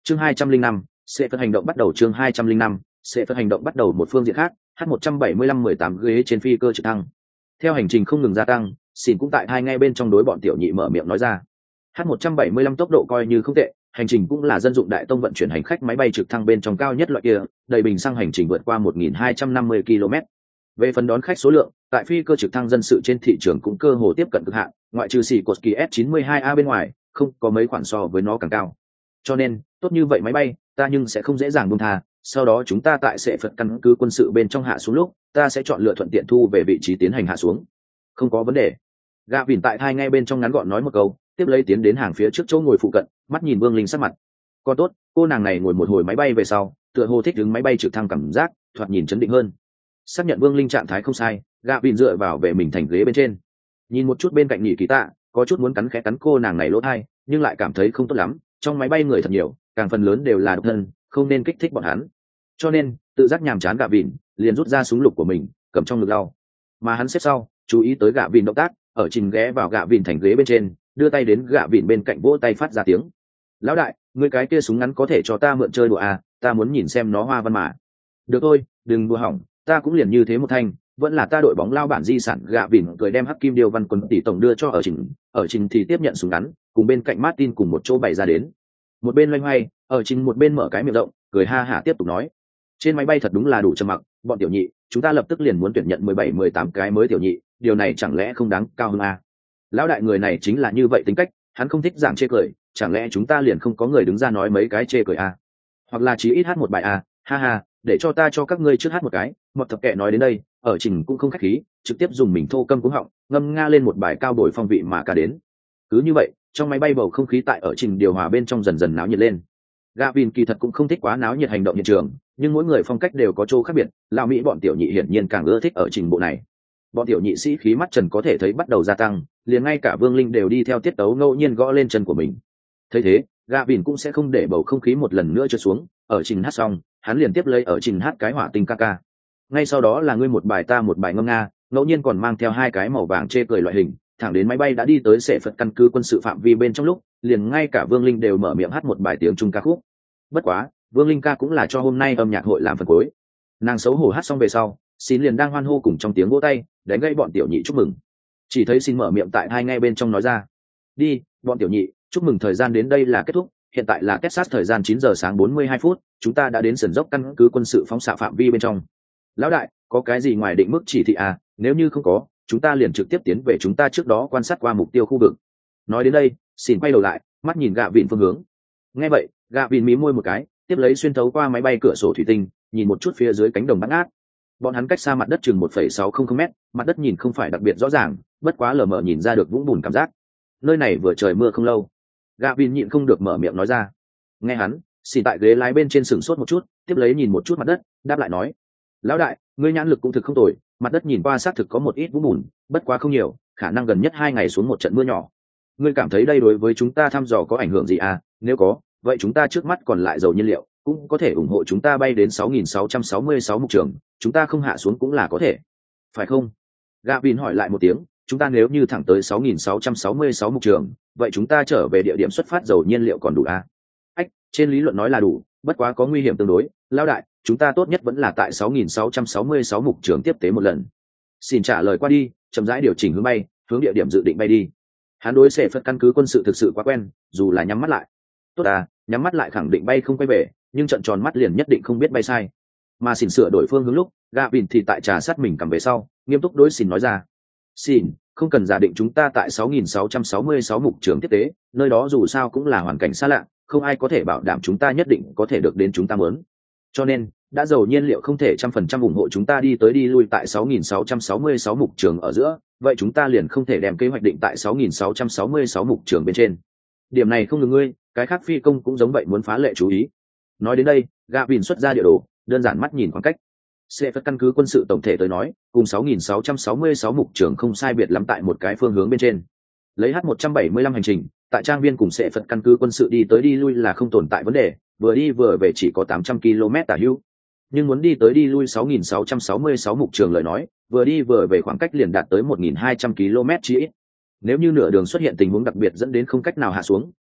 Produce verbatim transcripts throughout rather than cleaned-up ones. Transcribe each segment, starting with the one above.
chương hai trăm linh năm sẽ phân hành động bắt đầu chương hai trăm linh năm sẽ phân hành động bắt đầu một phương diện khác h một trăm bảy mươi lăm mười tám ghế trên phi cơ trực thăng theo hành trình không ngừng gia tăng xin cũng tại hai ngay bên trong đối bọn tiểu nhị mở miệng nói ra h một trăm bảy mươi lăm tốc độ coi như không tệ, hành trình cũng là dân dụng đại tông vận chuyển hành khách máy bay trực thăng bên trong cao nhất loại kia, đầy bình xăng hành trình vượt qua một nghìn hai trăm năm mươi ki lô mét. Về phần đón khách số lượng, tại phi cơ trực thăng dân sự trên thị trường cũng cơ hồ tiếp cận cực hạn, ngoại trừ xỉ cột kỳ S chín mươi hai A bên ngoài, không có mấy khoản so với nó càng cao. Cho nên, tốt như vậy máy bay, ta nhưng sẽ không dễ dàng buông tha, sau đó chúng ta tại sẽ phật căn cứ quân sự bên trong hạ xuống lúc, ta sẽ chọn lựa thuận tiện thu về vị trí tiến hành hạ xuống. Không có vấn đề. Gạ Vìn tại thai ngay bên trong ngắn gọn nói một câu, tiếp lấy tiến đến hàng phía trước chỗ ngồi phụ cận, mắt nhìn Vương Linh sắc mặt. Còn tốt, cô nàng này ngồi một hồi máy bay về sau, tựa hồ thích đứng máy bay trực thăng cảm giác, thoạt nhìn chấn định hơn. Xác nhận Vương Linh trạng thái không sai, Gạ Vìn dựa vào về mình thành ghế bên trên, nhìn một chút bên cạnh nhị kỳ tạ, có chút muốn cắn khẽ cắn cô nàng này lỗ tai, nhưng lại cảm thấy không tốt lắm. Trong máy bay người thật nhiều, càng phần lớn đều là độc thân, không nên kích thích bọn hắn. Cho nên, tự giác nhàm chán Gạ Vìn, liền rút ra súng lục của mình, cầm trong ngực lau. Mà hắn xếp sau, chú ý tới Gạ Vìn động tác, ở trình ghé vào Gạ Vìn thành ghế bên trên, đưa tay đến Gạ Vìn bên cạnh vỗ tay phát ra tiếng. Lão đại, người cái kia súng ngắn có thể cho ta mượn chơi đùa à, ta muốn nhìn xem nó hoa văn mà. Được thôi, đừng đùa hỏng, ta cũng liền như thế một thanh, vẫn là ta đội bóng lao bản di sản. Gạ Vìn cười đem hắc kim điêu văn quân tỷ tổng đưa cho ở trình, ở trình thì tiếp nhận súng ngắn, cùng bên cạnh Martin cùng một chỗ bày ra đến. Một bên loay hoay, ở trình một bên mở cái miệng rộng, cười ha hả tiếp tục nói. Trên máy bay thật đúng là đủ trầm mặc, bọn tiểu nhị, chúng ta lập tức liền muốn tuyển nhận mười bảy mười tám cái mới tiểu nhị, điều này chẳng lẽ không đáng cao hơn à? Lão đại người này chính là như vậy tính cách, hắn không thích giảng chê cười, chẳng lẽ chúng ta liền không có người đứng ra nói mấy cái chê cười à? Hoặc là chí ít hát một bài à, ha ha, để cho ta cho các ngươi trước hát một cái. Mọt thập kệ nói đến đây, ở trình cũng không khách khí, trực tiếp dùng mình thô câm cúng họng, ngâm nga lên một bài cao bồi phong vị mà ca đến. Cứ như vậy, trong máy bay bầu không khí tại ở trình điều hòa bên trong dần dần náo nhiệt lên. Gạ Vìn kỳ thật cũng không thích quá náo nhiệt hành động hiện trường, nhưng mỗi người phong cách đều có chỗ khác biệt, lão Mỹ bọn tiểu nhị hiển nhiên càng ưa thích ở trình bộ này. Bọn tiểu nhị sĩ khí mắt trần có thể thấy bắt đầu gia tăng, liền ngay cả Vương Linh đều đi theo tiết tấu ngẫu nhiên gõ lên chân của mình. Thấy thế, Gạ Vìn cũng sẽ không để bầu không khí một lần nữa trượt xuống, ở trình hát xong, hắn liền tiếp lấy ở trình hát cái hỏa tinh ca ca. Ngay sau đó là ngươi một bài ta một bài ngâm nga, ngẫu nhiên còn mang theo hai cái màu vàng chê cười loại hình, thẳng đến máy bay đã đi tới sệ phật căn cứ quân sự phạm vi bên trong lúc, liền ngay cả Vương Linh đều mở miệng hát một bài tiếng Trung ca khúc. Bất quá, Vương Linh ca cũng là cho hôm nay âm nhạc hội làm phần cuối. Nàng xấu hổ hát xong về sau, xin liền đang hoan hô cùng trong tiếng vỗ tay, đánh gây bọn tiểu nhị chúc mừng. Chỉ thấy xin mở miệng tại hai ngay bên trong nói ra: "Đi, bọn tiểu nhị, chúc mừng thời gian đến đây là kết thúc, hiện tại là Texas thời gian chín giờ sáng bốn mươi hai phút, chúng ta đã đến sườn dốc căn cứ quân sự phóng xạ phạm vi bên trong. Lão đại, có cái gì ngoài định mức chỉ thị à, nếu như không có, chúng ta liền trực tiếp tiến về chúng ta trước đó quan sát qua mục tiêu khu vực." Nói đến đây, xin quay đầu lại, mắt nhìn Gạ Vìn phương hướng. Nghe vậy, Gạ Vìn mí môi một cái, tiếp lấy xuyên thấu qua máy bay cửa sổ thủy tinh, nhìn một chút phía dưới cánh đồng bát ngát. Bọn hắn cách xa mặt đất chừng một phẩy sáu không không mét, mặt đất nhìn không phải đặc biệt rõ ràng, bất quá lờ mờ nhìn ra được vũng bùn cảm giác. Nơi này vừa trời mưa không lâu. Gạ Vìn nhịn không được mở miệng nói ra. Nghe hắn, xì tại ghế lái bên trên sừng sốt một chút, tiếp lấy nhìn một chút mặt đất, đáp lại nói: "Lão đại, ngươi nhãn lực cũng thực không tồi, mặt đất nhìn qua xác thực có một ít vũng bùn, bất quá không nhiều, khả năng gần nhất hai ngày xuống một trận mưa nhỏ. Ngươi cảm thấy đây đối với chúng ta thăm dò có ảnh hưởng gì à? Nếu có, vậy chúng ta trước mắt còn lại dầu nhiên liệu, cũng có thể ủng hộ chúng ta bay đến sáu nghìn sáu trăm sáu mươi sáu mục trường, chúng ta không hạ xuống cũng là có thể, phải không?" Gạ Vìn hỏi lại một tiếng, chúng ta nếu như thẳng tới sáu nghìn sáu trăm sáu mươi sáu mục trường, vậy chúng ta trở về địa điểm xuất phát dầu nhiên liệu còn đủ à? Ách, trên lý luận nói là đủ, bất quá có nguy hiểm tương đối, lão đại, chúng ta tốt nhất vẫn là tại sáu nghìn sáu trăm sáu mươi sáu mục trường tiếp tế một lần. Xin trả lời qua đi, chậm rãi điều chỉnh hướng bay, hướng địa điểm dự định bay đi. Hắn đối sẽ phật căn cứ quân sự thực sự quá quen, dù là nhắm mắt lại. Tốt à, nhắm mắt lại khẳng định bay không quay về, nhưng trận tròn mắt liền nhất định không biết bay sai. Mà xin sửa đổi phương hướng lúc, Gạ Vìn thì tại trà sát mình cầm về sau, nghiêm túc đối xin nói ra: "Xin, không cần giả định chúng ta tại sáu nghìn sáu trăm sáu mươi sáu mục trường tiếp tế, nơi đó dù sao cũng là hoàn cảnh xa lạ, không ai có thể bảo đảm chúng ta nhất định có thể được đến chúng ta muốn. Cho nên, đã dầu nhiên liệu không thể trăm phần trăm ủng hộ chúng ta đi tới đi lui tại sáu nghìn sáu trăm sáu mươi sáu mục trường ở giữa, vậy chúng ta liền không thể đem kế hoạch định tại sáu nghìn sáu trăm sáu mươi sáu mục trường bên trên. Điểm này không ngừng ngươi, cái khác phi công cũng giống vậy muốn phá lệ chú ý." Nói đến đây, Gạ Vìn xuất ra địa đồ, đơn giản mắt nhìn khoảng cách. Sẽ phật căn cứ quân sự tổng thể tới nói, cùng sáu nghìn sáu trăm sáu mươi sáu mục trường không sai biệt lắm tại một cái phương hướng bên trên. Lấy H một trăm bảy mươi lăm hành trình, tại trang viên cùng sẽ phật căn cứ quân sự đi tới đi lui là không tồn tại vấn đề, vừa đi vừa về chỉ có tám trăm ki lô mét tả hữu. Nhưng muốn đi tới đi lui sáu nghìn sáu trăm sáu mươi sáu mục trường lời nói, vừa đi vừa về khoảng cách liền đạt tới một nghìn hai trăm ki lô mét chỉ ít. Nếu như nửa đường xuất hiện tình huống đặc biệt dẫn đến không cách nào hạ xuống,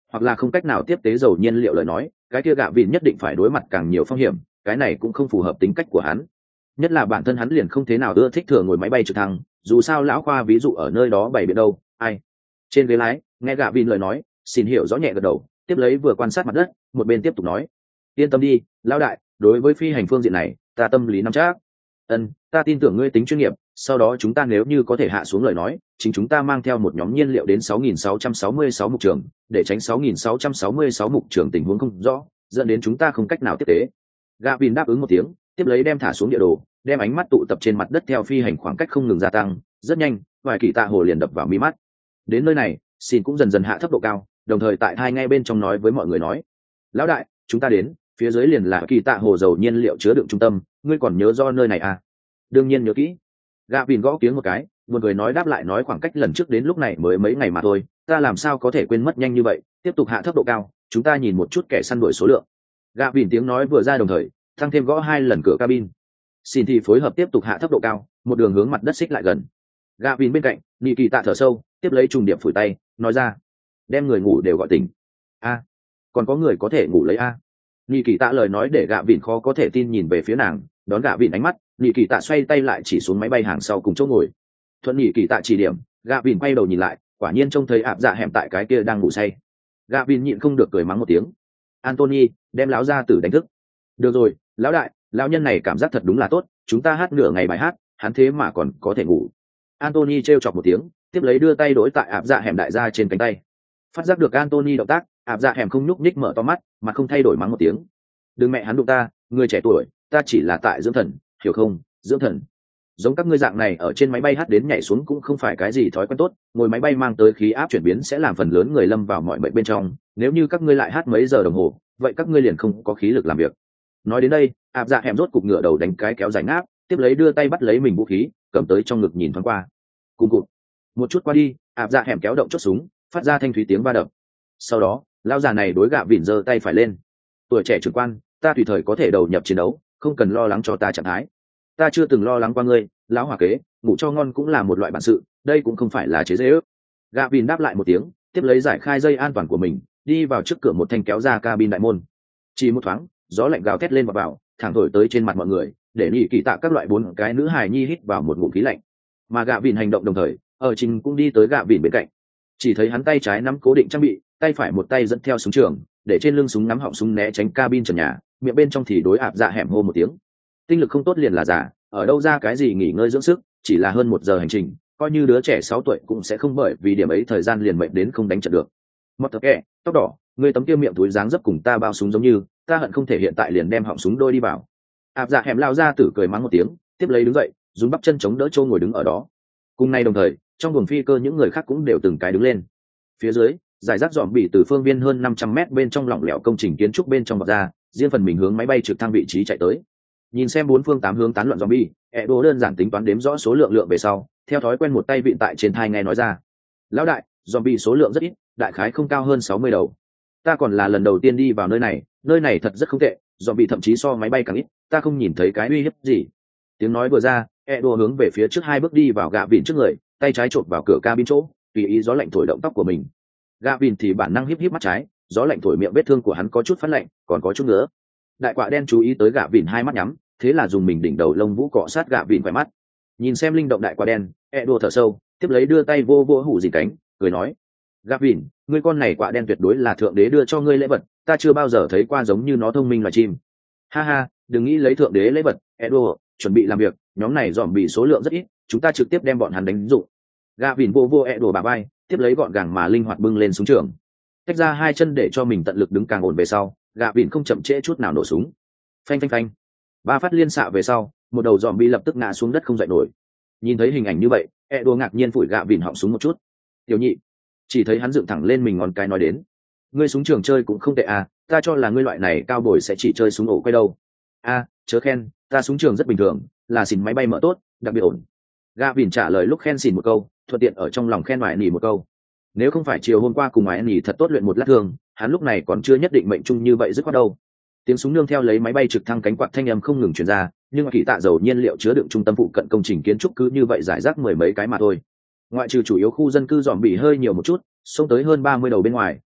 hoặc là không cách nào tiếp tế dầu nhiên liệu lời nói, cái kia gạ vịn nhất định phải đối mặt càng nhiều phong hiểm, cái này cũng không phù hợp tính cách của hắn. Nhất là bản thân hắn liền không thế nào ưa thích thừa ngồi máy bay trực thăng, dù sao lão khoa ví dụ ở nơi đó bày biện đâu, ai. Trên ghế lái, nghe gạ vịn lời nói, xin hiểu rõ nhẹ gật đầu, tiếp lấy vừa quan sát mặt đất, một bên tiếp tục nói: yên tâm đi, lão đại, đối với phi hành phương diện này, ta tâm lý nắm chắc. Ân, ta tin tưởng ngươi tính chuyên nghiệp, sau đó chúng ta nếu như có thể hạ xuống lời nói, chính chúng ta mang theo một nhóm nhiên liệu đến sáu nghìn sáu trăm sáu mươi sáu mục trường, để tránh sáu nghìn sáu trăm sáu mươi sáu mục trường tình huống không rõ, dẫn đến chúng ta không cách nào tiếp tế. Gavin đáp ứng một tiếng, tiếp lấy đem thả xuống địa đồ, đem ánh mắt tụ tập trên mặt đất theo phi hành khoảng cách không ngừng gia tăng, rất nhanh, vài kỳ tạ hồ liền đập vào mi mắt. Đến nơi này, xin cũng dần dần hạ thấp độ cao, đồng thời tại hai ngay bên trong nói với mọi người nói: lão đại, chúng ta đến, phía dưới liền là kỳ tạ hồ dầu nhiên liệu chứa đựng trung tâm, ngươi còn nhớ do nơi này à? Đương nhiên nhớ kỹ. Gavin gõ tiếng một cái, một người nói đáp lại nói khoảng cách lần trước đến lúc này mới mấy ngày mà thôi, ta làm sao có thể quên mất nhanh như vậy, tiếp tục hạ thấp độ cao, chúng ta nhìn một chút kẻ săn đuổi số lượng. Gavin tiếng nói vừa ra đồng thời, tăng thêm gõ hai lần cửa cabin. Xin thì phối hợp tiếp tục hạ thấp độ cao, một đường hướng mặt đất xích lại gần. Gavin bên cạnh, Nị Kỳ Tạ thở sâu, tiếp lấy trùng điệp phủi tay, nói ra: đem người ngủ đều gọi tỉnh. A, còn có người có thể ngủ lấy a. Nị Kỳ Tạ lời nói để Gavin khó có thể tin nhìn về phía nàng, đón Gavin ánh mắt, Nị Kỳ Tạ xoay tay lại chỉ xuống máy bay hàng sau cùng chỗ ngồi. Thuận Nị Kỳ Tạ chỉ điểm, Gavin quay đầu nhìn lại, quả nhiên trông thấy ạp dạ hẻm tại cái kia đang ngủ say. Gavin nhịn không được cười mắng một tiếng: Anthony, đem lão gia tử đánh thức. Được rồi, lão đại, lão nhân này cảm giác thật đúng là tốt, chúng ta hát nửa ngày bài hát, hắn thế mà còn có thể ngủ. Anthony trêu chọc một tiếng, tiếp lấy đưa tay đối tại ạp dạ hẻm đại gia trên cánh tay. Phát giác được Anthony động tác, ạp dạ hẻm không nhúc nhích mở to mắt, mà không thay đổi mắng một tiếng: đừng mẹ hắn đụng ta, người trẻ tuổi, ta chỉ là tại dưỡng thần, hiểu không, dưỡng thần. Giống các ngươi dạng này ở trên máy bay hát đến nhảy xuống cũng không phải cái gì thói quen tốt, ngồi máy bay mang tới khí áp chuyển biến sẽ làm phần lớn người lâm vào mọi bệnh bên trong, nếu như các ngươi lại hát mấy giờ đồng hồ, vậy các ngươi liền không có khí lực làm việc. Nói đến đây, ạp dạ hẻm rốt cục ngựa đầu đánh cái kéo giải ngáp, tiếp lấy đưa tay bắt lấy mình vũ khí, cầm tới trong ngực nhìn thoáng qua. Cùng cụt một chút qua đi, ạp dạ hẻm kéo động chốt súng, phát ra thanh thúy tiếng va đập. Sau đó, lão già này đối Gạ Vịn giơ tay phải lên: tuổi trẻ trưởng quan, ta tùy thời có thể đầu nhập chiến đấu, không cần lo lắng cho ta trạng thái. Ta chưa từng lo lắng qua ngươi, lão hòa kế, ngủ cho ngon cũng là một loại bản sự, đây cũng không phải là chế giễu. Gạ Vịn đáp lại một tiếng, tiếp lấy giải khai dây an toàn của mình, đi vào trước cửa một thanh kéo ra cabin đại môn. Chỉ một thoáng, gió lạnh gào thét lên và vào, thẳng thổi tới trên mặt mọi người, để Nị Kỳ Tạ các loại bốn cái nữ hài nhi hít vào một ngụm khí lạnh. Mà Gạ Vịn hành động đồng thời, ở Trình cũng đi tới Gạ Vịn bên cạnh. Chỉ thấy hắn tay trái nắm cố định trang bị, tay phải một tay dẫn theo súng trường, để trên lưng súng nắm họng súng né tránh cabin trần nhà, miệng bên trong thì đối ạp dạ hẻm hô một tiếng: tinh lực không tốt liền là giả, ở đâu ra cái gì nghỉ ngơi dưỡng sức, chỉ là hơn một giờ hành trình, coi như đứa trẻ sáu tuổi cũng sẽ không bởi vì điểm ấy thời gian liền mệt đến không đánh trận được. Mọt thật kẹ, tóc đỏ, người tấm kia miệng túi dáng dấp cùng ta bao súng giống như, ta hận không thể hiện tại liền đem họng súng đôi đi vào. Áp dạ hẻm lao ra tử cười mắng một tiếng, tiếp lấy đứng dậy, dùng bắp chân chống đỡ Châu ngồi đứng ở đó. Cùng nay đồng thời, trong buồng phi cơ những người khác cũng đều từng cái đứng lên. Phía dưới, giải rác dọn bị từ phương viên hơn năm trăm mét bên trong lỏng lẻo công trình kiến trúc bên trong vọt ra, riêng phần mình hướng máy bay trực thăng vị trí chạy tới. Nhìn xem bốn phương tám hướng tán loạn zombie, Edo đơn giản tính toán đếm rõ số lượng lượng về sau, theo thói quen một tay vịn tại trên thai nghe nói ra: lão đại, zombie số lượng rất ít, đại khái không cao hơn sáu mươi đầu. Ta còn là lần đầu tiên đi vào nơi này, nơi này thật rất không tệ, zombie thậm chí so máy bay càng ít, ta không nhìn thấy cái uy hiếp gì. Tiếng nói vừa ra, Edo hướng về phía trước hai bước đi vào Gạ Vịn trước người, tay trái chộp vào cửa cabin chỗ, tùy ý gió lạnh thổi động tóc của mình. Gạ Vịn thì bản năng híp híp mắt trái, gió lạnh thổi miệng vết thương của hắn có chút phát lạnh, còn có chút nữa. Đại quạ đen chú ý tới Gạ Vịn hai mắt nhắm, thế là dùng mình đỉnh đầu lông vũ cọ sát Gạ Vịn khỏe mắt. Nhìn xem linh động đại quạ đen, Edo thở sâu, tiếp lấy đưa tay vô vô hủ dìn cánh, cười nói: Gạ Vịn, ngươi con này quạ đen tuyệt đối là thượng đế đưa cho ngươi lễ vật, ta chưa bao giờ thấy qua giống như nó thông minh loài chim. Ha ha, đừng nghĩ lấy thượng đế lễ vật, Edo, chuẩn bị làm việc, nhóm này dòm bị số lượng rất ít, chúng ta trực tiếp đem bọn hắn đánh dụng. Gạ Vịn vô vô Edo bà vai, tiếp lấy gọn gàng mà linh hoạt bưng lên súng trường, tách ra hai chân để cho mình tận lực đứng càng ổn về sau. Gạ Vịn không chậm trễ chút nào nổ súng. Phanh phanh phanh, ba phát liên xạ về sau, một đầu dòm bị lập tức ngã xuống đất không dậy nổi. Nhìn thấy hình ảnh như vậy, Edo ngạc nhiên phủi Gạ Vịn họng súng một chút. Tiểu nhị, chỉ thấy hắn dựng thẳng lên mình ngón cái nói đến: ngươi súng trường chơi cũng không tệ à, ta cho là ngươi loại này cao bồi sẽ chỉ chơi súng ổ quay đâu. A, chớ khen, ta súng trường rất bình thường, là xỉn máy bay mở tốt, đặc biệt ổn. Gạ Vịn trả lời lúc khen xỉn một câu, thuận tiện ở trong lòng khen ngoài nỉ một câu. Nếu không phải chiều hôm qua cùng ngoài nỉ thật tốt luyện một lát thương, hắn lúc này còn chưa nhất định mệnh trung như vậy dứt khoát đâu. Tiếng súng nương theo lấy máy bay trực thăng cánh quạt thanh âm không ngừng truyền ra, nhưng mà kỳ tạ dầu nhiên liệu chứa đựng trung tâm phụ cận công trình kiến trúc cứ như vậy giải rác mười mấy cái mà thôi. Ngoại trừ chủ yếu khu dân cư dòm bị hơi nhiều một chút, xông tới hơn ba mươi đầu bên ngoài,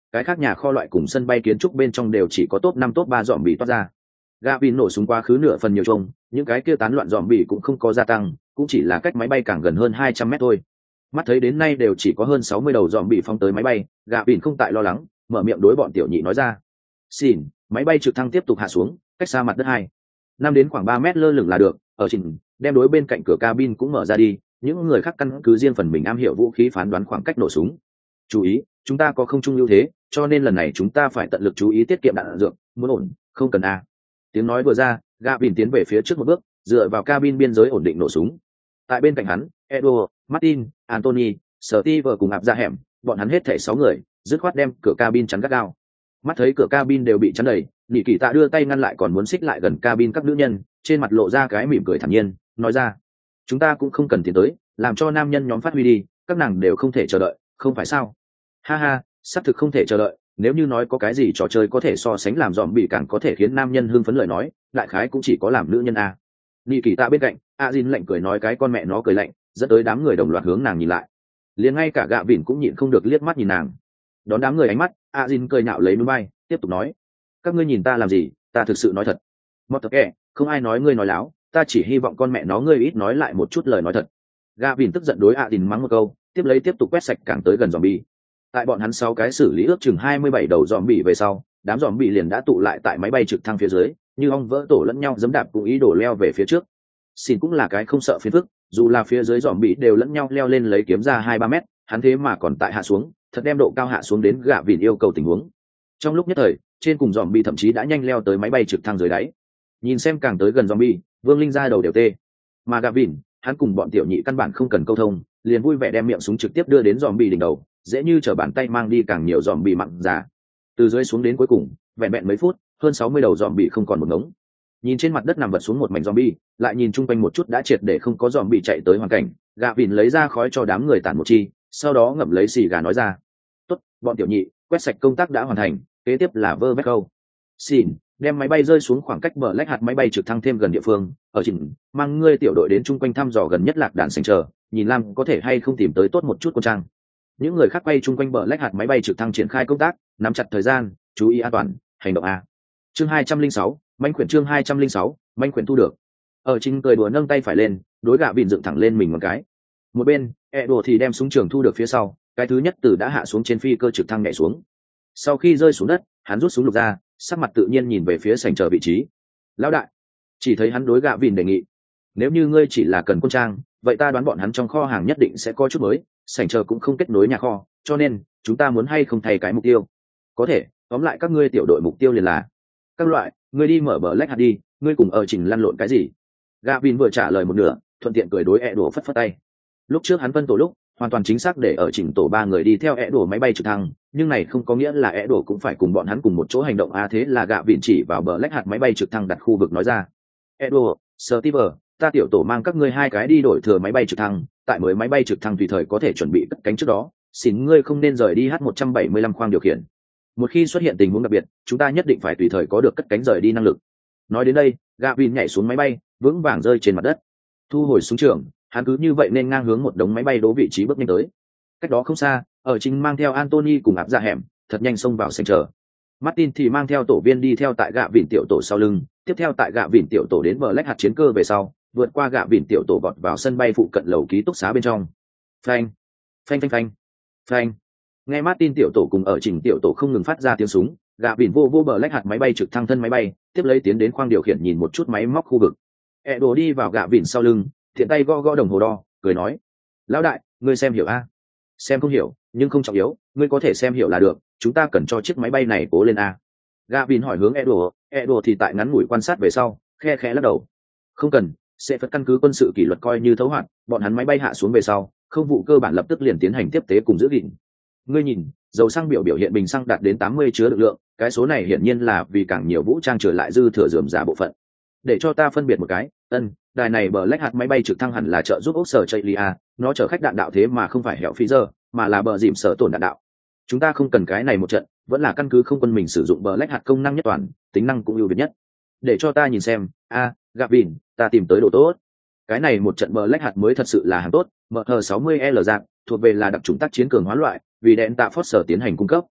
cái khác nhà kho loại cùng sân bay kiến trúc bên trong đều chỉ có top năm top ba dòm bị toát ra. Gavin nổ súng quá khứ nửa phần nhiều trông, những cái kia tán loạn dòm bị cũng không có gia tăng, cũng chỉ là cách máy bay càng gần hơn hai trăm mét thôi. Mắt thấy đến nay đều chỉ có hơn sáu mươi đầu dòm bị phóng tới máy bay, Gavin không tại lo lắng, mở miệng đối bọn tiểu nhị nói ra. Xin, máy bay trực thăng tiếp tục hạ xuống, cách xa mặt đất hai năm đến khoảng ba mét lơ lửng là được, ở trình đem đối bên cạnh cửa cabin cũng mở ra đi, những người khác căn cứ riêng phần mình am hiểu vũ khí phán đoán khoảng cách nổ súng. Chú ý, chúng ta có không trung ưu thế, cho nên lần này chúng ta phải tận lực chú ý tiết kiệm đạn dược, muốn ổn, không cần a. Tiếng nói vừa ra, Gavin tiến về phía trước một bước, dựa vào cabin biên giới ổn định nổ súng. Tại bên cạnh hắn, Edo, Martin, Anthony, Steve cùng áp ra hẻm, bọn hắn hết thảy sáu người, dứt khoát đem cửa cabin chắn gắt gao. Mắt thấy cửa cabin đều bị chắn đầy, Nhị Kỳ Tạ đưa tay ngăn lại còn muốn xích lại gần cabin các nữ nhân, trên mặt lộ ra cái mỉm cười thản nhiên, nói ra: "Chúng ta cũng không cần tiến tới, làm cho nam nhân nhóm phát huy đi, các nàng đều không thể chờ đợi, không phải sao?" Ha ha, xác thực không thể chờ đợi, nếu như nói có cái gì trò chơi có thể so sánh làm dòm bị càng có thể khiến nam nhân hưng phấn lời nói, đại khái cũng chỉ có làm nữ nhân a. Nhị Kỳ Tạ bên cạnh, Azin lạnh cười nói cái con mẹ nó cười lạnh, dẫn tới đám người đồng loạt hướng nàng nhìn lại. Liền ngay cả Gạ Vịn cũng nhịn không được liếc mắt nhìn nàng. Đón đám người ánh mắt, Azin cười nhạo lấy núi bay, tiếp tục nói: "Các ngươi nhìn ta làm gì, ta thực sự nói thật. Một thật kẻ, không ai nói ngươi nói láo, ta chỉ hy vọng con mẹ nó ngươi ít nói lại một chút lời nói thật." Gạ Vịn tức giận đối Azin mắng một câu, tiếp lấy tiếp tục quét sạch càng tới gần zombie. Tại bọn hắn sáu cái xử lý ước chừng hai mươi bảy đầu zombie về sau, đám zombie liền đã tụ lại tại máy bay trực thăng phía dưới, như ong vỡ tổ lẫn nhau giẫm đạp cùng ý đồ leo về phía trước. Xin cũng là cái không sợ phiền phức, dù là phía dưới zombie đều lẫn nhau leo lên lấy kiếm ra hai ba mét, hắn thế mà còn tại hạ xuống, thật đem độ cao hạ xuống đến Gạ Vịn yêu cầu tình huống. Trong lúc nhất thời, trên cùng zombie thậm chí đã nhanh leo tới máy bay trực thăng dưới đáy. Nhìn xem càng tới gần zombie, Vương Linh ra đầu đều tê. Mà Gạ Vịn, hắn cùng bọn tiểu nhị căn bản không cần câu thông, liền vui vẻ đem miệng súng trực tiếp đưa đến zombie đỉnh đầu, dễ như trở bàn tay mang đi càng nhiều zombie mặn già. Từ dưới xuống đến cuối cùng, vẹn vẹn mấy phút, hơn sáu mươi đầu zombie không còn một ngống. Nhìn trên mặt đất nằm vật xuống một mảnh zombie, lại nhìn chung quanh một chút đã triệt để không có zombie chạy tới hoàn cảnh, Gạ Vịn lấy ra khói cho đám người tản một chi, sau đó ngậm lấy xì gà nói ra: "Tốt, bọn tiểu nhị, quét sạch công tác đã hoàn thành, kế tiếp là vơ vét câu. Xin, đem máy bay rơi xuống khoảng cách bờ lách hạt máy bay trực thăng thêm gần địa phương, ở chỉnh, mang ngươi tiểu đội đến chung quanh thăm dò gần nhất lạc đàn sành chờ, nhìn lam có thể hay không tìm tới tốt một chút quân trang." Những người khác quay chung quanh bờ lách hạt máy bay trực thăng triển khai công tác, nắm chặt thời gian, chú ý an toàn, hành động a. Chương hai trăm linh sáu, manh quyển chương hai trăm linh sáu, manh quyển thu được. Ở chính cười đùa nâng tay phải lên, đối Gạ Vịn dựng thẳng lên mình một cái. Một bên, e đùa thì đem súng trường thu được phía sau, cái thứ nhất từ đã hạ xuống trên phi cơ trực thăng nhảy xuống. Sau khi rơi xuống đất, hắn rút súng lục ra, sắc mặt tự nhiên nhìn về phía sảnh chờ vị trí. Lão đại, chỉ thấy hắn đối Gạ Vịn đề nghị: "Nếu như ngươi chỉ là cần quân trang, vậy ta đoán bọn hắn trong kho hàng nhất định sẽ có chút mới, sảnh chờ cũng không kết nối nhà kho, cho nên chúng ta muốn hay không thay cái mục tiêu. Có thể, tóm lại các ngươi tiểu đội mục tiêu liền là các loại, ngươi đi mở bờ lách hạt đi, ngươi cùng ở trình lăn lộn cái gì?" Gạ Vịn vừa trả lời một nửa, thuận tiện cười đối e đùa phất phất tay. Lúc trước hắn phân tổ lúc, hoàn toàn chính xác để ở chỉnh tổ ba người đi theo e đùa máy bay trực thăng, nhưng này không có nghĩa là e đùa cũng phải cùng bọn hắn cùng một chỗ hành động a. Thế là Gạ Vịn chỉ vào bờ lách hạt máy bay trực thăng đặt khu vực nói ra: "E đùa, Steve, ta tiểu tổ mang các ngươi hai cái đi đổi thừa máy bay trực thăng, tại mới máy bay trực thăng tùy thời có thể chuẩn bị cất cánh trước đó, xin ngươi không nên rời đi H một trăm bảy mươi lăm khoang điều khiển. Một khi xuất hiện tình huống đặc biệt, chúng ta nhất định phải tùy thời có được cất cánh rời đi năng lực." Nói đến đây, Gạ Vịn nhảy xuống máy bay, vững vàng rơi trên mặt đất. Thu hồi súng trường, hắn cứ như vậy nên ngang hướng một đống máy bay đỗ vị trí bước nhanh tới. Cách đó không xa, ở chính mang theo Anthony cùng áp ra hẻm, thật nhanh xông vào sảnh chờ. Martin thì mang theo tổ viên đi theo tại Gạ Vịn tiểu tổ sau lưng, tiếp theo tại Gạ Vịn tiểu tổ đến bờ lách hạt chiến cơ về sau, vượt qua Gạ Vịn tiểu tổ vọt vào sân bay phụ cận lầu ký túc xá bên trong. Phanh, phanh phanh phanh, phanh. Nghe Martin tiểu tổ cùng ở trình tiểu tổ không ngừng phát ra tiếng súng, Gạ Vịn vô vô bờ lách hạt máy bay trực thăng thân máy bay, tiếp lấy tiến đến khoang điều khiển nhìn một chút máy móc khu vực. E đồ đi vào Gạ Vịn sau lưng, thiện tay gõ gõ đồng hồ đo, cười nói: "Lão đại, ngươi xem hiểu a?" "Xem không hiểu, nhưng không trọng yếu, ngươi có thể xem hiểu là được, chúng ta cần cho chiếc máy bay này cố lên a." Gạ Vịn hỏi hướng Edo, Edo thì tại ngắn ngủi quan sát về sau, khe khẽ lắc đầu: "Không cần, sẽ phất căn cứ quân sự kỷ luật coi như thấu hoạt, bọn hắn máy bay hạ xuống về sau, không vụ cơ bản lập tức liền tiến hành tiếp tế cùng giữ gìn. Ngươi nhìn, dầu xăng biểu biểu hiện bình xăng đạt đến tám mươi chứa được lượng, cái số này hiển nhiên là vì càng nhiều vũ trang trở lại dư thừa rườm rà bộ phận. Để cho ta phân biệt một cái, ân, đài này bờ lách hạt máy bay trực thăng hẳn là trợ giúp ốc sở Chaylia, nó chở khách đạn đạo thế mà không phải hẻo phi giờ, mà là bờ dìm sở tổn đạn đạo. Chúng ta không cần cái này một trận, vẫn là căn cứ không quân mình sử dụng bờ lách hạt công năng nhất toàn, tính năng cũng ưu việt nhất. Để cho ta nhìn xem, a, Gạ Vịn, ta tìm tới đồ tốt. Cái này một trận bờ lách hạt mới thật sự là hàng tốt, M H sáu mươi L dạng, thuộc về là đặc chủng tác chiến cường hóa loại, vì đèn tạ Foster tiến hành cung cấp.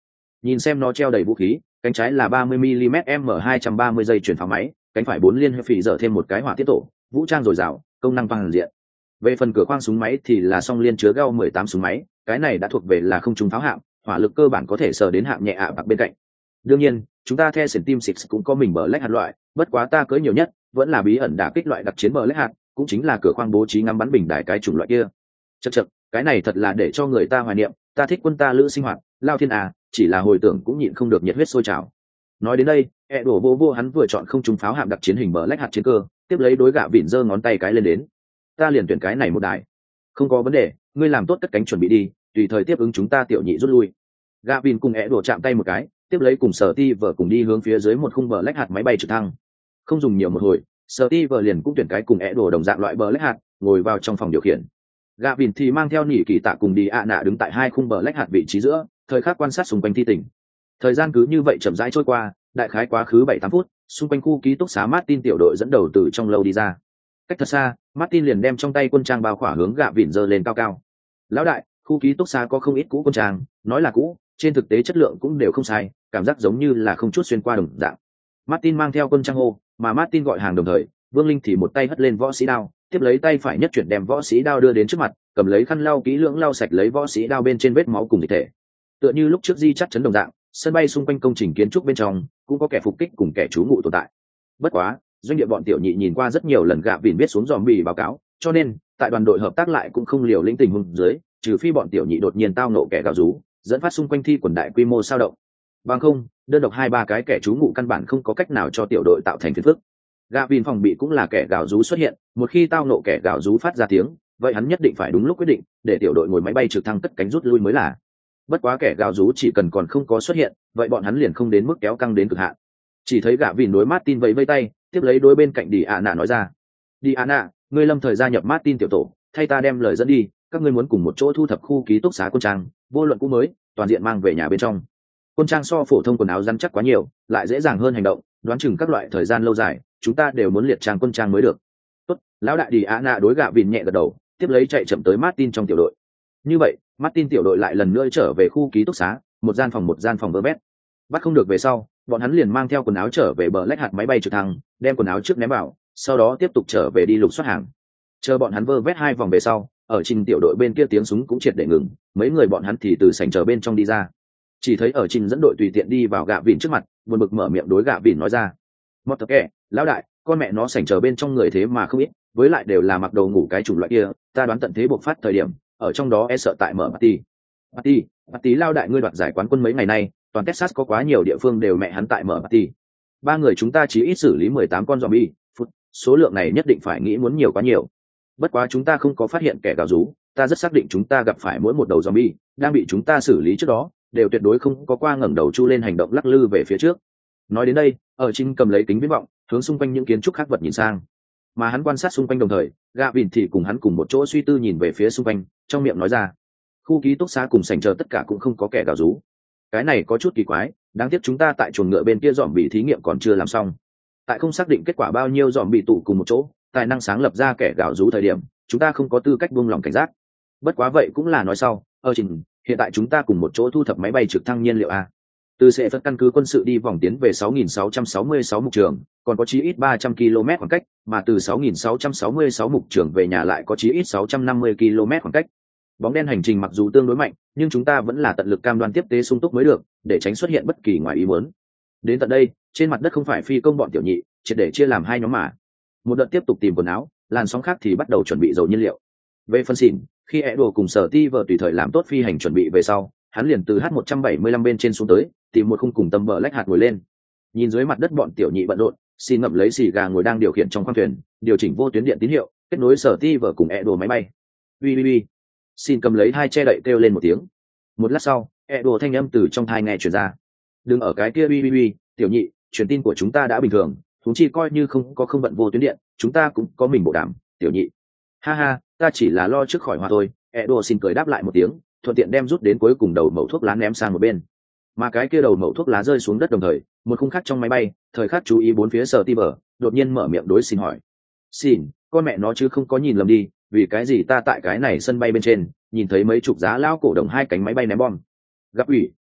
Nhìn xem nó treo đầy vũ khí, cánh trái là ba mươi mi-li-mét M hai trăm ba mươi giây chuyển pháo máy, cánh phải bốn liên phỉ dở thêm một cái hỏa tiết tổ, vũ trang dồi dào, công năng toàn diện. Về phần cửa khoang súng máy thì là song liên chứa gao mười tám súng máy, cái này đã thuộc về là không trúng pháo hạng, hỏa lực cơ bản có thể sờ đến hạng nhẹ ạ bạc bên cạnh. Đương nhiên, chúng ta theo Team Six cũng có mình bờ lách hạt loại, bất quá ta cưỡi nhiều nhất, vẫn là bí ẩn đả kích loại đặc chiến bờ lách hạt, cũng chính là cửa khoang bố trí ngắm bắn bình đài cái chủng loại kia. Chậc chậc, cái này thật là để cho người ta hoài niệm, ta thích quân ta lữ sinh hoạt, lao thiên à, chỉ là hồi tưởng cũng nhịn không được nhiệt huyết sôi trào. Nói đến đây, e đổ vô vô hắn vừa chọn không trúng pháo hạm đặc chiến hình bờ lách hạt chiến cơ, tiếp lấy đối gạ vịn giơ ngón tay cái lên đến. Ta liền tuyển cái này một đài. Không có vấn đề, ngươi làm tốt cất cánh chuẩn bị đi, tùy thời tiếp ứng chúng ta tiểu nhị rút lui. Gạ vịn cùng e đổ chạm tay một cái, tiếp lấy cùng sở ti vợ cùng đi hướng phía dưới một khung bờ lách hạt máy bay trực thăng. Không dùng nhiều một hồi, sở ti vợ liền cũng tuyển cái cùng e đổ đồng dạng loại bờ lách hạt, ngồi vào trong phòng điều khiển. Gạ vịn thì mang theo nỉ kỳ tạ cùng đi ạ nạ đứng tại hai khung bờ lách hạt vị trí giữa, thời khắc quan sát xung quanh thi tình. Thời gian cứ như vậy chậm rãi trôi qua, đại khái quá khứ bảy tám phút, xung quanh khu ký túc xá Martin tiểu đội dẫn đầu từ trong lâu đi ra. Cách thật xa, Martin liền đem trong tay quân trang bao khỏa hướng gạ vịn giơ lên cao cao. Lão đại, khu ký túc xá có không ít cũ quân trang, nói là cũ, trên thực tế chất lượng cũng đều không sai, cảm giác giống như là không chút xuyên qua đồng dạng. Martin mang theo quân trang hô, mà Martin gọi hàng đồng thời, Vương Linh thì một tay hất lên võ sĩ đao, tiếp lấy tay phải nhất chuyển đem võ sĩ đao đưa đến trước mặt, cầm lấy khăn lau kỹ lưỡng lau sạch lấy võ sĩ đao bên trên vết máu cùng dịch thể. Tựa như lúc trước di chắc chấn đồng dạng, sân bay xung quanh công trình kiến trúc bên trong cũng có kẻ phục kích cùng kẻ trú ngụ tồn tại. Bất quá, doanh địa bọn tiểu nhị nhìn qua rất nhiều lần gạ vịn viết xuống dòm bì báo cáo, cho nên tại đoàn đội hợp tác lại cũng không liều lĩnh tình huống dưới, trừ phi bọn tiểu nhị đột nhiên tao nộ kẻ gào rú, dẫn phát xung quanh thi quần đại quy mô sao động. Bằng không, đơn độc hai ba cái kẻ trú ngụ căn bản không có cách nào cho tiểu đội tạo thành phiền phức. Gạ vịn phòng bị cũng là kẻ gào rú xuất hiện, một khi tao nộ kẻ gào rú phát ra tiếng, vậy hắn nhất định phải đúng lúc quyết định, để tiểu đội ngồi máy bay trực thăng cất cánh rút lui mới là. Bất quá kẻ gào rú chỉ cần còn không có xuất hiện, vậy bọn hắn liền không đến mức kéo căng đến cực hạn. Chỉ thấy gạ vịn đối Martin vẫy vẫy tay, tiếp lấy đối bên cạnh đi ạ nạ nói ra: đi ạ nạ, ngươi lâm thời gia nhập Martin tiểu tổ, thay ta đem lời dẫn đi, các ngươi muốn cùng một chỗ thu thập khu ký túc xá quân trang, vô luận cũ mới, toàn diện mang về nhà bên trong. Quân trang so phổ thông quần áo rắn chắc quá nhiều, lại dễ dàng hơn hành động, đoán chừng các loại thời gian lâu dài, chúng ta đều muốn liệt trang quân trang mới được. Tốt, lão đại đi ạ nạ đối gạ vịn nhẹ gật đầu, tiếp lấy chạy chậm tới Martin trong tiểu đội. Như vậy, Martin tiểu đội lại lần nữa trở về khu ký túc xá, một gian phòng một gian phòng vơ vét. Bắt không được về sau, bọn hắn liền mang theo quần áo trở về bờ lách hạt máy bay trực thăng, đem quần áo trước ném vào, sau đó tiếp tục trở về đi lục soát hàng. Chờ bọn hắn vơ vét hai vòng về sau, ở trình tiểu đội bên kia tiếng súng cũng triệt để ngừng, mấy người bọn hắn thì từ sảnh chờ bên trong đi ra. Chỉ thấy ở trình dẫn đội tùy tiện đi vào gạ vịn trước mặt, buồn bực mở miệng đối gạ vịn nói ra: "Mọt tập kẻ, lão đại, con mẹ nó sảnh chờ bên trong người thế mà không ít, với lại đều là mặc đồ ngủ cái chủng loại kia, ta đoán tận thế buộc phát thời điểm, ở trong đó e sợ tại mở party. Party, party lao đại ngươi đoạt giải quán quân mấy ngày nay, toàn Texas có quá nhiều địa phương đều mẹ hắn tại mở party. Ba người chúng ta chỉ ít xử lý mười tám con zombie, phút, số lượng này nhất định phải nghĩ muốn nhiều quá nhiều. Bất quá chúng ta không có phát hiện kẻ gào rú, ta rất xác định chúng ta gặp phải mỗi một đầu zombie, đang bị chúng ta xử lý trước đó, đều tuyệt đối không có qua ngẩng đầu chu lên hành động lắc lư về phía trước." Nói đến đây, ở Trinh cầm lấy kính viễn vọng, hướng xung quanh những kiến trúc khác vật nhìn sang. Mà hắn quan sát xung quanh đồng thời, gạ vịn thì cùng hắn cùng một chỗ suy tư nhìn về phía xung quanh, trong miệng nói ra: "Khu ký túc xá cùng sảnh chờ tất cả cũng không có kẻ gào rú. Cái này có chút kỳ quái, đáng tiếc chúng ta tại chuồng ngựa bên kia dòm bị thí nghiệm còn chưa làm xong. Tại không xác định kết quả bao nhiêu dòm bị tụ cùng một chỗ, tài năng sáng lập ra kẻ gào rú thời điểm, chúng ta không có tư cách buông lòng cảnh giác. Bất quá vậy cũng là nói sau, ở Trình, hiện tại chúng ta cùng một chỗ thu thập máy bay trực thăng nhiên liệu a. Từ sẽ phật căn cứ quân sự đi vòng tiến về sáu nghìn sáu trăm sáu mươi sáu mục trường, còn có chí ít ba trăm ki lô mét khoảng cách, mà từ sáu nghìn sáu trăm sáu mươi sáu mục trường về nhà lại có chí ít sáu trăm năm mươi ki lô mét khoảng cách. Bóng đen hành trình mặc dù tương đối mạnh, nhưng chúng ta vẫn là tận lực cam đoan tiếp tế sung túc mới được, để tránh xuất hiện bất kỳ ngoài ý muốn." Đến tận đây, trên mặt đất không phải phi công bọn tiểu nhị, triệt để chia làm hai nhóm mà. Một đợt tiếp tục tìm quần áo, làn sóng khác thì bắt đầu chuẩn bị dầu nhiên liệu. Về phân xỉn, khi Edo cùng Sở Ti vợ tùy thời làm tốt phi hành chuẩn bị về sau, hắn liền từ H một trăm bảy mươi lăm bên trên xuống tới, tìm một khung cùng tầm bờ lách hạt ngồi lên. Nhìn dưới mặt đất bọn tiểu nhị bận rộn, xin ngậm lấy xì gà ngồi đang điều khiển trong khoang thuyền, điều chỉnh vô tuyến điện tín hiệu, kết nối Sở Ti vợ cùng Edo máy bay. Ui ui ui. Xin cầm lấy hai che đậy kêu lên một tiếng. Một lát sau, Edo thanh âm từ trong thai nghe truyền ra: "Đừng ở cái kia ui ui ui, tiểu nhị, truyền tin của chúng ta đã bình thường, chúng chi coi như không có không bận vô tuyến điện, chúng ta cũng có mình bộ đàm, tiểu nhị." "Ha ha, ta chỉ là lo trước khỏi hoa thôi." Edo xin cười đáp lại một tiếng, thuận tiện đem rút đến cuối cùng đầu mẩu thuốc lá ném sang một bên. Mà cái kia đầu mẩu thuốc lá rơi xuống đất đồng thời, một khung khác trong máy bay, thời khắc chú ý bốn phía Sở Ti vợ, đột nhiên mở miệng đối xin hỏi: "Xin, con mẹ nó chứ không có nhìn lầm đi, vì cái gì ta tại cái này sân bay bên trên nhìn thấy mấy chục giá lao cổ đồng hai cánh máy bay ném bom?" "Gặp ủy,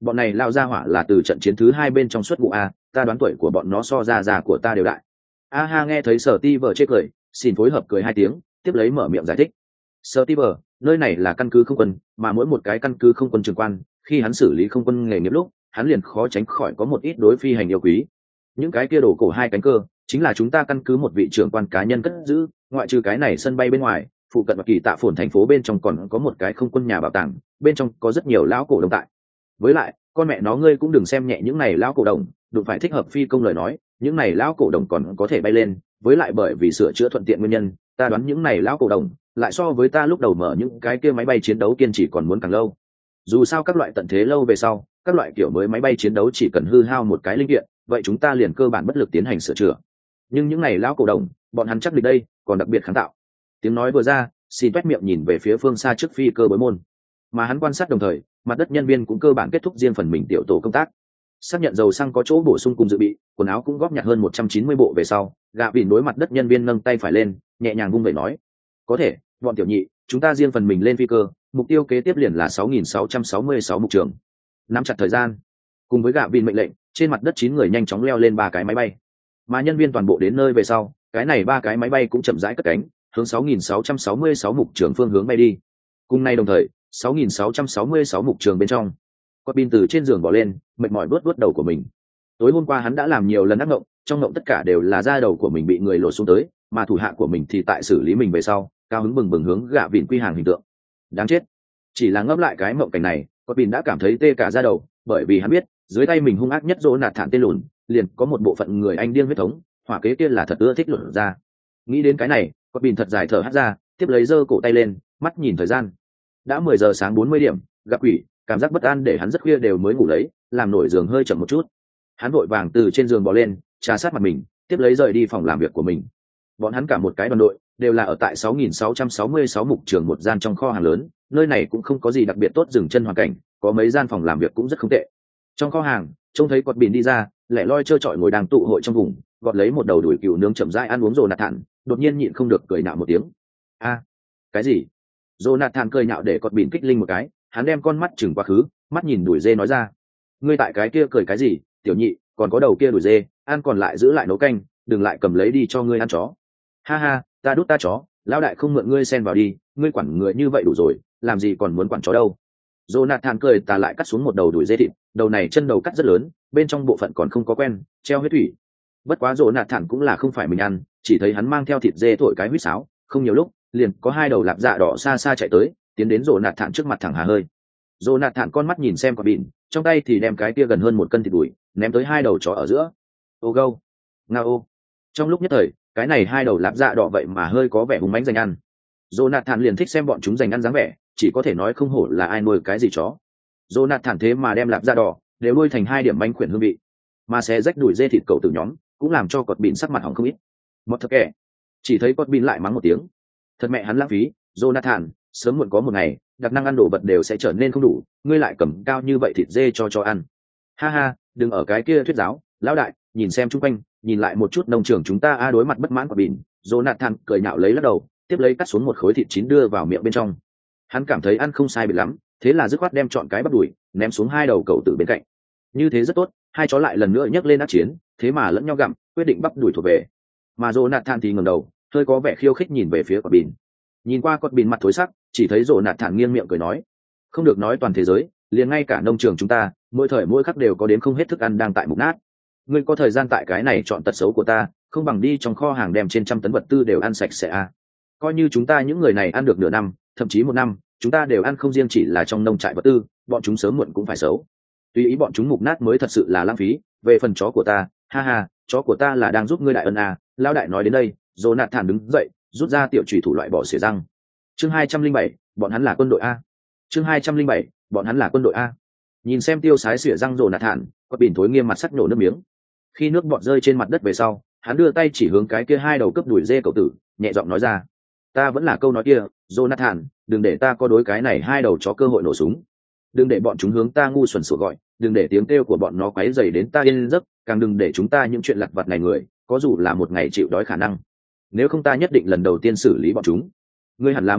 bọn này lao ra hỏa là từ trận chiến thứ hai bên trong xuất vụ a, ta đoán tuổi của bọn nó so ra già của ta đều đại. A ha nghe thấy Sở Ti vờ chê cười, xin phối hợp cười hai tiếng, tiếp lấy mở miệng giải thích. Sở Ti vờ, nơi này là căn cứ không quân, mà mỗi một cái căn cứ không quân trường quan, khi hắn xử lý không quân nghề nghiệp lúc, hắn liền khó tránh khỏi có một ít đối phi hành yêu quý. Những cái kia đổ cổ hai cánh cơ, chính là chúng ta căn cứ một vị trưởng quan cá nhân cất giữ, ngoại trừ cái này sân bay bên ngoài, phụ cận và kỳ tạ phồn thành phố bên trong còn có một cái không quân nhà bảo tàng, bên trong có rất nhiều lão cổ đồng tại. Với lại, con mẹ nó ngươi cũng đừng xem nhẹ những này lão cổ đồng, đụng phải thích hợp phi công lời nói, những này lão cổ đồng còn có thể bay lên, với lại bởi vì sửa chữa thuận tiện nguyên nhân, ta đoán những này lão cổ đồng lại so với ta lúc đầu mở những cái kia máy bay chiến đấu kiên trì còn muốn càng lâu. Dù sao các loại tận thế lâu về sau, các loại kiểu mới máy bay chiến đấu chỉ cần hư hao một cái linh kiện, vậy chúng ta liền cơ bản bất lực tiến hành sửa chữa. Nhưng những này lão cổ đồng, bọn hắn chắc địch đây, còn đặc biệt kháng tạo. Tiếng nói vừa ra, xin toét miệng nhìn về phía phương xa trước phi cơ bối môn, mà hắn quan sát đồng thời, mặt đất nhân viên cũng cơ bản kết thúc riêng phần mình tiểu tổ công tác, xác nhận dầu xăng có chỗ bổ sung cùng dự bị, quần áo cũng góp nhặt hơn một trăm chín mươi bộ về sau, gạ vịn đối mặt đất nhân viên nâng tay phải lên, nhẹ nhàng vung vẩy nói: có thể, bọn tiểu nhị, chúng ta riêng phần mình lên phi cơ, mục tiêu kế tiếp liền là sáu nghìn sáu trăm sáu mươi sáu mục trường. Nắm chặt thời gian. Cùng với gạ vịn mệnh lệnh, trên mặt đất chín người nhanh chóng leo lên ba cái máy bay, mà nhân viên toàn bộ đến nơi về sau, cái này ba cái máy bay cũng chậm rãi cất cánh, hướng sáu nghìn sáu trăm sáu mươi sáu mục trường phương hướng bay đi. Cùng nay đồng thời, sáu nghìn sáu trăm sáu mươi sáu mục trường bên trong, Quạt Bin từ trên giường bỏ lên, mệt mỏi vuốt vuốt đầu của mình. Tối hôm qua hắn đã làm nhiều lần ác mộng, trong mộng tất cả đều là da đầu của mình bị người lột xuống tới, mà thủ hạ của mình thì tại xử lý mình về sau, cao hứng bừng bừng hướng gạ vịn quy hàng hình tượng. Đáng chết! Chỉ là ngấp lại cái mộng cảnh này, Quạt Bin đã cảm thấy tê cả da đầu, bởi vì hắn biết, dưới tay mình hung ác nhất Dỗ Nạt Thản tên lùn, liền có một bộ phận người anh điên huyết thống, hỏa kế kia là thật ưa thích lột ra. Nghĩ đến cái này, Quạt Bin thật dài thở hắt ra, tiếp lấy giơ cổ tay lên, mắt nhìn thời gian. Đã mười giờ sáng bốn mươi điểm, gặp quỷ, cảm giác bất an để hắn rất khuya đều mới ngủ lấy, làm nổi giường hơi chậm một chút. Hắn vội vàng từ trên giường bò lên, trà sát mặt mình, tiếp lấy rời đi phòng làm việc của mình. Bọn hắn cả một cái đoàn đội đều là ở tại sáu nghìn sáu trăm sáu mươi sáu mục trường một gian trong kho hàng lớn, nơi này cũng không có gì đặc biệt tốt dừng chân hoàn cảnh, có mấy gian phòng làm việc cũng rất không tệ. Trong kho hàng, trông thấy Quạt Bin đi ra, lẻ loi trơ trọi ngồi đang tụ hội trong vùng, gọt lấy một đầu đùi cừu nướng chậm rãi ăn uống rồi nạt thản, đột nhiên nhịn không được cười nạo một tiếng. A, cái gì? Jonathan cười nhạo để Quạt Bin kích linh một cái, hắn đem con mắt chừng quá khứ, mắt nhìn đuổi dê nói ra: ngươi tại cái kia cười cái gì, tiểu nhị, còn có đầu kia đuổi dê, ăn còn lại giữ lại nấu canh, đừng lại cầm lấy đi cho ngươi ăn chó. Ha ha, ta đút ta chó, lão đại không mượn ngươi xen vào đi, ngươi quản người như vậy đủ rồi, làm gì còn muốn quản chó đâu. Jonathan cười ta lại cắt xuống một đầu đuổi dê thịt, đầu này chân đầu cắt rất lớn, bên trong bộ phận còn không có quen, treo huyết thủy. Bất quá Jonathan cũng là không phải mình ăn, chỉ thấy hắn mang theo thịt dê thổi cái huýt sáo, không nhiều lúc, liền có hai đầu lạp dạ đỏ xa xa chạy tới, tiến đến Jonathan trước mặt thẳng hà hơi. Jonathan con mắt nhìn xem Quạt Bin, trong tay thì đem cái kia gần hơn một cân thịt đùi ném tới hai đầu chó ở giữa. Ô gâu, ngao. Trong lúc nhất thời, cái này hai đầu lạp dạ đỏ vậy mà hơi có vẻ hùng mãnh dành ăn. Jonathan liền thích xem bọn chúng dành ăn dáng vẻ, chỉ có thể nói không hổ là ai nuôi cái gì chó. Jonathan thế mà đem lạp dạ đỏ đều nuôi thành hai điểm bánh quyển hương vị, mà xé rách đùi dê thịt cậu từ nhóm, cũng làm cho Quạt Bin sắc mặt hỏng không ít. Một thật kẻ. Chỉ thấy Quạt Bin lại mắng một tiếng. Thật mẹ hắn lãng phí, Jonathan, sớm muộn có một ngày, đặc năng ăn đồ vật đều sẽ trở nên không đủ, ngươi lại cầm cao như vậy thịt dê cho cho ăn. Ha ha, đừng ở cái kia thuyết giáo, lão đại, nhìn xem chung quanh, nhìn lại một chút nông trường chúng ta a đối mặt bất mãn của Bin, Jonathan cười nhạo lấy lắc đầu, tiếp lấy cắt xuống một khối thịt chín đưa vào miệng bên trong. Hắn cảm thấy ăn không sai biệt lắm, thế là dứt khoát đem chọn cái bắp đùi ném xuống hai đầu cậu tử bên cạnh. Như thế rất tốt, hai chó lại lần nữa nhấc lên ác chiến, thế mà lẫn nhau gặm, quyết định bắp đùi thuộc về. Mà Jonathan thì ngẩng đầu, hơi có vẻ khiêu khích nhìn về phía của Bin. Nhìn qua Quạt Bin mặt thối sắc, chỉ thấy Jonathan nghiêng miệng cười nói: không được nói toàn thế giới, liền ngay cả nông trường chúng ta, mỗi thời mỗi khắc đều có đến không hết thức ăn đang tại mục nát. Ngươi có thời gian tại cái này chọn tật xấu của ta, không bằng đi trong kho hàng đem trên trăm tấn vật tư đều ăn sạch sẽ à. Coi như chúng ta những người này ăn được nửa năm, thậm chí một năm, chúng ta đều ăn không riêng chỉ là trong nông trại vật tư, bọn chúng sớm muộn cũng phải xấu. Tùy ý bọn chúng mục nát mới thật sự là lãng phí. Về phần chó của ta, ha ha, chó của ta là đang giúp ngươi đại ân à. Lão đại nói đến đây, Jonathan đứng dậy, rút ra tiểu chủy thủ loại bỏ xỉa răng. Chương hai trăm linh bảy, bọn hắn là quân đội a. Chương hai trăm linh bảy, bọn hắn là quân đội a. Nhìn xem tiêu sái xỉa răng Jonathan, Quạt Bin thối nghiêm mặt sắc nhổ nước miếng. Khi nước bọt rơi trên mặt đất về sau, hắn đưa tay chỉ hướng cái kia hai đầu cướp đuổi dê cậu tử, nhẹ giọng nói ra: ta vẫn là câu nói kia, Jonathan, đừng để ta có đối cái này hai đầu chó cơ hội nổ súng. Đừng để bọn chúng hướng ta ngu xuẩn sủa gọi, đừng để tiếng kêu của bọn nó quấy rầy đến ta yên giấc, càng đừng để chúng ta những chuyện lặt vặt này người, có dù là một ngày chịu đói khả năng. Nếu không ta nhất định lần đầu tiên xử lý bọn chúng. Ngươi hẳn là minh bạch,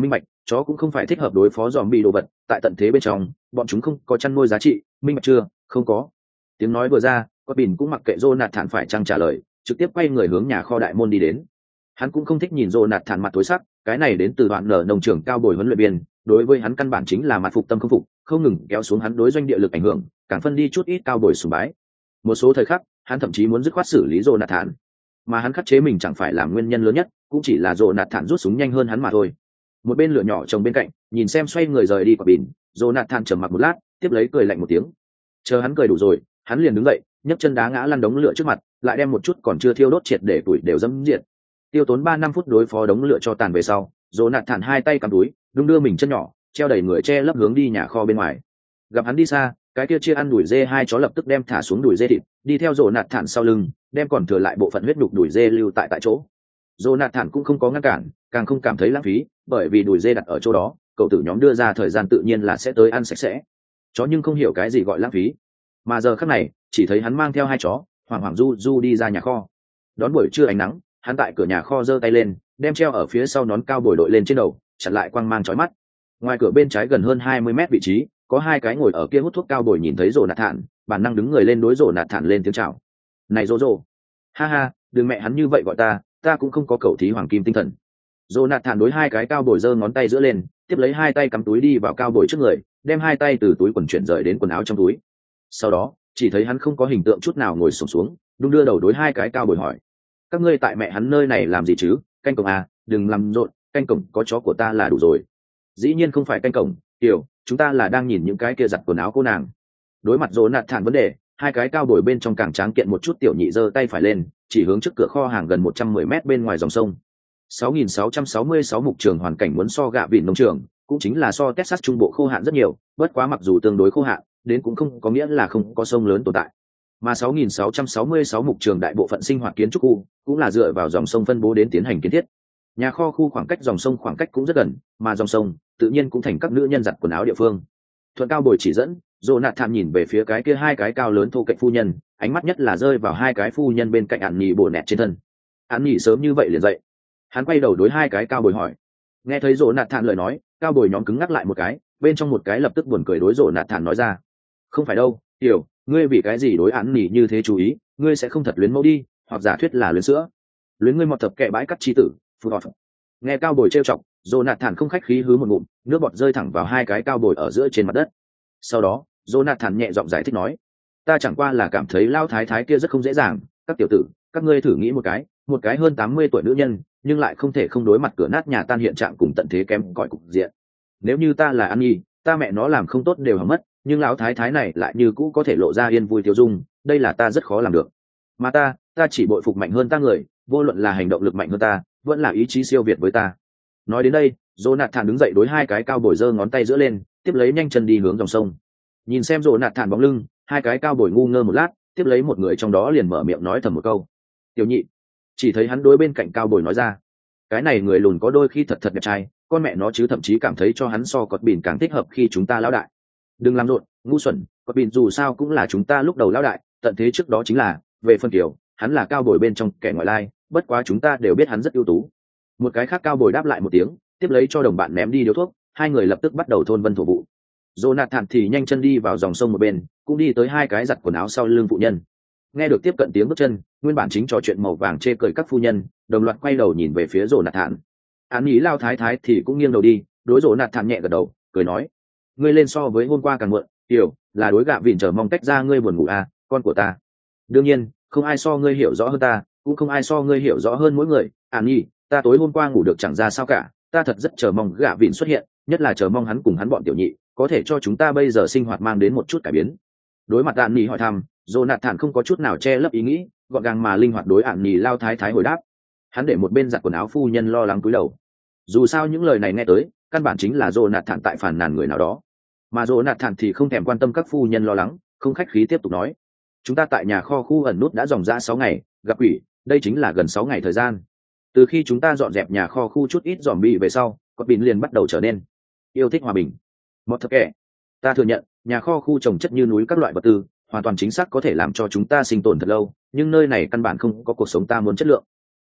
chó cũng không phải thích hợp đối phó dòm bị đồ vật, tại tận thế bên trong bọn chúng không có chăn nuôi giá trị, minh bạch chưa? Không có. Tiếng nói vừa ra, có bỉn cũng mặc kệ Jonathan phải chăng trả lời, trực tiếp quay người hướng nhà kho đại môn đi đến. Hắn cũng không thích nhìn Jonathan mặt tối sắc, cái này đến từ đoạn nở nông trường cao bồi huấn luyện viên, đối với hắn căn bản chính là mặt phục tâm không phục, không ngừng kéo xuống hắn đối doanh địa lực ảnh hưởng, càng phân đi chút ít cao bồi sùng bái. Một số thời khắc, hắn thậm chí muốn dứt khoát xử lý Jonathan, mà hắn khắc chế mình chẳng phải là nguyên nhân lớn nhất, cũng chỉ là Jonathan rút súng nhanh hơn hắn mà thôi. Một bên lửa nhỏ trồng bên cạnh, nhìn xem xoay người rời đi quả bỉn, Jonathan trầm mặc một lát, tiếp lấy cười lạnh một tiếng. Chờ hắn cười đủ rồi, hắn liền đứng dậy, nhấc chân đá ngã lăn đống lửa trước mặt, lại đem một chút còn chưa thiêu đốt triệt để tuổi đều dẫm diệt. Tiêu tốn ba năm phút đối phó đống lửa cho tàn về sau, Jonathan hai tay cầm túi, đung đưa mình chân nhỏ, treo đầy người che lấp hướng đi nhà kho bên ngoài. Gặp hắn đi xa, cái kia chia ăn đùi dê hai chó lập tức đem thả xuống đùi dê thịt, đi theo Jonathan sau lưng, đem còn thừa lại bộ phận huyết nhục đùi dê lưu tại tại chỗ. Jonathan cũng không có ngăn cản, càng không cảm thấy lãng phí, bởi vì đùi dê đặt ở chỗ đó, cậu tử nhóm đưa ra thời gian tự nhiên là sẽ tới ăn sạch sẽ. Chó nhưng không hiểu cái gì gọi lãng phí, mà giờ khắc này, chỉ thấy hắn mang theo hai chó, hoảng hoảng du du đi ra nhà kho. Đón buổi trưa ánh nắng, hắn tại cửa nhà kho giơ tay lên, đem treo ở phía sau nón cao bồi đội lên trên đầu, chặn lại quang mang chói mắt. Ngoài cửa bên trái gần hơn hai mươi mét vị trí, có hai cái ngồi ở kia hút thuốc cao bồi nhìn thấy Jonathan, bản năng đứng người lên đối Jonathan lên tiếng chào. "Này Rô Rô." "Ha ha, đừng mẹ hắn như vậy gọi ta, ta cũng không có cầu thí hoàng kim tinh thần." Jonathan đối hai cái cao bồi giơ ngón tay giữa lên, tiếp lấy hai tay cắm túi đi vào cao bồi trước người, đem hai tay từ túi quần chuyển rời đến quần áo trong túi. Sau đó, chỉ thấy hắn không có hình tượng chút nào ngồi xổm xuống, đung đưa đầu đối hai cái cao bồi hỏi: "Các ngươi tại mẹ hắn nơi này làm gì chứ? Canh cổng à, đừng làm rộn, canh cổng có chó của ta là đủ rồi." "Dĩ nhiên không phải canh cổng, tiểu, chúng ta là đang nhìn những cái kia giặt quần áo cô nàng." Đối mặt Jonathan vấn đề, hai cái cao bồi bên trong càng tráng kiện một chút tiểu nhị giơ tay phải lên, chỉ hướng trước cửa kho hàng gần một trăm mười mét bên ngoài dòng sông. sáu nghìn sáu trăm sáu mươi sáu mục trường hoàn cảnh muốn so gạ vịn nông trường, cũng chính là so Texas trung bộ khô hạn rất nhiều, bất quá mặc dù tương đối khô hạn, đến cũng không có nghĩa là không có sông lớn tồn tại. Mà sáu nghìn sáu trăm sáu mươi sáu mục trường đại bộ phận sinh hoạt kiến trúc khu, cũng là dựa vào dòng sông phân bố đến tiến hành kiến thiết. Nhà kho khu khoảng cách dòng sông khoảng cách cũng rất gần, mà dòng sông tự nhiên cũng thành các nữ nhân giặt quần áo địa phương. Thuận cao bồi chỉ dẫn, Jonathan nhìn về phía cái kia hai cái cao lớn thô kệch phu nhân, ánh mắt nhất là rơi vào hai cái phu nhân bên cạnh Án Nhị bổ nẹt trên thân. Án Nhị sớm như vậy liền dậy. Hắn quay đầu đối hai cái cao bồi hỏi. Nghe thấy Jonathan lời nói, cao bồi nhóm cứng ngắc lại một cái, bên trong một cái lập tức buồn cười đối Jonathan nói ra: "Không phải đâu, hiểu, ngươi vì cái gì đối Án Nhị như thế chú ý, ngươi sẽ không thật luyến mẫu đi, hoặc giả thuyết là luyến sữa. Luyến ngươi mọt thập kệ bãi cắt chi tử." Phù hợp. Nghe cao bồi trêu chọc, Jonathan không khách khí hứ một ngụm, nước bọt rơi thẳng vào hai cái cao bồi ở giữa trên mặt đất. Sau đó, Jonathan nhẹ giọng giải thích nói: "Ta chẳng qua là cảm thấy lao thái thái kia rất không dễ dàng, các tiểu tử, các ngươi thử nghĩ một cái, một cái hơn tám mươi tuổi nữ nhân, nhưng lại không thể không đối mặt cửa nát nhà tan hiện trạng cùng tận thế kém cỏi cục diện. Nếu như ta là An Nhi, ta mẹ nó làm không tốt đều hỏng mất, nhưng lão thái thái này lại như cũ có thể lộ ra yên vui tiêu dung, đây là ta rất khó làm được. Mà ta, ta chỉ bội phục mạnh hơn ta người, vô luận là hành động lực mạnh hơn ta, vẫn là ý chí siêu việt với ta." Nói đến đây, Jonathan đứng dậy đối hai cái cao bồi giơ ngón tay giữa lên, tiếp lấy nhanh chân đi hướng dòng sông. Nhìn xem Jonathan bóng lưng, hai cái cao bồi ngu ngơ một lát, tiếp lấy một người trong đó liền mở miệng nói thầm một câu: "Tiểu nhị." Chỉ thấy hắn đối bên cạnh cao bồi nói ra: "Cái này người lùn có đôi khi thật thật đẹp trai, con mẹ nó chứ thậm chí cảm thấy cho hắn so cọt bỉn càng thích hợp khi chúng ta lão đại. Đừng làm rộn, ngu xuẩn, cọt bỉn dù sao cũng là chúng ta lúc đầu lão đại, tận thế trước đó chính là, về phân kiểu, hắn là cao bồi bên trong kẻ ngoại lai, bất quá chúng ta đều biết hắn rất ưu tú." Một cái khác cao bồi đáp lại một tiếng, tiếp lấy cho đồng bạn ném đi điếu thuốc, hai người lập tức bắt đầu thôn vân thổ vụ. Jonathan thì nhanh chân đi vào dòng sông một bên, cũng đi tới hai cái giặt quần áo sau lưng phụ nhân. Nghe được tiếp cận tiếng bước chân, nguyên bản chính trò chuyện màu vàng chê cười các phu nhân, đồng loạt quay đầu nhìn về phía Jonathan. Án Ý lao thái thái thì cũng nghiêng đầu đi, đối Jonathan nhẹ gật đầu, cười nói: "Ngươi lên so với hôm qua càng muộn, hiểu, là đối gạ vịn chờ mong cách ra ngươi buồn ngủ à, con của ta. Đương nhiên, không ai so ngươi hiểu rõ hơn ta, cũng không ai so ngươi hiểu rõ hơn mỗi người. Án Ý, ta tối hôm qua ngủ được chẳng ra sao cả, ta thật rất chờ mong gạ vịn xuất hiện, nhất là chờ mong hắn cùng hắn bọn tiểu nhị có thể cho chúng ta bây giờ sinh hoạt mang đến một chút cải biến." Đối mặt Án Ý hỏi thăm, Jonathan không có chút nào che lấp ý nghĩ, gọn gàng mà linh hoạt đối Án Ý lao thái thái hồi đáp. Hắn để một bên giặt quần áo phu nhân lo lắng cúi đầu. Dù sao những lời này nghe tới, căn bản chính là Jonathan tại phản nàn người nào đó. Mà Jonathan thì không thèm quan tâm các phu nhân lo lắng, không khách khí tiếp tục nói: "Chúng ta tại nhà kho khu ẩn nút đã dòng dã sáu ngày, gặp quỷ, đây chính là gần sáu ngày thời gian. Từ khi chúng ta dọn dẹp nhà kho khu chút ít zombie về sau, con bìn liền bắt đầu trở nên yêu thích hòa bình. Một thật kệ, ta thừa nhận, nhà kho khu trồng chất như núi các loại vật tư, hoàn toàn chính xác có thể làm cho chúng ta sinh tồn thật lâu, nhưng nơi này căn bản không có cuộc sống ta muốn chất lượng.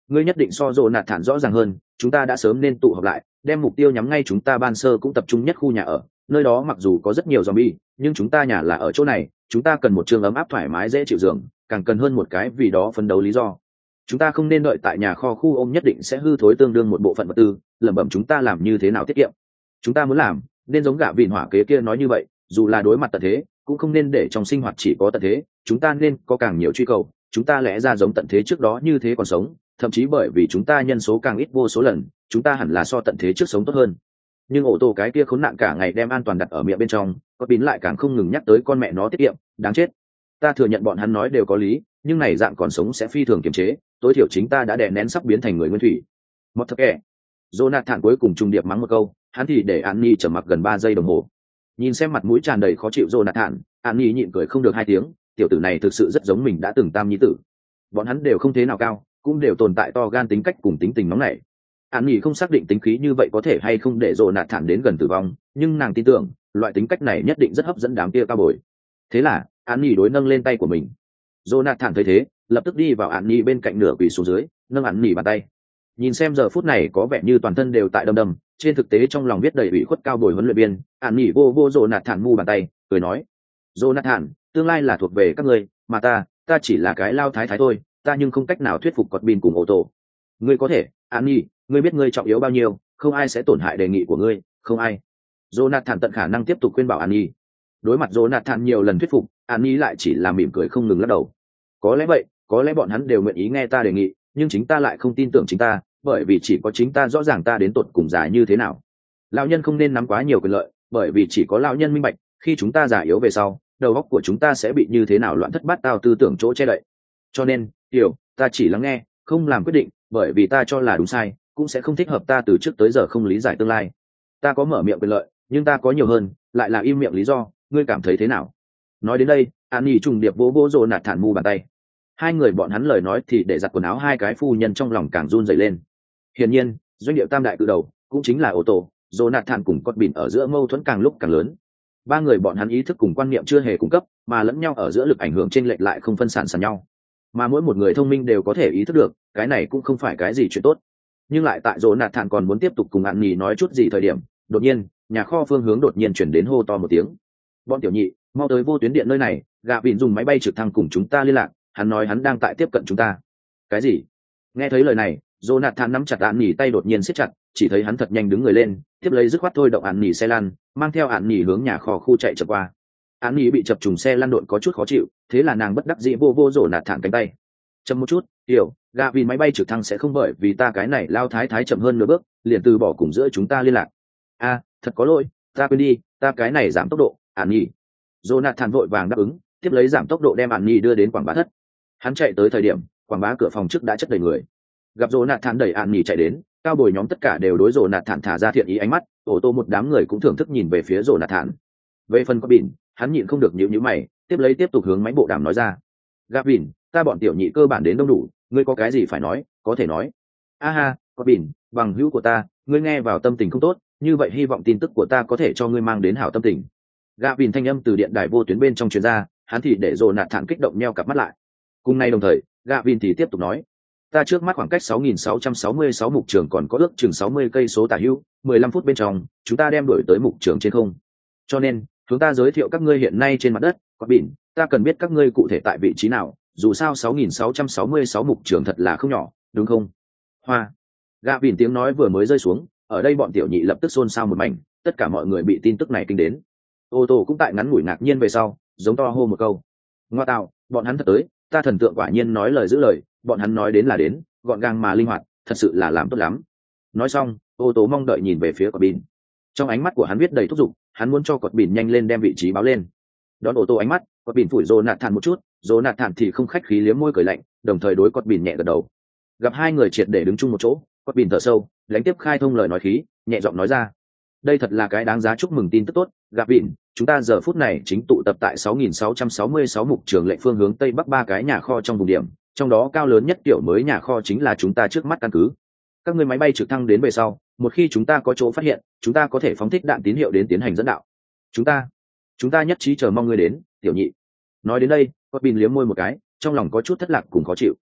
ngươi nhất định so dỗ nạt thản rõ ràng hơn, chúng ta đã sớm nên tụ họp lại, đem mục tiêu nhắm ngay chúng ta ban sơ cũng tập trung nhất khu nhà ở, nơi đó mặc dù có rất nhiều zombie, nhưng chúng ta nhà là ở chỗ này, chúng ta cần một trường ấm áp thoải mái dễ chịu giường, càng cần hơn một cái vì đó phấn đấu lý do. Chúng ta không nên đợi tại nhà kho khu ôm nhất định sẽ hư thối tương đương một bộ phận vật tư, lẩm bẩm chúng ta làm như thế nào tiết kiệm. Chúng ta muốn làm, nên giống gạ vịn hỏa kế kia nói như vậy, dù là đối mặt tận thế, cũng không nên để trong sinh hoạt chỉ có tận thế, chúng ta nên có càng nhiều truy cầu, chúng ta lẽ ra giống tận thế trước đó như thế còn sống, thậm chí bởi vì chúng ta nhân số càng ít vô số lần, chúng ta hẳn là so tận thế trước sống tốt hơn. Nhưng ổ tổ cái kia khốn nạn cả ngày đem an toàn đặt ở miệng bên trong, có tín lại càng không ngừng nhắc tới con mẹ nó tiết kiệm, đáng chết. Ta thừa nhận bọn hắn nói đều có lý, nhưng này dạng còn sống sẽ phi thường kiềm chế, tối thiểu chính ta đã đè nén sắp biến thành người nguyên thủy. Một thật kẻ. Jonathan cuối cùng trung điệp mắng một câu, hắn thì để Annie trầm mặc gần ba giây đồng hồ. Nhìn xem mặt mũi tràn đầy khó chịu Jonathan, Annie nhịn cười không được hai tiếng, tiểu tử này thực sự rất giống mình đã từng tam nhi tử. Bọn hắn đều không thế nào cao, cũng đều tồn tại to gan tính cách cùng tính tình nóng nảy. Annie không xác định tính khí như vậy có thể hay không để Jonathan đến gần tử vong, nhưng nàng tin tưởng, loại tính cách này nhất định rất hấp dẫn đám kia cao bồi. Thế là, Annie đối nâng lên tay của mình. Jonathan thấy thế, lập tức đi vào Annie bên cạnh nửa quỳ xuống dưới, nâng Annie bàn tay. Nhìn xem giờ phút này có vẻ như toàn thân đều tại đâm đâm, trên thực tế trong lòng viết đầy ủy khuất cao bồi huấn luyện viên, Annie vô vô Jonathan mu bàn tay, cười nói: "Jonathan, tương lai là thuộc về các ngươi, mà ta, ta chỉ là cái lao thái thái thôi, ta nhưng không cách nào thuyết phục Corbin cùng ô tô. Ngươi có thể, Annie, ngươi biết ngươi trọng yếu bao nhiêu, không ai sẽ tổn hại đề nghị của ngươi, không ai." Jonathan tận khả năng tiếp tục khuyên bảo Annie. Đối mặt Jonathan nhiều lần thuyết phục, Annie lại chỉ là mỉm cười không ngừng lắc đầu. Có lẽ vậy, có lẽ bọn hắn đều nguyện ý nghe ta đề nghị, nhưng chính ta lại không tin tưởng chính ta, bởi vì chỉ có chính ta rõ ràng ta đến tột cùng già như thế nào. Lão nhân không nên nắm quá nhiều quyền lợi, bởi vì chỉ có lão nhân minh bạch, khi chúng ta già yếu về sau, đầu óc của chúng ta sẽ bị như thế nào loạn thất bát tao tư tưởng chỗ che đậy. Cho nên, hiểu, ta chỉ lắng nghe, không làm quyết định, bởi vì ta cho là đúng sai, cũng sẽ không thích hợp ta từ trước tới giờ không lý giải tương lai. Ta có mở miệng quyền lợi, nhưng ta có nhiều hơn, lại là im miệng lý do, ngươi cảm thấy thế nào? Nói đến đây, Annie trùng điệp vỗ vỗ rồ nạt thản mu bàn tay. Hai người bọn hắn lời nói thì để giặt quần áo hai cái phu nhân trong lòng càng run rẩy lên. Hiển nhiên, doanh địa tam đại cự đầu cũng chính là ô tô, Jonathan cùng Corbin ở giữa mâu thuẫn càng lúc càng lớn. Ba người bọn hắn ý thức cùng quan niệm chưa hề cung cấp, mà lẫn nhau ở giữa lực ảnh hưởng trên lệch lại không phân sản sàn nhau. Mà mỗi một người thông minh đều có thể ý thức được, cái này cũng không phải cái gì chuyện tốt. Nhưng lại tại Jonathan còn muốn tiếp tục cùng An Nhi nói chút gì thời điểm, đột nhiên, nhà kho phương hướng đột nhiên chuyển đến hô to một tiếng. "Bọn tiểu nhị, mau tới vô tuyến điện nơi này, Gà Vịn dùng máy bay trực thăng cùng chúng ta liên lạc, hắn nói hắn đang tại tiếp cận chúng ta." "Cái gì?" Nghe thấy lời này, Jonathan nắm chặt An Nhi tay đột nhiên siết chặt, chỉ thấy hắn thật nhanh đứng người lên, tiếp lấy dứt khoát thôi động An Nhi xe lăn, mang theo An Nhi hướng nhà kho khu chạy chậm qua. An Nhi bị chập trùng xe lăn đột có chút khó chịu, thế là nàng bất đắc dĩ vô vô Jonathan cánh tay. "Chậm một chút, hiểu, Gà Vịn máy bay trực thăng sẽ không bởi vì ta cái này lao thái thái chậm hơn nửa bước, liền từ bỏ cùng giữa chúng ta liên lạc." "A, thật có lỗi, ta quên đi, ta cái này giảm tốc độ." An Nhi. Jonathan vội vàng đáp ứng, tiếp lấy giảm tốc độ đem An Nhi đưa đến quảng bá thất. Hắn chạy tới thời điểm, quảng bá cửa phòng trước đã chất đầy người. Gặp Jonathan đẩy An Nhi chạy đến, cao bồi nhóm tất cả đều đối Jonathan thả ra thiện ý ánh mắt, ô tô một đám người cũng thưởng thức nhìn về phía Jonathan. Về phần Corbin, hắn nhịn không được nhíu nhíu mày, tiếp lấy tiếp tục hướng máy bộ đàm nói ra: "Gavin, ta bọn tiểu nhị cơ bản đến đông đủ, ngươi có cái gì phải nói, có thể nói." "A ha, Corbin, bằng hữu của ta, ngươi nghe vào tâm tình không tốt, như vậy hy vọng tin tức của ta có thể cho ngươi mang đến hảo tâm tình." Gavin thanh âm từ điện đài vô tuyến bên trong truyền ra, hắn thì để Jonathan kích động nheo cặp mắt lại. Cùng nay đồng thời, Gavin thì tiếp tục nói: "Ta trước mắt khoảng cách sáu nghìn sáu trăm sáu mươi sáu mục trường còn có ước chừng sáu mươi cây số tả hữu, mười lăm phút bên trong, chúng ta đem đuổi tới mục trường trên không. Cho nên, chúng ta giới thiệu các ngươi hiện nay trên mặt đất, Corbin, ta cần biết các ngươi cụ thể tại vị trí nào, dù sao sáu nghìn sáu trăm sáu mươi sáu mục trường thật là không nhỏ, đúng không?" Hoa. Gavin tiếng nói vừa mới rơi xuống, ở đây bọn tiểu nhị lập tức xôn xao một mảnh, tất cả mọi người bị tin tức này kinh đến. Ô tô cũng tại ngắn ngủi ngạc nhiên về sau, giống to hô một câu: "Ngoa tạo, bọn hắn thật tới, ta thần tượng quả nhiên nói lời giữ lời, bọn hắn nói đến là đến, gọn gàng mà linh hoạt, thật sự là làm tốt lắm." Nói xong, ô tô mong đợi nhìn về phía Corbin. Trong ánh mắt của hắn viết đầy thúc giục, hắn muốn cho Corbin nhanh lên đem vị trí báo lên. Đón ô tô ánh mắt, Corbin phủi Jonathan một chút, Jonathan thì không khách khí liếm môi cười lạnh, đồng thời đối Corbin nhẹ gật đầu. Gặp hai người triệt để đứng chung một chỗ, Corbin thở sâu, lãnh tiếp khai thông lời nói khí, nhẹ giọng nói ra: "Đây thật là cái đáng giá chúc mừng tin tức tốt, Gavin, chúng ta giờ phút này chính tụ tập tại sáu nghìn sáu trăm sáu mươi sáu mục trường lệnh phương hướng tây bắc ba cái nhà kho trong vùng điểm, trong đó cao lớn nhất tiểu mới nhà kho chính là chúng ta trước mắt căn cứ. Các ngươi máy bay trực thăng đến về sau, một khi chúng ta có chỗ phát hiện, chúng ta có thể phóng thích đạn tín hiệu đến tiến hành dẫn đạo. Chúng ta, chúng ta nhất trí chờ mong ngươi đến, tiểu nhị." Nói đến đây, Corbin liếm môi một cái, trong lòng có chút thất lạc cùng khó chịu.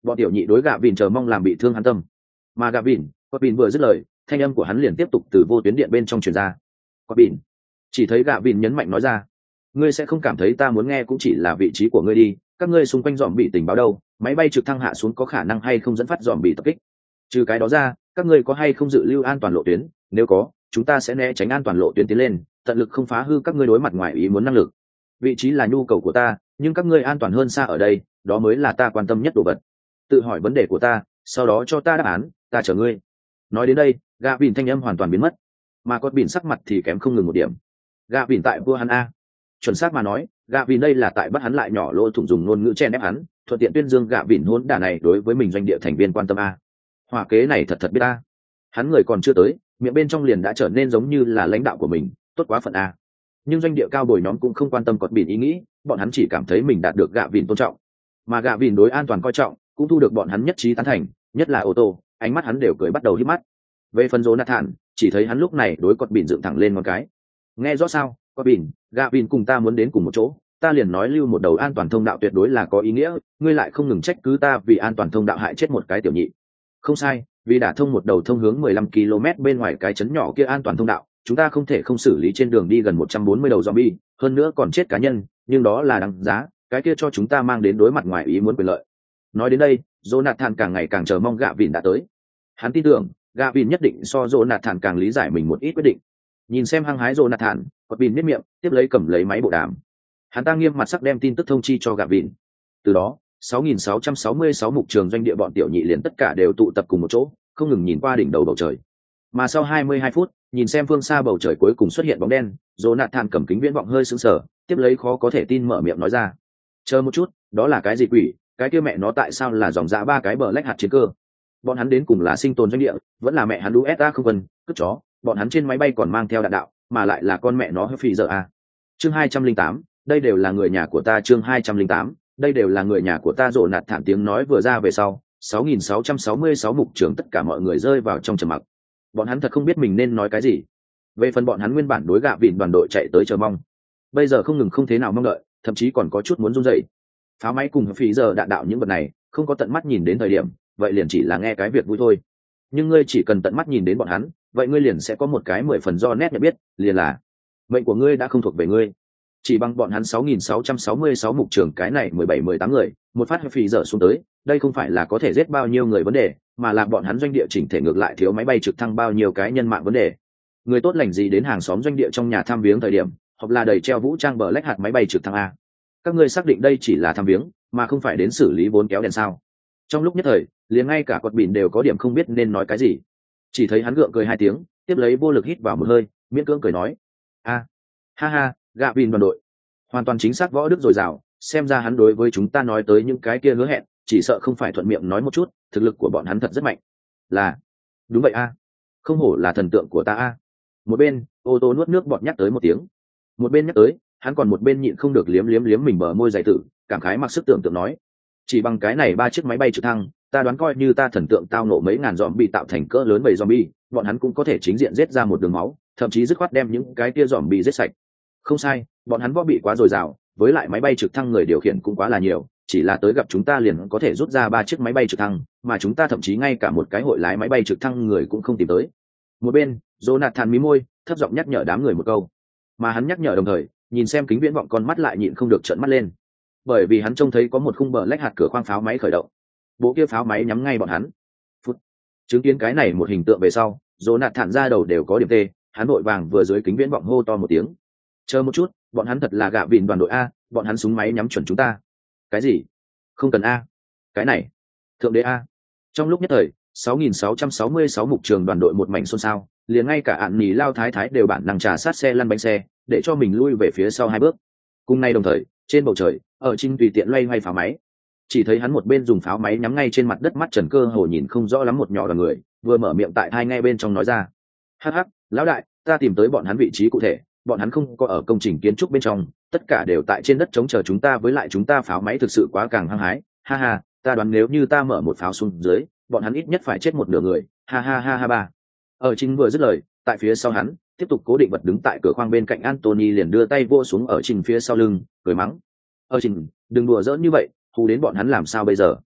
bọn tiểu nhị đối gạ vìn chờ mong làm bị thương hắn tâm. Mà gạ vìn, có vìn vừa dứt lời, thanh âm của hắn liền tiếp tục từ vô tuyến điện bên trong truyền ra. Có vìn, chỉ thấy gạ vìn nhấn mạnh nói ra, ngươi sẽ không cảm thấy ta muốn nghe cũng chỉ là vị trí của ngươi đi, các ngươi xung quanh dòm bị tình báo đâu, máy bay trực thăng hạ xuống có khả năng hay không dẫn phát dòm bị tập kích. Trừ cái đó ra, các ngươi có hay không dự lưu an toàn lộ tuyến, nếu có, chúng ta sẽ né tránh an toàn lộ tuyến tiến lên, tận lực không phá hư các ngươi đối mặt ngoài ý muốn năng lực. Vị trí là nhu cầu của ta, nhưng các ngươi an toàn hơn xa ở đây, đó mới là ta quan tâm nhất đồ vật. Tự hỏi vấn đề của ta, sau đó cho ta đáp án, ta chờ ngươi. Nói đến đây, gạ vìn thanh âm hoàn toàn biến mất, mà con bỉn sắc mặt thì kém không ngừng một điểm. Gạ vìn tại vua hắn a, chuẩn xác mà nói, gạ vìn đây là tại bắt hắn lại nhỏ lỗ thủng dùng ngôn ngữ chen ép hắn, thuận tiện tuyên dương gạ vìn hỗn đả này đối với mình doanh địa thành viên quan tâm a. Hỏa kế này thật thật biết a. Hắn người còn chưa tới, miệng bên trong liền đã trở nên giống như là lãnh đạo của mình, tốt quá phận a. Nhưng doanh địa cao bồi nhóm cũng không quan tâm cọt bỉn ý nghĩ, bọn hắn chỉ cảm thấy mình đạt được gạ vìn tôn trọng, mà gạ vìn đối an toàn coi trọng cũng thu được bọn hắn nhất trí tán thành, nhất là ô tô, ánh mắt hắn đều cười bắt đầu hít mắt. Về phần Jonathan, chỉ thấy hắn lúc này đối cọt bỉn dựng thẳng lên một cái. Nghe rõ sao, cọt bỉn, gạ vìn cùng ta muốn đến cùng một chỗ, ta liền nói lưu một đầu an toàn thông đạo tuyệt đối là có ý nghĩa, ngươi lại không ngừng trách cứ ta vì an toàn thông đạo hại chết một cái tiểu nhị. Không sai, vì đã thông một đầu thông hướng mười lăm ki lô mét bên ngoài cái trấn nhỏ kia an toàn thông đạo, chúng ta không thể không xử lý trên đường đi gần một trăm bốn mươi đầu zombie, hơn nữa còn chết cá nhân, nhưng đó là đáng giá, cái kia cho chúng ta mang đến đối mặt ngoài ý muốn quyền lợi. Nói đến đây, Jonathan càng ngày càng chờ mong gạ vìn đã tới. Hắn tin tưởng, gạ vìn nhất định so Jonathan càng lý giải mình một ít quyết định. Nhìn xem hăng hái Jonathan, quật vìn miết miệng, tiếp lấy cầm lấy máy bộ đàm. Hắn ta nghiêm mặt sắc đem tin tức thông chi cho gạ vìn. Từ đó, sáu nghìn sáu trăm sáu mươi sáu mục trường doanh địa bọn tiểu nhị liền tất cả đều tụ tập cùng một chỗ, không ngừng nhìn qua đỉnh đầu bầu trời. Mà sau hai mươi hai phút, nhìn xem phương xa bầu trời cuối cùng xuất hiện bóng đen, Jonathan cầm kính viễn vọng hơi sững sờ, tiếp lấy khó có thể tin mở miệng nói ra: "Chờ một chút, đó là cái gì quỷ? Cái kia mẹ nó tại sao là dòng dã ba cái bờ lách hạt chiến cơ? Bọn hắn đến cùng là sinh tồn doanh địa, vẫn là mẹ hắn u ét a không vân, cất chó, bọn hắn trên máy bay còn mang theo đạn đạo, mà lại là con mẹ nó hơi phì giờ a." Chương hai trăm linh tám, đây đều là người nhà của ta. Chương hai trăm linh tám, đây đều là người nhà của ta. Jonathan tiếng nói vừa ra về sau, sáu nghìn sáu trăm sáu mươi sáu mục trưởng tất cả mọi người rơi vào trong trầm mặc. Bọn hắn thật không biết mình nên nói cái gì. Về phần bọn hắn nguyên bản đối gạ vịn đoàn đội chạy tới chờ mong, bây giờ không ngừng không thế nào mong đợi, thậm chí còn có chút muốn run rẩy. Pháo máy cùng phí giờ đạn đạo những vật này, không có tận mắt nhìn đến thời điểm, vậy liền chỉ là nghe cái việc vui thôi. Nhưng ngươi chỉ cần tận mắt nhìn đến bọn hắn, vậy ngươi liền sẽ có một cái mười phần do nét nhận biết, liền là mệnh của ngươi đã không thuộc về ngươi. Chỉ bằng bọn hắn sáu nghìn sáu trăm sáu mươi sáu mục trưởng cái này mười bảy mười tám người, một phát phí giờ xuống tới, đây không phải là có thể giết bao nhiêu người vấn đề, mà là bọn hắn doanh địa chỉnh thể ngược lại thiếu máy bay trực thăng bao nhiêu cái nhân mạng vấn đề. Người tốt lành gì đến hàng xóm doanh địa trong nhà thăm viếng thời điểm, hoặc là đầy treo vũ trang bờ lách hạt máy bay trực thăng a. Các ngươi xác định đây chỉ là thăm viếng, mà không phải đến xử lý vốn kéo đèn sao? Trong lúc nhất thời, liền ngay cả quật bỉn đều có điểm không biết nên nói cái gì. Chỉ thấy hắn gượng cười hai tiếng, tiếp lấy vô lực hít vào một hơi, miễn cưỡng cười nói: "A, ha ha, gạ vìn đoàn đội, hoàn toàn chính xác võ đức dồi dào, xem ra hắn đối với chúng ta nói tới những cái kia hứa hẹn, chỉ sợ không phải thuận miệng nói một chút, thực lực của bọn hắn thật rất mạnh." Là, đúng vậy a, không hổ là thần tượng của ta a. Một bên, ô tô nuốt nước bọt nhắc tới một tiếng. Một bên nhắc tới, hắn còn một bên nhịn không được liếm liếm liếm mình bờ môi dày tử, cảm khái mặc sức tưởng tượng nói: "Chỉ bằng cái này ba chiếc máy bay trực thăng, ta đoán coi như ta thần tượng tao nộ mấy ngàn zombie tạo thành cỡ lớn bầy zombie, bọn hắn cũng có thể chính diện giết ra một đường máu, thậm chí dứt khoát đem những cái kia zombie giết sạch." Không sai, bọn hắn võ bị quá dồi dào, với lại máy bay trực thăng người điều khiển cũng quá là nhiều, chỉ là tới gặp chúng ta liền có thể rút ra ba chiếc máy bay trực thăng, mà chúng ta thậm chí ngay cả một cái hội lái máy bay trực thăng người cũng không tìm tới. Một bên, Jonathan mí môi, thấp giọng nhắc nhở đám người một câu. Mà hắn nhắc nhở đồng thời, nhìn xem kính viễn vọng con mắt lại nhịn không được trợn mắt lên. Bởi vì hắn trông thấy có một khung bờ lách hạt cửa khoang pháo máy khởi động. Bộ kia pháo máy nhắm ngay bọn hắn. Phút. Chứng kiến cái này một hình tượng về sau, Jonathan ra đầu đều có điểm tê, hắn vội vàng vừa dưới kính viễn vọng hô to một tiếng: "Chờ một chút, bọn hắn thật là gạ vịn đoàn đội a, bọn hắn súng máy nhắm chuẩn chúng ta." "Cái gì? Không cần a." "Cái này, thượng đế a." Trong lúc nhất thời, sáu nghìn sáu trăm sáu mươi sáu mục trường đoàn đội một mảnh xôn xao, liền ngay cả ạn nỉ lao thái thái đều bản năng trà sát xe lăn bánh xe, để cho mình lui về phía sau hai bước. Cùng nay đồng thời, trên bầu trời, ở Trinh tùy tiện loay hoay pháo máy. Chỉ thấy hắn một bên dùng pháo máy nhắm ngay trên mặt đất, mắt trần cơ hồ nhìn không rõ lắm một nhỏ đoàn người, vừa mở miệng tại hai ngay bên trong nói ra: "Hắc hắc, lão đại, ta tìm tới bọn hắn vị trí cụ thể, bọn hắn không có ở công trình kiến trúc bên trong, tất cả đều tại trên đất chống chờ chúng ta, với lại chúng ta pháo máy thực sự quá càng hăng hái, ha ha, ta đoán nếu như ta mở một pháo xuống dưới, bọn hắn ít nhất phải chết một nửa người, ha ha ha ha ba." Ở Chính vừa dứt lời, tại phía sau hắn, tiếp tục cố định vật đứng tại cửa khoang bên cạnh Anthony liền đưa tay vô xuống ở Trình phía sau lưng, cười mắng: "Ở Trình, đừng đùa giỡn như vậy, hù đến bọn hắn làm sao bây giờ?"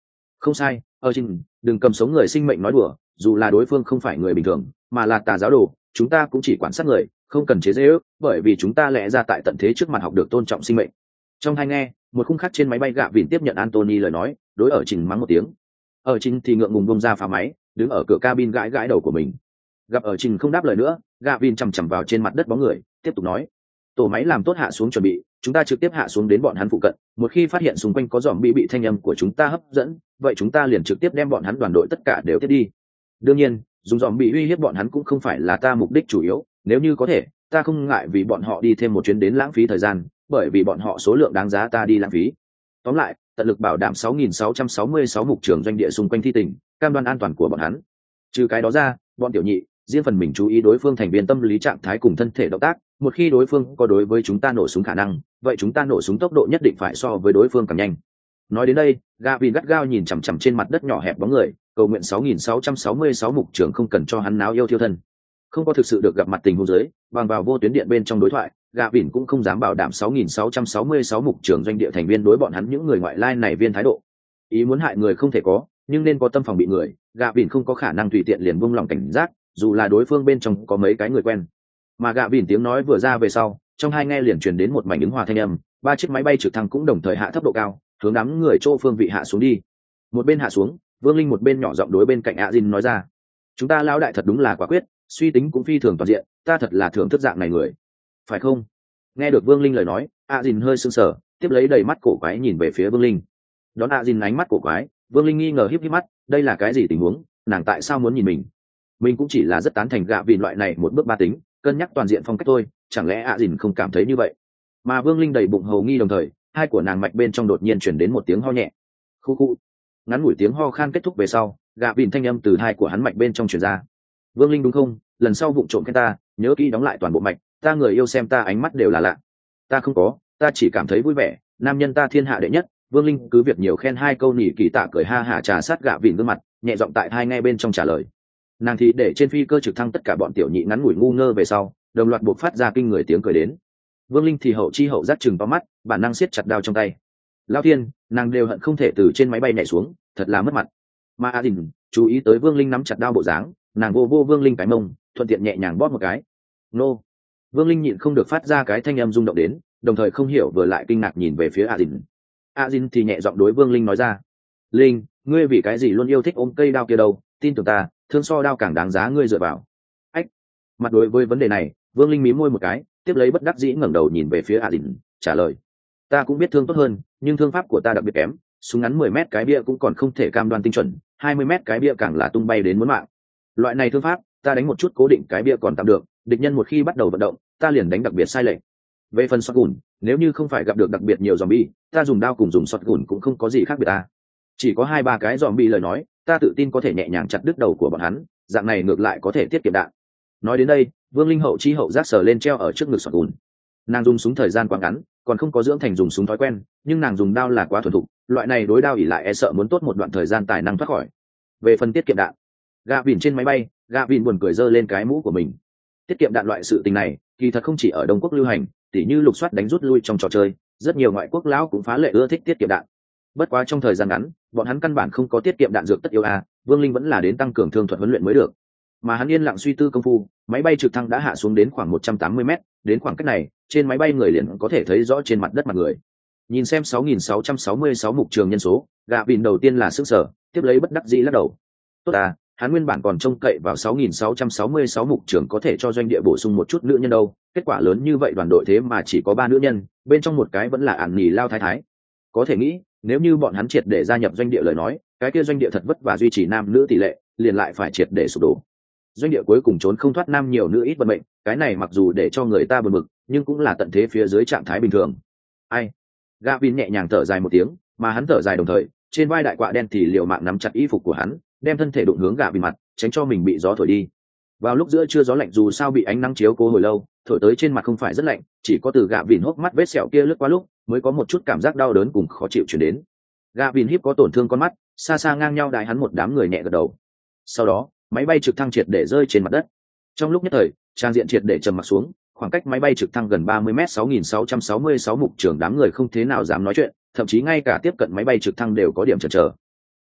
Không sai, ở trình đừng cầm sống người sinh mệnh nói đùa, dù là đối phương không phải người bình thường mà là tà giáo đồ, chúng ta cũng chỉ quản sát người, không cần chế giễu, bởi vì chúng ta lẽ ra tại tận thế trước mặt học được tôn trọng sinh mệnh. Trong hai nghe, một khung khắc trên máy bay gạ vịn tiếp nhận Anthony lời nói, đối ở trình mắng một tiếng. Ở trình thì ngượng ngùng bông ra phá máy, đứng ở cửa cabin gãi gãi đầu của mình. Gặp ở trình không đáp lời nữa, gạ vịn chằm chằm vào trên mặt đất bóng người, tiếp tục nói: tổ máy làm tốt hạ xuống chuẩn bị, chúng ta trực tiếp hạ xuống đến bọn hắn phụ cận, một khi phát hiện xung quanh có dòm bị bị thanh âm của chúng ta hấp dẫn, vậy chúng ta liền trực tiếp đem bọn hắn đoàn đội tất cả đều tiếp đi. Đương nhiên, dùng dòm bị uy hiếp bọn hắn cũng không phải là ta mục đích chủ yếu, nếu như có thể, ta không ngại vì bọn họ đi thêm một chuyến đến lãng phí thời gian, bởi vì bọn họ số lượng đáng giá ta đi lãng phí. Tóm lại, tận lực bảo đảm sáu nghìn sáu trăm sáu mươi sáu mục trường doanh địa xung quanh thi tỉnh, cam đoan an toàn của bọn hắn. Trừ cái đó ra, bọn tiểu nhị, riêng phần mình chú ý đối phương thành viên tâm lý trạng thái cùng thân thể động tác, một khi đối phương có đối với chúng ta nổ súng khả năng, vậy chúng ta nổ súng tốc độ nhất định phải so với đối phương càng nhanh. Nói đến đây, Gavin gắt gao nhìn chằm chằm trên mặt đất nhỏ hẹp bóng người, cầu nguyện sáu nghìn sáu trăm sáu mươi sáu mục trường không cần cho hắn náo yêu thiêu thân. Không có thực sự được gặp mặt tình huống dưới, bằng vào vô tuyến điện bên trong đối thoại, Gavin cũng không dám bảo đảm sáu nghìn sáu trăm sáu mươi sáu mục trường doanh địa thành viên đối bọn hắn những người ngoại lai này viên thái độ. Ý muốn hại người không thể có, nhưng nên có tâm phòng bị người, Gavin không có khả năng tùy tiện liền buông lòng cảnh giác, dù là đối phương bên trong có mấy cái người quen. Mà Gavin tiếng nói vừa ra về sau, trong hai nghe liền truyền đến một mảnh ứng hòa thanh âm, ba chiếc máy bay trực thăng cũng đồng thời hạ thấp độ cao, hướng đám người chỗ phương vị hạ xuống đi. Một bên hạ xuống, Vương Linh một bên nhỏ giọng đối bên cạnh Azin nói ra: chúng ta lão đại thật đúng là quả quyết, suy tính cũng phi thường toàn diện, ta thật là thưởng thức dạng này người, phải không? Nghe được Vương Linh lời nói, Azin hơi sững sờ, tiếp lấy đầy mắt cổ quái nhìn về phía Vương Linh. Đón Azin ánh mắt cổ quái, Vương Linh nghi ngờ híp híp mắt, đây là cái gì tình huống, nàng tại sao muốn nhìn mình? Mình cũng chỉ là rất tán thành Gavin loại này một bước ba tính, cân nhắc toàn diện phong cách thôi, chẳng lẽ Azin không cảm thấy như vậy? Mà Vương Linh đầy bụng hầu nghi, đồng thời hai của nàng mạch bên trong đột nhiên chuyển đến một tiếng ho nhẹ. Khu khu. Ngắn ngủi tiếng ho khan kết thúc về sau, Gavin thanh âm từ hai của hắn mạch bên trong truyền ra: Vương Linh đúng không, lần sau vụng trộm khen ta, nhớ kỹ đóng lại toàn bộ mạch, ta người yêu xem ta ánh mắt đều là lạ. Ta không có, ta chỉ cảm thấy vui vẻ, nam nhân ta thiên hạ đệ nhất. Vương Linh cứ việc nhiều khen hai câu nỉ kỳ tạ cười ha hả trà sát Gavin gương mặt, nhẹ giọng tại hai ngay bên trong trả lời. Nàng thì để trên phi cơ trực thăng tất cả bọn tiểu nhị ngắn ngủi ngu ngơ về sau, đồng loạt buộc phát ra kinh người tiếng cười đến. Vương Linh thì hậu chi hậu giác chừng to mắt, bản năng siết chặt đao trong tay. Lao thiên, nàng đều hận không thể từ trên máy bay nhảy xuống, thật là mất mặt. Mà Adin chú ý tới Vương Linh nắm chặt đao bộ dáng, nàng vô vô Vương Linh cái mông, thuận tiện nhẹ nhàng bóp một cái. Nô. Vương Linh nhịn không được phát ra cái thanh âm rung động đến, đồng thời không hiểu vừa lại kinh ngạc nhìn về phía Adin. Adin thì nhẹ giọng đối Vương Linh nói ra: Linh, ngươi vì cái gì luôn yêu thích ôm cây đao kia đâu, tin tưởng ta, thương so đao càng đáng giá ngươi dựa vào. Ách. Mặt đối với vấn đề này, Vương Linh mím môi một cái, tiếp lấy bất đắc dĩ ngẩng đầu nhìn về phía Adin, trả lời: ta cũng biết thương tốt hơn, nhưng thương pháp của ta đặc biệt kém, súng ngắn mười mét cái bia cũng còn không thể cam đoan tinh chuẩn, hai mươi mét cái bia càng là tung bay đến muốn mạng. Loại này thương pháp, ta đánh một chút cố định cái bia còn tạm được, địch nhân một khi bắt đầu vận động, ta liền đánh đặc biệt sai lệch. Về phần shotgun, nếu như không phải gặp được đặc biệt nhiều zombie, ta dùng đao cùng dùng shotgun cũng không có gì khác biệt ta. Chỉ có hai ba cái zombie lời nói, ta tự tin có thể nhẹ nhàng chặt đứt đầu của bọn hắn, dạng này ngược lại có thể tiết kiệm đạn. Nói đến đây, Vương Linh hậu chi hậu giác sờ lên treo ở trước ngực shotgun. Nàng dùng súng thời gian quá ngắn, còn không có dưỡng thành dùng súng thói quen, nhưng nàng dùng đao là quá thuần thục, loại này đối đao ỉ lại e sợ muốn tốt một đoạn thời gian tài năng thoát khỏi. Về phần tiết kiệm đạn, Gavin trên máy bay, Gavin buồn cười giơ lên cái mũ của mình. Tiết kiệm đạn loại sự tình này, kỳ thật không chỉ ở Đông Quốc lưu hành, tỉ như lục soát đánh rút lui trong trò chơi, rất nhiều ngoại quốc lão cũng phá lệ ưa thích tiết kiệm đạn. Bất quá trong thời gian ngắn, bọn hắn căn bản không có tiết kiệm đạn dược tất yếu a, Vương Linh vẫn là đến tăng cường thương thuật huấn luyện mới được. Mà hắn yên lặng suy tư công phu, máy bay trực thăng đã hạ xuống đến khoảng một trăm tám mươi mét, đến khoảng cách này, trên máy bay người liền có thể thấy rõ trên mặt đất mặt người. Nhìn xem sáu nghìn sáu trăm sáu mươi sáu mục trường nhân số, Gavin đầu tiên là sức sở, tiếp lấy bất đắc dĩ lắc đầu. Tốt à, hắn nguyên bản còn trông cậy vào sáu nghìn sáu trăm sáu mươi sáu mục trường có thể cho doanh địa bổ sung một chút nữ nhân đâu, kết quả lớn như vậy đoàn đội thế mà chỉ có ba nữ nhân, bên trong một cái vẫn là ản nhì lao thái thái. Có thể nghĩ, nếu như bọn hắn triệt để gia nhập doanh địa lời nói, cái kia doanh địa thật vất vả duy trì nam nữ tỷ lệ, liền lại phải triệt để sụp đổ. Doanh địa cuối cùng trốn không thoát nam nhiều nữ ít vận mệnh, cái này mặc dù để cho người ta buồn bực, nhưng cũng là tận thế phía dưới trạng thái bình thường. Ai? Gavin nhẹ nhàng thở dài một tiếng, mà hắn thở dài đồng thời, trên vai đại quạ đen thì liều mạng nắm chặt y phục của hắn, đem thân thể đụng hướng Gavin mặt, tránh cho mình bị gió thổi đi. Vào lúc giữa trưa gió lạnh dù sao bị ánh nắng chiếu cố hồi lâu, thổi tới trên mặt không phải rất lạnh, chỉ có từ Gavin hốc mắt vết sẹo kia lướt qua lúc, mới có một chút cảm giác đau đớn cùng khó chịu truyền đến. Gavin híp có tổn thương con mắt, xa xa ngang nhau đại hắn một đám người nhẹ gật đầu. Sau đó, máy bay trực thăng triệt để rơi trên mặt đất. Trong lúc nhất thời, trang diện triệt để trầm mặc xuống, khoảng cách máy bay trực thăng gần ba mươi mét, sáu nghìn sáu trăm sáu mươi sáu mục trường đám người không thế nào dám nói chuyện, thậm chí ngay cả tiếp cận máy bay trực thăng đều có điểm chần chờ.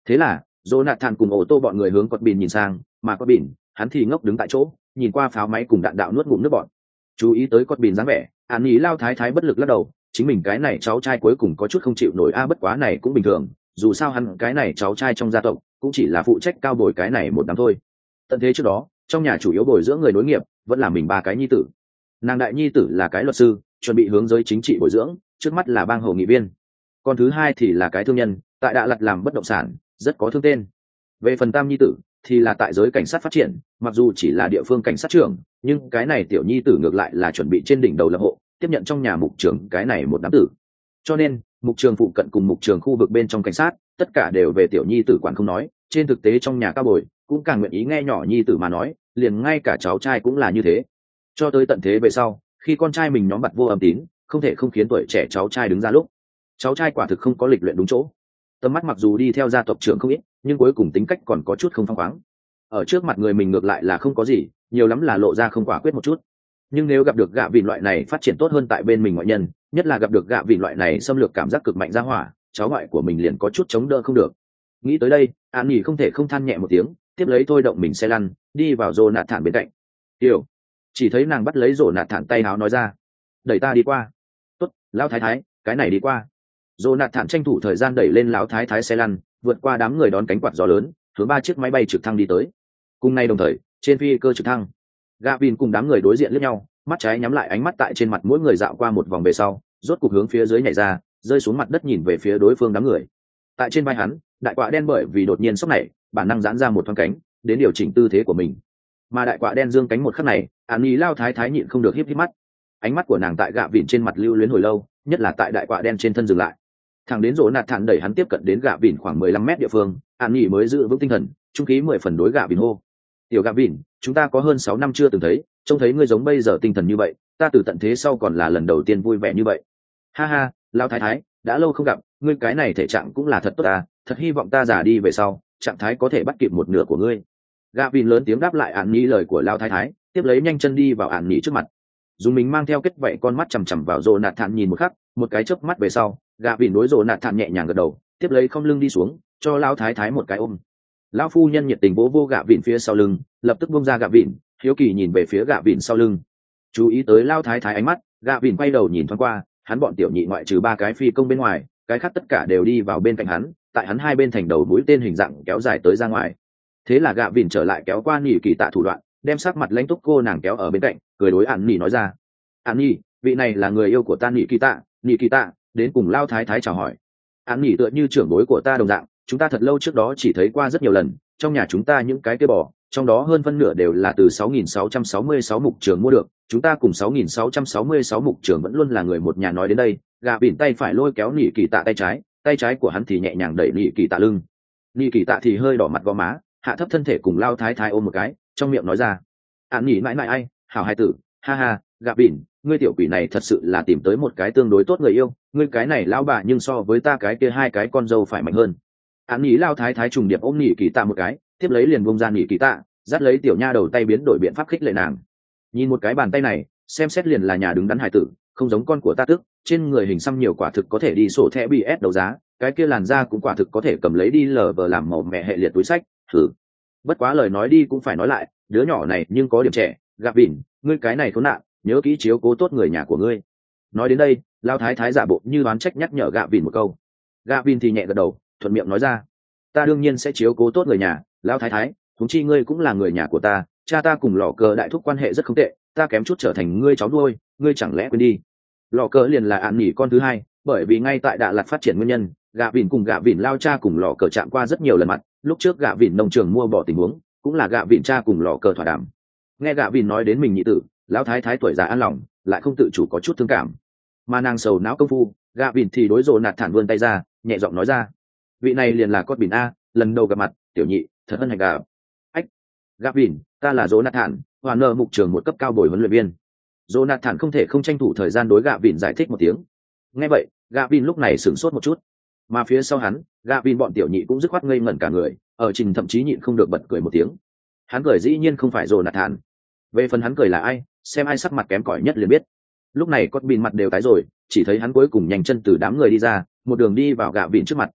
Thế là Jonathan cùng ô tô bọn người hướng Corbin nhìn sang, mà Corbin, hắn thì ngốc đứng tại chỗ, nhìn qua pháo máy cùng đạn đạo nuốt ngụm nước bọt. Chú ý tới Corbin dáng vẻ, An Nhĩ lao thái thái bất lực lắc đầu, chính mình cái này cháu trai cuối cùng có chút không chịu nổi a, bất quá này cũng bình thường, dù sao hắn cái này cháu trai trong gia tộc cũng chỉ là phụ trách cao bồi cái này một năm thôi. Tận thế trước đó, trong nhà chủ yếu bồi dưỡng người nối nghiệp vẫn là mình ba cái nhi tử. Nàng đại nhi tử là cái luật sư, chuẩn bị hướng giới chính trị bồi dưỡng, trước mắt là bang hầu nghị viên. Còn thứ hai thì là cái thương nhân, tại Đà Lạt làm bất động sản, rất có thương tên. Về phần tam nhi tử thì là tại giới cảnh sát phát triển, mặc dù chỉ là địa phương cảnh sát trưởng, nhưng cái này tiểu nhi tử ngược lại là chuẩn bị trên đỉnh đầu lập hộ, tiếp nhận trong nhà mục trường cái này một đám tử. Cho nên mục trường phụ cận cùng mục trường khu vực bên trong cảnh sát tất cả đều về tiểu nhi tử quản không nói, trên thực tế trong nhà cao bồi cũng càng nguyện ý nghe nhỏ nhi tử mà nói, liền ngay cả cháu trai cũng là như thế. Cho tới tận thế về sau, khi con trai mình nhóm bặt vô âm tín, không thể không khiến tuổi trẻ cháu trai đứng ra lúc, cháu trai quả thực không có lịch luyện đúng chỗ. Tầm mắt mặc dù đi theo gia tộc trưởng không ít, nhưng cuối cùng tính cách còn có chút không phăng khoáng. Ở trước mặt người mình ngược lại là không có gì, nhiều lắm là lộ ra không quả quyết một chút. Nhưng nếu gặp được gạ vịn loại này phát triển tốt hơn tại bên mình ngoại nhân, nhất là gặp được gạ vịn loại này xâm lược cảm giác cực mạnh ra hỏa, cháu ngoại của mình liền có chút chống đỡ không được. Nghĩ tới đây, An Nhĩ không thể không than nhẹ một tiếng, tiếp lấy thôi động mình xe lăn, đi vào Jonathan bên cạnh. Tiểu, chỉ thấy nàng bắt lấy Jonathan tay áo nói ra, đẩy ta đi qua. Tốt, lão thái thái, cái này đi qua. Jonathan tranh thủ thời gian đẩy lên lão thái thái xe lăn, vượt qua đám người đón cánh quạt gió lớn, hướng ba chiếc máy bay trực thăng đi tới. Cùng nay đồng thời, trên phi cơ trực thăng, Gavin cùng đám người đối diện lẫn nhau, mắt trái nhắm lại, ánh mắt tại trên mặt mỗi người dạo qua một vòng về sau, rốt cục hướng phía dưới nhảy ra, rơi xuống mặt đất nhìn về phía đối phương đám người. Tại trên vai hắn, đại quạ đen bởi vì đột nhiên sốc này, bản năng giãn ra một thoáng cánh, đến điều chỉnh tư thế của mình. Mà đại quạ đen dương cánh một khắc này, An Nhĩ lao thái thái nhịn không được híp híp mắt. Ánh mắt của nàng tại Gavin trên mặt lưu luyến hồi lâu, nhất là tại đại quạ đen trên thân dừng lại. Thằng đến Jonathan đẩy hắn tiếp cận đến Gavin khoảng mười lăm mét địa phương, An Nhĩ mới giữ vững tinh thần, trung khí mười phần đối Gavin hô: "Tiểu Gavin, chúng ta có hơn sáu năm chưa từng thấy, trông thấy ngươi giống bây giờ tinh thần như vậy, ta từ tận thế sau còn là lần đầu tiên vui vẻ như vậy." "Ha ha, lão thái thái, đã lâu không gặp, ngươi cái này thể trạng cũng là thật tốt à, thật hy vọng ta già đi về sau, trạng thái có thể bắt kịp một nửa của ngươi." Gavin lớn tiếng đáp lại An Nhĩ lời của lão thái thái, tiếp lấy nhanh chân đi vào An Nhĩ trước mặt. Dùng mình mang theo kết vảy con mắt chằm chằm vào Jonathan nhìn một khắc, một cái chớp mắt về sau, Gavin đối Jonathan nhẹ nhàng gật đầu, tiếp lấy không lưng đi xuống, cho lão thái thái một cái ôm. Lão phu nhân nhiệt tình vỗ vô Gavin phía sau lưng, lập tức buông ra Gavin, hiếu kỳ nhìn về phía Gavin sau lưng. Chú ý tới lão thái thái ánh mắt, Gavin quay đầu nhìn thoáng qua, hắn bọn tiểu nhị ngoại trừ ba cái phi công bên ngoài, cái khác tất cả đều đi vào bên cạnh hắn, tại hắn hai bên thành đầu mũi tên hình dạng kéo dài tới ra ngoài. Thế là Gavin trở lại kéo qua Nhĩ Kỳ Tạ thủ đoạn, đem sắc mặt lãnh túc cô nàng kéo ở bên cạnh, cười đối An Nhĩ nói ra: "An Nhĩ, vị này là người yêu của ta Nhĩ Kỳ Tạ, Nhĩ Kỳ Tạ, đến cùng lão thái thái chào hỏi." An Nhĩ tựa như trưởng bối của ta đồng dạng, chúng ta thật lâu trước đó chỉ thấy qua rất nhiều lần, trong nhà chúng ta những cái kia bò, trong đó hơn phân nửa đều là từ sáu nghìn sáu trăm sáu mươi sáu mục trường mua được, chúng ta cùng sáu nghìn sáu trăm sáu mươi sáu mục trường vẫn luôn là người một nhà. Nói đến đây, gà bỉn tay phải lôi kéo Nhĩ Kỳ Tạ tay trái, tay trái của hắn thì nhẹ nhàng đẩy Nhĩ Kỳ Tạ lưng. Nhĩ Kỳ Tạ thì hơi đỏ mặt gò má, hạ thấp thân thể cùng lao thái thái ôm một cái, trong miệng nói ra: "An Nhĩ mãi mãi ai, hảo hai tử, ha ha, gà bỉn, ngươi tiểu quỷ này thật sự là tìm tới một cái tương đối tốt người yêu, ngươi cái này lão bà nhưng so với ta cái kia hai cái con dâu phải mạnh hơn." An Nhĩ lao thái thái trùng điệp ôm Nhĩ Kỳ Tạ một cái, tiếp lấy liền buông ra Nhĩ Kỳ Tạ, dắt lấy tiểu nha đầu tay biến đổi biện pháp khích lệ nàng. Nhìn một cái bàn tay này, xem xét liền là nhà đứng đắn hải tử, không giống con của ta tức, trên người hình xăm nhiều quả thực có thể đi sổ thẻ bê ét đấu giá, cái kia làn da cũng quả thực có thể cầm lấy đi lờ vờ làm màu mẹ hệ liệt túi sách. Thử. Bất quá lời nói đi cũng phải nói lại, đứa nhỏ này nhưng có điểm trẻ, Gavin, ngươi cái này khốn nạn, nhớ kỹ chiếu cố tốt người nhà của ngươi. Nói đến đây, lao thái thái giả bộ như đoán trách nhắc nhở Gavin một câu. Gavin thì nhẹ gật đầu, thuận miệng nói ra: "Ta đương nhiên sẽ chiếu cố tốt người nhà, lao thái thái, huống chi ngươi cũng là người nhà của ta, cha ta cùng lò cờ đại thúc quan hệ rất không tệ, ta kém chút trở thành ngươi cháu nuôi, ngươi chẳng lẽ quên đi?" Lò cờ liền là An Nhĩ con thứ hai, bởi vì ngay tại Đà Lạt phát triển nguyên nhân, Gavin cùng Gavin lao cha cùng lò cờ chạm qua rất nhiều lần mặt, lúc trước Gavin nông trường mua bỏ tình huống, cũng là Gavin cha cùng lò cờ thỏa đàm. Nghe Gavin nói đến mình nhị tử, lão thái thái tuổi già an lòng, lại không tự chủ có chút thương cảm. Mà nàng sầu não công phu, Gavin thì đối rồ nạt thản vươn tay ra, nhẹ giọng nói ra: "Vị này liền là Corbin a, lần đầu gặp mặt, tiểu nhị, thật hân hạnh gặp." "Ách, Gavin, ta là Jonathan, hoàn nợ mục trường một cấp cao bồi huấn luyện viên." Jonathan không thể không tranh thủ thời gian đối Gavin giải thích một tiếng. Nghe vậy, Gavin lúc này sửng sốt một chút, mà phía sau hắn, Gavin bọn tiểu nhị cũng dứt khoát ngây ngẩn cả người, ở trình thậm chí nhịn không được bật cười một tiếng. Hắn cười dĩ nhiên không phải Jonathan. Về phần hắn cười là ai, xem ai sắc mặt kém cỏi nhất liền biết. Lúc này Corbin mặt đều tái rồi, chỉ thấy hắn cuối cùng nhanh chân từ đám người đi ra, một đường đi vào Gavin trước mặt.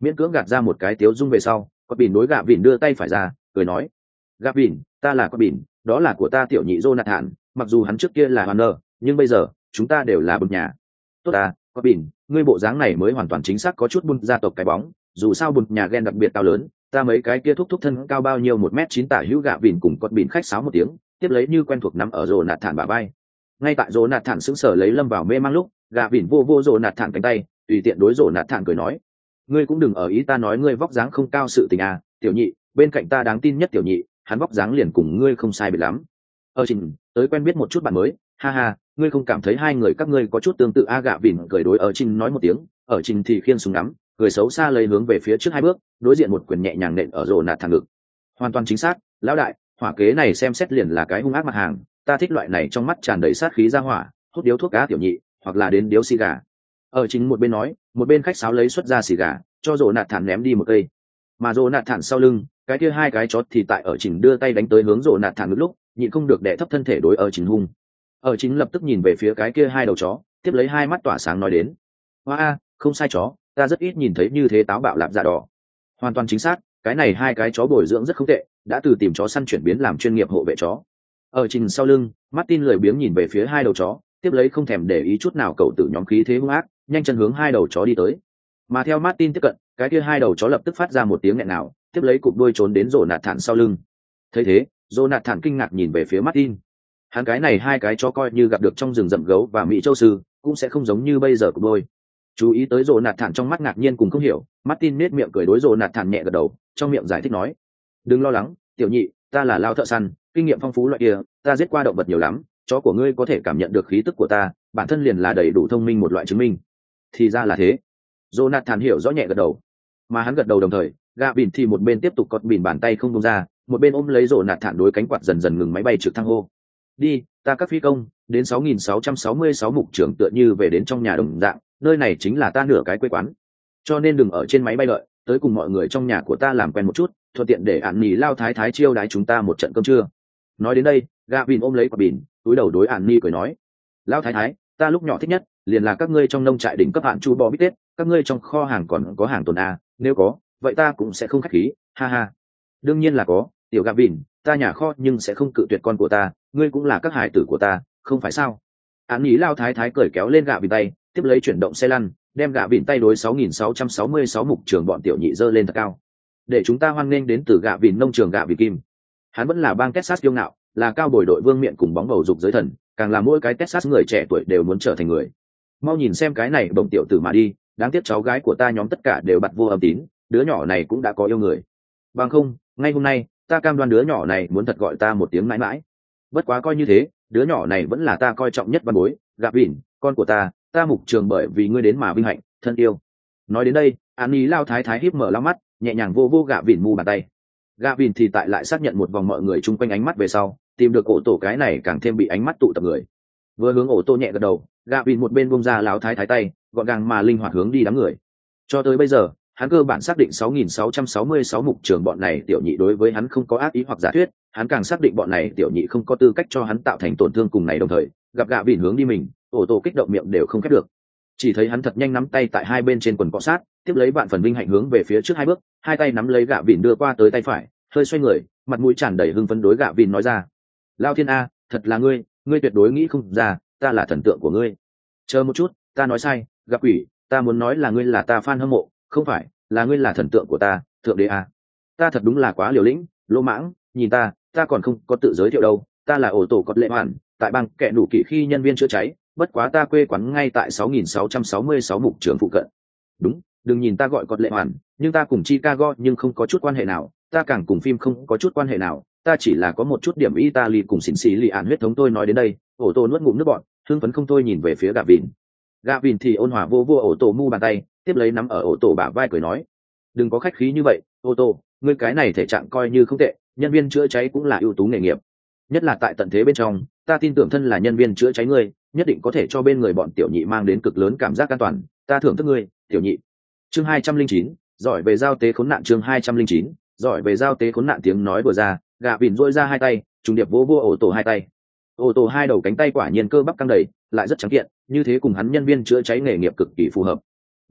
miễn cưỡng gạt ra một cái tiếu dung về sau, có bỉn đối gạ vỉn đưa tay phải ra cười nói: Gạ vỉn, ta là có bỉn, đó là của ta tiểu nhị Jonathan, mặc dù hắn trước kia là Warner, nhưng bây giờ chúng ta đều là bậc nhà. Tốt à, có bỉn, ngươi bộ dáng này mới hoàn toàn chính xác có chút bun gia tộc cái bóng, dù sao bun nhà ghen đặc biệt cao lớn, ta mấy cái kia thúc thúc thân cao bao nhiêu một mét chín tả hữu. Gạ vỉn cùng có bỉn khách sáo một tiếng, tiếp lấy như quen thuộc nắm ở Jonathan bả vai. Ngay tại Jonathan sững sờ lấy lâm vào mê mang lúc, Gạ vỉn vô vô Jonathan cánh tay, tùy tiện đối Jonathan cười nói: ngươi cũng đừng ở ý ta nói ngươi vóc dáng không cao sự tình à, tiểu nhị, bên cạnh ta đáng tin nhất tiểu nhị, hắn vóc dáng liền cùng ngươi không sai biệt lắm. Ở trình tới quen biết một chút bạn mới, ha ha, ngươi không cảm thấy hai người các ngươi có chút tương tự a? Gạ vỉn cười đối ở trình nói một tiếng, ở trình thì khiêng súng ngắm, cười xấu xa lấy hướng về phía trước hai bước, đối diện một quyền nhẹ nhàng nện ở rồ nạt thẳng ngực. Hoàn toàn chính xác, lão đại, hỏa kế này xem xét liền là cái hung ác mặt hàng, ta thích loại này trong mắt tràn đầy sát khí ra hỏa, hút điếu thuốc cá tiểu nhị, hoặc là đến điếu xì gà. Ở chính một bên nói, một bên khách sáo lấy xuất ra xì gà, cho rồ nạt thản ném đi một cây. Mà rồ nạt thản sau lưng, cái kia hai cái chót thì tại ở trình đưa tay đánh tới hướng rồ nạt thản lúc, nhịn không được đè thấp thân thể đối ở trình hung. Ở chính lập tức nhìn về phía cái kia hai đầu chó, tiếp lấy hai mắt tỏa sáng nói đến: hoa a, không sai chó, ta rất ít nhìn thấy như thế táo bạo lạp dạ đỏ. Hoàn toàn chính xác, cái này hai cái chó bồi dưỡng rất không tệ, đã từ tìm chó săn chuyển biến làm chuyên nghiệp hộ vệ chó. Ở trình sau lưng, Martin lười biếng nhìn về phía hai đầu chó, tiếp lấy không thèm để ý chút nào cậu tử nhóm khí thế hung ác, nhanh chân hướng hai đầu chó đi tới. Mà theo Martin tiếp cận, cái kia hai đầu chó lập tức phát ra một tiếng nghẹn nào, tiếp lấy cụp đuôi trốn đến Jonathan sau lưng. Thấy thế, Jonathan kinh ngạc nhìn về phía Martin. Hắn cái này hai cái chó coi như gặp được trong rừng rậm gấu và mỹ châu sư, cũng sẽ không giống như bây giờ cụp đuôi. Chú ý tới Jonathan trong mắt ngạc nhiên cùng không hiểu, Martin nét miệng cười đối Jonathan nhẹ gật đầu, trong miệng giải thích nói: đừng lo lắng, tiểu nhị, ta là lao thợ săn, kinh nghiệm phong phú loại kia, ta giết qua động vật nhiều lắm, chó của ngươi có thể cảm nhận được khí tức của ta, bản thân liền là đầy đủ thông minh một loại chứng minh. Thì ra là thế. Jonathan hiểu rõ nhẹ gật đầu. Mà hắn gật đầu đồng thời, gạ bỉn thì một bên tiếp tục cọt bỉn bàn tay không buông ra, một bên ôm lấy Jonathan đối cánh quạt dần dần ngừng máy bay trực thăng hô: đi, ta các phi công, đến sáu nghìn sáu trăm sáu mươi sáu mục trưởng tựa như về đến trong nhà đồng dạng, nơi này chính là ta nửa cái quê quán. Cho nên đừng ở trên máy bay đợi, tới cùng mọi người trong nhà của ta làm quen một chút, thuận tiện để ản nỉ lao thái thái chiêu đái chúng ta một trận cơm trưa. Nói đến đây, gạ bỉn ôm lấy quả bỉn, túi đầu đối ản nỉ cười nói: lao thái thái, ta lúc nhỏ thích nhất liền là các ngươi trong nông trại đỉnh cấp hạn chu bò bít tết, các ngươi trong kho hàng còn có hàng tồn a, nếu có, vậy ta cũng sẽ không khách khí, ha ha. Đương nhiên là có, tiểu gạ bỉn, ta nhà kho nhưng sẽ không cự tuyệt con của ta, ngươi cũng là các hải tử của ta, không phải sao? Ản nỉ lao thái thái cởi kéo lên gạ bỉn tay, tiếp lấy chuyển động xe lăn, đem gạ bỉn tay đối sáu nghìn sáu trăm sáu mươi sáu mục trường bọn tiểu nhị dơ lên thật cao. Để chúng ta hoan nghênh đến từ gạ bỉn nông trường gạ bỉn kim. Hắn vẫn là bang Texas kiêu ngạo, là cao bồi đội vương miện cùng bóng bầu dục giới thần, càng là mỗi cái Texas người trẻ tuổi đều muốn trở thành người. Mau nhìn xem cái này bồng tiểu tử mà đi, đáng tiếc cháu gái của ta nhóm tất cả đều bặt vô âm tín, đứa nhỏ này cũng đã có yêu người. Bằng không, ngay hôm nay, ta cam đoan đứa nhỏ này muốn thật gọi ta một tiếng mãi mãi. Bất quá coi như thế, đứa nhỏ này vẫn là ta coi trọng nhất văn bối, gạ bỉn, con của ta, ta mục trường bởi vì ngươi đến mà vinh hạnh, thân yêu. Nói đến đây, An Nhi lao thái thái híp mở lao mắt, nhẹ nhàng vô vô gạ bỉn mu bàn tay. Gạ bỉn thì tại lại xác nhận một vòng mọi người chung quanh ánh mắt về sau, tìm được ổ tổ cái này càng thêm bị ánh mắt tụ tập người. Vừa hướng ổ tổ nhẹ gật đầu, gạ bỉn một bên bông ra lao thái thái tay, gọn gàng mà linh hoạt hướng đi đám người. Cho tới bây giờ, hắn cơ bản xác định sáu nghìn sáu trăm sáu mươi sáu mục trường bọn này tiểu nhị đối với hắn không có ác ý hoặc giả thuyết, hắn càng xác định bọn này tiểu nhị không có tư cách cho hắn tạo thành tổn thương cùng này đồng thời, gặp gạ bỉn hướng đi mình, ổ tổ kích động miệng đều không khép được. Chỉ thấy hắn thật nhanh nắm tay tại hai bên trên quần cọ sát, tiếp lấy bạn phần vinh hạnh hướng về phía trước hai bước, hai tay nắm lấy gạ bỉn đưa qua tới tay phải, hơi xoay người, mặt mũi tràn đầy hưng phấn đối gạ bỉn nói ra: lao thiên a, thật là ngươi, ngươi tuyệt đối nghĩ không ra, ta là thần tượng của ngươi. Chờ một chút, ta nói sai, gặp quỷ, ta muốn nói là ngươi là ta fan hâm mộ, không phải, là ngươi là thần tượng của ta, thượng đế a. Ta thật đúng là quá liều lĩnh, lỗ mãng, nhìn ta, ta còn không có tự giới thiệu đâu, ta là ổ tổ cọt lệ hoàn, tại bang kẻ đủ kỵ khi nhân viên chữa cháy, bất quá ta quê quán ngay tại sáu nghìn sáu trăm sáu mươi sáu mục trường phụ cận. Đúng, đừng nhìn ta gọi cọt lệ hoàn, nhưng ta cùng Chicago nhưng không có chút quan hệ nào, ta càng cùng phim không có chút quan hệ nào, ta chỉ là có một chút điểm Italy cùng xỉn xì lì ạn huyết thống. Tôi nói đến đây, ổ tổ nuốt ngụm nước bọt, hưng phấn không thôi nhìn về phía gạ vìn. Gạ vìn thì ôn hòa vô vô ổ tổ mu bàn tay, tiếp lấy nắm ở ổ tổ bả vai cười nói: đừng có khách khí như vậy, ổ tổ, ngươi cái này thể trạng coi như không tệ, nhân viên chữa cháy cũng là ưu tú nghề nghiệp, nhất là tại tận thế bên trong, ta tin tưởng thân là nhân viên chữa cháy ngươi nhất định có thể cho bên người bọn tiểu nhị mang đến cực lớn cảm giác an toàn, ta thưởng thức ngươi, tiểu nhị. Chương hai trăm linh chín, giỏi về giao tế khốn nạn. Chương hai trăm linh chín, giỏi về giao tế khốn nạn. Tiếng nói vừa ra, gạ vìn dỗi ra hai tay, trùng điệp vô vô ổ tổ hai tay. Ổ tổ hai đầu cánh tay quả nhiên cơ bắp căng đầy, lại rất trắng kiện, như thế cùng hắn nhân viên chữa cháy nghề nghiệp cực kỳ phù hợp.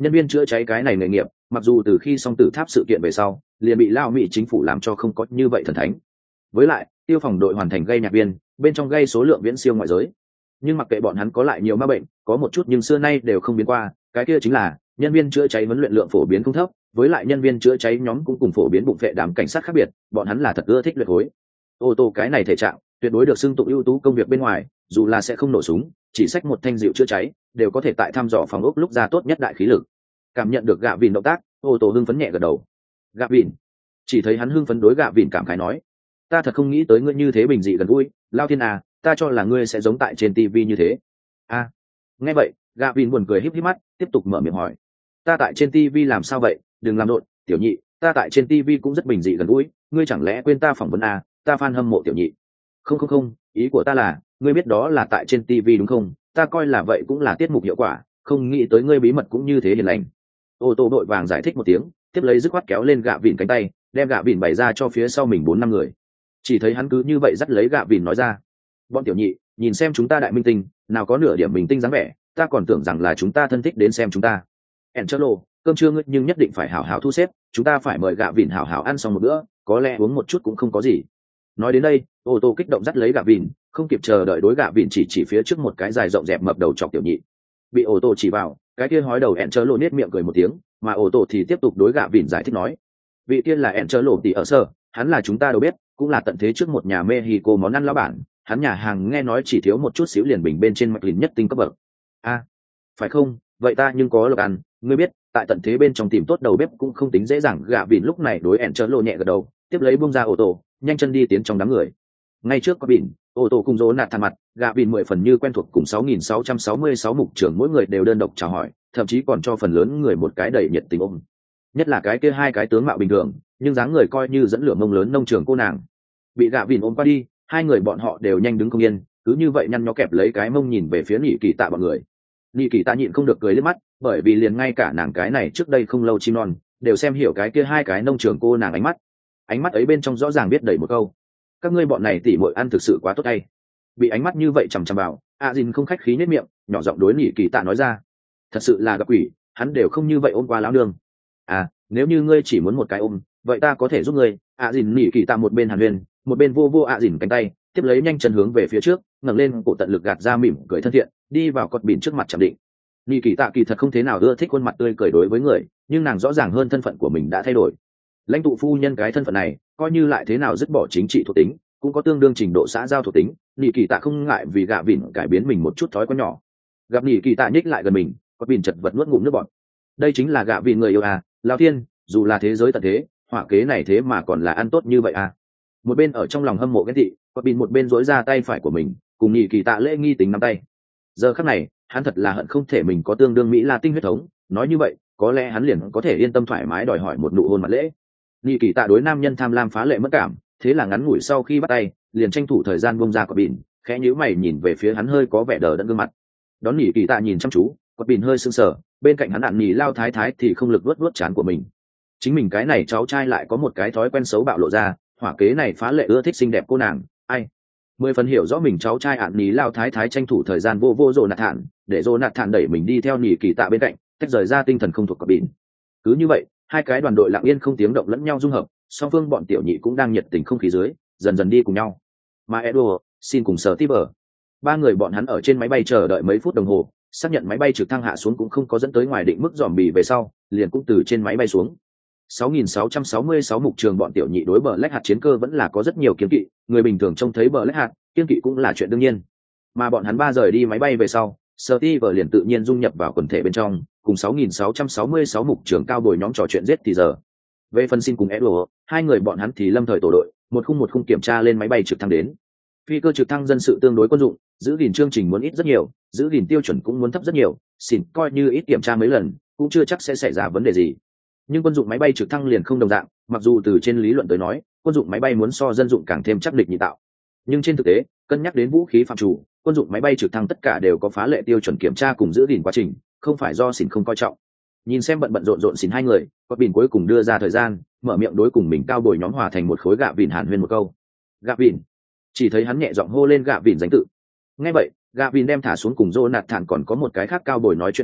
nhân viên chữa cháy cái này nghề nghiệp mặc dù từ khi xong tử tháp sự kiện về sau liền bị lao mỹ chính phủ làm cho không có như vậy thần thánh. Với lại tiêu phòng đội hoàn thành gây nhạc viên, bên trong gây số lượng viễn siêu ngoại giới. Nhưng mặc kệ bọn hắn có lại nhiều ma bệnh, có một chút nhưng xưa nay đều không biến qua, cái kia chính là nhân viên chữa cháy huấn luyện lượng phổ biến không thấp. Với lại nhân viên chữa cháy nhóm cũng cùng phổ biến bụng vệ đám cảnh sát khác biệt, bọn hắn là thật ưa thích luyện khối. Ô tô cái này thể trạng tuyệt đối được xưng tụng ưu tú công việc bên ngoài, dù là sẽ không nổ súng, chỉ xách một thanh dịu chữa cháy đều có thể tại thăm dò phòng ốc lúc ra tốt nhất đại khí lực. Cảm nhận được gạ vìn động tác, ô tô hưng phấn nhẹ gật đầu. Gạ vìn, chỉ thấy hắn hưng phấn đối gạ vìn cảm khái nói, ta thật không nghĩ tới ngươi như thế bình dị gần gũi, lao thiên à, ta cho là ngươi sẽ giống tại trên tivi như thế. A, à, nghe vậy gạ vìn buồn cười híp híp mắt, tiếp tục mở miệng hỏi, ta tại trên tivi làm sao vậy? Đừng làm rộn, tiểu nhị, ta tại trên tivi cũng rất bình dị gần gũi, ngươi chẳng lẽ quên ta phỏng vấn à? Ta fan hâm mộ tiểu nhị. Không không không, ý của ta là ngươi biết đó là tại trên tivi đúng không? Ta coi là vậy cũng là tiết mục hiệu quả, không nghĩ tới ngươi bí mật cũng như thế hiền lành. Ô tô đội vàng giải thích một tiếng, tiếp lấy dứt khoát kéo lên gạ vìn cánh tay, đem gạ vìn bày ra cho phía sau mình bốn năm người. Chỉ thấy hắn cứ như vậy dắt lấy gạ vìn nói ra, bọn tiểu nhị, nhìn xem chúng ta đại minh tinh, nào có nửa điểm bình tinh dáng vẻ, ta còn tưởng rằng là chúng ta thân thích đến xem chúng ta. Angelo, cơm trưa ngươi nhưng nhất định phải hảo hảo thu xếp, chúng ta phải mời gạ vìn hảo hảo ăn xong một bữa, có lẽ uống một chút cũng không có gì. Nói đến đây, ô tô kích động dắt lấy gạ vìn, không kịp chờ đợi đối gạ vìn chỉ chỉ phía trước một cái dài rộng dẹp mập đầu chọc tiểu nhị. Bị ô tô chỉ vào, cái kia hói đầu Angelo nết miệng cười một tiếng, mà ô tô thì tiếp tục đối gạ vìn giải thích nói, vị tiên là Angelo tỷ ở sở, hắn là chúng ta đều biết, cũng là tận thế trước một nhà Mexico món ăn lão bản, hắn nhà hàng nghe nói chỉ thiếu một chút xíu liền bình bên trên mạch lìn nhất tinh cấp bậc. A, à, phải không? Vậy ta nhưng có lộc ăn, ngươi biết, tại tận thế bên trong tìm tốt đầu bếp cũng không tính dễ dàng. Gạ vìn lúc này đối Angelo nhẹ gật đầu, tiếp lấy buông ra ô tô, nhanh chân đi tiến trong đám người. Ngay trước có bỉn, ô tô cùng rỗ nạt thàn mặt, gạ vìn mười phần như quen thuộc cùng sáu nghìn sáu trăm sáu mươi sáu mục trưởng mỗi người đều đơn độc chào hỏi, thậm chí còn cho phần lớn người một cái đầy nhiệt tình ôm. Nhất là cái kia hai cái tướng mạo bình thường, nhưng dáng người coi như dẫn lửa mông lớn nông trường cô nàng. Bị gạ vìn ôm qua đi, hai người bọn họ đều nhanh đứng không yên, cứ như vậy nhăn nhó kẹp lấy cái mông nhìn về phía Nhị Kỳ Tạ bọn người. Nhị Kỳ Tạ nhịn không được cười liếc mắt, bởi vì liền ngay cả nàng cái này trước đây không lâu chim non đều xem hiểu cái kia hai cái nông trường cô nàng ánh mắt. Ánh mắt ấy bên trong rõ ràng biết đầy một câu, các ngươi bọn này tỉ muội ăn thực sự quá tốt hay. Bị ánh mắt như vậy chằm chằm vào, a dìn không khách khí nết miệng, nhỏ giọng đối Nhị Kỳ Tạ nói ra, thật sự là gặp quỷ, hắn đều không như vậy ôm qua lão nương. À, nếu như ngươi chỉ muốn một cái ôm, vậy ta có thể giúp ngươi. A dìn Nhị Kỳ Tạ một bên hàn huyên, một bên vô vô a dìn cánh tay, tiếp lấy nhanh chân hướng về phía trước, ngẩng lên cổ tận lực gạt ra mỉm cười thân thiện, đi vào cột bỉn trước mặt chạm định. Nhị Kỳ Tạ kỳ thật không thế nào ưa thích khuôn mặt tươi cười đối với người, nhưng nàng rõ ràng hơn thân phận của mình đã thay đổi. Lãnh tụ phu nhân cái thân phận này, coi như lại thế nào dứt bỏ chính trị thuộc tính, cũng có tương đương trình độ xã giao thuộc tính. Nhị Kỳ Tạ không ngại vì gạ vỉn cải biến mình một chút thói quen nhỏ. Gặp Nhị Kỳ Tạ nhích lại gần mình, cột bỉn chật vật nuốt ngụm nước bọt. Đây chính là gạ vỉn người yêu à, lão thiên, dù là thế giới tận thế, hỏa kế này thế mà còn là ăn tốt như vậy à. Một bên ở trong lòng hâm mộ ghen tị, cột bỉn một bên dối ra tay phải của mình, cùng Nhị Kỳ Tạ lễ nghi tính nắm tay. Giờ khắc này, hắn thật là hận không thể mình có tương đương mỹ la tinh huyết thống, nói như vậy có lẽ hắn liền có thể yên tâm thoải mái đòi hỏi một nụ hôn mặt lễ. Nhị Kỳ Tạ đối nam nhân tham lam phá lệ mất cảm, thế là ngắn ngủi sau khi bắt tay liền tranh thủ thời gian bông ra cột bỉn, khẽ nhíu mày nhìn về phía hắn hơi có vẻ đờ đẫn gương mặt. Đón Nhị Kỳ Tạ nhìn chăm chú, cột bỉn hơi sưng sờ, bên cạnh hắn ạn nhì lao thái thái thì không lực vuốt vuốt trán của mình. Chính mình cái này cháu trai lại có một cái thói quen xấu bạo lộ ra, hỏa kế này phá lệ ưa thích xinh đẹp cô nàng, ai mười phần hiểu rõ mình cháu trai ạn nhì lao thái thái tranh thủ thời gian vô vô rồ nạt thản, để rồ nạt thản đẩy mình đi theo Nhị Kỳ Tạ bên cạnh, tách rời ra tinh thần không thuộc cột bỉn. Cứ như vậy, hai cái đoàn đội lặng yên không tiếng động lẫn nhau dung hợp, song phương bọn tiểu nhị cũng đang nhiệt tình không khí dưới dần dần đi cùng nhau. Mà Edward xin cùng sở Tiber, ba người bọn hắn ở trên máy bay chờ đợi mấy phút đồng hồ, xác nhận máy bay trực thăng hạ xuống cũng không có dẫn tới ngoài định mức dòm bì về sau, liền cũng từ trên máy bay xuống. sáu nghìn sáu trăm sáu mươi sáu mục trường bọn tiểu nhị đối bờ lách hạt chiến cơ vẫn là có rất nhiều kiêng kỵ, người bình thường trông thấy bờ lách hạt kiêng kỵ cũng là chuyện đương nhiên. Mà bọn hắn ba rời đi máy bay về sau, Steve liền tự nhiên dung nhập vào quần thể bên trong, cùng sáu nghìn sáu trăm sáu mươi sáu mục trường cao bồi nhóm trò chuyện giết thì giờ. Về phần xin cùng Edward, hai người bọn hắn thì lâm thời tổ đội, một khung một khung kiểm tra lên máy bay trực thăng đến. Phi cơ trực thăng dân sự tương đối quân dụng, giữ gìn chương trình muốn ít rất nhiều, giữ gìn tiêu chuẩn cũng muốn thấp rất nhiều, xin coi như ít kiểm tra mấy lần, cũng chưa chắc sẽ xảy ra vấn đề gì. Nhưng quân dụng máy bay trực thăng liền không đồng dạng, mặc dù từ trên lý luận tới nói, quân dụng máy bay muốn so dân dụng càng thêm chắc địch nhị tạo. Nhưng trên thực tế, cân nhắc đến vũ khí phạm chủ, quân dụng máy bay trực thăng tất cả đều có phá lệ tiêu chuẩn kiểm tra cùng giữ gìn quá trình, không phải do xỉn không coi trọng. Nhìn xem bận bận rộn rộn xỉn hai người, có bỉn cuối cùng đưa ra thời gian, mở miệng đối cùng mình cao bồi nhóm hòa thành một khối gạ vỉn hàn huyên một câu. Gạ vỉn, chỉ thấy hắn nhẹ giọng hô lên gạ vỉn danh tự. Nghe vậy, gạ vỉn đem thả xuống cùng Jonathan còn có một cái khác cao bồi nói chuyện phiếm,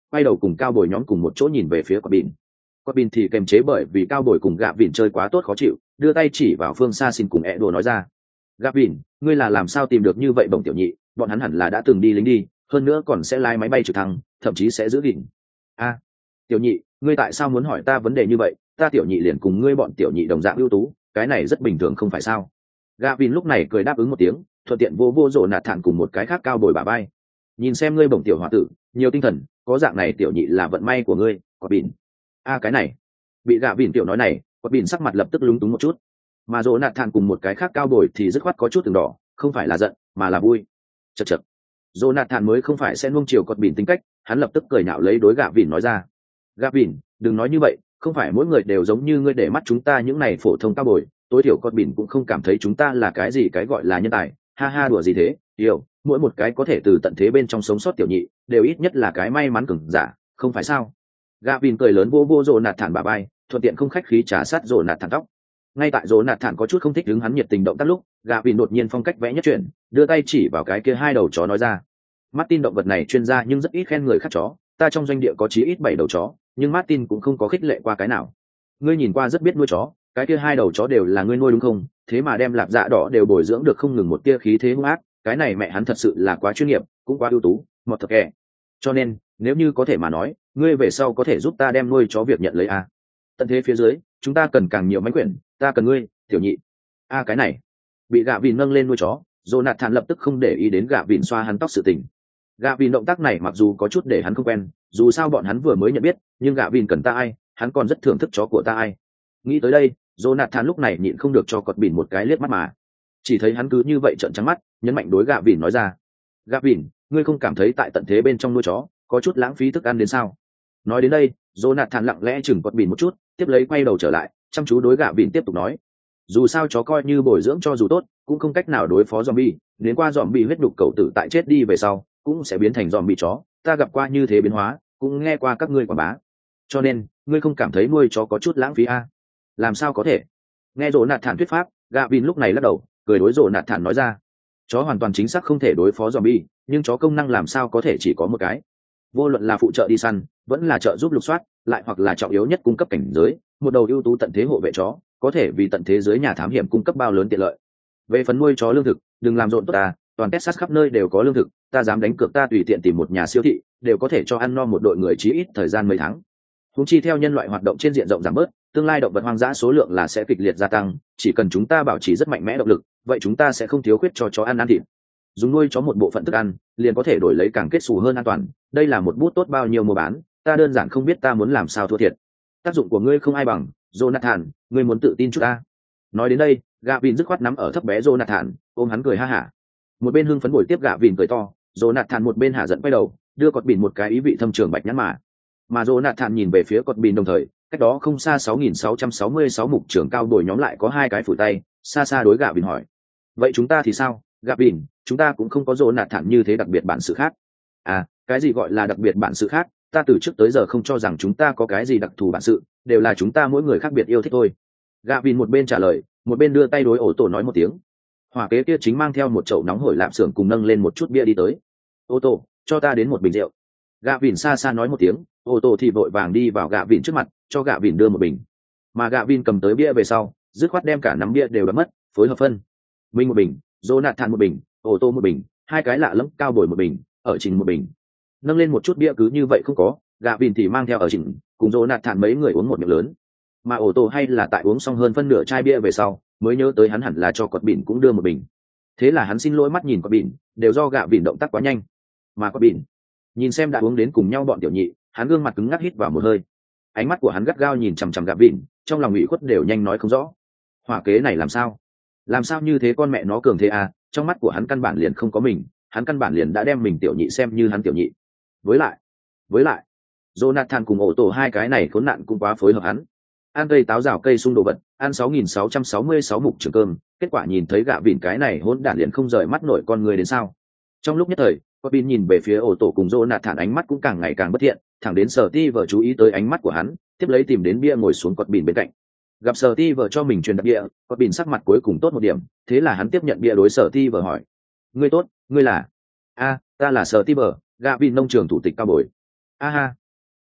quay đầu cùng cao bồi nhóm cùng một chỗ nhìn về phía quả bìn. Quả bìn thì kềm chế bởi vì cao bồi cùng gạ vìn chơi quá tốt khó chịu, đưa tay chỉ vào phương xa xin cùng ẹ đồ nói ra: gạ vìn, ngươi là làm sao tìm được như vậy bổng tiểu nhị, bọn hắn hẳn là đã từng đi lính đi, hơn nữa còn sẽ lái máy bay trực thăng, thậm chí sẽ giữ gìn. A, tiểu nhị, ngươi tại sao muốn hỏi ta vấn đề như vậy? Ta tiểu nhị liền cùng ngươi bọn tiểu nhị đồng dạng ưu tú, cái này rất bình thường không phải sao? Gạ vìn lúc này cười đáp ứng một tiếng, thuận tiện vô vô rộ nạt thản cùng một cái khác cao bồi bà bay. Nhìn xem ngươi bổng tiểu hòa tử, nhiều tinh thần, có dạng này tiểu nhị là vận may của ngươi. Quả bìn. A cái này, bị Gạ vìn tiểu nói này, quả bìn sắc mặt lập tức lúng túng một chút, mà rộ nạt thản cùng một cái khác cao bồi thì dứt khoát có chút từng đỏ, không phải là giận mà là vui. Chật chật, rộ nạt thản mới không phải sẽ nuông chiều quả bìn tính cách, hắn lập tức cười nhạo lấy đối Gạ vìn nói ra: gạ vìn, đừng nói như vậy, không phải mỗi người đều giống như ngươi để mắt chúng ta những này phổ thông cao bồi, tối thiểu con bỉn cũng không cảm thấy chúng ta là cái gì cái gọi là nhân tài, ha ha, đùa gì thế, hiểu, mỗi một cái có thể từ tận thế bên trong sống sót tiểu nhị đều ít nhất là cái may mắn cứng giả, không phải sao? Gạ vìn cười lớn vô vô rồ nạt thản bà bay, thuận tiện không khách khí trả sát rồ nạt thản tóc. Ngay tại rồ nạt thản có chút không thích đứng hắn nhiệt tình động tác lúc, Gạ vìn đột nhiên phong cách vẽ nhất chuyển, đưa tay chỉ vào cái kia hai đầu chó nói ra: Martin động vật này chuyên gia nhưng rất ít khen người khác chó, ta trong doanh địa có chí ít bảy đầu chó, nhưng Martin cũng không có khích lệ qua cái nào. Ngươi nhìn qua rất biết nuôi chó, cái kia hai đầu chó đều là ngươi nuôi đúng không? Thế mà đem lạp dạ đỏ đều bồi dưỡng được không ngừng một tia khí thế hung ác, cái này mẹ hắn thật sự là quá chuyên nghiệp, cũng quá ưu tú, một thật kẻ. Cho nên, nếu như có thể mà nói, ngươi về sau có thể giúp ta đem nuôi chó việc nhận lấy a. Tận thế phía dưới, chúng ta cần càng nhiều mánh quyển, ta cần ngươi, tiểu nhị. A cái này, bị Gạ vìn nâng lên nuôi chó, Jonathan lập tức không để ý đến Gạ vìn xoa hắn tóc sự tình. Gạ vìn động tác này mặc dù có chút để hắn không quen, dù sao bọn hắn vừa mới nhận biết, nhưng Gạ vìn cần ta ai, hắn còn rất thưởng thức chó của ta ai. Nghĩ tới đây, Jonathan lúc này nhịn không được cho cọt bỉn một cái liếc mắt mà. Chỉ thấy hắn cứ như vậy trợn trắng mắt, nhấn mạnh đối Gạ vìn nói ra: Gạ vìn, ngươi không cảm thấy tại tận thế bên trong nuôi chó có chút lãng phí thức ăn đến sao? Nói đến đây, Jonathan lặng lẽ chừng cọt bỉn một chút, tiếp lấy quay đầu trở lại, chăm chú đối Gạ vìn tiếp tục nói: dù sao chó coi như bồi dưỡng cho dù tốt, cũng không cách nào đối phó zombie, đến qua zombie huyết đục cầu tử tại chết đi về sau, cũng sẽ biến thành zombie chó, ta gặp qua như thế biến hóa, cũng nghe qua các ngươi quảng bá. Cho nên, ngươi không cảm thấy nuôi chó có chút lãng phí à? Làm sao có thể? Nghe Rồ Nạt Thản thuyết pháp, Gạ vìn lúc này lắc đầu, cười đối Rồ Nạt Thản nói ra: chó hoàn toàn chính xác không thể đối phó zombie, nhưng chó công năng làm sao có thể chỉ có một cái? Vô luận là phụ trợ đi săn, vẫn là trợ giúp lục soát, lại hoặc là trọng yếu nhất cung cấp cảnh giới, một đầu ưu tú tận thế hộ vệ chó, có thể vì tận thế giới nhà thám hiểm cung cấp bao lớn tiện lợi. Về phần nuôi chó lương thực, đừng làm rộn tốt ta, toàn Texas khắp nơi đều có lương thực, ta dám đánh cược ta tùy tiện tìm một nhà siêu thị, đều có thể cho ăn no một đội người chí ít thời gian mấy tháng. Huống chi theo nhân loại hoạt động trên diện rộng giảm bớt, tương lai động vật hoang dã số lượng là sẽ kịch liệt gia tăng, chỉ cần chúng ta bảo trì rất mạnh mẽ động lực, vậy chúng ta sẽ không thiếu khuyết cho chó ăn ăn thịt. Dùng nuôi chó một bộ phận thức ăn, liền có thể đổi lấy càng kết xù hơn an toàn, đây là một bút tốt bao nhiêu mua bán, ta đơn giản không biết ta muốn làm sao thua thiệt. Tác dụng của ngươi không ai bằng, Jonathan, ngươi muốn tự tin chút ta. Nói đến đây, Gạ vìn dứt khoát nắm ở thấp bé Jonathan, ôm hắn cười ha hả. Một bên hưng phấn bồi tiếp Gạ vìn cười to, Jonathan một bên hạ giận quay đầu, đưa cọt bìn một cái ý vị thâm trường bạch nhãn mà. Mà Jonathan nhìn về phía cọt bìn đồng thời, cách đó không xa sáu nghìn sáu trăm sáu mươi sáu mục trưởng cao đổi nhóm lại có hai cái phủi tay, xa xa đối Gạ vìn hỏi: vậy chúng ta thì sao, Gạ vìn, chúng ta cũng không có Jonathan như thế đặc biệt bản sự khác. À, cái gì gọi là đặc biệt bản sự khác? Ta từ trước tới giờ không cho rằng chúng ta có cái gì đặc thù bản sự, đều là chúng ta mỗi người khác biệt yêu thích thôi. Gạ vìn một bên trả lời, một bên đưa tay đối ổ tổ nói một tiếng. Hỏa kế kia chính mang theo một chậu nóng hổi lạp xưởng cùng nâng lên một chút bia đi tới. Ô tô, cho ta đến một bình rượu. Gạ vìn xa xa nói một tiếng, ô tô thì vội vàng đi vào gạ vìn trước mặt, cho gạ vìn đưa một bình. Mà gạ vìn cầm tới bia về sau, dứt khoát đem cả nắm bia đều đập mất, phối hợp phân. Mình một bình, Jonathan một bình, ô tô một bình, hai cái lạ lẫm cao bồi một bình, ở trình một bình. Nâng lên một chút bia cứ như vậy không có, gạ vìn thì mang theo ở trình, cùng Jonathan mấy người uống một miệng lớn. Mà ổ tổ hay là tại uống xong hơn phân nửa chai bia về sau, mới nhớ tới hắn hẳn là cho cọt bỉn cũng đưa một bình. Thế là hắn xin lỗi mắt nhìn cọt bỉn, đều do Gạ vìn động tác quá nhanh. Mà cọt bỉn nhìn xem đã uống đến cùng nhau bọn tiểu nhị, hắn gương mặt cứng ngắc hít vào một hơi. Ánh mắt của hắn gắt gao nhìn chằm chằm Gạ vìn, trong lòng ủy khuất đều nhanh nói không rõ. Hỏa kế này làm sao? Làm sao như thế, con mẹ nó cường thế à? Trong mắt của hắn căn bản liền không có mình, hắn căn bản liền đã đem mình tiểu nhị xem như hắn tiểu nhị. Với lại, với lại, Jonathan cùng ổ tổ hai cái này khốn nạn cũng quá phối hợp hắn. Ăn cây táo rào cây sung đồ vật, ăn sáu nghìn sáu trăm sáu mươi sáu mục trường cơm, kết quả nhìn thấy Gạ vìn cái này hỗn đản liền không rời mắt nổi con người đến sao? Trong lúc nhất thời, Corbin nhìn về phía ổ tổ cùng Jonathan, ánh mắt cũng càng ngày càng bất thiện, thẳng đến Sở Ti vợ chú ý tới ánh mắt của hắn, tiếp lấy tìm đến bia ngồi xuống Corbin bên cạnh. Gặp Sở Ti vợ cho mình truyền đặt bia, Corbin sắc mặt cuối cùng tốt một điểm, thế là hắn tiếp nhận bia đối Sở Ti vợ hỏi: "Ngươi tốt, ngươi là?" "A, ta là Sở Ti vợ, Gạ vìn nông trường thủ tịch cao bồi." "A ha,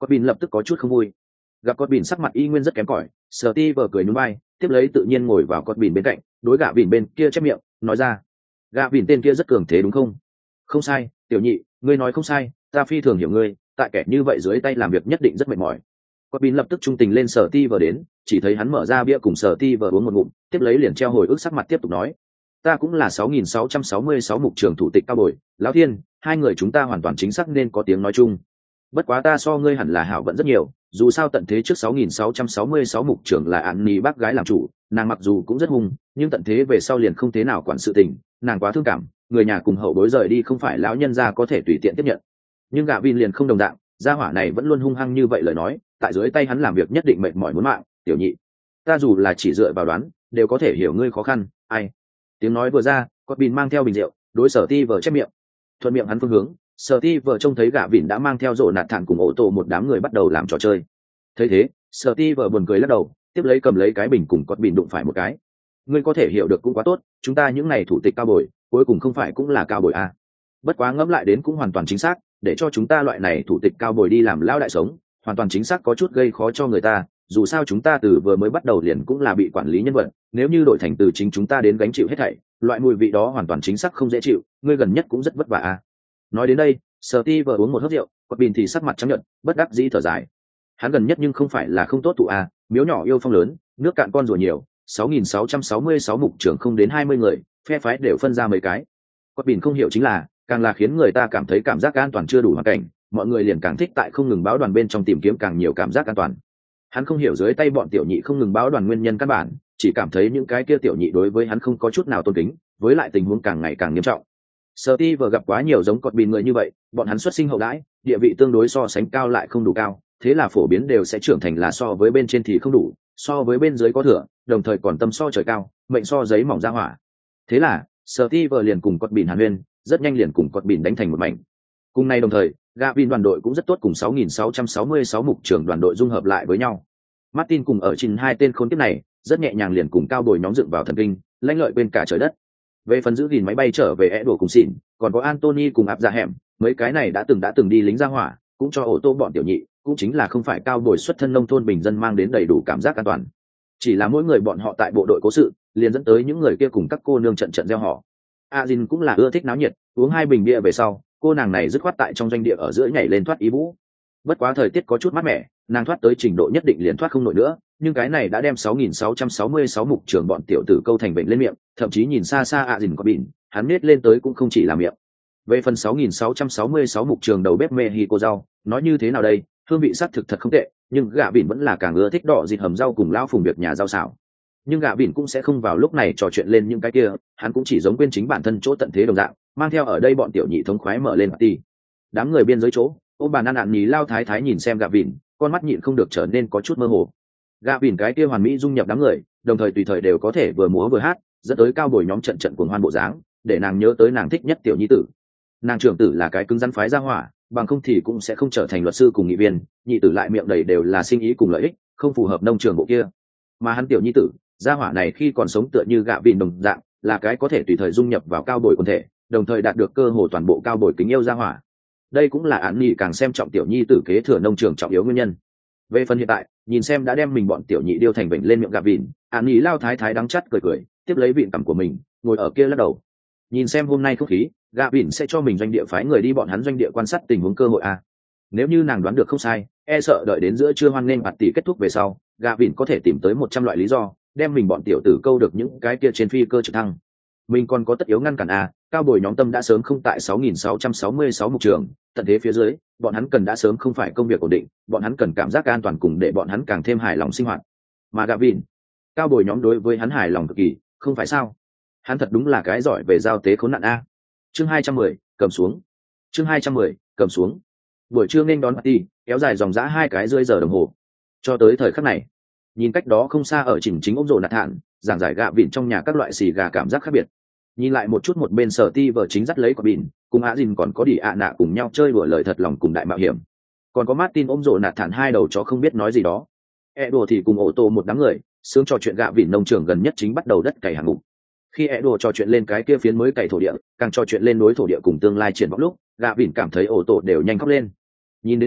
Corbin lập tức có chút không vui. Gặp Corbin sắc mặt y nguyên rất kém cỏi, Steve cười nhún vai, tiếp lấy tự nhiên ngồi vào Corbin bên cạnh, đối gạ vịn bên kia chép miệng, nói ra: "Gạ vịn tên kia rất cường thế đúng không?" "Không sai, tiểu nhị, ngươi nói không sai, ta phi thường hiểu ngươi, tại kẻ như vậy dưới tay làm việc nhất định rất mệt mỏi." Corbin lập tức trung tình lên Steve đến, chỉ thấy hắn mở ra bia cùng Steve uống một ngụm, tiếp lấy liền treo hồi ức sắc mặt tiếp tục nói: "Ta cũng là sáu nghìn sáu trăm sáu mươi sáu mục trưởng thủ tịch cao bồi, lão thiên, hai người chúng ta hoàn toàn chính xác nên có tiếng nói chung. Bất quá ta so ngươi hẳn là hảo vận rất nhiều, dù sao tận thế trước sáu nghìn sáu trăm sáu mươi sáu mục trưởng là Án Nhi bác gái làm chủ, nàng mặc dù cũng rất hung, nhưng tận thế về sau liền không thế nào quản sự tình, nàng quá thương cảm, người nhà cùng hậu bối rời đi không phải lão nhân gia có thể tùy tiện tiếp nhận. Nhưng Gạ Vin liền không đồng dạng, gia hỏa này vẫn luôn hung hăng như vậy lời nói, tại dưới tay hắn làm việc nhất định mệt mỏi muốn mạng, tiểu nhị. Ta dù là chỉ dựa vào đoán, đều có thể hiểu ngươi khó khăn, ai." Tiếng nói vừa ra, Corbin mang theo bình rượu, đối Sở Ti vờ chép miệng. Thuận miệng hắn phương hướng, Sở Ti vờ trông thấy Gạ Vin đã mang theo rộ nạt thản cùng ô tô một đám người bắt đầu làm trò chơi. Thấy thế, Sở Ti vờ buồn cười lắc đầu, tiếp lấy cầm lấy cái bình cùng Corbin đụng phải một cái. "Ngươi có thể hiểu được cũng quá tốt, chúng ta những này thủ tịch cao bồi, cuối cùng không phải cũng là cao bồi à? Bất quá ngẫm lại đến cũng hoàn toàn chính xác, để cho chúng ta loại này thủ tịch cao bồi đi làm lao đại sống, hoàn toàn chính xác có chút gây khó cho người ta. Dù sao chúng ta từ vừa mới bắt đầu liền cũng là bị quản lý nhân vật, nếu như đổi thành từ chính chúng ta đến gánh chịu hết thảy, loại mùi vị đó hoàn toàn chính xác không dễ chịu, ngươi gần nhất cũng rất vất vả à." Nói đến đây, Steve uống một hớp rượu, Corbin thì sắc mặt trắng nhợt, bất đắc dĩ thở dài. Hắn gần nhất nhưng không phải là không tốt tụ à, miếu nhỏ yêu phong lớn, nước cạn con rùa nhiều, sáu nghìn sáu trăm sáu mươi sáu mục trưởng không đến hai mươi người, phe phái đều phân ra mấy cái. Corbin không hiểu chính là, càng là khiến người ta cảm thấy cảm giác an toàn chưa đủ hoàn cảnh, mọi người liền càng thích tại không ngừng báo đoàn bên trong tìm kiếm càng nhiều cảm giác an toàn. Hắn không hiểu dưới tay bọn tiểu nhị không ngừng báo đoàn nguyên nhân căn bản, chỉ cảm thấy những cái kia tiểu nhị đối với hắn không có chút nào tôn kính, với lại tình huống càng ngày càng nghiêm trọng. Steve gặp quá nhiều giống Corbin người như vậy, bọn hắn xuất sinh hậu đãi, địa vị tương đối so sánh cao lại không đủ cao, thế là phổ biến đều sẽ trưởng thành là so với bên trên thì không đủ, so với bên dưới có thừa, đồng thời còn tâm so trời cao, mệnh so giấy mỏng ra hỏa. Thế là Steve liền cùng Corbin hàn huyên, rất nhanh liền cùng Corbin đánh thành một mảnh. Cùng nay đồng thời, Gavin đoàn đội cũng rất tốt cùng sáu nghìn sáu trăm sáu mươi sáu mục trưởng đoàn đội dung hợp lại với nhau. Martin cùng ở trên hai tên khốn kiếp này, rất nhẹ nhàng liền cùng cao bồi nhóm dựng vào thần kinh, lãnh lợi bên cả trời đất. Về phần giữ gìn máy bay trở về é đùa cùng xỉn, còn có Anthony cùng áp ra hẻm, mấy cái này đã từng đã từng đi lính ra hỏa, cũng cho ô tô bọn tiểu nhị, cũng chính là không phải cao bồi xuất thân nông thôn bình dân mang đến đầy đủ cảm giác an toàn. Chỉ là mỗi người bọn họ tại bộ đội cố sự, liền dẫn tới những người kia cùng các cô nương trận trận gieo họ. Azin cũng là ưa thích náo nhiệt, uống hai bình bia về sau, cô nàng này dứt khoát tại trong doanh địa ở giữa nhảy lên thoát ý vũ. Bất quá thời tiết có chút mát mẻ, nàng thoát tới trình độ nhất định liền thoát không nổi nữa, nhưng cái này đã đem sáu nghìn sáu trăm sáu mươi sáu mục trưởng bọn tiểu tử câu thành bệnh lên miệng, thậm chí nhìn xa xa ạ dìn có bỉn, hắn nết lên tới cũng không chỉ là miệng. Về phần sáu nghìn sáu trăm sáu mươi sáu mục trường đầu bếp Mexico rau, nói như thế nào đây, hương vị sắc thực thật không tệ, nhưng gạ bỉn vẫn là càng ưa thích đỏ dịt hầm rau cùng lão phùng việc nhà rau xào. Nhưng gạ bỉn cũng sẽ không vào lúc này trò chuyện lên những cái kia, hắn cũng chỉ giống quên chính bản thân chỗ tận thế đồng dạng, mang theo ở đây bọn tiểu nhị thống khoái mở lên party. Đám người biên giới chỗ, ôm bàn ăn ạn nhì lao thái thái nhìn xem gạ bỉn, con mắt nhịn không được trở nên có chút mơ hồ. Gạ bỉn cái kia hoàn mỹ dung nhập đám người, đồng thời tùy thời đều có thể vừa múa vừa hát, dẫn tới cao bồi nhóm trận trận cuồng hoan bộ dáng, để nàng nhớ tới nàng thích nhất tiểu nhi tử. Nàng trưởng tử là cái cứng rắn phái ra hỏa, bằng không thì cũng sẽ không trở thành luật sư cùng nghị viên, nhị tử lại miệng đầy đều là sinh ý cùng lợi ích, không phù hợp nông trường bộ kia. Mà hắn tiểu nhi tử, gia hỏa này khi còn sống tựa như gạ bỉn đồng dạng, là cái có thể tùy thời dung nhập vào cao bồi quần thể, đồng thời đạt được cơ hội toàn bộ cao bồi kính yêu gia hỏa. Đây cũng là án nhị càng xem trọng tiểu nhi tử kế thừa nông trường trọng yếu nguyên nhân. Về phần hiện tại, nhìn xem đã đem mình bọn tiểu nhị điêu thành bệnh lên miệng gạ bỉn, án nhị lao thái thái đắng chắt cười cười, tiếp lấy vịn cằm của mình, ngồi ở kia lắc đầu. Nhìn xem hôm nay không khí, gạ bỉn sẽ cho mình doanh địa phái người đi bọn hắn doanh địa quan sát tình huống cơ hội a. Nếu như nàng đoán được không sai, e sợ đợi đến giữa trưa hoan nghênh bạt tỷ kết thúc về sau, gạ bỉn có thể tìm tới một trăm loại lý do, đem mình bọn tiểu tử câu được những cái kia trên phi cơ trực thăng. Mình còn có tất yếu ngăn cản a, cao bồi nhóm tâm đã sớm không tại sáu nghìn sáu trăm sáu mươi sáu mục trường, tận thế phía dưới, bọn hắn cần đã sớm không phải công việc ổn định, bọn hắn cần cảm giác an toàn cùng để bọn hắn càng thêm hài lòng sinh hoạt. Mà gạ bỉn, cao bồi nhóm đối với hắn hài lòng cực kỳ, không phải sao? Hắn thật đúng là cái giỏi về giao tế khốn nạn a. Chương hai trăm mười, cầm xuống. Chương hai trăm mười, cầm xuống. Buổi trưa nên đón party, kéo dài dòng dã hai cái rưỡi giờ đồng hồ. Cho tới thời khắc này, nhìn cách đó không xa ở chỉnh chính ôm rồ nạt thản, giảng giải gạ bỉn trong nhà các loại xì gà cảm giác khác biệt. Nhìn lại một chút một bên sở ti vợ chính dắt lấy quả bỉn, cùng Á Dìn còn có đi ạ nạ cùng nhau chơi đùa lời thật lòng cùng đại mạo hiểm. Còn có Martin ôm rồ nạt thản hai đầu chó không biết nói gì đó. E đùa thì cùng ổ tô một đám người, sướng trò chuyện gạ bỉn nông trường gần nhất chính bắt đầu đất cày hàng ngục. Khi E đùa trò chuyện lên cái kia phiến mới cày thổ địa, càng trò chuyện lên đối thổ địa cùng tương lai triển vọng lúc, gạ bỉn cảm thấy ổ tổ đều nhanh khóc lên. Nhìn đến đây,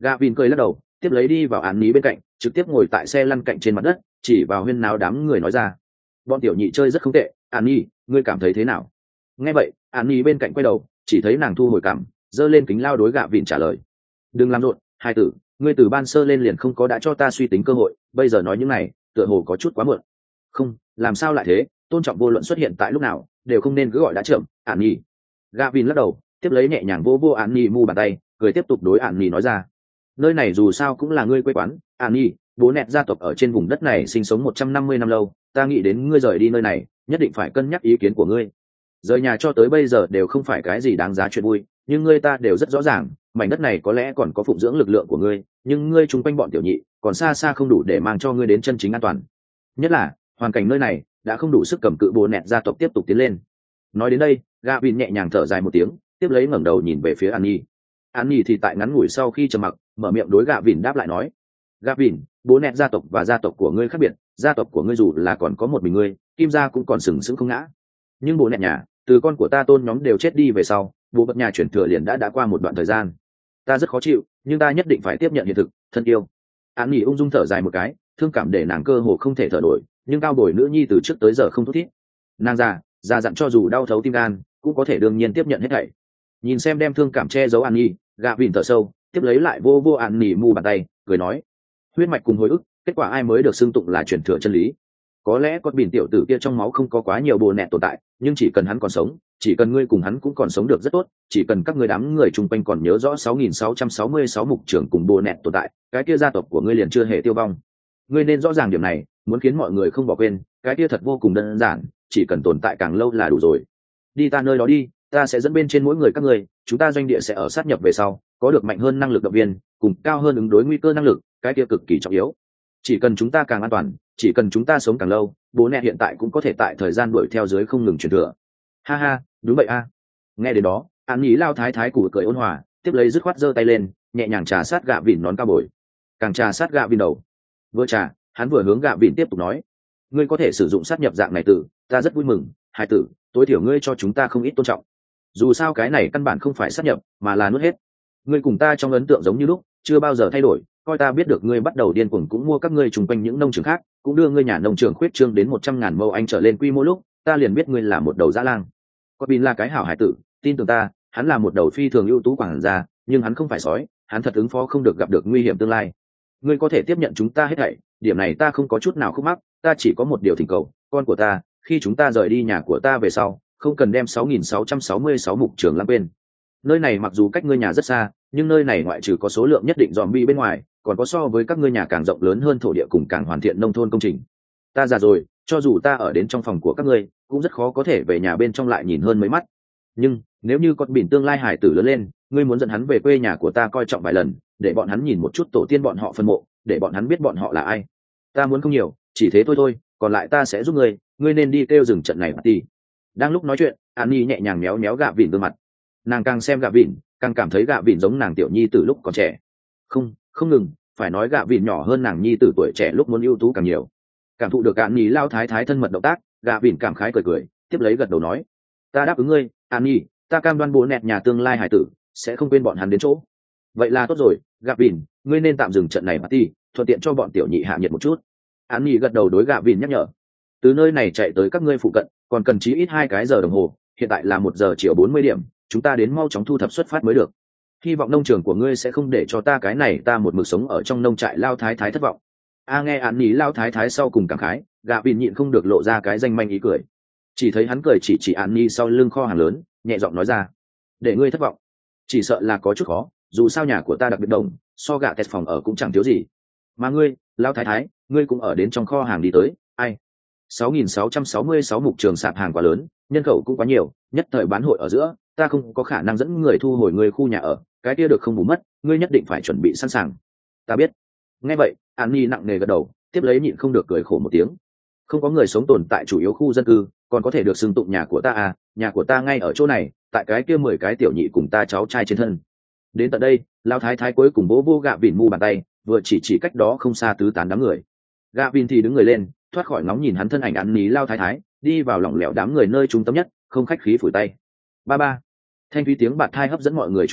Gà vìn cười lắc đầu, tiếp lấy đi vào án ní bên cạnh, trực tiếp ngồi tại xe lăn cạnh trên mặt đất, chỉ vào huyên náo đám người nói ra: bọn tiểu nhị chơi rất không tệ, an nhi ngươi cảm thấy thế nào? Nghe vậy, an nhi bên cạnh quay đầu, chỉ thấy nàng thu hồi cảm, giơ lên kính lao đối gạ vịn trả lời: đừng làm rộn, hai tử, ngươi từ ban sơ lên liền không có đã cho ta suy tính cơ hội, bây giờ nói những này tựa hồ có chút quá muộn. Không, làm sao lại thế, tôn trọng vô luận xuất hiện tại lúc nào đều không nên cứ gọi đã chậm. An nhi. Gạ vịn lắc đầu, tiếp lấy nhẹ nhàng vô vô an nhi mu bàn tay, cười tiếp tục đối an nhi nói ra: nơi này dù sao cũng là ngươi quê quán, an nhi, bố nẹt gia tộc ở trên vùng đất này sinh sống một trăm năm mươi năm lâu, ta nghĩ đến ngươi rời đi nơi này nhất định phải cân nhắc ý kiến của ngươi. Rời nhà cho tới bây giờ đều không phải cái gì đáng giá chuyện vui, nhưng ngươi ta đều rất rõ ràng, mảnh đất này có lẽ còn có phụng dưỡng lực lượng của ngươi, nhưng ngươi chung quanh bọn tiểu nhị còn xa xa không đủ để mang cho ngươi đến chân chính an toàn. Nhất là hoàn cảnh nơi này đã không đủ sức cầm cự bố nẹt gia tộc tiếp tục tiến lên. Nói đến đây, Gavin nhẹ nhàng thở dài một tiếng, tiếp lấy ngẩng đầu nhìn về phía Annie. Annie thì tại ngắn ngủi sau khi trầm mặc, mở miệng đối Gavin đáp lại nói: Gavin, bố nẹt gia tộc và gia tộc của ngươi khác biệt, gia tộc của ngươi dù là còn có một mình ngươi, kim gia cũng còn sừng sững không ngã, nhưng bố nẹt nhà, từ con của ta tôn nhóm đều chết đi về sau, bố bậc nhà chuyển thừa liền đã đã qua một đoạn thời gian. Ta rất khó chịu, nhưng ta nhất định phải tiếp nhận hiện thực, thân yêu. Án Nghị ung dung thở dài một cái, thương cảm để nàng cơ hồ không thể thở nổi, nhưng cao bồi nữ nhi từ trước tới giờ không thút thít. Nàng già, già dặn cho dù đau thấu tim gan, cũng có thể đương nhiên tiếp nhận hết thảy. Nhìn xem đem thương cảm che giấu An Nhi, gạ vìn thở sâu, tiếp lấy lại vô vô An Nhi mu bàn tay, cười nói: huyết mạch cùng hồi ức, kết quả ai mới được xưng tụng là truyền thừa chân lý. Có lẽ con bìn tiểu tử kia trong máu không có quá nhiều bồ nẹt tồn tại, nhưng chỉ cần hắn còn sống, chỉ cần ngươi cùng hắn cũng còn sống được rất tốt, chỉ cần các ngươi đám người chung quanh còn nhớ rõ sáu nghìn sáu trăm sáu mươi sáu mục trưởng cùng bồ nẹt tồn tại, cái kia gia tộc của ngươi liền chưa hề tiêu vong. Ngươi nên rõ ràng điểm này, muốn khiến mọi người không bỏ quên, cái kia thật vô cùng đơn giản, chỉ cần tồn tại càng lâu là đủ rồi. Đi ta nơi đó đi, ta sẽ dẫn bên trên mỗi người các ngươi, chúng ta doanh địa sẽ ở sát nhập về sau, có được mạnh hơn năng lực động viên, cùng cao hơn ứng đối nguy cơ năng lực, cái kia cực kỳ trọng yếu. Chỉ cần chúng ta càng an toàn, chỉ cần chúng ta sống càng lâu, bố nẹ hiện tại cũng có thể tại thời gian đuổi theo dưới không ngừng truyền thừa. Ha ha, đúng vậy a. Nghe đến đó, An Nhĩ lao thái thái củ cười ôn hòa, tiếp lấy dứt khoát giơ tay lên, nhẹ nhàng trà sát gạ vịn nón cao bồi, càng trà sát gạ vịn đầu. Vừa trà, hắn vừa hướng gạ vịn tiếp tục nói: ngươi có thể sử dụng sát nhập dạng này từ, ta rất vui mừng, hai tử, tối thiểu ngươi cho chúng ta không ít tôn trọng. Dù sao cái này căn bản không phải sát nhập, mà là nuốt hết. Ngươi cùng ta trong ấn tượng giống như lúc, chưa bao giờ thay đổi, coi ta biết được ngươi bắt đầu điên cuồng cũng mua các ngươi trùng quanh những nông trường khác, cũng đưa ngươi nhà nông trường khuyết trương đến một trăm ngàn mẫu anh trở lên quy mô lúc, ta liền biết ngươi là một đầu dã lang. Corbin là cái hảo hải tử, tin tưởng ta, hắn là một đầu phi thường ưu tú quảng gia, nhưng hắn không phải sói, hắn thật ứng phó không được gặp được nguy hiểm tương lai. Ngươi có thể tiếp nhận chúng ta hết thảy, điểm này ta không có chút nào khúc mắc, ta chỉ có một điều thỉnh cầu, con của ta, khi chúng ta rời đi nhà của ta về sau, không cần đem sáu nghìn sáu trăm sáu mươi sáu mục trường lãng quên. Nơi này mặc dù cách ngươi nhà rất xa, nhưng nơi này ngoại trừ có số lượng nhất định zombie bên ngoài, còn có so với các ngươi nhà càng rộng lớn hơn thổ địa cùng càng hoàn thiện nông thôn công trình. Ta già rồi, cho dù ta ở đến trong phòng của các ngươi, cũng rất khó có thể về nhà bên trong lại nhìn hơn mấy mắt. Nhưng nếu như con bỉn tương lai hải tử lớn lên, ngươi muốn dẫn hắn về quê nhà của ta coi trọng vài lần, để bọn hắn nhìn một chút tổ tiên bọn họ phân mộ, để bọn hắn biết bọn họ là ai. Ta muốn không nhiều, chỉ thế thôi thôi, còn lại ta sẽ giúp ngươi, ngươi nên đi kêu dừng trận này mà đi. Đang lúc nói chuyện, Annie nhẹ nhàng méo méo gạ vỉn gương mặt. Nàng càng xem gạ vỉn, càng cảm thấy gạ vỉn giống nàng tiểu nhi từ lúc còn trẻ. Không, không ngừng, phải nói gạ vỉn nhỏ hơn nàng nhi từ tuổi trẻ lúc muốn ưu tú càng nhiều. Cảm thụ được Annie lao thái thái thân mật động tác, gạ vỉn cảm khái cười cười, tiếp lấy gật đầu nói: ta đáp ứng ngươi, Annie, ta cam đoan bố nẹt nhà tương lai hải tử sẽ không quên bọn hắn đến chỗ. Vậy là tốt rồi, gạ vỉn, ngươi nên tạm dừng trận này mà đi, thuận tiện cho bọn tiểu nhị hạ nhiệt một chút. Annie gật đầu đối gạ vỉn nhắc nhở: từ nơi này chạy tới các ngươi phụ cận còn cần chí ít hai cái giờ đồng hồ, hiện tại là một giờ chiều bốn mươi điểm, chúng ta đến mau chóng thu thập xuất phát mới được. Hy vọng nông trường của ngươi sẽ không để cho ta cái này ta một mực sống ở trong nông trại lao thái thái thất vọng. A nghe án ní lao thái thái sau cùng cảm khái, gạ vìn nhịn không được lộ ra cái danh manh ý cười. Chỉ thấy hắn cười chỉ chỉ án ní sau lưng kho hàng lớn, nhẹ giọng nói ra: để ngươi thất vọng, chỉ sợ là có chút khó, dù sao nhà của ta đặc biệt đồng, so gạ tẹt phòng ở cũng chẳng thiếu gì. Mà ngươi, lao thái thái, ngươi cũng ở đến trong kho hàng đi tới, ai? sáu nghìn sáu trăm sáu mươi sáu mục trường sạp hàng quá lớn, nhân khẩu cũng quá nhiều, nhất thời bán hội ở giữa, ta không có khả năng dẫn người thu hồi người khu nhà ở, cái kia được không bù mất, ngươi nhất định phải chuẩn bị sẵn sàng. Ta biết. Nghe vậy, Annie nặng nề gật đầu, tiếp lấy nhịn không được cười khổ một tiếng. Không có người sống tồn tại chủ yếu khu dân cư, còn có thể được xưng tụng nhà của ta à, nhà của ta ngay ở chỗ này, tại cái kia mười cái tiểu nhị cùng ta cháu trai trên thân. Đến tận đây, lao thái thái cuối cùng bố vô gạ vìn mu bàn tay, vừa chỉ chỉ cách đó không xa tứ tán đám người. Gạ vìn thì đứng người lên, thoát khỏi ngóng nhìn hắn thân ảnh ăn ní lao thái thái, đi vào lỏng lẻo đám người nơi trung tâm nhất, không khách khí phủi tay. Ba ba. Thanh thúy tiếng bạt thai hấp dẫn mọi người chú ý,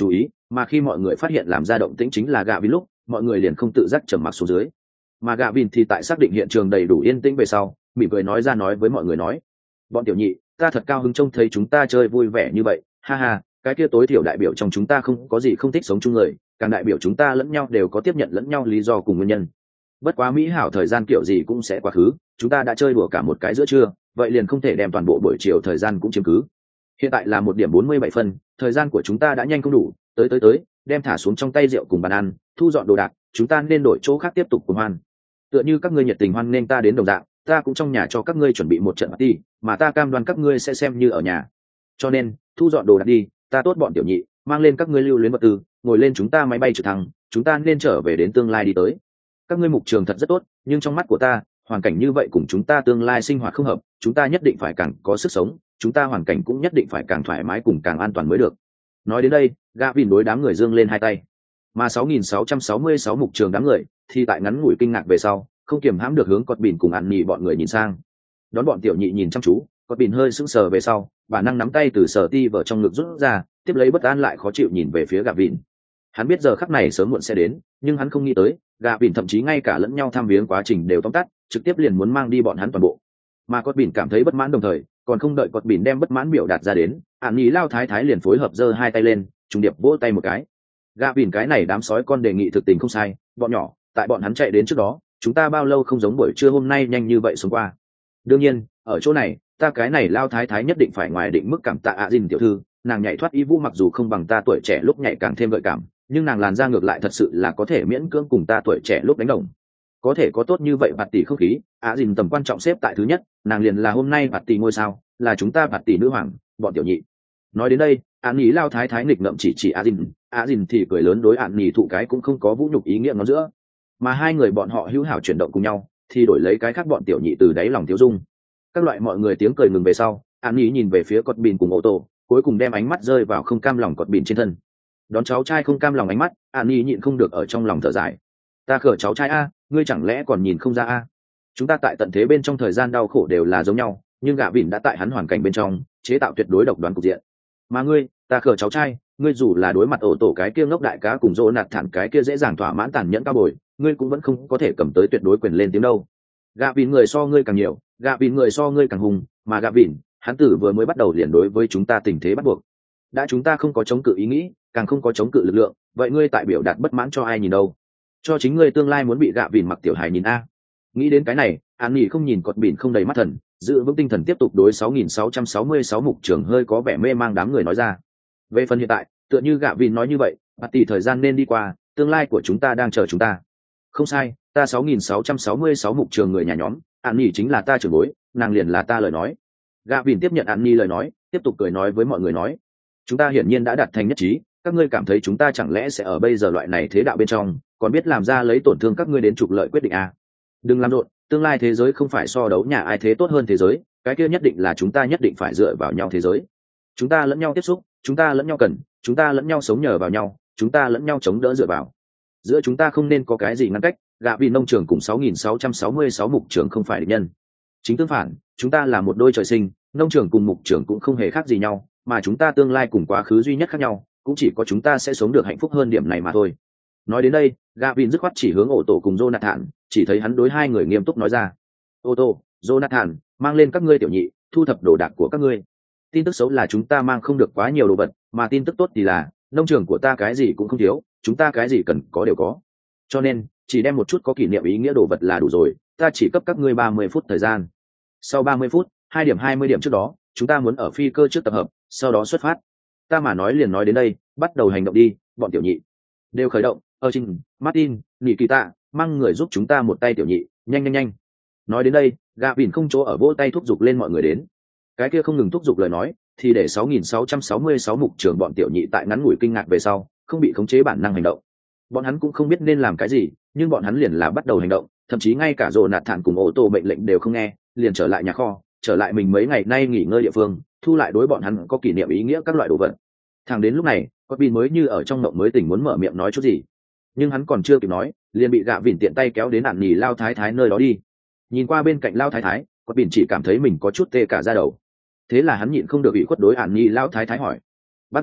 mà khi mọi người phát hiện làm ra động tĩnh chính là gạ vin lúc mọi người liền không tự giác trầm mặc xuống dưới. Mà gạ vin thì tại xác định hiện trường đầy đủ yên tĩnh về sau mỉm cười nói ra nói với mọi người nói: bọn tiểu nhị, ta thật cao hứng trông thấy chúng ta chơi vui vẻ như vậy, ha ha. Cái kia tối thiểu đại biểu trong chúng ta không có gì không thích sống chung người, càng đại biểu chúng ta lẫn nhau đều có tiếp nhận lẫn nhau lý do cùng nguyên nhân. Bất quá mỹ hảo thời gian kiểu gì cũng sẽ quá khứ, chúng ta đã chơi đùa cả một cái giữa trưa, vậy liền không thể đem toàn bộ buổi chiều thời gian cũng chiếm cứ. Hiện tại là một điểm bốn mươi bảy phân, thời gian của chúng ta đã nhanh không đủ, tới tới tới, đem thả xuống trong tay rượu cùng bàn ăn, thu dọn đồ đạc, chúng ta nên đổi chỗ khác tiếp tục cùng hoan. Tựa như các ngươi nhiệt tình hoan nên ta đến đồng dạng, ta cũng trong nhà cho các ngươi chuẩn bị một trận party, mà ta cam đoan các ngươi sẽ xem như ở nhà. Cho nên, thu dọn đồ đạc đi, ta tốt bọn tiểu nhị, mang lên các ngươi lưu luyến vật tư, ngồi lên chúng ta máy bay trực thăng, chúng ta nên trở về đến tương lai đi tới. Các ngươi mục trường thật rất tốt, nhưng trong mắt của ta, hoàn cảnh như vậy cùng chúng ta tương lai sinh hoạt không hợp, chúng ta nhất định phải càng có sức sống, chúng ta hoàn cảnh cũng nhất định phải càng thoải mái cùng càng an toàn mới được. Nói đến đây, Gavin đối đám người giương lên hai tay. Mà sáu nghìn sáu trăm sáu mươi sáu mục trường đám người thì tại ngắn ngủi kinh ngạc về sau, không kiềm hãm được hướng Cọt Bỉn cùng ăn nhì bọn người nhìn sang. Đón bọn tiểu nhị nhìn chăm chú, Cọt Bỉn hơi sững sờ về sau, bản năng nắm tay từ sở ti vở trong ngực rút ra, tiếp lấy bất an lại khó chịu nhìn về phía Gavin. Hắn biết giờ khắc này sớm muộn sẽ đến, nhưng hắn không nghĩ tới, Gavin thậm chí ngay cả lẫn nhau tham viếng quá trình đều tóm tắt, trực tiếp liền muốn mang đi bọn hắn toàn bộ. Mà Cọt Bỉn cảm thấy bất mãn đồng thời, còn không đợi Cọt Bỉn đem bất mãn biểu đạt ra đến, Án Nhĩ lao thái thái liền phối hợp giơ hai tay lên, trùng điệp vỗ tay một cái. Gavin cái này đám sói con đề nghị thực tình không sai, bọn nhỏ, tại bọn hắn chạy đến trước đó, chúng ta bao lâu không giống buổi trưa hôm nay nhanh như vậy xuống qua. Đương nhiên, ở chỗ này, ta cái này lao thái thái nhất định phải ngoài định mức cảm tạ ạ Dìn tiểu thư, nàng nhảy thoát y vũ mặc dù không bằng ta tuổi trẻ lúc nhảy càng thêm gợi cảm, nhưng nàng làn da ngược lại thật sự là có thể miễn cưỡng cùng ta tuổi trẻ lúc đánh đồng. Có thể có tốt như vậy bạt tỷ không khí, ạ Dìn tầm quan trọng xếp tại thứ nhất, nàng liền là hôm nay bạt tỷ ngôi sao, là chúng ta bạt tỷ nữ hoàng, bọn tiểu nhị. Nói đến đây, Án Nhĩ lao thái thái nghịch ngợm chỉ chỉ ạ Dìn, ạ Dìn thì cười lớn đối Án Nhĩ thụ cái cũng không có vũ nhục ý nghĩa ngón giữa. Mà hai người bọn họ hữu hảo chuyển động cùng nhau, thì đổi lấy cái khác bọn tiểu nhị từ đáy lòng tiêu dung. Các loại mọi người tiếng cười ngừng về sau, Án Nhĩ nhìn về phía Cọt Bỉn cùng ô tô, cuối cùng đem ánh mắt rơi vào không cam lòng Cọt Bỉn trên thân. Đón cháu trai không cam lòng ánh mắt, Án Nhĩ nhịn không được ở trong lòng thở dài. Ta khở cháu trai a, ngươi chẳng lẽ còn nhìn không ra a? Chúng ta tại tận thế bên trong thời gian đau khổ đều là giống nhau, nhưng gạ Bỉn đã tại hắn hoàn cảnh bên trong chế tạo tuyệt đối độc đoán cục diện. Mà ngươi, ta khở cháu trai, ngươi dù là đối mặt ổ tổ cái kia ngốc đại cá cùng dỗ nạt thản cái kia dễ dàng thỏa mãn tàn nhẫn cao bồi, ngươi cũng vẫn không có thể cầm tới tuyệt đối quyền lên tiếng đâu. Gạ Bỉn người so ngươi càng nhiều, gạ Bỉn người so ngươi càng hùng, mà gạ Bỉn, hắn tử vừa mới bắt đầu liền đối với chúng ta tình thế bắt buộc. Đã chúng ta không có chống cự ý nghĩ, càng không có chống cự lực lượng, vậy ngươi tại biểu đạt bất mãn cho ai nhìn đâu? Cho chính ngươi tương lai muốn bị gạ Bỉn mặc tiểu hài nhìn a. Nghĩ đến cái này, Án Nhĩ không nhìn Cọt Bỉn không đầy mắt thần, giữ vững tinh thần tiếp tục đối sáu nghìn sáu trăm sáu mươi sáu mục trưởng hơi có vẻ mê mang đám người nói ra. Về phần hiện tại, tựa như gạ Bỉn nói như vậy, bạt tỷ thời gian nên đi qua, tương lai của chúng ta đang chờ chúng ta. Không sai, ta sáu nghìn sáu trăm sáu mươi sáu mục trường người nhà nhóm, Án Nhĩ chính là ta trưởng bối, nàng liền là ta lời nói. Gạ Bỉn tiếp nhận Án Nhĩ lời nói, tiếp tục cười nói với mọi người nói: chúng ta hiển nhiên đã đạt thành nhất trí, các ngươi cảm thấy chúng ta chẳng lẽ sẽ ở bây giờ loại này thế đạo bên trong, còn biết làm ra lấy tổn thương các ngươi đến trục lợi quyết định à? Đừng làm rộn, tương lai thế giới không phải so đấu nhà ai thế tốt hơn thế giới, cái kia nhất định là chúng ta nhất định phải dựa vào nhau thế giới. Chúng ta lẫn nhau tiếp xúc, chúng ta lẫn nhau cần, chúng ta lẫn nhau sống nhờ vào nhau, chúng ta lẫn nhau chống đỡ dựa vào. Giữa chúng ta không nên có cái gì ngăn cách, gạ Bỉn nông trường cùng sáu nghìn sáu trăm sáu mươi sáu mục trường không phải địch nhân. Chính tương phản, chúng ta là một đôi trời sinh, nông trường cùng mục trường cũng không hề khác gì nhau, mà chúng ta tương lai cùng quá khứ duy nhất khác nhau, cũng chỉ có chúng ta sẽ sống được hạnh phúc hơn điểm này mà thôi. Nói đến đây, Gavin dứt khoát chỉ hướng ổ tổ cùng Jonathan, chỉ thấy hắn đối hai người nghiêm túc nói ra: ô tô, Jonathan, mang lên các ngươi tiểu nhị, thu thập đồ đạc của các ngươi. Tin tức xấu là chúng ta mang không được quá nhiều đồ vật, mà tin tức tốt thì là nông trường của ta cái gì cũng không thiếu, chúng ta cái gì cần có đều có. Cho nên chỉ đem một chút có kỷ niệm ý nghĩa đồ vật là đủ rồi, ta chỉ cấp các ngươi ba mươi phút thời gian. Sau ba mươi phút, hai điểm hai mươi điểm trước đó, chúng ta muốn ở phi cơ trước tập hợp, sau đó xuất phát. Ta mà nói liền nói đến đây, bắt đầu hành động đi, bọn tiểu nhị. Đều khởi động, ở trình, Martin, Nikita, mang người giúp chúng ta một tay tiểu nhị, nhanh nhanh nhanh. Nói đến đây, Gavin không chỗ ở vỗ tay thúc giục lên mọi người đến. Cái kia không ngừng thúc giục lời nói, thì để sáu nghìn sáu trăm sáu mươi sáu mục trưởng bọn tiểu nhị tại ngắn ngủi kinh ngạc về sau, không bị khống chế bản năng hành động. Bọn hắn cũng không biết nên làm cái gì, nhưng bọn hắn liền là bắt đầu hành động, thậm chí ngay cả Jonathan cùng ô tô mệnh lệnh đều không nghe, liền trở lại nhà kho, trở lại mình mấy ngày nay nghỉ ngơi địa phương, thu lại đối bọn hắn có kỷ niệm ý nghĩa các loại đồ vật. Thẳng đến lúc này, Corbin mới như ở trong mộng mới tỉnh muốn mở miệng nói chút gì, nhưng hắn còn chưa kịp nói, liền bị Gạ Vịn tiện tay kéo đến ản nhì lao thái thái nơi đó đi. Nhìn qua bên cạnh lao thái thái, Corbin chỉ cảm thấy mình có chút tê cả da đầu. Thế là hắn nhịn không được ủy khuất đối ản nhì lao thái thái hỏi: bác gái,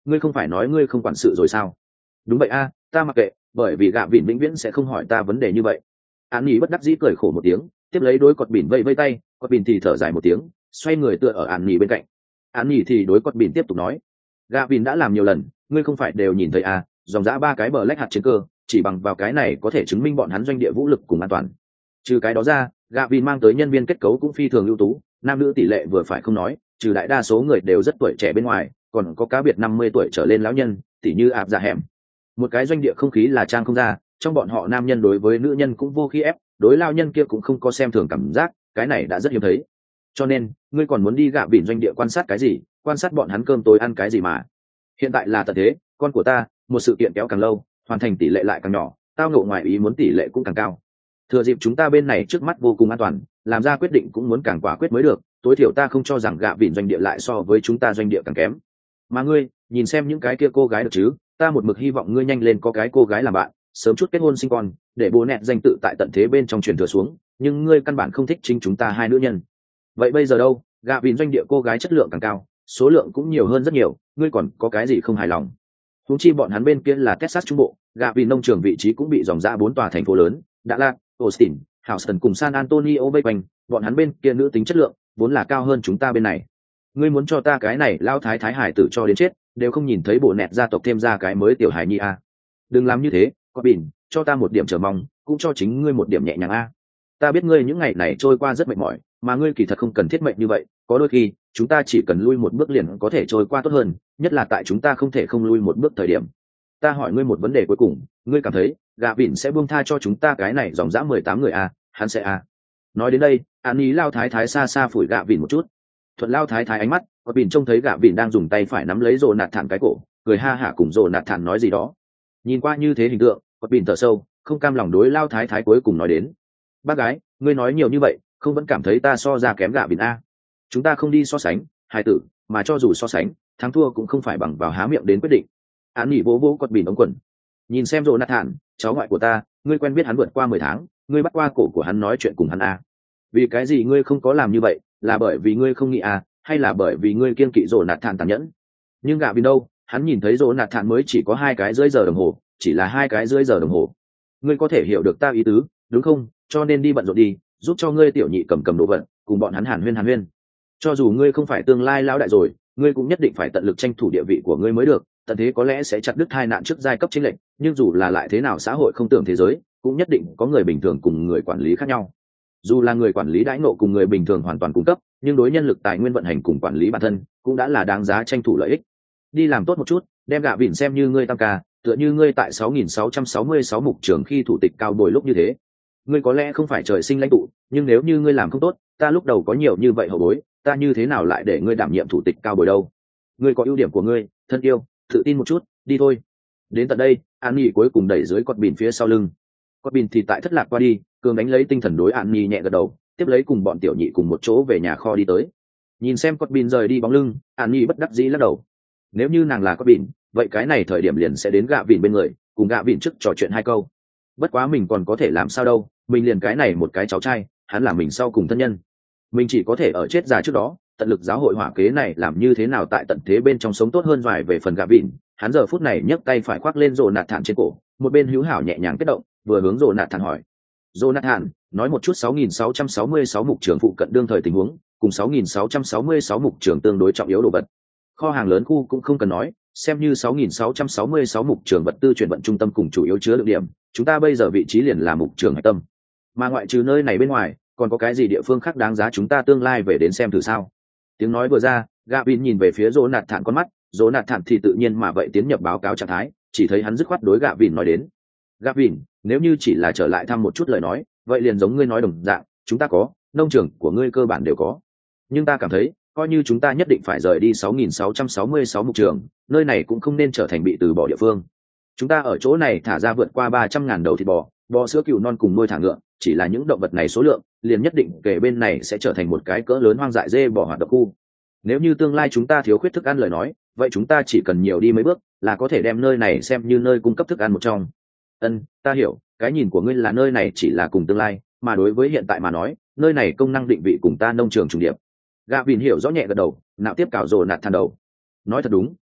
ngươi không phải nói ngươi không quản sự rồi sao? Đúng vậy a, ta mặc kệ, bởi vì gạ vịn vĩnh viễn sẽ không hỏi ta vấn đề như vậy. Án nhỉ bất đắc dĩ cười khổ một tiếng, tiếp lấy đối cọt bỉn vây vây tay, cọt bỉn thì thở dài một tiếng, xoay người tựa ở án nhỉ bên cạnh. Án nhỉ thì đối cọt bỉn tiếp tục nói, gạ vịn đã làm nhiều lần, ngươi không phải đều nhìn thấy à, dòng dã ba cái bờ lách hạt chiến cơ, chỉ bằng vào cái này có thể chứng minh bọn hắn doanh địa vũ lực cùng an toàn. Trừ cái đó ra, gạ vịn mang tới nhân viên kết cấu cũng phi thường ưu tú, nam nữ tỷ lệ vừa phải không nói, trừ đại đa số người đều rất tuổi trẻ bên ngoài, còn có cá biệt năm mươi tuổi trở lên lão nhân, tỉ như áp dạ hẻm. Một cái doanh địa không khí là trang không ra, trong bọn họ nam nhân đối với nữ nhân cũng vô khí ép, đối lao nhân kia cũng không có xem thường cảm giác, cái này đã rất hiếm thấy. Cho nên ngươi còn muốn đi gạ vịn doanh địa quan sát cái gì, quan sát bọn hắn cơm tối ăn cái gì mà. Hiện tại là tận thế, con của ta, một sự kiện kéo càng lâu, hoàn thành tỷ lệ lại càng nhỏ, tao ngộ ngoài ý muốn tỷ lệ cũng càng cao. Thừa dịp chúng ta bên này trước mắt vô cùng an toàn, làm ra quyết định cũng muốn càng quả quyết mới được, tối thiểu ta không cho rằng gạ vịn doanh địa lại so với chúng ta doanh địa càng kém. Mà ngươi, nhìn xem những cái kia cô gái được chứ, ta một mực hy vọng ngươi nhanh lên có cái cô gái làm bạn, sớm chút kết hôn sinh con, để bố nẹt danh tự tại tận thế bên trong truyền thừa xuống, nhưng ngươi căn bản không thích chính chúng ta hai nữ nhân. Vậy bây giờ đâu, gạ vịn doanh địa cô gái chất lượng càng cao, số lượng cũng nhiều hơn rất nhiều, ngươi còn có cái gì không hài lòng? Huống chi bọn hắn bên kia là Texas trung bộ, gạ vịn nông trường vị trí cũng bị dòng ra bốn tòa thành phố lớn, Đà Lạt, Austin, Houston cùng San Antonio vây quanh, bọn hắn bên kia nữ tính chất lượng vốn là cao hơn chúng ta bên này. Ngươi muốn cho ta cái này lao thái thái hải tử cho đến chết, đều không nhìn thấy bộ nẹt gia tộc thêm ra cái mới tiểu hải nhi a. Đừng làm như thế, có bỉn, cho ta một điểm chờ mong, cũng cho chính ngươi một điểm nhẹ nhàng a. Ta biết ngươi những ngày này trôi qua rất mệt mỏi, mà ngươi kỳ thật không cần thiết mệnh như vậy, có đôi khi chúng ta chỉ cần lui một bước liền có thể trôi qua tốt hơn, nhất là tại chúng ta không thể không lui một bước thời điểm. Ta hỏi ngươi một vấn đề cuối cùng, ngươi cảm thấy gạ vịn sẽ buông tha cho chúng ta cái này dòng dã mười tám người a, hắn sẽ a? Nói đến đây, an ý lao thái thái xa xa phủi gạ vịn một chút. Thuận lao thái thái ánh mắt, có bỉn trông thấy gạ vịn đang dùng tay phải nắm lấy rồ nạt thản cái cổ, cười ha hả cùng rồ nạt thản nói gì đó. Nhìn qua như thế hình tượng, có bỉn thở sâu, không cam lòng đối lao thái thái cuối cùng nói đến, bác gái, ngươi nói nhiều như vậy, không vẫn cảm thấy ta so ra kém gạ vịn a? Chúng ta không đi so sánh, hai tử, mà cho dù so sánh, thắng thua cũng không phải bằng vào há miệng đến quyết định. Án nhỉ vỗ vỗ cọt bỉn ống quần, nhìn xem rồ nạt thản, cháu ngoại của ta, ngươi quen biết hắn vượt qua mười tháng, ngươi bắt qua cổ của hắn nói chuyện cùng hắn a? Vì cái gì ngươi không có làm như vậy, là bởi vì ngươi không nghĩ à, hay là bởi vì ngươi kiên kỵ rồ nạt thản tàn nhẫn? Nhưng gạ vịn đâu, hắn nhìn thấy rồ nạt thản mới chỉ có hai cái rưỡi giờ đồng hồ, chỉ là hai cái rưỡi giờ đồng hồ. Ngươi có thể hiểu được ta ý tứ, đúng không? Cho nên đi bận rộn đi, giúp cho ngươi tiểu nhị cầm cầm đồ vật, cùng bọn hắn hàn huyên hàn huyên. Cho dù ngươi không phải tương lai lão đại rồi, ngươi cũng nhất định phải tận lực tranh thủ địa vị của ngươi mới được. Tận thế có lẽ sẽ chặt đứt hai nạn trước giai cấp chính lệnh, nhưng dù là lại thế nào xã hội không tưởng thế giới, cũng nhất định có người bình thường cùng người quản lý khác nhau. Dù là người quản lý đãi ngộ cùng người bình thường hoàn toàn cung cấp, nhưng đối nhân lực tài nguyên vận hành cùng quản lý bản thân cũng đã là đáng giá tranh thủ lợi ích. Đi làm tốt một chút, đem gạ vịn xem như ngươi tam ca, tựa như ngươi tại sáu nghìn sáu trăm sáu mươi sáu mục trường khi thủ tịch cao bồi lúc như thế. Ngươi có lẽ không phải trời sinh lãnh tụ, nhưng nếu như ngươi làm không tốt, ta lúc đầu có nhiều như vậy hậu bối, ta như thế nào lại để ngươi đảm nhiệm thủ tịch cao bồi đâu? Ngươi có ưu điểm của ngươi, thân yêu, tự tin một chút, đi thôi. Đến tận đây, An Nhi cuối cùng đẩy dưới cọt bỉn phía sau lưng. Cọt bỉn thì tại thất lạc qua đi, cường đánh lấy tinh thần đối An Nhi nhẹ gật đầu, tiếp lấy cùng bọn tiểu nhị cùng một chỗ về nhà kho đi tới. Nhìn xem cọt bỉn rời đi bóng lưng, An Nhi bất đắc dĩ lắc đầu. Nếu như nàng là cọt bỉn, vậy cái này thời điểm liền sẽ đến gạ vịn bên người, cùng gạ vịn trước trò chuyện hai câu. Bất quá mình còn có thể làm sao đâu, mình liền cái này một cái cháu trai, hắn là mình sau cùng thân nhân. Mình chỉ có thể ở chết già trước đó, tận lực giáo hội hỏa kế này làm như thế nào tại tận thế bên trong sống tốt hơn vài về phần gạ vịn. Hắn giờ phút này nhấc tay phải khoác lên rồ nạt thản trên cổ, một bên hữu hảo nhẹ nhàng kết động, vừa hướng rồ nạt thản hỏi. Rồ nạt thản, nói một chút sáu nghìn sáu trăm sáu mươi sáu mục trường phụ cận đương thời tình huống, cùng sáu nghìn sáu trăm sáu mươi sáu mục trường tương đối trọng yếu đồ vật. Kho hàng lớn khu cũng không cần nói, xem như sáu nghìn sáu trăm sáu mươi sáu mục trường vật tư chuyển vận trung tâm cùng chủ yếu chứa lượng điểm, chúng ta bây giờ vị trí liền là mục trường hải tâm. Mà ngoại trừ nơi này bên ngoài, còn có cái gì địa phương khác đáng giá chúng ta tương lai về đến xem thử sao? Tiếng nói vừa ra, Gavin nhìn về phía Rồ nạt thản con mắt, Rồ nạt thản thì tự nhiên mà vậy tiến nhập báo cáo trạng thái, chỉ thấy hắn dứt khoát đối Gavin nói đến. Gavin, nếu như chỉ là trở lại thăm một chút lời nói, vậy liền giống ngươi nói đồng dạng, chúng ta có, nông trường của ngươi cơ bản đều có. Nhưng ta cảm thấy, coi như chúng ta nhất định phải rời đi sáu nghìn sáu trăm sáu mươi sáu mục trường, nơi này cũng không nên trở thành bị từ bỏ địa phương. Chúng ta ở chỗ này thả ra vượt qua ba trăm ngàn đầu thịt bò, bò sữa cừu non cùng nuôi thả ngựa, chỉ là những động vật này số lượng, liền nhất định kể bên này sẽ trở thành một cái cỡ lớn hoang dại dê bò hoạt động khu. Nếu như tương lai chúng ta thiếu khuyết thức ăn lời nói, vậy chúng ta chỉ cần nhiều đi mấy bước là có thể đem nơi này xem như nơi cung cấp thức ăn một trong. Ân, ta hiểu, cái nhìn của ngươi là nơi này chỉ là cùng tương lai, mà đối với hiện tại mà nói, nơi này công năng định vị cùng ta nông trường trùng điệp. Gavin hiểu rõ nhẹ gật đầu, nạo tiếp cào rồ nạt than đầu. Nói thật đúng,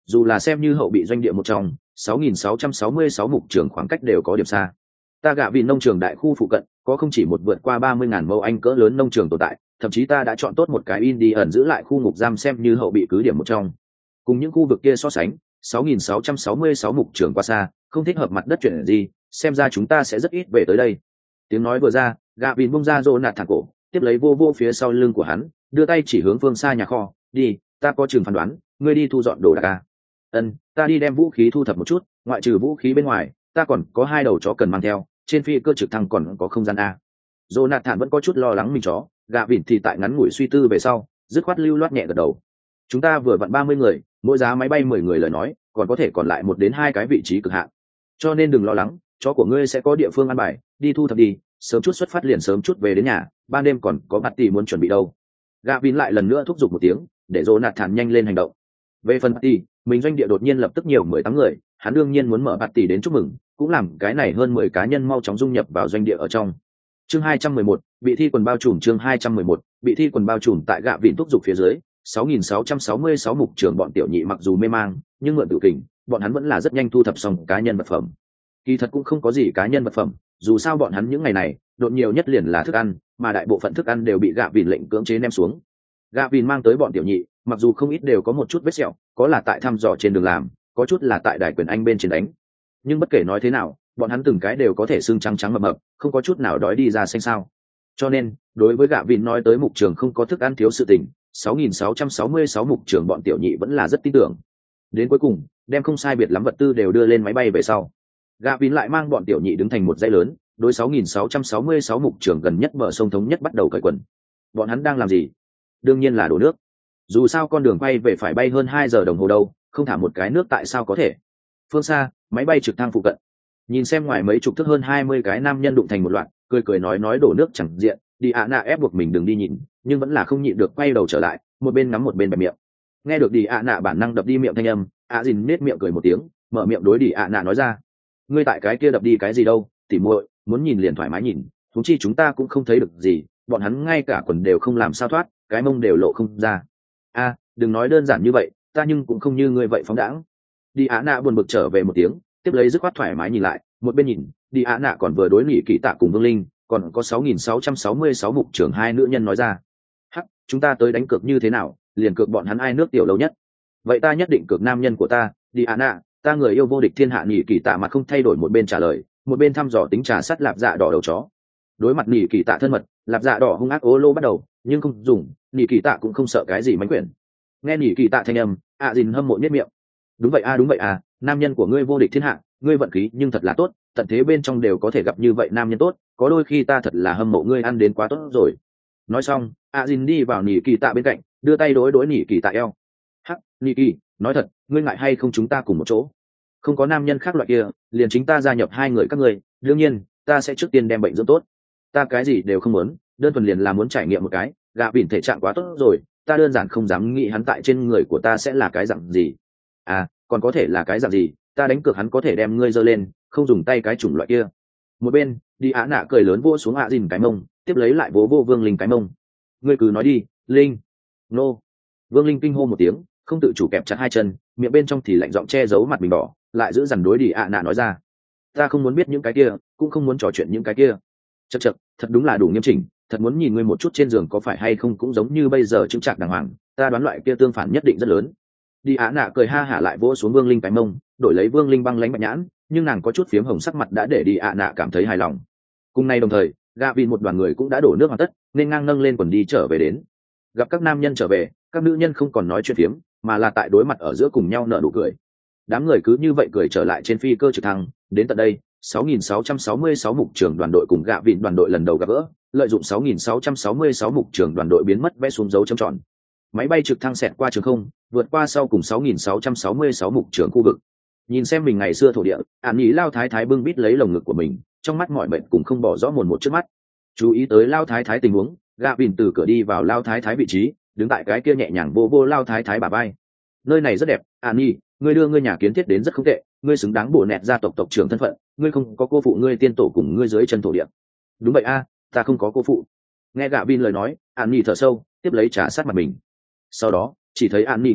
dù là xem như hậu bị doanh địa một trong sáu nghìn sáu trăm sáu mươi sáu mục trường khoảng cách đều có điểm xa. Ta gạ vì nông trường đại khu phụ cận có không chỉ một vượt qua ba mươi ngàn mẫu anh cỡ lớn nông trường tồn tại, thậm chí ta đã chọn tốt một cái in đi ẩn giữ lại khu ngục giam xem như hậu bị cứ điểm một trong. Cùng những khu vực kia so sánh, sáu nghìn sáu trăm sáu mươi sáu mục trường quá xa, không thích hợp mặt đất chuyển gì, xem ra chúng ta sẽ rất ít về tới đây. Tiếng nói vừa ra, gạ vìn bung ra rô nạt thẳng cổ, tiếp lấy vô vô phía sau lưng của hắn, đưa tay chỉ hướng phương xa nhà kho. Đi, ta có chừng phán đoán, ngươi đi thu dọn đồ đạc à? Ân, ta đi đem vũ khí thu thập một chút, ngoại trừ vũ khí bên ngoài, ta còn có hai đầu chó cần mang theo, trên phi cơ trực thăng còn có không gian a. Jonathan vẫn có chút lo lắng mình chó, gạ vịn thì tại ngắn ngủi suy tư về sau, dứt khoát lưu loát nhẹ gật đầu. Chúng ta vừa vặn ba mươi người, mỗi giá máy bay mười người lời nói, còn có thể còn lại một đến hai cái vị trí cực hạn. Cho nên đừng lo lắng, chó của ngươi sẽ có địa phương ăn bài, đi thu thập đi, sớm chút xuất phát liền sớm chút về đến nhà, ban đêm còn có bạt tỷ muốn chuẩn bị đâu. Gạ vịn lại lần nữa thúc giục một tiếng, để Jonathan nhanh lên hành động. Về phần party, mình doanh địa đột nhiên lập tức nhiều mười tám người, hắn đương nhiên muốn mở party đến chúc mừng, cũng làm cái này hơn mười cá nhân mau chóng dung nhập vào doanh địa ở trong. Chương hai trăm mười một, bị thi quần bao trùm chương hai trăm mười một, bị thi quần bao trùm tại gạ vịn thúc giục phía dưới, sáu nghìn sáu trăm sáu mươi sáu mục trưởng bọn tiểu nhị mặc dù mê mang, nhưng mượn tự kình, bọn hắn vẫn là rất nhanh thu thập xong cá nhân vật phẩm. Kỳ thật cũng không có gì cá nhân vật phẩm, dù sao bọn hắn những ngày này, đột nhiều nhất liền là thức ăn, mà đại bộ phận thức ăn đều bị gạ vịn lệnh cưỡng chế ném xuống. Gạ vịn mang tới bọn tiểu nhị, mặc dù không ít đều có một chút vết sẹo, có là tại thăm dò trên đường làm, có chút là tại đài quyền anh bên trên đánh. Nhưng bất kể nói thế nào, bọn hắn từng cái đều có thể xương trắng trắng mập mập, không có chút nào đói đi ra xanh sao. Cho nên, đối với gạ vịn nói tới mục trường không có thức ăn thiếu sự tình, sáu nghìn sáu trăm sáu mươi sáu mục trường bọn tiểu nhị vẫn là rất tin tưởng. Đến cuối cùng, đem không sai biệt lắm vật tư đều đưa lên máy bay về sau. Gạ vịn lại mang bọn tiểu nhị đứng thành một dãy lớn, đối sáu nghìn sáu trăm sáu mươi sáu mục trường gần nhất bờ sông thống nhất bắt đầu cởi quần. Bọn hắn đang làm gì? Đương nhiên là đổ nước. Dù sao con đường quay về phải bay hơn hai giờ đồng hồ đâu, không thả một cái nước tại sao có thể. Phương xa, máy bay trực thăng phụ cận, nhìn xem ngoài mấy chục thước hơn hai mươi cái nam nhân đụng thành một loạt, cười cười nói nói đổ nước chẳng diện, đi ạ nạ ép buộc mình đừng đi nhìn, nhưng vẫn là không nhịn được quay đầu trở lại, một bên ngắm một bên bẹp miệng. Nghe được đi ạ nạ bản năng đập đi miệng thanh âm, ạ dìn nết miệng cười một tiếng, mở miệng đối đi ạ nạ nói ra: ngươi tại cái kia đập đi cái gì đâu, tỉ muội, muốn nhìn liền thoải mái nhìn, chúng chi chúng ta cũng không thấy được gì, bọn hắn ngay cả quần đều không làm sao thoát, cái mông đều lộ không ra. A, đừng nói đơn giản như vậy, ta nhưng cũng không như ngươi vậy phóng đãng. Đi á nạ buồn bực trở về một tiếng, tiếp lấy dứt khoát thoải mái nhìn lại, một bên nhìn, đi á nạ còn vừa đối nghỉ kỹ tạ cùng Vương Linh, còn có sáu nghìn sáu trăm sáu mươi sáu mục trưởng hai nữ nhân nói ra: hắc, chúng ta tới đánh cược như thế nào, liền cược bọn hắn ai nước tiểu lâu nhất. Vậy ta nhất định cược nam nhân của ta, đi á nạ, ta người yêu vô địch thiên hạ nghỉ kỹ tạ mặt không thay đổi một bên trả lời, một bên thăm dò tính trà sắt lạp dạ đỏ đầu chó. Đối mặt nghỉ kỹ tạ thân mật, lạp dạ đỏ hung ác ô lô bắt đầu, nhưng không dùng, nghỉ kỹ tạ cũng không sợ cái gì mánh quyển. Nghe nghỉ kỹ tạ thanh âm, ạ à dìn hâm mộ nhất miệng. Đúng vậy a à, đúng vậy à, nam nhân của ngươi vô địch thiên hạ, ngươi vận khí nhưng thật là tốt, tận thế bên trong đều có thể gặp như vậy nam nhân tốt, có đôi khi ta thật là hâm mộ ngươi ăn đến quá tốt rồi. Nói xong, ạ à dìn đi vào nghỉ kỹ tạ bên cạnh, đưa tay đối đối nghỉ kỹ tạ eo. Hắc, nghỉ kỹ, nói thật, ngươi ngại hay không chúng ta cùng một chỗ? Không có nam nhân khác loại kia, liền chính ta gia nhập hai người các ngươi, đương nhiên, ta sẽ trước tiên đem bệnh dưỡng tốt. Ta cái gì đều không muốn, đơn thuần liền là muốn trải nghiệm một cái, gạ bỉn thể trạng quá tốt rồi, ta đơn giản không dám nghĩ hắn tại trên người của ta sẽ là cái dạng gì. À, còn có thể là cái dạng gì, ta đánh cược hắn có thể đem ngươi giơ lên, không dùng tay cái chủng loại kia. Một bên, đi á nạ cười lớn vô xuống ạ dìn cái mông, tiếp lấy lại vỗ vô Vương Linh cái mông. Ngươi cứ nói đi, Linh. Nô. Vương Linh kinh hô một tiếng, không tự chủ kẹp chặt hai chân, miệng bên trong thì lạnh giọng che giấu mặt mình đỏ, lại giữ dằn đối đi ạ nạ nói ra: ta không muốn biết những cái kia, cũng không muốn trò chuyện những cái kia. Chậc chậc, thật đúng là đủ nghiêm chỉnh, thật muốn nhìn ngươi một chút trên giường có phải hay không cũng giống như bây giờ chứng trạng đàng hoàng, ta đoán loại kia tương phản nhất định rất lớn. Đi á nạ cười ha hả lại vỗ xuống Vương Linh cái mông, đổi lấy Vương Linh băng lánh bạch nhãn, nhưng nàng có chút phiếm hồng sắc mặt đã để đi á nạ cảm thấy hài lòng. Cùng nay đồng thời, gạ vịn một đoàn người cũng đã đổ nước hoàn tất, nên ngang nâng lên quần đi trở về đến. Gặp các nam nhân trở về, các nữ nhân không còn nói chuyện phiếm, mà là tại đối mặt ở giữa cùng nhau nở nụ cười. Đám người cứ như vậy cười trở lại trên phi cơ trực thăng, đến tận đây, sáu nghìn sáu trăm sáu mươi sáu mục trưởng đoàn đội cùng gạ vịn đoàn đội lần đầu gặp gỡ, lợi dụng sáu nghìn sáu trăm sáu mươi sáu mục trưởng đoàn đội biến mất vẽ xuống dấu chấm tròn. Máy bay trực thăng xẹt qua trường không, vượt qua sau cùng sáu nghìn sáu trăm sáu mươi sáu mục trưởng khu vực. Nhìn xem mình ngày xưa thổ địa, Ản Nhĩ Lao Thái Thái bưng bít lấy lồng ngực của mình, trong mắt mọi bệnh cũng không bỏ rõ mồn một trước mắt. Chú ý tới Lao Thái Thái tình huống, gạ vịn từ cửa đi vào Lao Thái Thái vị trí, đứng tại cái kia nhẹ nhàng vô vô Lao Thái Thái bả vai. Nơi này rất đẹp, Ản Nhĩ, ngươi đưa ngươi nhà kiến thiết đến rất không tệ, ngươi xứng đáng bổ nẹt gia tộc tộc trưởng thân phận, ngươi không có cô phụ ngươi tiên tổ cùng ngươi dưới chân thổ địa. Đúng vậy a, ta không có cô phụ. Nghe gạ vin lời nói, An Nhi thở sâu, tiếp lấy trà sát mặt mình. Sau đó, chỉ thấy An Nhi ngẩng đầu,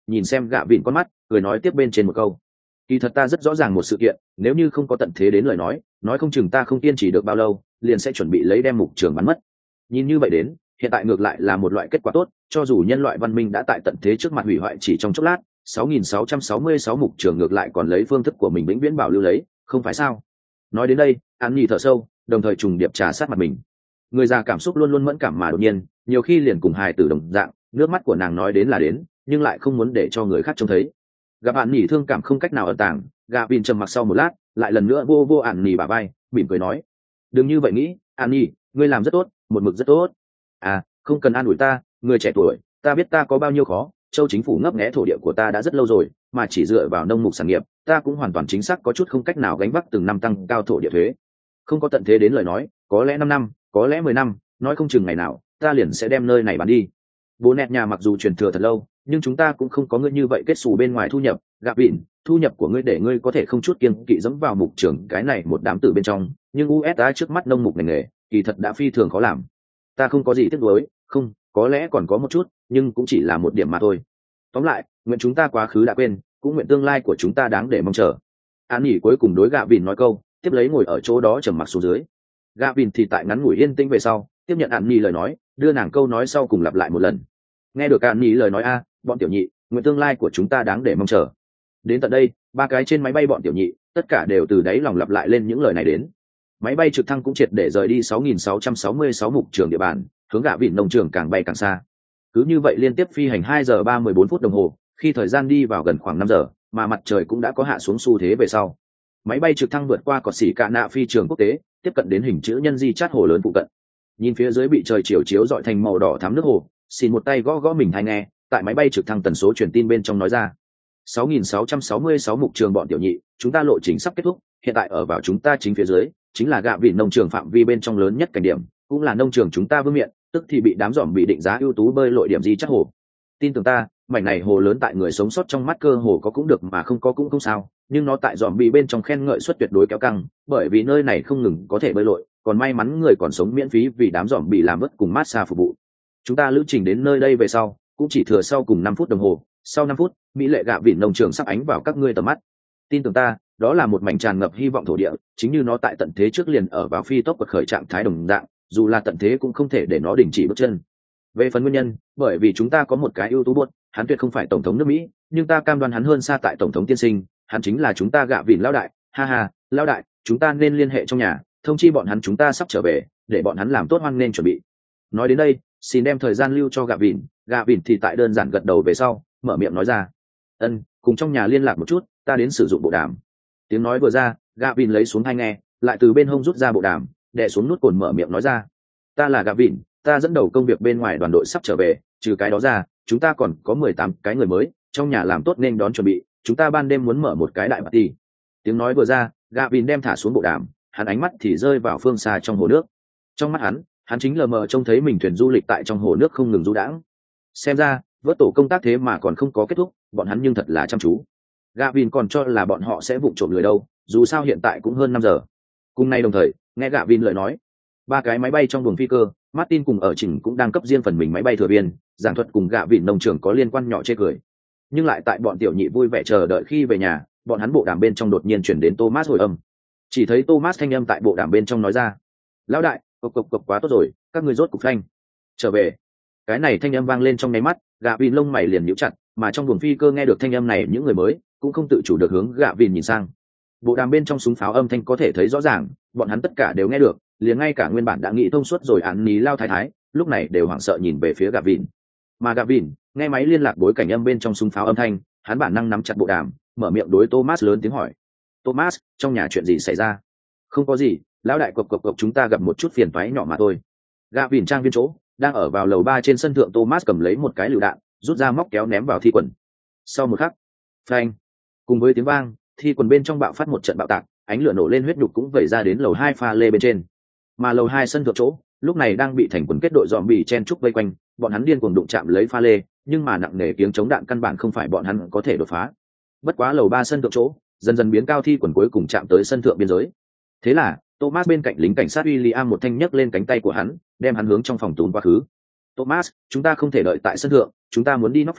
nhìn xem gạ vịn con mắt cười nói tiếp bên trên một câu: kỳ thật ta rất rõ ràng một sự kiện, nếu như không có tận thế đến lời nói nói không chừng ta không kiên trì được bao lâu liền sẽ chuẩn bị lấy đem mục trường bắn mất. Nhìn như vậy đến hiện tại ngược lại là một loại kết quả tốt, cho dù nhân loại văn minh đã tại tận thế trước mặt hủy hoại chỉ trong chốc lát, sáu nghìn sáu trăm sáu mươi sáu mục trường ngược lại còn lấy phương thức của mình vĩnh viễn bảo lưu lấy, không phải sao? Nói đến đây An Nhi thở sâu, đồng thời trùng điệp trà sát mặt mình. Người già cảm xúc luôn luôn mẫn cảm mà đột nhiên nhiều khi liền cùng hài tử đồng dạng, nước mắt của nàng nói đến là đến nhưng lại không muốn để cho người khác trông thấy. Gặp An Nhi thương cảm không cách nào ẩn tàng, gà vin trầm mặc sau một lát lại lần nữa vô vô An Nhi bả vai mỉm cười nói: đừng như vậy nghĩ, An Nhi, ngươi làm rất tốt, một mực rất tốt. À, không cần an ủi ta, người trẻ tuổi, ta biết ta có bao nhiêu khó. Châu chính phủ ngấp nghé thổ địa của ta đã rất lâu rồi, mà chỉ dựa vào nông mục sản nghiệp ta cũng hoàn toàn chính xác có chút không cách nào gánh vác từng năm tăng cao thổ địa thuế. Không có tận thế đến lời nói có lẽ năm năm, có lẽ mười năm, nói không chừng ngày nào ta liền sẽ đem nơi này bán đi. Bố nẹt nhà mặc dù truyền thừa thật lâu nhưng chúng ta cũng không có ngươi như vậy kết xù bên ngoài thu nhập. Gạ vịn, thu nhập của ngươi để ngươi có thể không chút kiêng kỵ dẫm vào mục trường cái này một đám tử bên trong, nhưng u ét a trước mắt nông mục ngành nghề kỳ thật đã phi thường khó làm. Ta không có gì tiếc nuối, không, có lẽ còn có một chút, nhưng cũng chỉ là một điểm mà thôi. Tóm lại, nguyện chúng ta quá khứ đã quên, cũng nguyện tương lai của chúng ta đáng để mong chờ. An Nhỉ cuối cùng đối Gạ Vịn nói câu, tiếp lấy ngồi ở chỗ đó trầm mặc xuống dưới. Gạ Vịn thì tại ngắn ngủi yên tĩnh về sau, tiếp nhận An Nhỉ lời nói, đưa nàng câu nói sau cùng lặp lại một lần. Nghe được An Nhỉ lời nói a, bọn tiểu nhị, nguyện tương lai của chúng ta đáng để mong chờ. Đến tận đây, ba cái trên máy bay bọn tiểu nhị, tất cả đều từ đáy lòng lặp lại lên những lời này đến. Máy bay trực thăng cũng triệt để rời đi sáu nghìn sáu trăm sáu mươi sáu mục trường địa bàn, hướng Gạ Vịn nông trường càng bay càng xa. Cứ như vậy liên tiếp phi hành hai giờ ba mươi bốn phút đồng hồ, khi thời gian đi vào gần khoảng năm giờ, mà mặt trời cũng đã có hạ xuống xu thế về sau. Máy bay trực thăng vượt qua cột xỉ Cạ Nạ phi trường quốc tế, tiếp cận đến hình chữ nhân di chát hồ lớn phụ cận. Nhìn phía dưới bị trời chiều chiếu rọi thành màu đỏ thắm nước hồ, xin một tay gõ gõ mình hay nghe, tại máy bay trực thăng tần số truyền tin bên trong nói ra: sáu nghìn sáu trăm sáu mươi sáu mục trường bọn tiểu nhị, chúng ta lộ trình sắp kết thúc, hiện tại ở vào chúng ta chính phía dưới, chính là Gạ Vịn nông trường phạm vi bên trong lớn nhất cảnh điểm, cũng là nông trường chúng ta vương miện, tức thì bị đám giòm bị định giá ưu tú bơi lội điểm di chắc hồ. Tin tưởng ta, mảnh này hồ lớn tại người sống sót trong mắt cơ hồ có cũng được mà không có cũng không sao, nhưng nó tại giòm bị bên trong khen ngợi suất tuyệt đối kéo căng, bởi vì nơi này không ngừng có thể bơi lội, còn may mắn người còn sống miễn phí vì đám giòm bị làm vất cùng massage phục vụ. Chúng ta lữ trình đến nơi đây về sau, cũng chỉ thừa sau cùng năm phút đồng hồ, sau năm phút, mỹ lệ Gạ Vịn nông trường sắp ánh vào các ngươi tầm mắt. Tin tưởng ta, đó là một mảnh tràn ngập hy vọng thổ địa, chính như nó tại tận thế trước liền ở vào phi tốc quật khởi trạng thái đồng dạng, dù là tận thế cũng không thể để nó đình chỉ bước chân. Về phần nguyên nhân, bởi vì chúng ta có một cái ưu tú buốt, hắn tuyệt không phải tổng thống nước Mỹ, nhưng ta cam đoan hắn hơn xa tại tổng thống tiên sinh, hắn chính là chúng ta Gạ Vịn lão đại, ha ha, lão đại, chúng ta nên liên hệ trong nhà, thông chi bọn hắn chúng ta sắp trở về, để bọn hắn làm tốt hoan nên chuẩn bị. Nói đến đây, xin đem thời gian lưu cho Gạ Vịn, Gạ Vịn thì tại đơn giản gật đầu về sau, mở miệng nói ra: ân, cùng trong nhà liên lạc một chút, ta đến sử dụng bộ đàm. Tiếng nói vừa ra, Gạ Vịn lấy xuống tai nghe, lại từ bên hông rút ra bộ đàm, đè xuống nút cồn mở miệng nói ra: ta là Gạ Vịn, ta dẫn đầu công việc bên ngoài đoàn đội sắp trở về, trừ cái đó ra chúng ta còn có mười tám cái người mới, trong nhà làm tốt nên đón chuẩn bị, chúng ta ban đêm muốn mở một cái đại party. Tiếng nói vừa ra, Gạ Vịn đem thả xuống bộ đàm, hắn ánh mắt thì rơi vào phương xa trong hồ nước. Trong mắt hắn, hắn chính lờ mờ trông thấy mình thuyền du lịch tại trong hồ nước không ngừng du đãng. Xem ra vớt tổ công tác thế mà còn không có kết thúc, bọn hắn nhưng thật là chăm chú. Gạ Vịn còn cho là bọn họ sẽ vụng trộm người đâu, dù sao hiện tại cũng hơn năm giờ. Cùng nay đồng thời, nghe Gạ Vịn lời nói, ba cái máy bay trong buồng phi cơ, Martin cùng ở chỉnh cũng đang cấp riêng phần mình máy bay thừa biên, giảng thuật cùng Gạ Vịn nông trường có liên quan nhỏ chê cười. Nhưng lại tại bọn tiểu nhị vui vẻ chờ đợi khi về nhà, bọn hắn bộ đàm bên trong đột nhiên chuyển đến Thomas hồi âm. Chỉ thấy Thomas thanh âm tại bộ đàm bên trong nói ra: lão đại, cộc cộc cộc quá tốt rồi, các ngươi rốt cục thanh trở về. Cái này thanh âm vang lên trong nháy mắt, Gạ Vịn lông mày liền nhíu chặt, mà trong buồng phi cơ nghe được thanh âm này những người mới cũng không tự chủ được hướng Gạ Vịn nhìn sang. Bộ đàm bên trong súng pháo âm thanh có thể thấy rõ ràng, bọn hắn tất cả đều nghe được, liền ngay cả nguyên bản đã nghĩ thông suốt rồi án ní lao thái thái lúc này đều hoảng sợ nhìn về phía Gạ Vịn. Mà Gạ Vịn nghe máy liên lạc bối cảnh âm bên trong súng pháo âm thanh, hắn bản năng nắm chặt bộ đàm, mở miệng đối Thomas lớn tiếng hỏi: Thomas, trong nhà chuyện gì xảy ra? Không có gì, lão đại, cộc cộc cộc chúng ta gặp một chút phiền toái nhỏ mà thôi. Gạ Vịn trang viên chỗ đang ở vào lầu ba trên sân thượng, Thomas cầm lấy một cái lựu đạn, rút ra móc kéo ném vào thi quần. Sau một khắc, phanh, cùng với tiếng vang, thi quần bên trong bạo phát một trận bạo tạc, ánh lửa nổ lên, huyết nhục cũng vẩy ra đến lầu hai pha lê bên trên. Mà lầu hai sân thượng chỗ lúc này đang bị thành quần kết đội dòm bị chen trúc vây quanh, bọn hắn điên cuồng đụng chạm lấy pha lê, nhưng mà nặng nề tiếng chống đạn căn bản không phải bọn hắn có thể đột phá. Bất quá lầu ba sân thượng chỗ dần dần biến cao, thi quần cuối cùng chạm tới sân thượng biên giới. Thế là Thomas bên cạnh lính cảnh sát William một thanh nhấc lên cánh tay của hắn, đem hắn hướng trong phòng tún quá khứ. Thomas, chúng ta không thể đợi tại sân thượng, chúng ta muốn đi nóc phòng,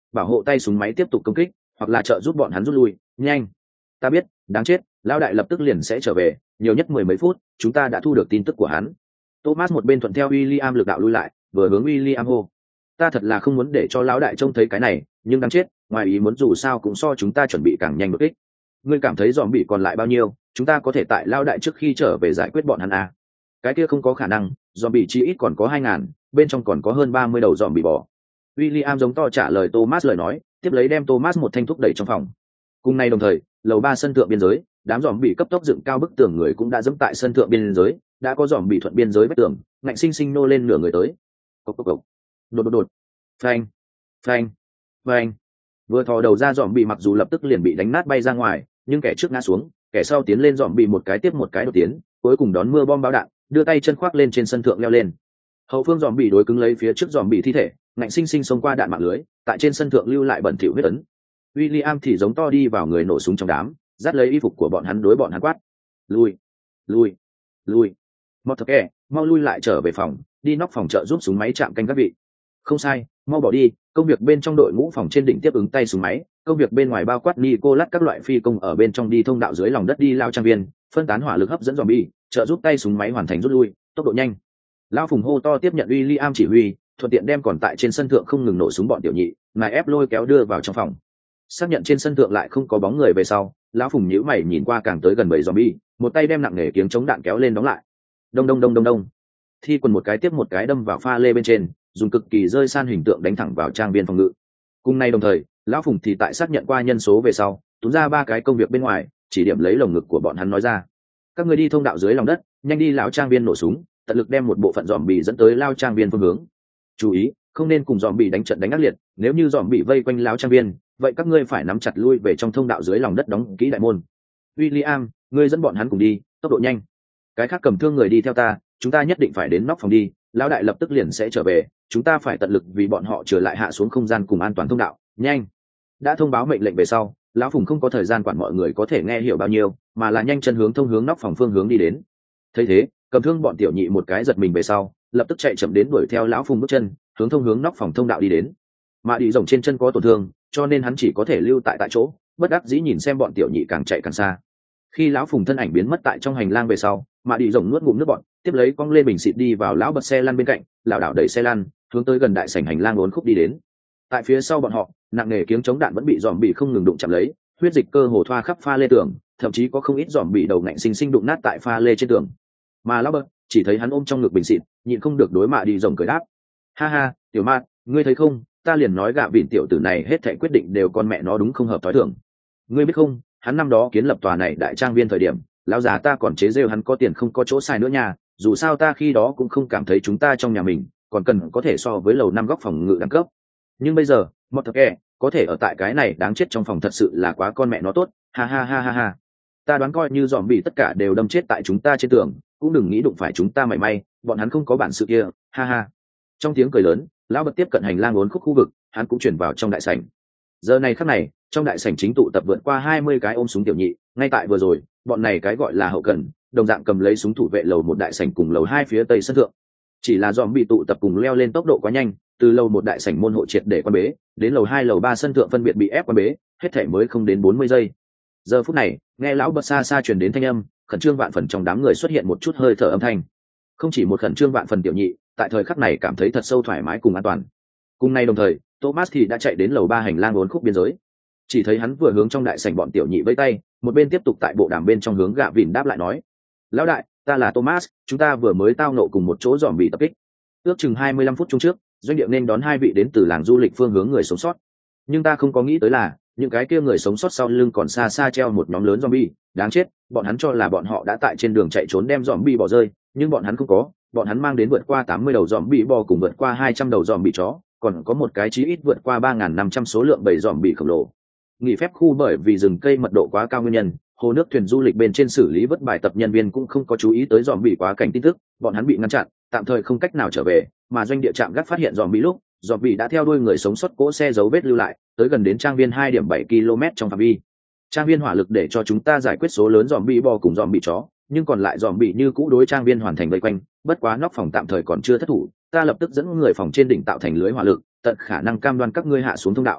bảo hộ tay súng máy tiếp tục công kích hoặc là trợ giúp bọn hắn rút lui. Nhanh, ta biết, đáng chết, lão đại lập tức liền sẽ trở về, nhiều nhất mười mấy phút chúng ta đã thu được tin tức của hắn. Thomas một bên thuận theo William lực đạo lui lại, vừa hướng William hô: ta thật là không muốn để cho lão đại trông thấy cái này, nhưng đáng chết, ngoài ý muốn dù sao cũng so chúng ta chuẩn bị càng nhanh một ít. Ngươi cảm thấy dòm bị còn lại bao nhiêu, chúng ta có thể tại lão đại trước khi trở về giải quyết bọn hắn à? Cái kia không có khả năng, dòm bị chi ít còn có hai ngàn, bên trong còn có hơn ba mươi đầu dòm bị bỏ. William giống to trả lời Thomas lời nói, tiếp lấy đem Thomas một thanh thúc đẩy trong phòng. Cùng nay đồng thời, lầu ba sân thượng biên giới, đám dòm bị cấp tốc dựng cao bức tường người cũng đã dẫm tại sân thượng biên giới, đã có dòm bị thuận biên giới vách tường, ngạnh sinh sinh nô lên nửa người tới. Cộc cộc cộc. Đột đột đột. Phanh, phanh, phanh. Vừa thò đầu ra dòm bị mặc dù lập tức liền bị đánh nát bay ra ngoài, nhưng kẻ trước ngã xuống, kẻ sau tiến lên dòm bị một cái tiếp một cái đột tiến, cuối cùng đón mưa bom bão đạn, đưa tay chân khoác lên trên sân thượng leo lên. Hậu phương dòm bị đối cứng lấy phía trước dòm bị thi thể, ngạnh sinh sinh xông qua đạn mạng lưới, tại trên sân thượng lưu lại bẩn thỉu huyết ấn. William thì giống to đi vào người nổ súng trong đám, dắt lấy y phục của bọn hắn đối bọn hắn quát: lui, lui, lui. Motoke, mau lui lại trở về phòng, đi nóc phòng trợ giúp súng máy chạm canh các vị. Không sai, mau bỏ đi, công việc bên trong đội ngũ phòng trên đỉnh tiếp ứng tay súng máy, công việc bên ngoài bao quát Nicolas các loại phi công ở bên trong đi thông đạo dưới lòng đất đi lao trang viên, phân tán hỏa lực hấp dẫn zombie, trợ giúp tay súng máy hoàn thành rút lui, tốc độ nhanh. Lão Phùng hô to tiếp nhận William chỉ huy, thuận tiện đem còn tại trên sân thượng không ngừng nổ súng bọn tiểu nhị, nài ép lôi kéo đưa vào trong phòng. Xác nhận trên sân thượng lại không có bóng người về sau, lão Phùng nhíu mày nhìn qua càng tới gần bảy zombie, một tay đem nặng nghề kiếng chống đạn kéo lên đóng lại. Đông đông đông đông đông. Thi quần một cái tiếp một cái đâm vào pha lê bên trên, dùng cực kỳ rơi san hình tượng đánh thẳng vào trang viên phòng ngự. Cùng nay đồng thời, lão Phùng thì tại xác nhận qua nhân số về sau, túm ra ba cái công việc bên ngoài, chỉ điểm lấy lồng ngực của bọn hắn nói ra: các người đi thông đạo dưới lòng đất, nhanh đi lão trang viên nổ súng, tận lực đem một bộ phận dòm bị dẫn tới lao trang viên phương hướng. Chú ý, không nên cùng dòm bị đánh trận đánh ác liệt, nếu như dòm bị vây quanh lão trang viên, vậy các ngươi phải nắm chặt lui về trong thông đạo dưới lòng đất đóng kỹ đại môn. William, ngươi dẫn bọn hắn cùng đi, tốc độ nhanh. Cái khác cầm thương người đi theo ta, chúng ta nhất định phải đến nóc phòng đi, lão đại lập tức liền sẽ trở về, chúng ta phải tận lực vì bọn họ trở lại hạ xuống không gian cùng an toàn thông đạo, nhanh. Đã thông báo mệnh lệnh về sau, lão Phùng không có thời gian quản mọi người có thể nghe hiểu bao nhiêu, mà là nhanh chân hướng thông hướng nóc phòng phương hướng đi đến. Thấy thế, cầm thương bọn tiểu nhị một cái giật mình về sau, lập tức chạy chậm đến đuổi theo lão Phùng bước chân, hướng thông hướng nóc phòng thông đạo đi đến. Mà đi rồng trên chân có tổn thương, cho nên hắn chỉ có thể lưu tại tại chỗ, bất đắc dĩ nhìn xem bọn tiểu nhị càng chạy càng xa. Khi lão Phùng thân ảnh biến mất tại trong hành lang về sau, mà đi rồng nuốt ngụm nước bọt, tiếp lấy cong lên bình xịt đi vào lão bật xe lăn bên cạnh, lão đảo đẩy xe lăn, hướng tới gần đại sảnh hành lang uốn khúc đi đến. Tại phía sau bọn họ, nặng nề kiếng chống đạn vẫn bị dòm bị không ngừng đụng chạm lấy, huyết dịch cơ hồ thoa khắp pha lê tường, thậm chí có không ít dòm bị đầu ngạnh sinh sinh đụng nát tại pha lê trên tường. Mà lão bật chỉ thấy hắn ôm trong ngực bình xịt, nhịn không được đối mạ đi rồng cười đáp: ha ha, tiểu mạt, ngươi thấy không, ta liền nói gạ vịn tiểu tử này hết thảy quyết định đều con mẹ nó đúng không hợp thói thường. Ngươi biết không, hắn năm đó kiến lập tòa này đại trang viên thời điểm, lão già ta còn chế rêu hắn có tiền không có chỗ xài nữa nha, dù sao ta khi đó cũng không cảm thấy chúng ta trong nhà mình còn cần có thể so với lầu năm góc phòng ngự đẳng cấp. Nhưng bây giờ, một thật kẻ có thể ở tại cái này đáng chết trong phòng thật sự là quá con mẹ nó tốt, ha ha ha ha ha. Ta đoán coi như dòm bị tất cả đều đâm chết tại chúng ta trên tường, cũng đừng nghĩ đụng phải chúng ta mảy may, bọn hắn không có bản sự kia, ha ha. Trong tiếng cười lớn, lão bật tiếp cận hành lang uốn khúc khu vực, hắn cũng chuyển vào trong đại sảnh. Giờ này khắc này, trong đại sảnh chính tụ tập vượt qua hai mươi cái ôm súng tiểu nhị, ngay tại vừa rồi, bọn này cái gọi là hậu cần, đồng dạng cầm lấy súng thủ vệ lầu một đại sảnh cùng lầu hai phía tây sân thượng. Chỉ là dòm bị tụ tập cùng leo lên tốc độ quá nhanh, từ lầu một đại sảnh môn hộ triệt để quan bế, đến lầu hai lầu ba sân thượng phân biệt bị ép quan bế, hết thể mới không đến bốn mươi giây. Giờ phút này, nghe lão bật xa xa truyền đến thanh âm, khẩn trương vạn phần trong đám người xuất hiện một chút hơi thở âm thanh. Không chỉ một khẩn trương vạn phần tiểu nhị, tại thời khắc này cảm thấy thật sâu thoải mái cùng an toàn. Cùng nay đồng thời, Thomas thì đã chạy đến lầu ba hành lang uốn khúc biên giới. Chỉ thấy hắn vừa hướng trong đại sảnh bọn tiểu nhị vẫy tay, một bên tiếp tục tại bộ đàm bên trong hướng gạ vịn đáp lại nói: lão đại, ta là Thomas, chúng ta vừa mới tao nộ cùng một chỗ dòm bị tập kích. Ước chừng hai mươi lăm phút chung trước, doanh địa nên đón hai vị đến từ làng du lịch phương hướng người sống sót. Nhưng ta không có nghĩ tới là, những cái kia người sống sót sau lưng còn xa xa treo một nhóm lớn zombie, đáng chết, bọn hắn cho là bọn họ đã tại trên đường chạy trốn đem zombie bỏ rơi, nhưng bọn hắn không có, bọn hắn mang đến vượt qua tám mươi đầu zombie bò cùng vượt qua hai trăm đầu zombie chó, còn có một cái chí ít vượt qua ba nghìn năm trăm số lượng bầy zombie khổng lồ. Nghỉ phép khu bởi vì rừng cây mật độ quá cao nguyên nhân, hồ nước thuyền du lịch bên trên xử lý vất bài tập nhân viên cũng không có chú ý tới zombie quá cảnh tin tức, bọn hắn bị ngăn chặn, tạm thời không cách nào trở về, mà doanh địa trạm gác phát hiện zombie lúc, zombie đã theo đuôi người sống sót cỗ xe dấu vết lưu lại, tới gần đến trang viên hai điểm bảy ki lô mét trong phạm vi. Trang viên hỏa lực để cho chúng ta giải quyết số lớn zombie bò cùng zombie chó, nhưng còn lại zombie như cũ đối trang viên hoàn thành vây quanh, bất quá nóc phòng tạm thời còn chưa thất thủ, ta lập tức dẫn người phòng trên đỉnh tạo thành lưới hỏa lực, tận khả năng cam đoan các ngươi hạ xuống thông đạo.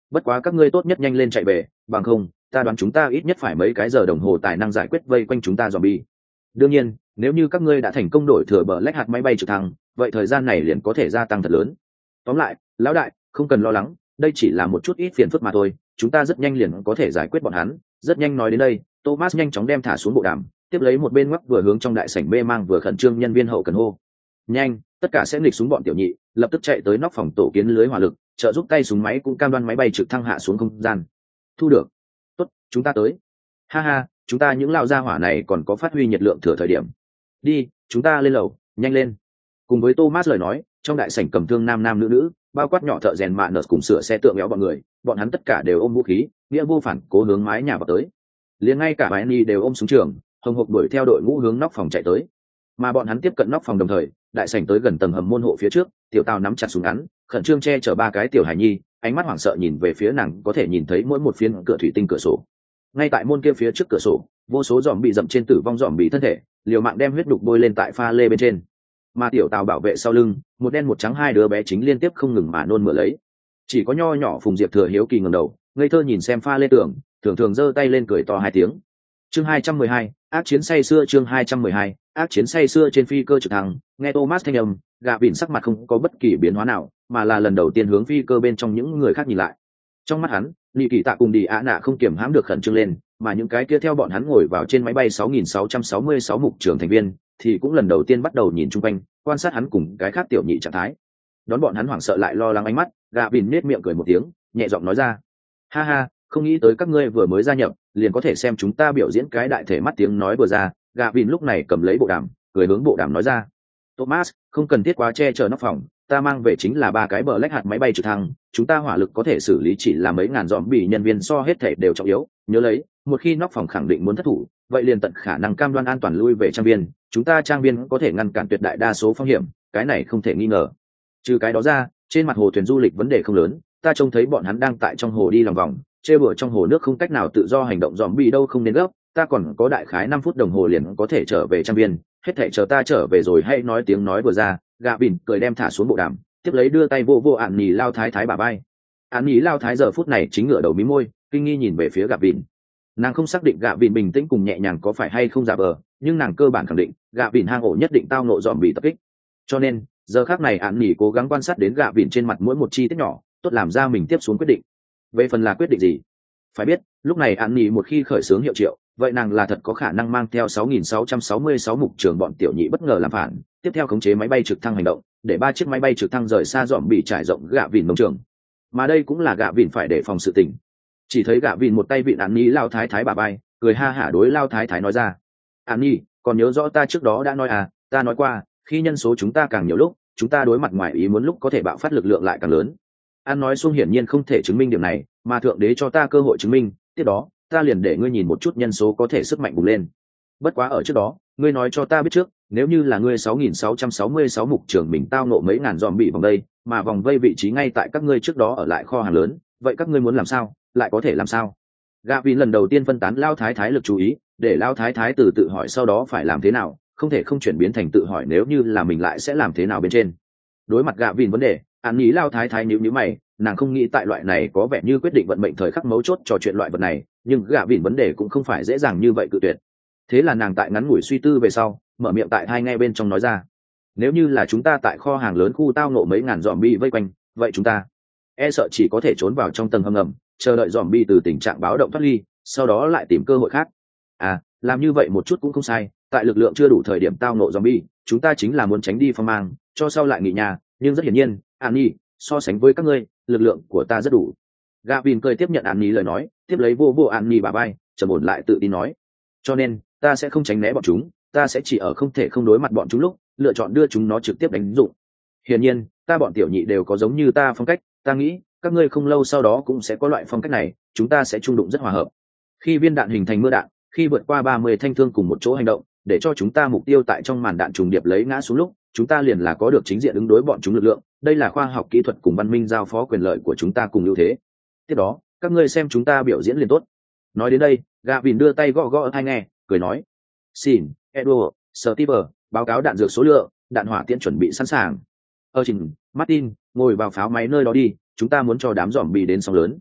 bất quá các ngươi tốt nhất nhanh lên chạy về, bằng không ta đoán chúng ta ít nhất phải mấy cái giờ đồng hồ tài năng giải quyết vây quanh chúng ta zombie. Đương nhiên nếu như các ngươi đã thành công đổi thừa bờ lách hạt máy bay trực thăng, vậy thời gian này liền có thể gia tăng thật lớn. Tóm lại lão đại không cần lo lắng, đây chỉ là một chút ít phiền phức mà thôi, chúng ta rất nhanh liền có thể giải quyết bọn hắn. Rất nhanh. Nói đến đây Thomas nhanh chóng đem thả xuống bộ đàm, tiếp lấy một bên ngoắc vừa hướng trong đại sảnh bê mang vừa khẩn trương nhân viên hậu cần hô: nhanh, tất cả sẽ nghịch súng bọn tiểu nhị lập tức chạy tới nóc phòng tổ kiến lưới hỏa lực, trợ giúp tay súng máy cũng cam đoan máy bay trực thăng hạ xuống không gian. Thu được. Tốt, chúng ta tới. Ha ha, chúng ta những lão gia hỏa này còn có phát huy nhiệt lượng thừa thời điểm. Đi, chúng ta lên lầu, nhanh lên. Cùng với Thomas lời nói, trong đại sảnh cầm thương nam nam nữ nữ, bao quát nhỏ thợ rèn mạ nợ cùng sửa xe tượng béo bọn người, bọn hắn tất cả đều ôm vũ khí, nghĩa vô phản cố hướng mái nhà vào tới. Liền ngay cả Annie đều ôm súng trường, hồng hộc đuổi theo đội ngũ hướng nóc phòng chạy tới. Mà bọn hắn tiếp cận nóc phòng đồng thời, đại sảnh tới gần tầng hầm môn hộ phía trước, tiểu Tào nắm chặt súng ngắn, khẩn trương che chở ba cái tiểu hải nhi, ánh mắt hoảng sợ nhìn về phía nàng, có thể nhìn thấy mỗi một phiến cửa thủy tinh cửa sổ. Ngay tại môn kia phía trước cửa sổ, vô số giòm bị dậm trên tử vong giòm bị thân thể, liều mạng đem huyết đục bôi lên tại pha lê bên trên. Mà tiểu Tào bảo vệ sau lưng, một đen một trắng hai đứa bé chính liên tiếp không ngừng mà nôn mửa lấy. Chỉ có nho nhỏ Phùng Diệp Thừa hiếu kỳ ngẩng đầu, ngây thơ nhìn xem pha lê tường, thường thường giơ tay lên cười to hai tiếng. Chương hai trăm mười hai, ác chiến say xưa. Chương hai trăm mười hai, ác chiến say xưa. Trên phi cơ trực thăng, nghe Thomas thanh âm, gạ vịn sắc mặt không có bất kỳ biến hóa nào, mà là lần đầu tiên hướng phi cơ bên trong những người khác nhìn lại. Trong mắt hắn, Nị Kỳ Tạ cùng Đi Ạ Nạ không kiềm hãm được khẩn trương lên, mà những cái kia theo bọn hắn ngồi vào trên máy bay sáu nghìn sáu trăm sáu mươi sáu mục trưởng thành viên thì cũng lần đầu tiên bắt đầu nhìn chung quanh, quan sát hắn cùng cái khác tiểu nhị trạng thái. Đón bọn hắn hoảng sợ lại lo lắng ánh mắt, gạ vịn nết miệng cười một tiếng, nhẹ giọng nói ra: ha ha, không nghĩ tới các ngươi vừa mới gia nhập liền có thể xem chúng ta biểu diễn cái đại thể. Mắt tiếng nói vừa ra, gạ vịn lúc này cầm lấy bộ đàm, cười hướng bộ đàm nói ra: Thomas, không cần thiết quá che chở nóc phòng, ta mang về chính là ba cái bờ lách hạt máy bay trực thăng, chúng ta hỏa lực có thể xử lý chỉ là mấy ngàn dòm bị nhân viên, so hết thể đều trọng yếu. Nhớ lấy, một khi nóc phòng khẳng định muốn thất thủ, vậy liền tận khả năng cam đoan an toàn lui về trang viên, chúng ta trang viên có thể ngăn cản tuyệt đại đa số phong hiểm, cái này không thể nghi ngờ. Trừ cái đó ra, trên mặt hồ thuyền du lịch vấn đề không lớn, ta trông thấy bọn hắn đang tại trong hồ đi lòng vòng, chê bừa trong hồ nước không cách nào tự do hành động, dòm bị đâu không nên gấp, ta còn có đại khái năm phút đồng hồ liền có thể trở về trang viên, hết thể chờ ta trở về rồi hay nói. Tiếng nói vừa ra, gạ bỉn cười đem thả xuống bộ đàm, tiếp lấy đưa tay vô vô ạn nhì lao thái thái bà bay. Ạn nhì lao thái giờ phút này chính ngửa đầu mí môi, kinh nghi nhìn về phía gạ bỉn. Nàng không xác định gạ bỉn bình tĩnh cùng nhẹ nhàng có phải hay không giả vờ, nhưng nàng cơ bản khẳng định gạ bỉn hang ổ nhất định tao nộ dòm bị tập kích. Cho nên giờ khác này ạn nhì cố gắng quan sát đến gạ bỉn trên mặt mỗi một chi tiết nhỏ, tốt làm ra mình tiếp xuống quyết định. Về phần là quyết định gì, phải biết lúc này ạn nhì một khi khởi xướng hiệu triệu, vậy nàng là thật có khả năng mang theo sáu nghìn sáu trăm sáu mươi sáu mục trường bọn tiểu nhị bất ngờ làm phản, tiếp theo khống chế máy bay trực thăng hành động, để ba chiếc máy bay trực thăng rời xa dòm bị trải rộng gạ vịn nông trường. Mà đây cũng là gạ vịn phải đề phòng sự tình. Chỉ thấy gạ vịn một tay vịn An Nhi lao thái thái bà bay, cười ha hả đối lao thái thái nói ra: An Nhi, còn nhớ rõ ta trước đó đã nói à, ta nói qua, khi nhân số chúng ta càng nhiều lúc, chúng ta đối mặt ngoài ý muốn lúc có thể bạo phát lực lượng lại càng lớn. An nói xuông hiển nhiên không thể chứng minh điểm này, mà thượng đế cho ta cơ hội chứng minh, tiếp đó ta liền để ngươi nhìn một chút nhân số có thể sức mạnh bùng lên. Bất quá ở trước đó, ngươi nói cho ta biết trước, nếu như là ngươi sáu nghìn sáu trăm sáu mươi sáu mục trưởng mình tao nộ mấy ngàn dòm bị vòng đây, mà vòng vây vị trí ngay tại các ngươi trước đó ở lại kho hàng lớn, vậy các ngươi muốn làm sao, lại có thể làm sao? Gạ Vin lần đầu tiên phân tán lao thái thái lực chú ý, để lao thái thái từ tự hỏi sau đó phải làm thế nào, không thể không chuyển biến thành tự hỏi nếu như là mình lại sẽ làm thế nào bên trên. Đối mặt Gạ Vin vấn đề, An nghĩ lao thái thái nhíu nhíu mày, nàng không nghĩ tại loại này có vẻ như quyết định vận mệnh thời khắc mấu chốt trò chuyện loại vật này, nhưng Gạ Vin vấn đề cũng không phải dễ dàng như vậy cự tuyệt. Thế là nàng tại ngắn ngủi suy tư về sau, mở miệng tại hai nghe bên trong nói ra: nếu như là chúng ta tại kho hàng lớn khu tao ngộ mấy ngàn dòm bi vây quanh, vậy chúng ta e sợ chỉ có thể trốn vào trong tầng hầm ngầm, chờ đợi dòm bi từ tình trạng báo động thoát ly, sau đó lại tìm cơ hội khác. À, làm như vậy một chút cũng không sai, tại lực lượng chưa đủ thời điểm tao ngộ dòm bi, chúng ta chính là muốn tránh đi phong mang, cho sau lại nghỉ nhà, nhưng rất hiển nhiên, An Nhi, so sánh với các ngươi, lực lượng của ta rất đủ. Gavin cười tiếp nhận An Nhi lời nói, tiếp lấy vô vô An Nhi bà bay, trầm ổn lại tự tin nói: cho nên ta sẽ không tránh né bọn chúng, ta sẽ chỉ ở không thể không đối mặt bọn chúng lúc lựa chọn đưa chúng nó trực tiếp đánh dụng. Hiển nhiên ta bọn tiểu nhị đều có giống như ta phong cách, ta nghĩ các ngươi không lâu sau đó cũng sẽ có loại phong cách này, chúng ta sẽ chung đụng rất hòa hợp. Khi viên đạn hình thành mưa đạn, khi vượt qua ba mươi thanh thương cùng một chỗ hành động, để cho chúng ta mục tiêu tại trong màn đạn trùng điệp lấy ngã xuống lúc, chúng ta liền là có được chính diện ứng đối bọn chúng lực lượng, đây là khoa học kỹ thuật cùng văn minh giao phó quyền lợi của chúng ta cùng ưu thế. Tiếp đó các ngươi xem chúng ta biểu diễn liền tốt. Nói đến đây, Gavin đưa tay gõ gõ tai nghe, cười nói: xin Edward, Steve, báo cáo đạn dược số lượng, đạn hỏa tiễn chuẩn bị sẵn sàng. Ơ trình, Martin, ngồi vào pháo máy nơi đó đi, chúng ta muốn cho đám dòm bị đến sóng lớn.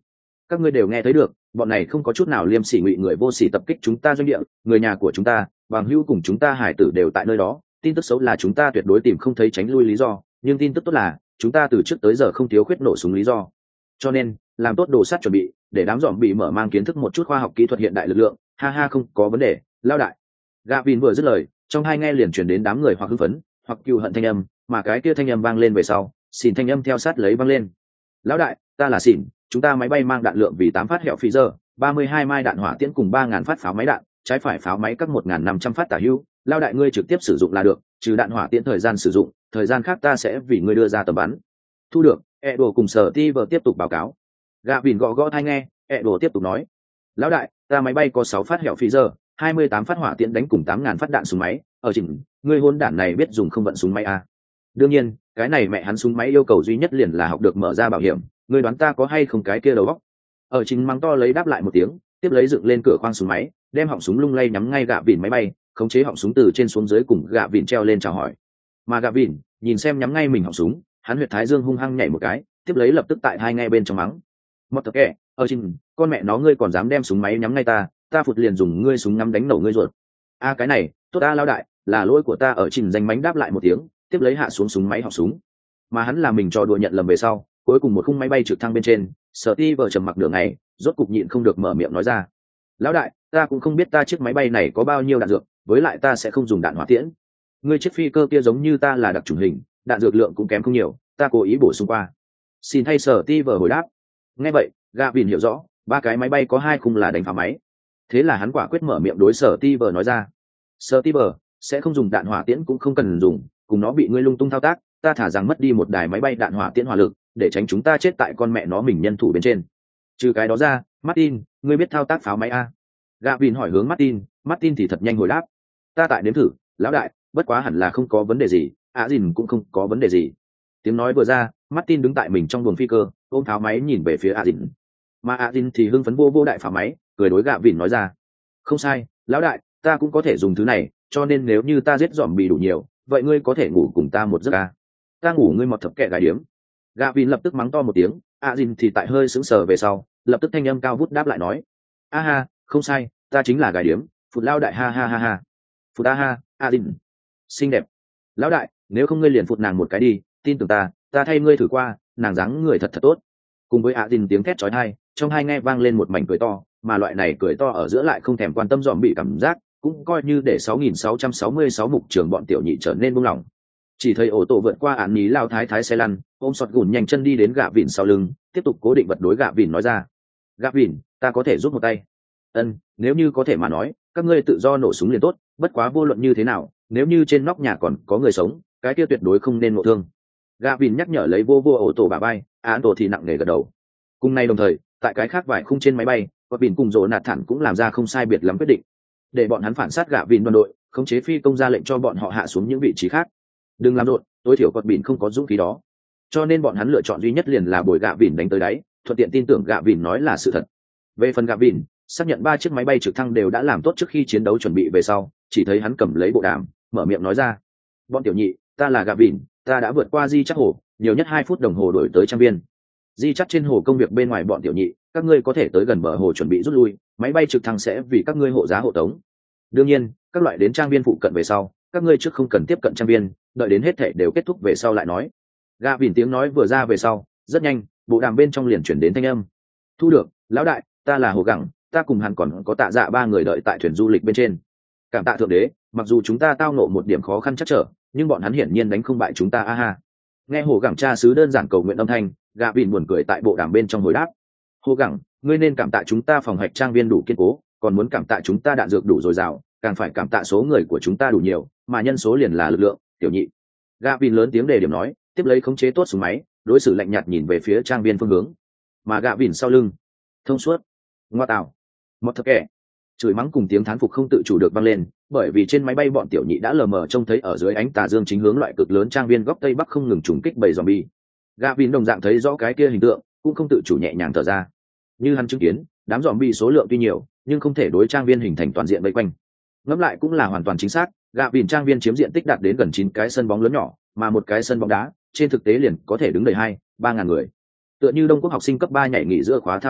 các ngươi đều nghe thấy được, bọn này không có chút nào liêm sỉ ngụy người vô sỉ tập kích chúng ta doanh địa, người nhà của chúng ta bằng hữu cùng chúng ta hải tử đều tại nơi đó. Tin tức xấu là chúng ta tuyệt đối tìm không thấy tránh lui lý do, nhưng tin tức tốt là chúng ta từ trước tới giờ không thiếu khuyết nổ súng lý do. Cho nên làm tốt đồ sắt chuẩn bị, để đám dòm bị mở mang kiến thức một chút khoa học kỹ thuật hiện đại lực lượng. Ha ha, không có vấn đề, lao đại. Gavin vừa dứt lời, trong hai nghe liền truyền đến đám người hoặc hưng phấn hoặc cừu hận thanh âm, mà cái kia thanh âm vang lên về sau, xỉn thanh âm theo sát lấy vang lên. Lão đại, ta là xỉn, chúng ta máy bay mang đạn lượng vì tám phát hẹo phi giờ, ba mươi hai mai đạn hỏa tiễn cùng ba ngàn phát pháo máy đạn, trái phải pháo máy các một ngàn năm trăm phát tả hữu. Lao đại ngươi trực tiếp sử dụng là được, trừ đạn hỏa tiễn thời gian sử dụng, thời gian khác ta sẽ vì ngươi đưa ra tầm bắn. Thu được. Edo cùng sở ti vợ tiếp tục báo cáo. Gavin gõ gõ tai nghe, Edo tiếp tục nói: lão đại, ta máy bay có sáu phát hẹo phi giờ, hai mươi tám phát hỏa tiễn đánh cùng tám ngàn phát đạn súng máy. Ở chỉnh, ngươi hôn đản này biết dùng không vận súng máy à? Đương nhiên, cái này mẹ hắn súng máy yêu cầu duy nhất liền là học được mở ra bảo hiểm. Ngươi đoán ta có hay không cái kia đầu óc? Ở chỉnh mắng to lấy đáp lại một tiếng, tiếp lấy dựng lên cửa khoang súng máy, đem họng súng lung lay nhắm ngay Gavin máy bay, khống chế họng súng từ trên xuống dưới cùng Gavin treo lên chào hỏi. Mà Gavin nhìn xem nhắm ngay mình họng súng, hắn huyệt thái dương hung hăng nhảy một cái, tiếp lấy lập tức tại hai ngay bên trong mắng: mọt thật kệ, ở chỉnh, con mẹ nó ngươi còn dám đem súng máy nhắm ngay ta, ta phụt liền dùng ngươi súng ngắm đánh nổ ngươi ruột. A cái này, tốt ta lao đại, là lỗi của ta. Ở chỉnh danh mánh đáp lại một tiếng, tiếp lấy hạ xuống súng máy họng súng. Mà hắn là mình trò đùa nhận lầm về sau, cuối cùng một khung máy bay trực thăng bên trên, Sở Ti vợ trầm mặc nửa ngày, rốt cục nhịn không được mở miệng nói ra: lão đại, ta cũng không biết ta chiếc máy bay này có bao nhiêu đạn dược, với lại ta sẽ không dùng đạn hỏa tiễn. Ngươi chiếc phi cơ kia giống như ta là đặc chủng hình, đạn dược lượng cũng kém không nhiều, ta cố ý bổ sung qua. Xin thay Sở Ti vợ hồi đáp. Nghe vậy, Gavin hiểu rõ, ba cái máy bay có hai khung là đánh phá máy. Thế là hắn quả quyết mở miệng đối Sở Ti vợ nói ra: Sở Ti vợ sẽ không dùng đạn hỏa tiễn cũng không cần dùng, cùng nó bị ngươi lung tung thao tác, ta thả rằng mất đi một đài máy bay đạn hỏa tiễn hỏa lực, để tránh chúng ta chết tại con mẹ nó mình nhân thủ bên trên. Trừ cái đó ra, Martin, ngươi biết thao tác pháo máy a? Gavin hỏi hướng Martin, Martin thì thật nhanh hồi đáp: ta tại nếm thử, lão đại, bất quá hẳn là không có vấn đề gì, á dìn cũng không có vấn đề gì. Tiếng nói vừa ra, Martin đứng tại mình trong buồng phi cơ, ôm pháo máy nhìn về phía á dìn. Mà á dìn thì hưng phấn vô vô đại pháo máy, cười đối Gavin nói ra: không sai, lão đại, ta cũng có thể dùng thứ này, cho nên nếu như ta giết dòm bị đủ nhiều, vậy ngươi có thể ngủ cùng ta một giấc à? Ta ngủ ngươi mọt thập kệ gài điếm. Gavin lập tức mắng to một tiếng, á dìn thì tại hơi sững sờ về sau, lập tức thanh âm cao vút đáp lại nói: a ha, không sai, ta chính là gài điếm, phụt lao đại, ha ha ha ha. Phụt a ha, á dìn xinh đẹp. Lão đại, nếu không ngươi liền phụt nàng một cái đi, tin tưởng ta, ta thay ngươi thử qua, nàng dáng người thật thật tốt. Cùng với á dìn tiếng thét chói tai, trong hai nghe vang lên một mảnh cười to, mà loại này cười to ở giữa lại không thèm quan tâm dòm bị cảm giác, cũng coi như để sáu nghìn sáu trăm sáu mươi sáu mục trường bọn tiểu nhị trở nên buông lỏng. Chỉ thấy ổ tổ vượt qua án ní lao thái thái xe lăn, ôm sọt gùn nhanh chân đi đến gạ vịn sau lưng, tiếp tục cố định vật đối gạ vịn nói ra: gạ vịn, ta có thể giúp một tay. Ân, nếu như có thể mà nói, các ngươi tự do nổ súng liền tốt, bất quá vô luận như thế nào, nếu như trên nóc nhà còn có người sống, cái kia tuyệt đối không nên ngộ thương. Gạ vịn nhắc nhở lấy vô vô ổ tổ bà bay, án tổ thì nặng nề gật đầu. Cùng nay đồng thời, tại cái khác vài khung trên máy bay, và vịn cùng rộ nạt thản cũng làm ra không sai biệt lắm quyết định, để bọn hắn phản sát gạ vịn đoàn đội, khống chế phi công ra lệnh cho bọn họ hạ xuống những vị trí khác. Đừng làm rộn, tối thiểu quật bỉn không có dũng khí đó, cho nên bọn hắn lựa chọn duy nhất liền là bồi gạ vỉn đánh tới đáy, thuận tiện tin tưởng gạ vỉn nói là sự thật. Về phần gạ vỉn, xác nhận ba chiếc máy bay trực thăng đều đã làm tốt trước khi chiến đấu chuẩn bị về sau, chỉ thấy hắn cầm lấy bộ đàm, mở miệng nói ra: bọn tiểu nhị, ta là gạ vỉn, ta đã vượt qua di chắc hồ, nhiều nhất hai phút đồng hồ đổi tới trang viên. Di chắc trên hồ công việc bên ngoài bọn tiểu nhị, các ngươi có thể tới gần bờ hồ chuẩn bị rút lui, máy bay trực thăng sẽ vì các ngươi hộ giá hộ tống. Đương nhiên, các loại đến trang viên phụ cận về sau, các ngươi trước không cần tiếp cận trang viên, đợi đến hết thể đều kết thúc về sau lại nói. Gạ vỉn tiếng nói vừa ra về sau, rất nhanh, bộ đàm bên trong liền chuyển đến thanh âm: thu được, lão đại, ta là hồ gẳng, ta cùng hắn còn có tạ dạ ba người đợi tại thuyền du lịch bên trên. Cảm tạ thượng đế, mặc dù chúng ta tao nộ một điểm khó khăn chắc trở, nhưng bọn hắn hiển nhiên đánh không bại chúng ta, a ha. Nghe hồ gẳng cha sứ đơn giản cầu nguyện âm thanh, Gạ vỉn buồn cười tại bộ đàm bên trong hồi đáp: hồ gẳng, ngươi nên cảm tạ chúng ta phòng hạch trang viên đủ kiên cố, còn muốn cảm tạ chúng ta đạn dược đủ dồi dào, càng phải cảm tạ số người của chúng ta đủ nhiều, mà nhân số liền là lực lượng, tiểu nhị. Gavin lớn tiếng đề điểm nói, tiếp lấy khống chế tốt súng máy, đối xử lạnh nhạt nhìn về phía trang viên phương hướng. Mà Gavin sau lưng, thông suốt. Ngoa tạo, một thật kẻ. Chửi mắng cùng tiếng thán phục không tự chủ được vang lên, bởi vì trên máy bay bọn tiểu nhị đã lờ mờ trông thấy ở dưới ánh tà dương chính hướng loại cực lớn trang viên góc tây bắc không ngừng trùng kích bầy zombie. Gavin đồng dạng thấy rõ cái kia hình tượng, cũng không tự chủ nhẹ nhàng thở ra. Như hắn chứng kiến, đám zombie số lượng tuy nhiều, nhưng không thể đối trang viên hình thành toàn diện vây quanh. Ngẫm lại cũng là hoàn toàn chính xác, gạ vỉn trang viên chiếm diện tích đạt đến gần chín cái sân bóng lớn nhỏ, mà một cái sân bóng đá trên thực tế liền có thể đứng đầy hai ba ngàn người. Tựa như Đông Quốc học sinh cấp ba nhảy nghỉ giữa khóa thao đồng dạng,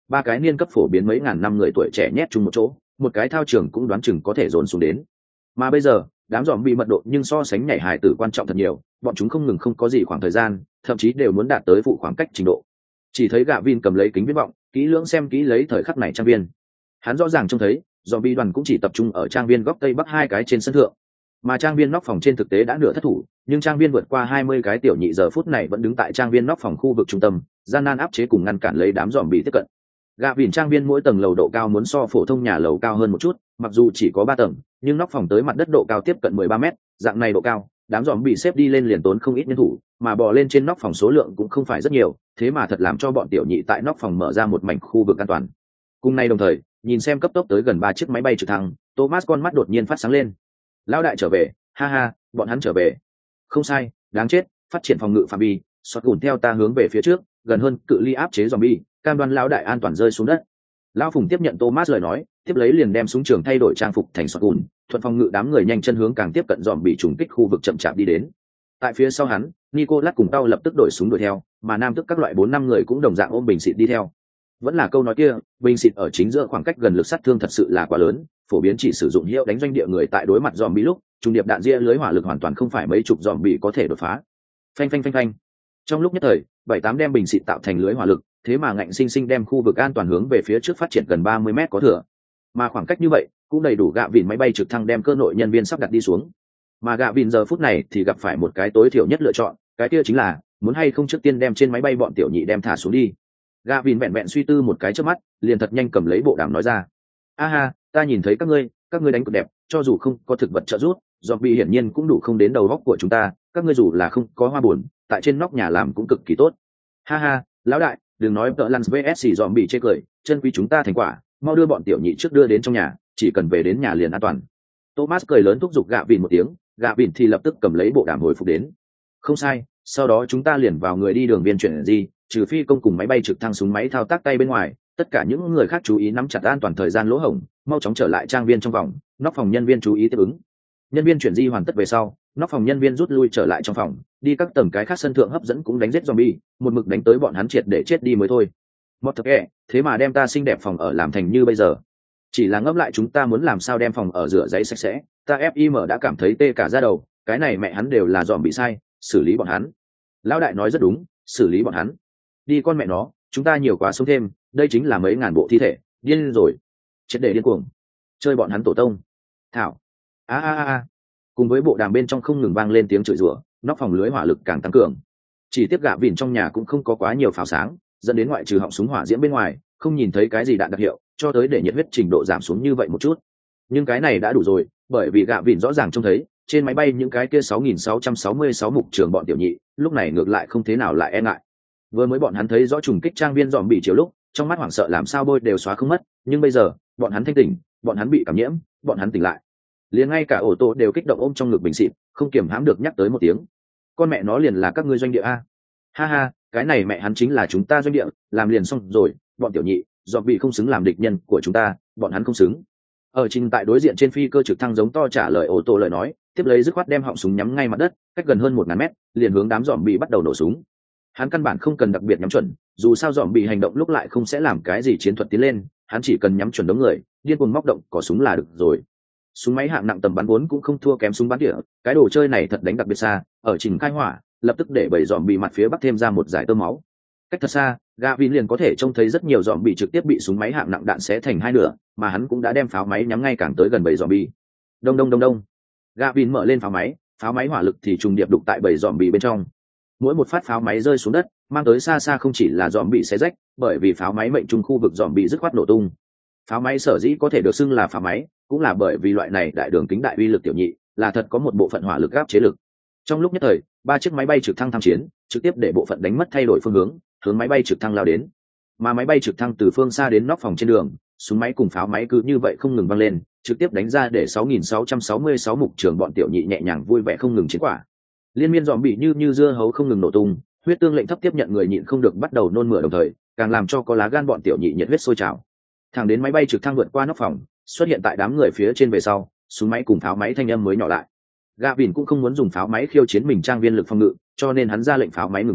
ba cái niên cấp phổ biến mấy ngàn năm người tuổi trẻ nhét chung một chỗ, một cái thao trường cũng đoán chừng có thể dồn xuống đến. Mà bây giờ đám dòm bị mật độ nhưng so sánh nhảy hài tử quan trọng thật nhiều, bọn chúng không ngừng không có gì khoảng thời gian, thậm chí đều muốn đạt tới phụ khoảng cách trình độ. Chỉ thấy gạ vin cầm lấy kính viễn vọng kỹ lưỡng xem kỹ lấy thời khắc này trang viên. Hắn rõ ràng trông thấy dòm bị đoàn cũng chỉ tập trung ở trang viên góc tây bắc hai cái trên sân thượng, mà trang viên nóc phòng trên thực tế đã nửa thất thủ, nhưng trang viên vượt qua hai mươi cái tiểu nhị giờ phút này vẫn đứng tại trang viên nóc phòng khu vực trung tâm, gian nan áp chế cùng ngăn cản lấy đám dòm bị tiếp cận. Gạ vin trang viên mỗi tầng lầu độ cao muốn so phổ thông nhà lầu cao hơn một chút, mặc dù chỉ có ba tầng nhưng nóc phòng tới mặt đất độ cao tiếp cận mười ba mét, dạng này độ cao đám dòm bị xếp đi lên liền tốn không ít nhân thủ, mà bò lên trên nóc phòng số lượng cũng không phải rất nhiều, thế mà thật làm cho bọn tiểu nhị tại nóc phòng mở ra một mảnh khu vực an toàn. Cùng nay đồng thời, nhìn xem cấp tốc tới gần ba chiếc máy bay trực thăng, Thomas con mắt đột nhiên phát sáng lên. Lão đại trở về, ha ha, bọn hắn trở về. Không sai, đáng chết, phát triển phòng ngự phạm vi, xoát gùn theo ta hướng về phía trước, gần hơn cự ly áp chế zombie, cam đoan lão đại an toàn rơi xuống đất. Lão Phùng tiếp nhận Thomas lời nói, tiếp lấy liền đem súng trường thay đổi trang phục thành xoát gùn, thuận phòng ngự đám người nhanh chân hướng càng tiếp cận dòm bị trùng kích khu vực chậm chạp đi đến. Tại phía sau hắn, Nicolas cùng Tao lập tức đổi súng đuổi theo, mà nam tức các loại bốn năm người cũng đồng dạng ôm bình xịt đi theo. Vẫn là câu nói kia, bình xịt ở chính giữa khoảng cách gần lực sát thương thật sự là quá lớn, phổ biến chỉ sử dụng hiệu đánh doanh địa người tại đối mặt dòm bị lúc, trung điệp đạn ria lưới hỏa lực hoàn toàn không phải mấy chục dòm bị có thể đột phá. Phanh phanh phanh phanh. Trong lúc nhất thời, bảy tám đem bình xịt tạo thành lưới hỏa lực, thế mà ngạnh sinh sinh đem khu vực an toàn hướng về phía trước phát triển gần ba mươi mét có thừa. Mà khoảng cách như vậy, cũng đầy đủ gạ vịn máy bay trực thăng đem cơ nội nhân viên sắp đặt đi xuống. Mà gạ vịn giờ phút này thì gặp phải một cái tối thiểu nhất lựa chọn, cái kia chính là muốn hay không trước tiên đem trên máy bay bọn tiểu nhị đem thả xuống đi. Gạ vịn vẹn vẹn suy tư một cái trước mắt, liền thật nhanh cầm lấy bộ đàm nói ra: a ha, ta nhìn thấy các ngươi các ngươi đánh cực đẹp, cho dù không có thực vật trợ giúp, zombie hiển nhiên cũng đủ không đến đầu góc của chúng ta, các ngươi dù là không có hoa buồn, tại trên nóc nhà làm cũng cực kỳ tốt. Ha ha, lão đại, đừng nói tợ lăn vs zombie chê cười, chân quý chúng ta thành quả, mau đưa bọn tiểu nhị trước đưa đến trong nhà, chỉ cần về đến nhà liền an toàn. Thomas cười lớn thúc giục gạ vịn một tiếng, gạ vịn thì lập tức cầm lấy bộ đàm hồi phục đến. Không sai, sau đó chúng ta liền vào người đi đường viên chuyển gì, trừ phi công cùng máy bay trực thăng súng máy thao tác tay bên ngoài, tất cả những người khác chú ý nắm chặt an toàn thời gian lỗ hổng, mau chóng trở lại trang viên trong vòng, nóc phòng nhân viên chú ý tiếp ứng. Nhân viên chuyển di hoàn tất về sau, nóc phòng nhân viên rút lui trở lại trong phòng, đi các tầng cái khác sân thượng hấp dẫn cũng đánh giết zombie, một mực đánh tới bọn hắn triệt để chết đi mới thôi. Một thực ệ, thế mà đem ta xinh đẹp phòng ở làm thành như bây giờ. Chỉ là ngấp lại chúng ta muốn làm sao đem phòng ở rửa giấy sạch sẽ, ta ép im đã cảm thấy tê cả da đầu, cái này mẹ hắn đều là dòm bị sai, xử lý bọn hắn. Lão đại nói rất đúng, xử lý bọn hắn. Đi con mẹ nó, chúng ta nhiều quá sống thêm, đây chính là mấy ngàn bộ thi thể, điên rồi. Triệt để điên cuồng. Chơi bọn hắn tổ tông. Thảo. A a a. Cùng với bộ đàm bên trong không ngừng vang lên tiếng chửi rủa, nóc phòng lưới hỏa lực càng tăng cường. Chỉ tiếc gạ vịn trong nhà cũng không có quá nhiều pháo sáng, dẫn đến ngoại trừ họng súng hỏa diễm bên ngoài, không nhìn thấy cái gì đạn đặc hiệu, cho tới để nhiệt huyết trình độ giảm xuống như vậy một chút. Nhưng cái này đã đủ rồi, bởi vì gạ vịn rõ ràng trông thấy, trên máy bay những cái kia sáu nghìn sáu trăm sáu mươi sáu mục trường bọn tiểu nhị, lúc này ngược lại không thế nào lại e ngại. Vừa mới bọn hắn thấy rõ trùng kích trang viên dòm bị chiều lúc, trong mắt hoảng sợ làm sao bôi đều xóa không mất, nhưng bây giờ, bọn hắn thanh tỉnh, bọn hắn bị cảm nhiễm, bọn hắn tỉnh lại. Liền ngay cả ô tô đều kích động ôm trong ngực bình xịt, không kiềm hãm được nhắc tới một tiếng. Con mẹ nó liền là các ngươi doanh địa a. Ha ha, cái này mẹ hắn chính là chúng ta doanh địa, làm liền xong rồi, bọn tiểu nhị, dòm bị không xứng làm địch nhân của chúng ta, bọn hắn không xứng. Ở trình tại đối diện trên phi cơ trực thăng giống to trả lời ô tô lời nói, tiếp lấy dứt khoát đem họng súng nhắm ngay mặt đất, cách gần hơn một ngàn mét, liền hướng đám dòm bị bắt đầu nổ súng. Hắn căn bản không cần đặc biệt nhắm chuẩn, dù sao dòm bị hành động lúc lại không sẽ làm cái gì chiến thuật tiến lên, hắn chỉ cần nhắm chuẩn đống người, điên cuồng móc động có súng là được rồi. Súng máy hạng nặng tầm bắn vốn cũng không thua kém súng bắn tỉa, cái đồ chơi này thật đánh đặc biệt xa, ở trình khai hỏa, lập tức để bảy dòm bị mặt phía bắc thêm ra một dải tơ máu. Cách thật xa, Gavin liền có thể trông thấy rất nhiều dòm bị trực tiếp bị súng máy hạng nặng đạn xé thành hai nửa, mà hắn cũng đã đem pháo máy nhắm ngay càng tới gần bảy dòm bị. Đông đông đông đông. Gavin mở lên pháo máy, pháo máy hỏa lực thì trùng điệp đụng tại bảy dòm bị bên trong. Mỗi một phát pháo máy rơi xuống đất, mang tới xa xa không chỉ là dòm bị xé rách, bởi vì pháo máy mệnh trung khu vực dòm bị dứt khoát nổ tung. Pháo máy sở dĩ có thể được xưng là pháo máy, cũng là bởi vì loại này đại đường kính đại uy lực tiểu nhị, là thật có một bộ phận hỏa lực áp chế lực. Trong lúc nhất thời, ba chiếc máy bay trực thăng tham chiến, trực tiếp để bộ phận đánh mất thay đổi phương hướng, hướng máy bay trực thăng lao đến. Mà máy bay trực thăng từ phương xa đến nóc phòng trên đường, súng máy cùng pháo máy cứ như vậy không ngừng văng lên, trực tiếp đánh ra để sáu nghìn sáu trăm sáu mươi sáu mục trường bọn tiểu nhị nhẹ nhàng vui vẻ không ngừng chiến quả. Liên miên dòm bị như như dưa hấu không ngừng nổ tung, huyết tương lệnh thấp tiếp nhận người nhịn không được bắt đầu nôn mửa đồng thời, càng làm cho có lá gan bọn tiểu nhị nhiệt huyết sôi trào. Thẳng đến máy bay trực thăng vượt qua nóc phòng, xuất hiện tại đám người phía trên về sau, súng máy cùng pháo máy thanh âm mới nhỏ lại. Gavin cũng không muốn dùng pháo máy khiêu chiến mình trang viên lực phòng ngự, cho nên hắn ra lệnh pháo máy ngừng bắn,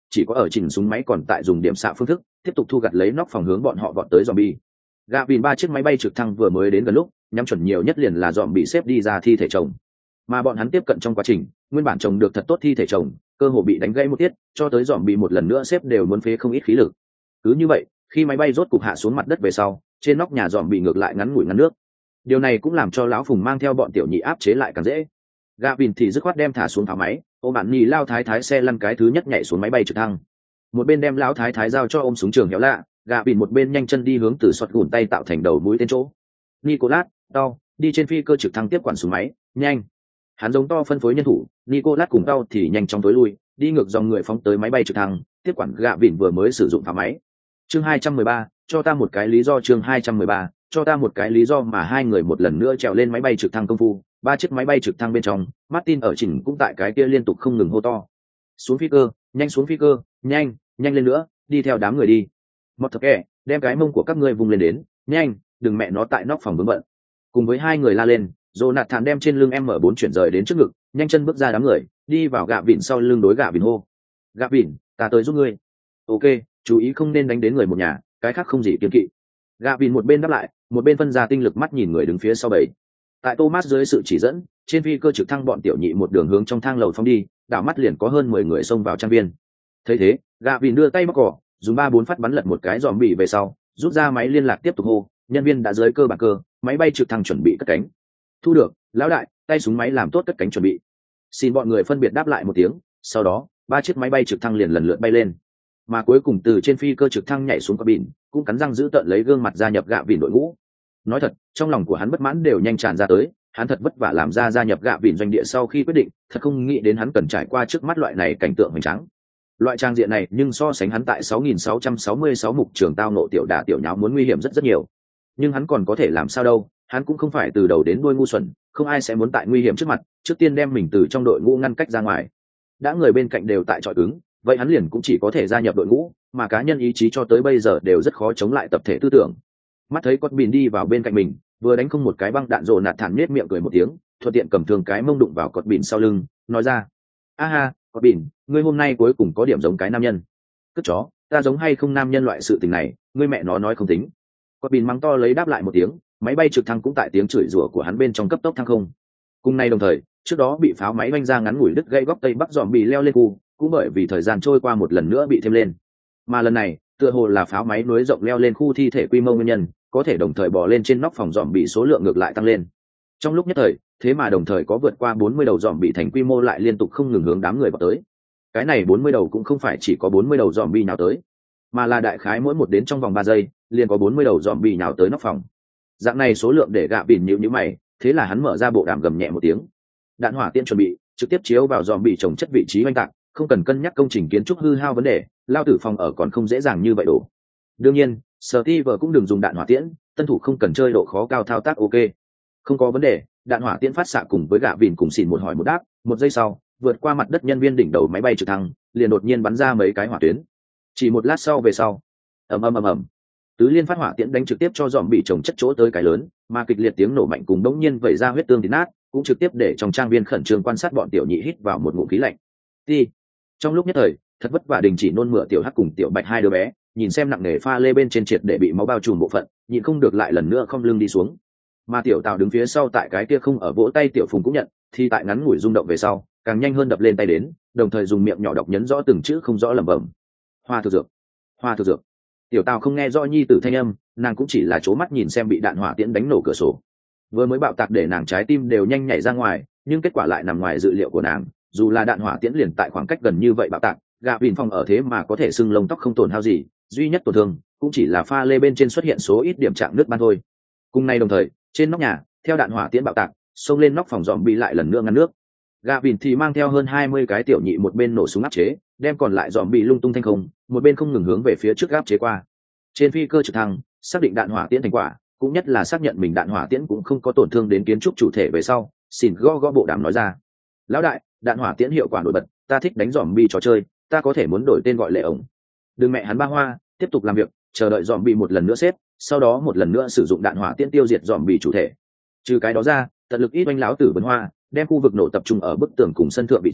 chỉ có ở chỉnh súng máy còn tại dùng điểm xạ phương thức tiếp tục thu gặt lấy nóc phòng hướng bọn họ vọt tới zombie. Gạ vìn ba chiếc máy bay trực thăng vừa mới đến gần lúc nhắm chuẩn nhiều nhất liền là dòm bị xếp đi ra thi thể chồng, mà bọn hắn tiếp cận trong quá trình nguyên bản chồng được thật tốt thi thể chồng cơ hồ bị đánh gãy một tiết, cho tới dòm bị một lần nữa xếp đều muốn phế không ít khí lực. Cứ như vậy khi máy bay rốt cục hạ xuống mặt đất về sau, trên nóc nhà dòm bị ngược lại ngắn ngủi ngắn nước. Điều này cũng làm cho lão Phùng mang theo bọn tiểu nhị áp chế lại càng dễ. Gạ vìn thì dứt khoát đem thả xuống thảo máy, ôm bạn nhì lao thái thái xe lăn cái thứ nhất nhảy xuống máy bay trực thăng, một bên đem lão thái thái giao cho ôm súng trường héo lạ. Gạ vìn một bên nhanh chân đi hướng từ sọt gùn tay tạo thành đầu mũi tên chỗ. Nicolas, đau, đi trên phi cơ trực thăng tiếp quản súng máy, nhanh. Hắn giống to phân phối nhân thủ, Nicolas cùng đau thì nhanh chóng tối lui, đi ngược dòng người phóng tới máy bay trực thăng, tiếp quản Gạ vìn vừa mới sử dụng phá máy. Chương hai trăm mười ba, cho ta một cái lý do. Chương hai trăm mười ba, cho ta một cái lý do. Mà hai người một lần nữa trèo lên máy bay trực thăng công phu, ba chiếc máy bay trực thăng bên trong, Martin ở chỉnh cũng tại cái kia liên tục không ngừng hô to. Xuống phi cơ, nhanh xuống phi cơ, nhanh, nhanh lên nữa, đi theo đám người đi. Một thật kẻ, đem cái mông của các ngươi vùng lên đến, nhanh, đừng mẹ nó tại nóc phòng vướng bận. Cùng với hai người la lên, Jonathan đem trên lưng M bốn chuyển rời đến trước ngực, nhanh chân bước ra đám người, đi vào Gạ vìn sau lưng đối Gạ vìn hô. Gạ vìn, ta tới giúp ngươi. Ok, chú ý không nên đánh đến người một nhà, cái khác không gì kiêng kỵ. Gạ vìn một bên đáp lại, một bên phân ra tinh lực mắt nhìn người đứng phía sau bầy. Tại Thomas dưới sự chỉ dẫn, trên phi cơ trực thăng bọn tiểu nhị một đường hướng trong thang lầu phóng đi, đảo mắt liền có hơn mười người xông vào trang viên. Thấy thế, Gạ vìn đưa tay móc cỏ, dùng ba bốn phát bắn lật một cái dòm bị về sau, rút ra máy liên lạc tiếp tục hô, nhân viên đã dưới cơ bản cơ, máy bay trực thăng chuẩn bị cất cánh. Thu được, lão đại, tay súng máy làm tốt cất cánh chuẩn bị. Xin bọn người phân biệt đáp lại một tiếng, sau đó ba chiếc máy bay trực thăng liền lần lượt bay lên, mà cuối cùng từ trên phi cơ trực thăng nhảy xuống cabin, cũng cắn răng giữ tợn lấy gương mặt gia nhập Gạ vìn đội ngũ. Nói thật, trong lòng của hắn bất mãn đều nhanh tràn ra tới, hắn thật vất vả làm ra gia nhập Gạ vìn doanh địa sau khi quyết định, thật không nghĩ đến hắn cần trải qua trước mắt loại này cảnh tượng hoành tráng. Loại trang diện này nhưng so sánh hắn tại sáu nghìn sáu trăm sáu mươi sáu mục trường tao nộ tiểu đả tiểu nháo muốn nguy hiểm rất rất nhiều. Nhưng hắn còn có thể làm sao đâu, hắn cũng không phải từ đầu đến đuôi ngu xuẩn, không ai sẽ muốn tại nguy hiểm trước mặt trước tiên đem mình từ trong đội ngũ ngăn cách ra ngoài. Đã người bên cạnh đều tại trọi cứng, vậy hắn liền cũng chỉ có thể gia nhập đội ngũ, mà cá nhân ý chí cho tới bây giờ đều rất khó chống lại tập thể tư tưởng. Mắt thấy con bìn đi vào bên cạnh mình, vừa đánh không một cái băng đạn rồ nạt thản nết miệng cười một tiếng, thuận tiện cầm thường cái mông đụng vào cọt bìn sau lưng, nói ra: a ha, cọt bìn, ngươi hôm nay cuối cùng có điểm giống cái nam nhân. Cất chó, ta giống hay không nam nhân loại sự tình này, ngươi mẹ nó nói không tính. Cọt bìn mắng to lấy đáp lại một tiếng, máy bay trực thăng cũng tại tiếng chửi rủa của hắn bên trong cấp tốc thăng không. Cùng nay đồng thời, trước đó bị pháo máy vanh ra ngắn ngủi đứt gãy góc tây bắc dòm bị leo lên khu, cũng bởi vì thời gian trôi qua một lần nữa bị thêm lên. Mà lần này, tựa hồ là pháo máy nối rộng leo lên khu thi thể quy mô nguyên nhân, có thể đồng thời bò lên trên nóc phòng dòm bị số lượng ngược lại tăng lên. Trong lúc nhất thời, thế mà đồng thời có vượt qua bốn mươi đầu dòm bị thành quy mô lại liên tục không ngừng hướng đám người vào tới. Cái này bốn mươi đầu cũng không phải chỉ có bốn mươi đầu dòm bị nhào tới, mà là đại khái mỗi một đến trong vòng ba giây, liền có bốn mươi đầu dòm bị nhào tới nóc phòng. Dạng này số lượng để Gạ Bìn nhíu nhíu mày, thế là hắn mở ra bộ đàm gầm nhẹ một tiếng. Đạn hỏa tiễn chuẩn bị, trực tiếp chiếu vào dòm bị trồng chất vị trí oanh tạc, không cần cân nhắc công trình kiến trúc hư hao vấn đề, lao tử phòng ở còn không dễ dàng như vậy đổ. Đương nhiên, Steve cũng đừng dùng đạn hỏa tiễn, tân thủ không cần chơi độ khó cao thao tác ok. Không có vấn đề, đạn hỏa tiễn phát xạ cùng với Gạ Bìn cùng xỉn một hỏi một đáp, một giây sau, vượt qua mặt đất nhân viên đỉnh đầu máy bay trực thăng, liền đột nhiên bắn ra mấy cái hỏa tuyến. Chỉ một lát sau về sau, ầm ầm ầm ầm, tứ liên phát hỏa tiễn đánh trực tiếp cho dòm bị trồng chất chỗ tới cái lớn, mà kịch liệt tiếng nổ mạnh cùng đống nhiên vẩy ra huyết tương thịt nát, cũng trực tiếp để trong trang viên khẩn trương quan sát bọn tiểu nhị hít vào một ngụm khí lạnh. Đi. Trong lúc nhất thời, thật vất vả đình chỉ nôn mửa tiểu hắc cùng tiểu bạch hai đứa bé, nhìn xem nặng nề pha lê bên trên triệt để bị máu bao trùm bộ phận, nhịn không được lại lần nữa không lưng đi xuống. Mà tiểu Tào đứng phía sau tại cái kia không ở vỗ tay tiểu Phùng cũng nhận, thì tại ngắn ngủi rung động về sau, càng nhanh hơn đập lên tay đến, đồng thời dùng miệng nhỏ đọc nhấn rõ từng chữ không rõ lẩm bẩm. Hoa thực dược, hoa thực dược. Tiểu Tào không nghe rõ nhi tử thanh âm, nàng cũng chỉ là trố mắt nhìn xem bị đạn hỏa tiễn đánh nổ cửa sổ. Vừa mới bạo tạc để nàng trái tim đều nhanh nhảy ra ngoài, nhưng kết quả lại nằm ngoài dự liệu của nàng, dù là đạn hỏa tiễn liền tại khoảng cách gần như vậy bạo tạc, Gạ Bìn phòng ở thế mà có thể sưng lông tóc không tổn hao gì, duy nhất tổn thương cũng chỉ là pha lê bên trên xuất hiện số ít điểm trạng nước ban thôi. Cùng nay đồng thời, trên nóc nhà, theo đạn hỏa tiễn bạo tạc, xông lên nóc phòng dòm bị lại lần nữa ngăn nước. Gạ Bìn thì mang theo hơn hai mươi cái tiểu nhị một bên nổ súng áp chế, đem còn lại dòm bị lung tung thanh không, một bên không ngừng hướng về phía trước áp chế qua. Trên phi cơ trực thăng, xác định đạn hỏa tiễn thành quả, cũng nhất là xác nhận mình đạn hỏa tiễn cũng không có tổn thương đến kiến trúc chủ thể về sau, xin gõ gõ bộ đàm nói ra: lão đại, đạn hỏa tiễn hiệu quả nổi bật, ta thích đánh dòm bi trò chơi, ta có thể muốn đổi tên gọi lệ ổng. Đừng mẹ hắn ba hoa, tiếp tục làm việc, chờ đợi dòm bi một lần nữa xếp, sau đó một lần nữa sử dụng đạn hỏa tiễn tiêu diệt dòm bi chủ thể. Trừ cái đó ra, tận lực ít oanh láo tử vấn hoa, đem khu vực nổ tập trung ở bức tường cùng sân thượng vị trí,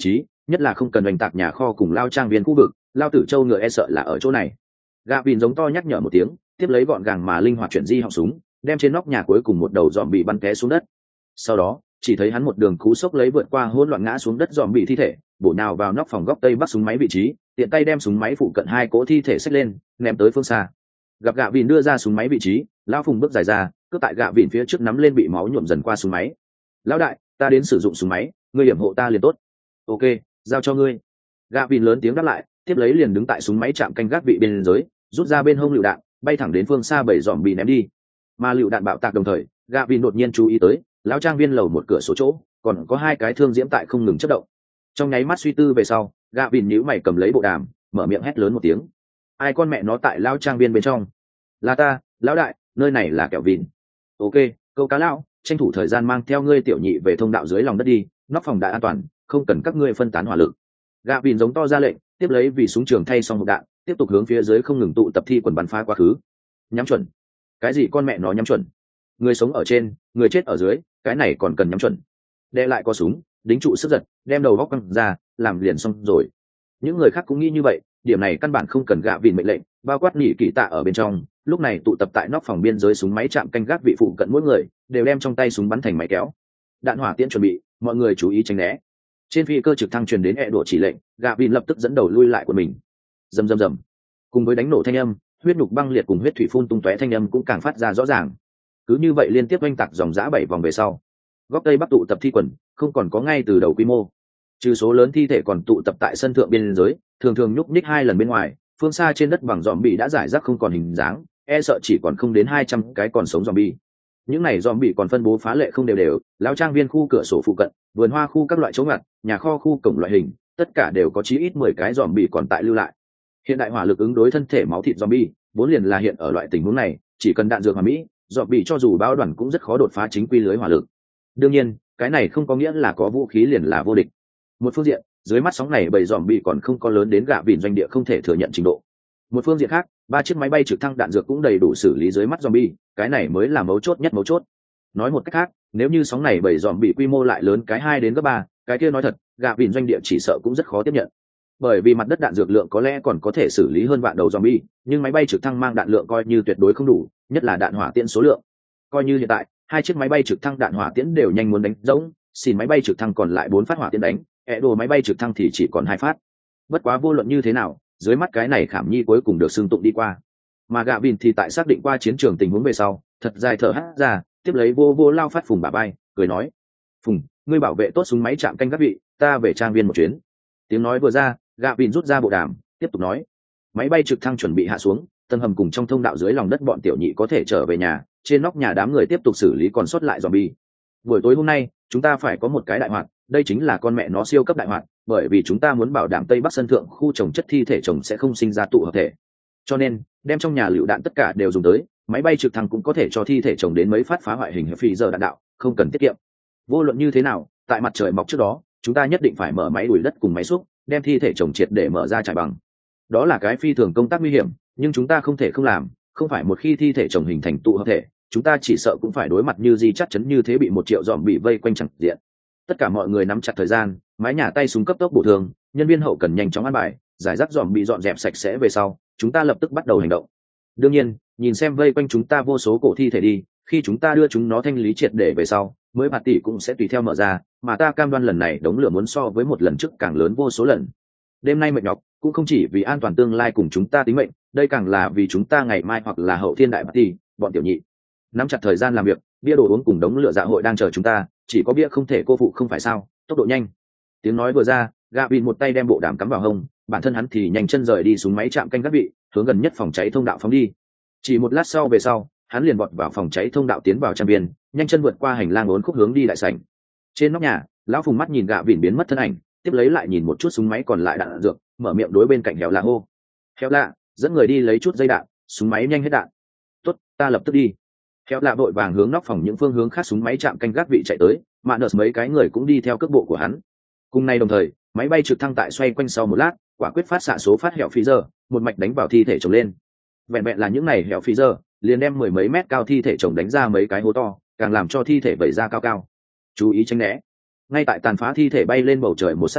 nhất là không cần oanh tạc nhà kho cùng lao trang viên khu vực, lao tử châu ngựa e sợ là ở chỗ này. Gạ vìn giống to nhắc nhở một tiếng, tiếp lấy gọn gàng mà linh hoạt chuyển di họng súng, đem trên nóc nhà cuối cùng một đầu dòm bị bắn té xuống đất. Sau đó chỉ thấy hắn một đường cú sốc lấy vượt qua hỗn loạn ngã xuống đất dòm bị thi thể, bổ nhào vào nóc phòng góc tây bắc súng máy vị trí, tiện tay đem súng máy phụ cận hai cỗ thi thể xách lên ném tới phương xa. Gặp Gạ vìn đưa ra súng máy vị trí, lão phùng bước dài ra, cứ tại Gạ vìn phía trước nắm lên bị máu nhuộm dần qua súng máy. Lão đại, ta đến sử dụng súng máy, ngươi hiểm hộ ta liền tốt. Ok, giao cho ngươi. Gạ vìn lớn tiếng đáp lại, tiếp lấy liền đứng tại súng máy chạm canh gác vị bên dưới, rút ra bên hông lựu đạn, bay thẳng đến phương xa bảy dòm bị ném đi. Mà lựu đạn bạo tạc đồng thời, Gạ vìn đột nhiên chú ý tới lão trang viên lầu một cửa sổ chỗ còn có hai cái thương diễm tại không ngừng chất động. Trong nháy mắt suy tư về sau, Gạ vìn nhíu mày cầm lấy bộ đàm, mở miệng hét lớn một tiếng. Ai con mẹ nó tại lão trang viên bên trong? Là ta, lão đại, nơi này là kẹo vìn. Ok, câu cá lão, tranh thủ thời gian mang theo ngươi tiểu nhị về thông đạo dưới lòng đất đi, nóc phòng đã an toàn, không cần các ngươi phân tán hỏa lực. Gạ vìn giống to ra lệnh, tiếp lấy vì súng trường thay xong hộp đạn, tiếp tục hướng phía dưới không ngừng tụ tập thi quần bắn phá quá khứ. Nhắm chuẩn. Cái gì con mẹ nó nhắm chuẩn? Người sống ở trên, người chết ở dưới, cái này còn cần nhắm chuẩn. Đe lại có súng, đính trụ sức giật, đem đầu góc căng ra, làm liền xong rồi. Những người khác cũng nghĩ như vậy, điểm này căn bản không cần Gạ vìn mệnh lệnh, bao quát nỉ kỳ tạ ở bên trong, lúc này tụ tập tại nóc phòng biên giới súng máy chạm canh gác vị phụ cận mỗi người đều đem trong tay súng bắn thành máy kéo. Đạn hỏa tiễn chuẩn bị, mọi người chú ý tránh né. Trên phi cơ trực thăng truyền đến e đổ chỉ lệnh, Gạ vìn lập tức dẫn đầu lui lại của mình. Rầm rầm rầm. Cùng với đánh nổ thanh âm, huyết nhục băng liệt cùng huyết thủy phun tung tóe thanh âm cũng càng phát ra rõ ràng. Cứ như vậy liên tiếp oanh tạc dòng dã bảy vòng về sau, góc tây bắc tụ tập thi quần không còn có ngay từ đầu quy mô, trừ số lớn thi thể còn tụ tập tại sân thượng biên giới, thường thường nhúc nhích hai lần bên ngoài, phương xa trên đất bằng dòm bị đã giải rác không còn hình dáng, e sợ chỉ còn không đến hai trăm cái còn sống dòm bị. Những này dòm bị còn phân bố phá lệ không đều đều, lão trang viên khu cửa sổ phụ cận, vườn hoa khu các loại chỗ ngặt, nhà kho khu cổng loại hình, tất cả đều có chí ít mười cái dòm bị còn tại lưu lại. Hiện đại hỏa lực ứng đối thân thể máu thịt dòm bị, vốn liền là hiện ở loại tình huống này, chỉ cần đạn dược hoàn mỹ, dòm bị cho dù bao đoàn cũng rất khó đột phá chính quy lưới hỏa lực. Đương nhiên, cái này không có nghĩa là có vũ khí liền là vô địch. Một phương diện, dưới mắt sóng này bầy dòm bị còn không có lớn đến Gạ vìn doanh địa không thể thừa nhận trình độ. Một phương diện khác, ba chiếc máy bay trực thăng đạn dược cũng đầy đủ xử lý dưới mắt zombie, cái này mới là mấu chốt nhất mấu chốt. Nói một cách khác, nếu như sóng này bầy zombie quy mô lại lớn cái hai đến gấp ba, cái kia nói thật, Gạ vìn doanh địa chỉ sợ cũng rất khó tiếp nhận. Bởi vì mặt đất đạn dược lượng có lẽ còn có thể xử lý hơn vạn đầu zombie, nhưng máy bay trực thăng mang đạn lượng coi như tuyệt đối không đủ, nhất là đạn hỏa tiễn số lượng. Coi như hiện tại, hai chiếc máy bay trực thăng đạn hỏa tiễn đều nhanh muốn đánh rỗng, xin máy bay trực thăng còn lại bốn phát hỏa tiễn đánh, ẹ đồ máy bay trực thăng thì chỉ còn hai phát. Bất quá vô luận như thế nào, dưới mắt cái này khảm nhi cuối cùng được xưng tụng đi qua. Mà Gạ vìn thì tại xác định qua chiến trường tình huống về sau, thật dài thở hắt ra, tiếp lấy vô vô lao phát Phùng bả bay, cười nói: "Phùng, ngươi bảo vệ tốt súng máy chạm canh các vị, ta về trang viên một chuyến." Tiếng nói vừa ra, Gạ vìn rút ra bộ đàm, tiếp tục nói: "Máy bay trực thăng chuẩn bị hạ xuống, tầng hầm cùng trong thông đạo dưới lòng đất bọn tiểu nhị có thể trở về nhà, trên nóc nhà đám người tiếp tục xử lý còn sót lại zombie. Buổi tối hôm nay, chúng ta phải có một cái đại hoạt, đây chính là con mẹ nó siêu cấp đại hoạt, bởi vì chúng ta muốn bảo đảm tây bắc sân thượng khu trồng chất thi thể trồng sẽ không sinh ra tụ hợp thể. Cho nên, đem trong nhà lựu đạn tất cả đều dùng tới, máy bay trực thăng cũng có thể cho thi thể trồng đến mấy phát phá hoại hình phi giờ đạn đạo, không cần tiết kiệm. Vô luận như thế nào, tại mặt trời mọc trước đó, chúng ta nhất định phải mở máy đuổi đất cùng máy xúc, đem thi thể trồng triệt để mở ra trải bằng. Đó là cái phi thường công tác nguy hiểm, nhưng chúng ta không thể không làm, không phải một khi thi thể trồng hình thành tụ hợp thể, chúng ta chỉ sợ cũng phải đối mặt như di chắc chắn như thế bị một triệu dòm bị vây quanh chẳng diện. Tất cả mọi người nắm chặt thời gian, mái nhà tay súng cấp tốc bổ thương, nhân viên hậu cần nhanh chóng ăn bài, giải rác dòm bị dọn dẹp sạch sẽ về sau, chúng ta lập tức bắt đầu hành động. Đương nhiên, nhìn xem vây quanh chúng ta vô số cổ thi thể đi, khi chúng ta đưa chúng nó thanh lý triệt để về sau, mới bạt tỷ cũng sẽ tùy theo mở ra, mà ta cam đoan lần này đống lửa muốn so với một lần trước càng lớn vô số lần. Đêm nay mệt nhọc, cũng không chỉ vì an toàn tương lai cùng chúng ta tính mệnh, đây càng là vì chúng ta ngày mai hoặc là hậu thiên đại bạt tỷ, bọn tiểu nhị. Nắm chặt thời gian làm việc, bia đồ uống cùng đống lửa dạ hội đang chờ chúng ta, chỉ có bia không thể cô phụ không phải sao? Tốc độ nhanh. Tiếng nói vừa ra, Gavin một tay đem bộ đàm cắm vào hông, bản thân hắn thì nhanh chân rời đi xuống máy chạm canh gác vị, hướng gần nhất phòng cháy thông đạo phóng đi. Chỉ một lát sau về sau, hắn liền vọt vào phòng cháy thông đạo tiến vào trang viên, nhanh chân vượt qua hành lang uốn khúc hướng đi đại sảnh. Trên nóc nhà, lão Phùng mắt nhìn Gavin biến mất thân ảnh, tiếp lấy lại nhìn một chút súng máy còn lại đạn dược, mở miệng đối bên cạnh Hẻo Lạ hô: "Hẻo Lạ, dẫn người đi lấy chút dây đạn, súng máy nhanh hết đạn." "Tốt, ta lập tức đi." Hẻo Lạ vội vàng hướng nóc phòng những phương hướng khác súng máy chạm canh gác vị chạy tới, mà nợ mấy cái người cũng đi theo cước bộ của hắn. Cùng nay đồng thời, máy bay trực thăng tại xoay quanh sau một lát, quả quyết phát xạ số phát hẻo phi giờ, một mạch đánh vào thi thể chồng lên. Vẹn vẹn là những này hẻo phi giờ, liền đem mười mấy mét cao thi thể chồng đánh ra mấy cái hố to, càng làm cho thi thể vẩy ra cao cao. Chú ý tránh né. Ngay tại tàn phá thi thể bay lên bầu trời một sát na,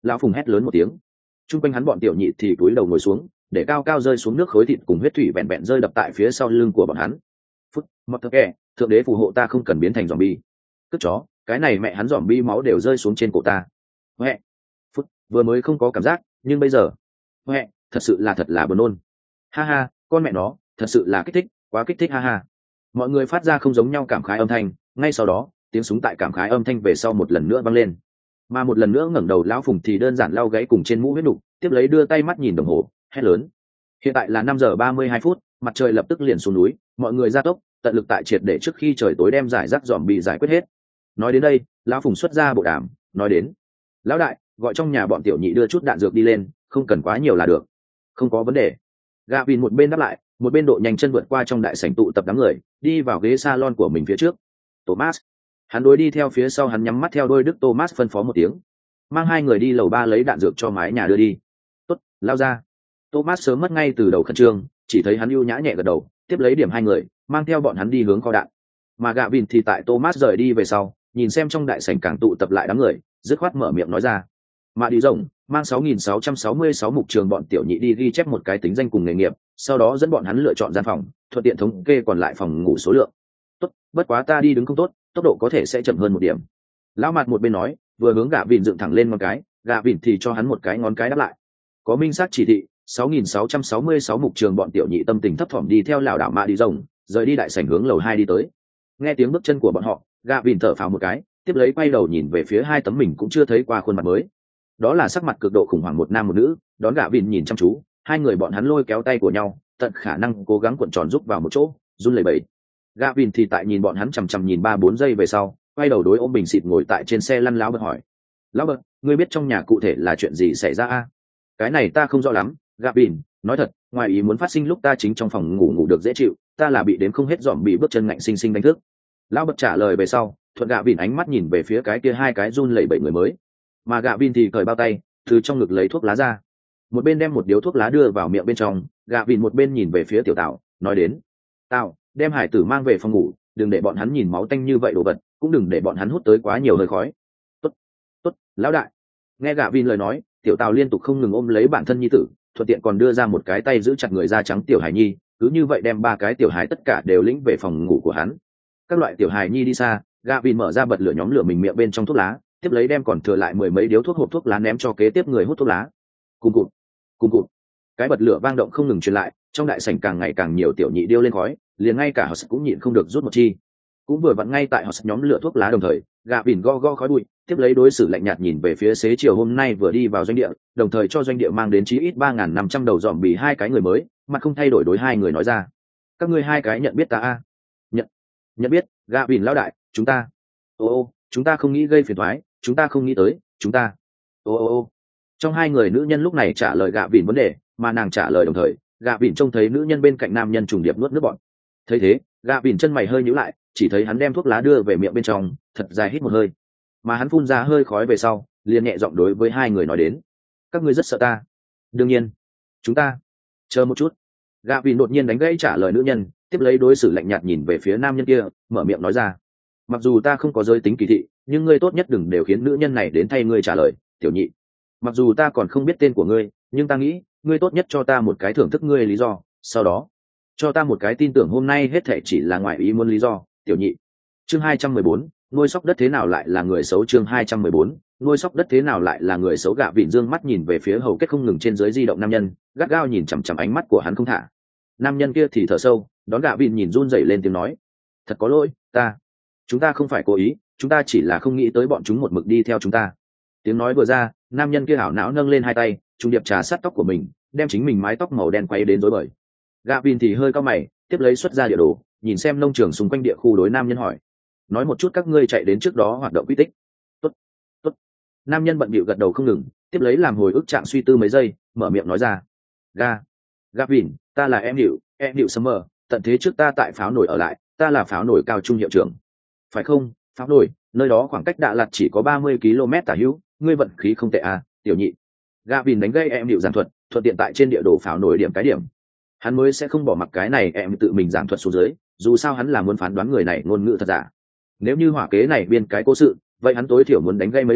Lão Phùng hét lớn một tiếng, chung quanh hắn bọn tiểu nhị thì cúi đầu ngồi xuống, để cao cao rơi xuống nước khối thịt cùng huyết thủy vẹn vẹn rơi đập tại phía sau lưng của bọn hắn. Phút, mọt thơ kẹ, thượng đế phù hộ ta không cần biến thành zombie. Cất chó, cái này mẹ hắn zombie máu đều rơi xuống trên cổ ta. Mẹ. Phút, vừa mới không có cảm giác, nhưng bây giờ, mẹ, thật sự là thật là buồn nôn. Ha ha, con mẹ nó, thật sự là kích thích, quá kích thích ha ha. Mọi người phát ra không giống nhau cảm khái âm thanh, ngay sau đó, tiếng súng tại cảm khái âm thanh về sau một lần nữa vang lên. Mà một lần nữa ngẩng đầu lão Phùng thì đơn giản lau gáy cùng trên mũ huyết nục, tiếp lấy đưa tay mắt nhìn đồng hồ, hét lớn. Hiện tại là năm giờ ba mươi hai phút, mặt trời lập tức liền xuống núi, mọi người ra tốc, tận lực tại triệt để trước khi trời tối đem giải rác dòm bị giải quyết hết. Nói đến đây, lão Phùng xuất ra bộ đàm, nói đến: "Lão đại, gọi trong nhà bọn tiểu nhị đưa chút đạn dược đi lên, không cần quá nhiều là được." "Không có vấn đề." Gavin một bên đáp lại, một bên độ nhanh chân vượt qua trong đại sảnh tụ tập đám người, đi vào ghế salon của mình phía trước. "Thomas." Hắn đối đi theo phía sau, hắn nhắm mắt theo đôi Đức Thomas phân phó một tiếng, mang hai người đi lầu ba lấy đạn dược cho mái nhà đưa đi. "Tốt, lao ra." Thomas sớm mất ngay từ đầu khẩn trương, chỉ thấy hắn ưu nhã nhẹ gật đầu, tiếp lấy điểm hai người, mang theo bọn hắn đi hướng kho đạn. Mà Gavin thì tại Thomas rời đi về sau, nhìn xem trong đại sảnh càng tụ tập lại đám người, dứt khoát mở miệng nói ra: "Mạ đi rồng, mang sáu nghìn sáu trăm sáu mươi sáu mục trường bọn tiểu nhị đi ghi chép một cái tính danh cùng nghề nghiệp, sau đó dẫn bọn hắn lựa chọn gian phòng, thuận tiện thống kê còn lại phòng ngủ số lượng." "Tốt, bất quá ta đi đứng không tốt, tốc độ có thể sẽ chậm hơn một điểm." Lão Mạt một bên nói, vừa hướng Gavin dựng thẳng lên ngón cái, Gavin thì cho hắn một cái ngón cái đáp lại. Có minh xác chỉ thị, sáu nghìn sáu trăm sáu mươi sáu mục trường bọn tiểu nhị tâm tình thấp thỏm đi theo lão đảo Mạ đi rồng, rời đi đại sảnh hướng lầu hai đi tới. Nghe tiếng bước chân của bọn họ, Gavin thở phào một cái, tiếp lấy quay đầu nhìn về phía hai tấm mình cũng chưa thấy qua khuôn mặt mới. Đó là sắc mặt cực độ khủng hoảng một nam một nữ, đón Gavin nhìn chăm chú, hai người bọn hắn lôi kéo tay của nhau, tận khả năng cố gắng cuộn tròn giúp vào một chỗ, run lẩy bẩy. Gavin thì tại nhìn bọn hắn chằm chằm nhìn ba bốn giây về sau, quay đầu đối ôm bình xịt ngồi tại trên xe lăn lão bật hỏi: "Lão bật, ngươi biết trong nhà cụ thể là chuyện gì xảy ra a?" "Cái này ta không rõ lắm, Gavin, nói thật, ngoài ý muốn phát sinh lúc ta chính trong phòng ngủ ngủ được dễ chịu, ta là bị đến không hết dòm bị bước chân ngạnh sinh sinh đánh thức." Lão bật trả lời về sau, thuận Gavin ánh mắt nhìn về phía cái kia hai cái run lẩy bẩy người mới, mà Gavin thì cởi bao tay, từ trong ngực lấy thuốc lá ra, một bên đem một điếu thuốc lá đưa vào miệng bên trong. Gavin một bên nhìn về phía tiểu Tào, nói đến: "Tào, đem hải tử mang về phòng ngủ, đừng để bọn hắn nhìn máu tanh như vậy đồ vật, cũng đừng để bọn hắn hút tới quá nhiều hơi khói." "Tốt, tốt, lão đại." Nghe Gavin lời nói, tiểu Tào liên tục không ngừng ôm lấy bản thân nhi tử, thuận tiện còn đưa ra một cái tay giữ chặt người da trắng tiểu hải nhi, cứ như vậy đem ba cái tiểu hải tất cả đều lĩnh về phòng ngủ của hắn. Các loại tiểu hải nhi đi xa, Gavin mở ra bật lửa nhóm lửa mình miệng bên trong thuốc lá, tiếp lấy đem còn thừa lại mười mấy điếu thuốc hộp thuốc lá ném cho kế tiếp người hút thuốc lá. Cùng cụt, cùng cụt, cái bật lửa vang động không ngừng truyền lại, trong đại sảnh càng ngày càng nhiều tiểu nhị điêu lên khói, liền ngay cả họ cũng nhịn không được rút một chi. Cũng vừa vặn ngay tại họ nhóm lửa thuốc lá đồng thời, Gavin go go khói bụi, tiếp lấy đối xử lạnh nhạt nhìn về phía xế chiều hôm nay vừa đi vào doanh địa, đồng thời cho doanh địa mang đến chí ít ba nghìn năm trăm đầu dòm bì hai cái người mới, mặt không thay đổi đối hai người nói ra: "Các ngươi hai cái nhận biết ta a?" "Nhận, nhận biết, Gavin lão đại, chúng ta." "Ô ô, chúng ta không nghĩ gây phiền toái, chúng ta không nghĩ tới, chúng ta." "Ô ô ô." Trong hai người nữ nhân lúc này trả lời Gavin vấn đề, mà nàng trả lời đồng thời, Gavin trông thấy nữ nhân bên cạnh nam nhân trùng điệp nuốt nước bọt. Thấy thế, Gavin chân mày hơi nhíu lại, chỉ thấy hắn đem thuốc lá đưa về miệng bên trong, thật dài hít một hơi, mà hắn phun ra hơi khói về sau, liền nhẹ giọng đối với hai người nói đến: "Các ngươi rất sợ ta." "Đương nhiên." "Chúng ta." "Chờ một chút." Gavin đột nhiên đánh gãy trả lời nữ nhân, tiếp lấy đối xử lạnh nhạt nhìn về phía nam nhân kia, mở miệng nói ra: "Mặc dù ta không có giới tính kỳ thị, nhưng ngươi tốt nhất đừng đều khiến nữ nhân này đến thay ngươi trả lời, tiểu nhị. Mặc dù ta còn không biết tên của ngươi, nhưng ta nghĩ ngươi tốt nhất cho ta một cái thưởng thức ngươi lý do, sau đó cho ta một cái tin tưởng hôm nay hết thảy chỉ là ngoại ý muốn lý do, tiểu nhị." Chương hai trăm mười bốn, nuôi sóc đất thế nào lại là người xấu. Chương hai trăm mười bốn, nuôi sóc đất thế nào lại là người xấu. Gavin dương mắt nhìn về phía hầu kết không ngừng trên dưới di động nam nhân, gắt gao nhìn chằm chằm ánh mắt của hắn không thả. Nam nhân kia thì thở sâu, đón Gavin nhìn run rẩy lên tiếng nói: "Thật có lỗi, ta chúng ta không phải cố ý, chúng ta chỉ là không nghĩ tới bọn chúng một mực đi theo chúng ta." Tiếng nói vừa ra, nam nhân kia hảo não nâng lên hai tay, trung điệp trà sát tóc của mình, đem chính mình mái tóc màu đen quay đến rối bời. Gavin thì hơi cao mày, tiếp lấy xuất ra địa đồ, nhìn xem nông trường xung quanh địa khu, đối nam nhân hỏi: "Nói một chút các ngươi chạy đến trước đó hoạt động quy tích." "Tốt, tốt." Nam nhân bận bịu gật đầu không ngừng, tiếp lấy làm hồi ức trạng suy tư mấy giây, mở miệng nói ra: "Ga, Gavin, ta là em Hiệu, em Hiệu Summer, tận thế trước ta tại pháo nổi ở lại, ta là pháo nổi cao trung hiệu trưởng." "Phải không, pháo nổi, nơi đó khoảng cách Đà Lạt chỉ có ba mươi ki lô mét tả hữu, ngươi vận khí không tệ à, tiểu nhị." Gavin đánh gây em Hiệu giảng thuật, thuận tiện tại trên địa đồ pháo nổi điểm cái điểm. Hắn mới sẽ không bỏ mặc cái này em tự mình giảng thuật xuống dưới, dù sao hắn là muốn phán đoán người này ngôn ngữ thật giả. Nếu như hỏa kế này biên cái cố sự, vậy hắn tối thiểu muốn đánh gây mấy lần,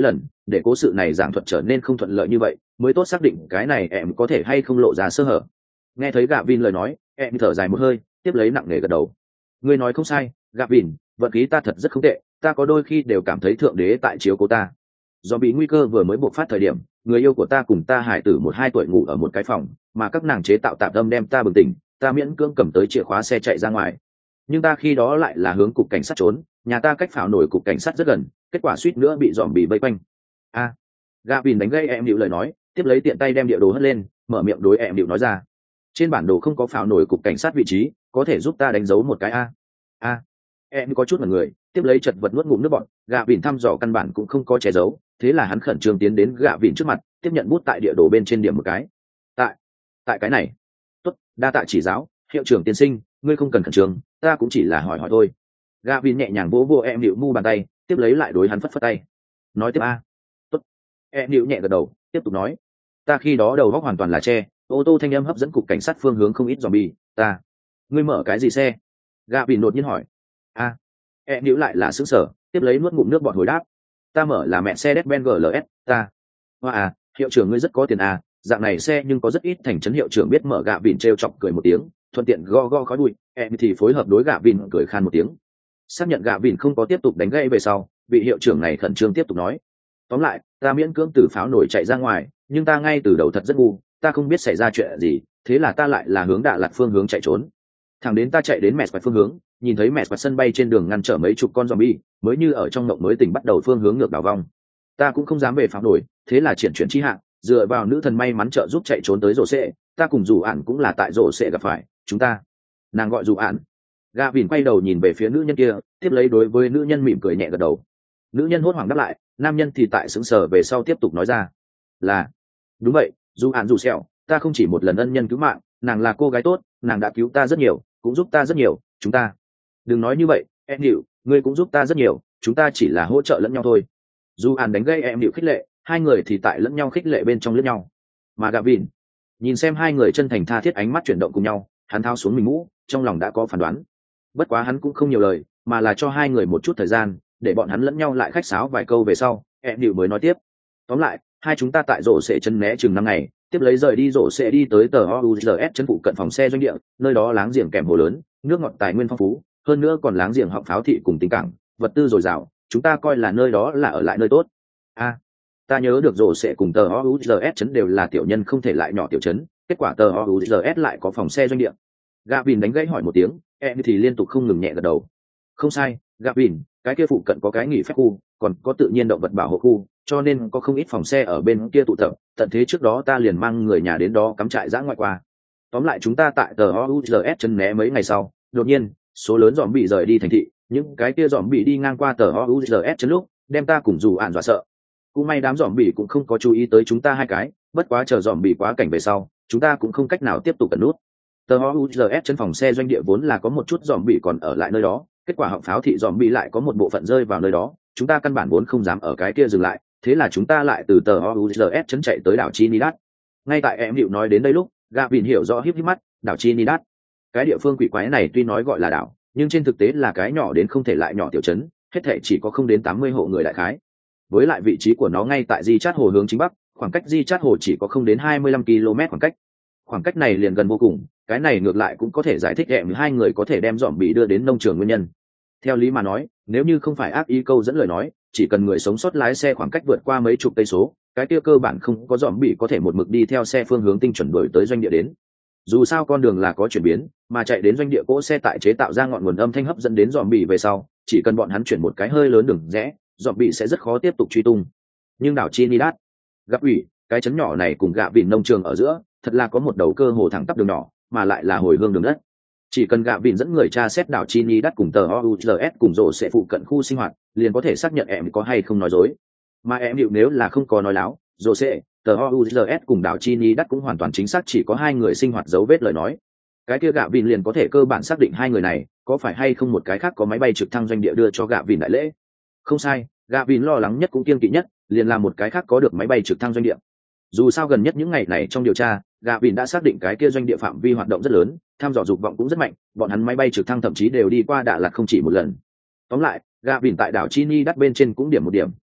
để cố sự này giảng thuật trở nên không thuận lợi như vậy mới tốt xác định cái này em có thể hay không lộ ra sơ hở. Nghe thấy gạ vin lời nói, em thở dài một hơi, tiếp lấy nặng nề gật đầu. Ngươi nói không sai, gạ vin, vận khí ta thật rất không tệ, ta có đôi khi đều cảm thấy thượng đế tại chiếu cố ta. Do bị nguy cơ vừa mới bộc phát thời điểm, người yêu của ta cùng ta hải tử một hai tuổi ngủ ở một cái phòng, mà các nàng chế tạo tạm tâm đem ta bừng tỉnh, ta miễn cưỡng cầm tới chìa khóa xe chạy ra ngoài. Nhưng ta khi đó lại là hướng cục cảnh sát trốn, nhà ta cách pháo nổi cục cảnh sát rất gần, kết quả suýt nữa bị dòm bị vây quanh. A, à, gạ vin đánh gây em điệu lời nói, tiếp lấy tiện tay đem địa đồ hất lên, mở miệng đối em điệu nói ra. Trên bản đồ không có pháo nổi cục cảnh sát vị trí, có thể giúp ta đánh dấu một cái a. A, em có chút mật người, tiếp lấy chật vật nuốt ngụm nước bọt. Gạ vin thăm dò căn bản cũng không có che giấu, thế là hắn khẩn trương tiến đến gạ vin trước mặt, tiếp nhận bút tại địa đồ bên trên điểm một cái. Tại, tại cái này. Tốt, đa tạ chỉ giáo, hiệu trưởng tiên sinh, ngươi không cần khẩn trương, ta cũng chỉ là hỏi hỏi thôi. Gạ vin nhẹ nhàng vỗ vỗ em điệu mu bàn tay, tiếp lấy lại đối hắn phất phất tay. Nói tiếp a. Tốt. Em điệu nhẹ gật đầu, tiếp tục nói. Ta khi đó đầu góc hoàn toàn là che, ô tô thanh âm hấp dẫn cục cảnh sát phương hướng không ít zombie. Ta, ngươi mở cái gì xe? Gạ vin đột nhiên hỏi. A, em níu lại là xứng sở, tiếp lấy nuốt ngụm nước bọt hồi đáp. Ta mở là mẹ xe Mercedes-Benz giê lờ ét. Ta, hoa à, hiệu trưởng ngươi rất có tiền à, dạng này xe nhưng có rất ít thành trấn. Hiệu trưởng biết mở. Gạ vin trêu chọc cười một tiếng, thuận tiện go go khói bụi. Em thì phối hợp đối gạ vin cười khan một tiếng. Xác nhận gạ vin không có tiếp tục đánh gây về sau, vị hiệu trưởng này khẩn trương tiếp tục nói. Tóm lại, ta miễn cưỡng từ pháo nổi chạy ra ngoài, nhưng ta ngay từ đầu thật rất ngu, ta không biết xảy ra chuyện gì, thế là ta lại là hướng Đà Lạt phương hướng chạy trốn. Thẳng đến ta chạy đến mẹ quạt phương hướng, nhìn thấy mẹ quạt sân bay trên đường ngăn trở mấy chục con zombie, mới như ở trong mộng mới tỉnh bắt đầu phương hướng ngược đảo vong. Ta cũng không dám về pháo nổi, thế là triển chuyển chi hạng, dựa vào nữ thần may mắn trợ giúp chạy trốn tới rổ xệ. Ta cùng dù ản cũng là tại rổ xệ gặp phải chúng ta. Nàng gọi dù ản. Gạ vin quay đầu nhìn về phía nữ nhân kia, tiếp lấy đối với nữ nhân mỉm cười nhẹ gật đầu. Nữ nhân hốt hoảng đáp lại, nam nhân thì tại sững sờ về sau tiếp tục nói ra. Là, đúng vậy, dù ản dù sẹo, ta không chỉ một lần ân nhân cứu mạng, nàng là cô gái tốt, nàng đã cứu ta rất nhiều, cũng giúp ta rất nhiều, chúng ta. Đừng nói như vậy, em hiểu, ngươi cũng giúp ta rất nhiều, chúng ta chỉ là hỗ trợ lẫn nhau thôi. Dù ản đánh gây em hiểu khích lệ, hai người thì tại lẫn nhau khích lệ bên trong lẫn nhau. Mà Gạ vin nhìn xem hai người chân thành tha thiết ánh mắt chuyển động cùng nhau, hắn thao xuống mình mũ, trong lòng đã có phán đoán. Bất quá hắn cũng không nhiều lời, mà là cho hai người một chút thời gian, để bọn hắn lẫn nhau lại khách sáo vài câu về sau, em hiểu mới nói tiếp. Tóm lại, hai chúng ta tại rổ xệ chân né chừng năm ngày, tiếp lấy rời đi rổ xệ đi tới tờ o u giê ét chân phụ cận phòng xe doanh địa, nơi đó láng giềng kèm hồ lớn, nước ngọt tài nguyên phong phú, hơn nữa còn láng giềng họng pháo thị cùng tính cảng, vật tư dồi dào, chúng ta coi là nơi đó là ở lại nơi tốt. A, à, ta nhớ được rổ xệ cùng tờ o u giê ét chấn đều là tiểu nhân không thể lại nhỏ tiểu chấn, kết quả tờ o u giê ét lại có phòng xe doanh địa. Gạ vin đánh gãy hỏi một tiếng, em thì liên tục không ngừng nhẹ gật đầu. Không sai, Gạ vin, cái kia phụ cận có cái nghỉ phép khu, còn có tự nhiên động vật bảo hộ khu, cho nên có không ít phòng xe ở bên kia tụ tập. Tận thế trước đó ta liền mang người nhà đến đó cắm trại giã ngoại qua. Tóm lại chúng ta tại tờ o u giê ét chân né mấy ngày sau, đột nhiên số lớn dòm bị rời đi thành thị, những cái kia dòm bị đi ngang qua tờ o u giê ét chân lúc, đem ta cùng dù ạn dọa sợ. Cũng may đám dòm bị cũng không có chú ý tới chúng ta hai cái, bất quá chờ dòm bị quá cảnh về sau, chúng ta cũng không cách nào tiếp tục cẩn nút. Tờ o u giê ét chân phòng xe doanh địa vốn là có một chút dòm bị còn ở lại nơi đó, kết quả họng pháo thị dòm bị lại có một bộ phận rơi vào nơi đó, chúng ta căn bản vốn không dám ở cái kia dừng lại, thế là chúng ta lại từ tờ o u giê ét chấn chạy tới đảo Trinidad. Ngay tại em điệu nói đến đây lúc, Gạ vin hiểu rõ híp híp mắt, đảo Trinidad, cái địa phương quỷ quái này tuy nói gọi là đảo, nhưng trên thực tế là cái nhỏ đến không thể lại nhỏ tiểu trấn, hết thảy chỉ có không đến tám mươi hộ người đại khái. Với lại vị trí của nó ngay tại Di Chát Hồ hướng chính bắc, khoảng cách Di Chát Hồ chỉ có không đến hai mươi lăm ki lô mét khoảng cách. Khoảng cách này liền gần vô cùng, cái này ngược lại cũng có thể giải thích em hai người có thể đem dòm bị đưa đến nông trường nguyên nhân. Theo lý mà nói, nếu như không phải ác ý câu dẫn lời nói, chỉ cần người sống sót lái xe khoảng cách vượt qua mấy chục cây số, cái kia cơ bản không có dòm bị có thể một mực đi theo xe phương hướng tinh chuẩn đuổi tới doanh địa đến. Dù sao con đường là có chuyển biến, mà chạy đến doanh địa cỗ xe tại chế tạo ra ngọn nguồn âm thanh hấp dẫn đến dòm bị về sau, chỉ cần bọn hắn chuyển một cái hơi lớn đường rẽ, dòm bị sẽ rất khó tiếp tục truy tung. Nhưng đảo Trinidad, gặp ủy, cái chấn nhỏ này cùng Gạ vin nông trường ở giữa, thật là có một đầu cơ hồ thẳng tắp đường nhỏ, mà lại là hồi hương đường đất. Chỉ cần Gạ vin dẫn người tra xét đảo Trinidad cùng tờ o u giê ét cùng rổ sẽ phụ cận khu sinh hoạt, liền có thể xác nhận em có hay không nói dối. Mà em liệu nếu là không có nói láo, rổ sẽ, tờ o u giê ét cùng đảo Trinidad cũng hoàn toàn chính xác chỉ có hai người sinh hoạt dấu vết lời nói. Cái kia Gạ vin liền có thể cơ bản xác định hai người này có phải hay không một cái khác có máy bay trực thăng doanh địa đưa cho Gạ vin đại lễ. Không sai, Gạ vin lo lắng nhất cũng kiêng kỵ nhất, liền là một cái khác có được máy bay trực thăng doanh địa. Dù sao gần nhất những ngày này trong điều tra, Gạ vin đã xác định cái kia doanh địa phạm vi hoạt động rất lớn, tham dò dục vọng cũng rất mạnh, bọn hắn máy bay trực thăng thậm chí đều đi qua Đà Lạt không chỉ một lần. Tóm lại, Gạ vin tại đảo Trinidad bên trên cũng điểm một điểm,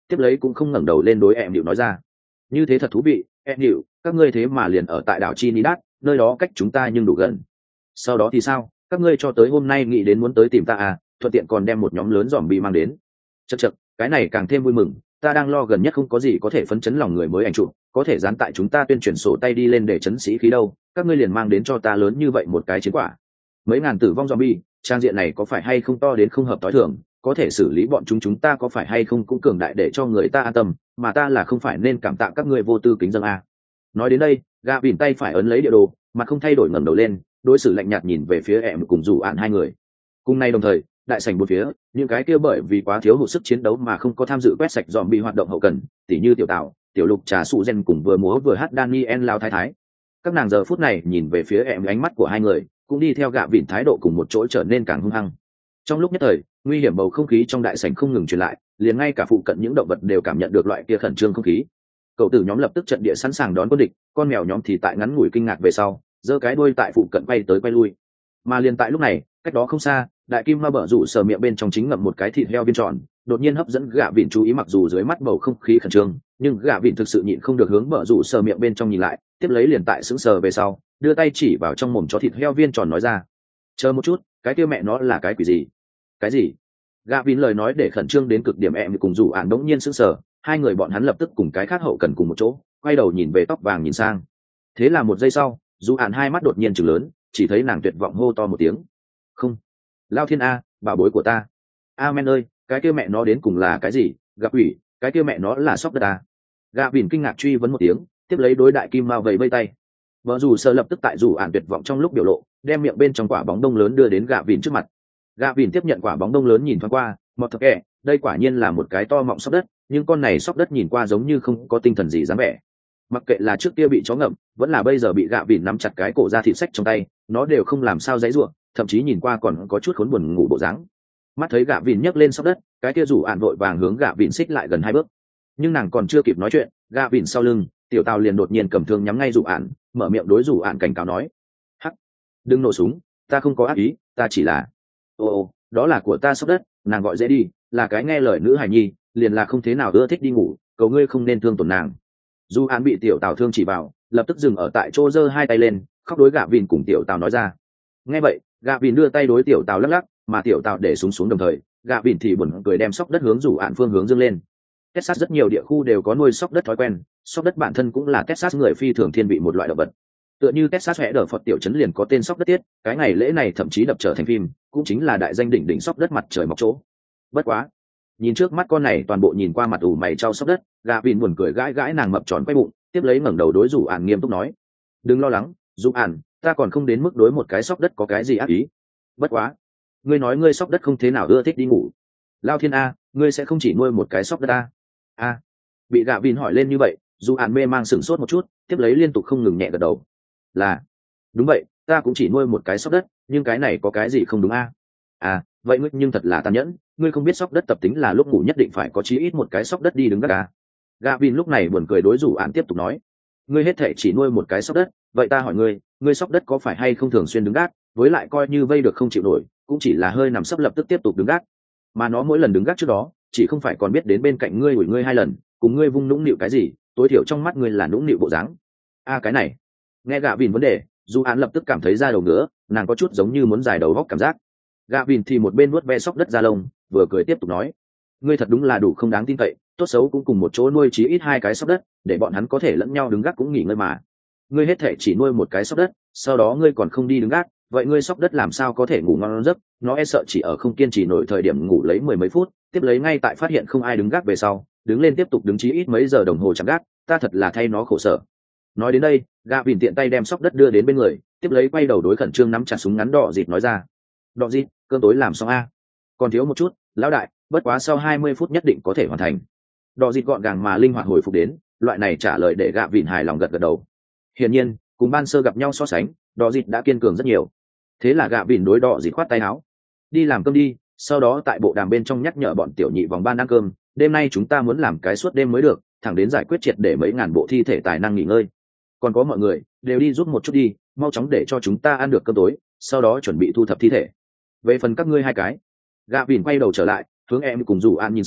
tiếp lấy cũng không ngẩng đầu lên đối em điệu nói ra. Như thế thật thú vị, em điệu, các ngươi thế mà liền ở tại đảo Trinidad, nơi đó cách chúng ta nhưng đủ gần. Sau đó thì sao, các ngươi cho tới hôm nay nghĩ đến muốn tới tìm ta à, thuận tiện còn đem một nhóm lớn zombie mang đến. Chậc chậc, cái này càng thêm vui mừng, ta đang lo gần nhất không có gì có thể phấn chấn lòng người mới ảnh chụp, có thể dán tại chúng ta tuyên truyền sổ tay đi lên để chấn sĩ khí đâu, các ngươi liền mang đến cho ta lớn như vậy một cái chiến quả. Mấy ngàn tử vong zombie, trang diện này có phải hay không to đến không hợp tối thường, có thể xử lý bọn chúng chúng ta có phải hay không cũng cường đại để cho người ta an tâm, mà ta là không phải nên cảm tạ các ngươi vô tư kính dâng à. Nói đến đây, gạ bỉn tay phải ấn lấy địa đồ, mà không thay đổi ngẩng đầu lên, đối xử lạnh nhạt nhìn về phía em cùng dù ạn hai người. Cùng nay đồng thời, đại sảnh bốn phía, những cái kia bởi vì quá thiếu hụt sức chiến đấu mà không có tham dự quét sạch dòm bị hoạt động hậu cần, tỉ như tiểu tạo, tiểu lục trà sụ gen cùng vừa múa vừa hát Daniel lao thái thái. Các nàng giờ phút này nhìn về phía em, ánh mắt của hai người cũng đi theo gạ vịn thái độ cùng một chỗ trở nên càng hung hăng. Trong lúc nhất thời, nguy hiểm bầu không khí trong đại sảnh không ngừng truyền lại, liền ngay cả phụ cận những động vật đều cảm nhận được loại kia khẩn trương không khí. Cậu tử nhóm lập tức trận địa sẵn sàng đón quân địch, con mèo nhóm thì tại ngắn ngủi kinh ngạc về sau, giơ cái đuôi tại phụ cận bay tới quay lui. Mà liền tại lúc này, cách đó không xa, đại kim ma bở rủ sờ miệng bên trong chính ngậm một cái thịt heo viên tròn, đột nhiên hấp dẫn gạ vịn chú ý, mặc dù dưới mắt bầu không khí khẩn trương, nhưng gạ vịn thực sự nhịn không được hướng bở rủ sờ miệng bên trong nhìn lại, tiếp lấy liền tại sững sờ về sau, đưa tay chỉ vào trong mồm chó thịt heo viên tròn nói ra: chờ một chút, cái kia mẹ nó là cái quỷ gì? Cái gì? Gạ vịn lời nói để khẩn trương đến cực điểm, em cùng rủ ạn đống nhiên sững sờ, hai người bọn hắn lập tức cùng cái khác hậu cần cùng một chỗ, quay đầu nhìn về tóc vàng nhìn sang. Thế là một giây sau, rủ ạn hai mắt đột nhiên trừng lớn, chỉ thấy nàng tuyệt vọng hô to một tiếng: không! Lao thiên a, bảo bối của ta! Amen ơi, cái kia mẹ nó đến cùng là cái gì? Gặp ủy, cái kia mẹ nó là sóc đất à? Gạ vịn kinh ngạc truy vấn một tiếng, tiếp lấy đối đại kim mao vẫy vây tay. Vợ dù sợ lập tức tại rủ ạn tuyệt vọng trong lúc biểu lộ, đem miệng bên trong quả bóng đông lớn đưa đến gạ vịn trước mặt. Gạ vịn tiếp nhận quả bóng đông lớn nhìn thoáng qua, mọt thật kẻ, đây quả nhiên là một cái to mọng sóc đất, nhưng con này sóc đất nhìn qua giống như không có tinh thần gì dáng vẻ. Mặc kệ là trước kia bị chó ngậm, vẫn là bây giờ bị gạ vịn nắm chặt cái cổ ra thịt sách trong tay, nó đều không làm sao dãy ruộng, thậm chí nhìn qua còn có chút khốn buồn ngủ bộ dáng. Mắt thấy gạ vịn nhấc lên sóc đất, cái kia rủ ạn vội vàng hướng gạ vịn xích lại gần hai bước. Nhưng nàng còn chưa kịp nói chuyện, gạ vịn sau lưng, tiểu tàu liền đột nhiên cầm thương nhắm ngay rủ ạn, mở miệng đối rủ ạn cảnh cáo nói: hắc, đừng nổ súng, ta không có ác ý, ta chỉ là... ô ô, đó là của ta sóc đất, nàng gọi dễ đi, là cái nghe lời nữ hài nhi, liền là không thế nào ưa thích đi ngủ, cầu ngươi không nên thương tổn nàng. Dù ạn bị tiểu tàu thương chỉ vào, lập tức dừng ở tại chỗ, giơ hai tay lên, khóc đối gạ vịn cùng tiểu tàu nói ra. Nghe vậy, gạ vịn đưa tay đối tiểu tàu lắc lắc, mà tiểu tàu để súng xuống đồng thời, gạ vịn thì buồn cười đem sóc đất hướng rủ ạn phương hướng dâng lên. Texas rất nhiều địa khu đều có nuôi sóc đất thói quen, sóc đất bản thân cũng là Texas người phi thường thiên vị một loại động vật. Tựa như Texas hẽ đờ Phật tiểu trấn liền có tên sóc đất tiết, cái ngày lễ này thậm chí đập trở thành phim, cũng chính là đại danh đỉnh đỉnh sóc đất mặt trời mọc chỗ. Bất quá, nhìn trước mắt con này toàn bộ nhìn qua mặt ủ mày trao sóc đất, gạ vịn buồn cười gãi gãi nàng mập tròn quay bụng, tiếp lấy ngẩng đầu đối rủ ạn nghiêm túc nói: đừng lo lắng, rủ ạn, ta còn không đến mức đối một cái sóc đất có cái gì ác ý. Bất quá, ngươi nói ngươi sóc đất không thế nào ưa thích đi ngủ. Lao thiên a, ngươi sẽ không chỉ nuôi một cái sóc đất a? A. Bị gạ vịn hỏi lên như vậy, dù ạn mê mang sửng sốt một chút, tiếp lấy liên tục không ngừng nhẹ gật đầu. Là, đúng vậy, ta cũng chỉ nuôi một cái sóc đất, nhưng cái này có cái gì không đúng a? À, vậy ngươi nhưng thật là tàn nhẫn, ngươi không biết sóc đất tập tính là lúc ngủ nhất định phải có chí ít một cái sóc đất đi đứng gác à? Gạ vịn lúc này buồn cười đối rủ ạn tiếp tục nói: ngươi hết thể chỉ nuôi một cái sóc đất, vậy ta hỏi ngươi, ngươi sóc đất có phải hay không thường xuyên đứng gác, với lại coi như vây được không chịu nổi, cũng chỉ là hơi nằm sấp lập tức tiếp tục đứng gác, mà nó mỗi lần đứng gác trước đó, chỉ không phải còn biết đến bên cạnh ngươi ủi ngươi hai lần, cùng ngươi vung nũng nịu cái gì, tối thiểu trong mắt ngươi là nũng nịu bộ dáng. A cái này, nghe gạ vịn vấn đề, dù án lập tức cảm thấy da đầu ngứa, nàng có chút giống như muốn dài đầu góc cảm giác. Gạ vịn thì một bên nuốt ve sóc đất ra lông, vừa cười tiếp tục nói: ngươi thật đúng là đủ không đáng tin cậy, tốt xấu cũng cùng một chỗ nuôi chí ít hai cái sóc đất, để bọn hắn có thể lẫn nhau đứng gác cũng nghỉ ngơi mà. Ngươi hết thể chỉ nuôi một cái sóc đất, sau đó ngươi còn không đi đứng gác, vậy ngươi sóc đất làm sao có thể ngủ ngon giấc? Nó e sợ chỉ ở không kiên trì nổi thời điểm ngủ lấy mười mấy phút, tiếp lấy ngay tại phát hiện không ai đứng gác về sau, đứng lên tiếp tục đứng chí ít mấy giờ đồng hồ chẳng gác, ta thật là thay nó khổ sở. Nói đến đây, gạ vịn tiện tay đem sóc đất đưa đến bên người, tiếp lấy quay đầu đối khẩn trương nắm chặt súng ngắn đỏ dịt nói ra: đỏ dịt, cơm tối làm xong a? Còn thiếu một chút, lão đại, bất quá sau hai mươi phút nhất định có thể hoàn thành. Đỏ dịt gọn gàng mà linh hoạt hồi phục đến, loại này trả lời để gạ vịn hài lòng gật gật đầu. Hiển nhiên, cùng ban sơ gặp nhau so sánh, đỏ dịt đã kiên cường rất nhiều. Thế là gạ vịn đối đỏ dịt khoát tay áo: đi làm cơm đi, sau đó tại bộ đàm bên trong nhắc nhở bọn tiểu nhị vòng ban ăn cơm, đêm nay chúng ta muốn làm cái suốt đêm mới được, thẳng đến giải quyết triệt để mấy ngàn bộ thi thể tài năng nghỉ ngơi. Còn có mọi người đều đi giúp một chút đi, mau chóng để cho chúng ta ăn được cơm tối, sau đó chuẩn bị thu thập thi thể. Về phần các ngươi hai cái, gạ vịn quay đầu trở lại, hướng em cùng rủ an nhìn sang,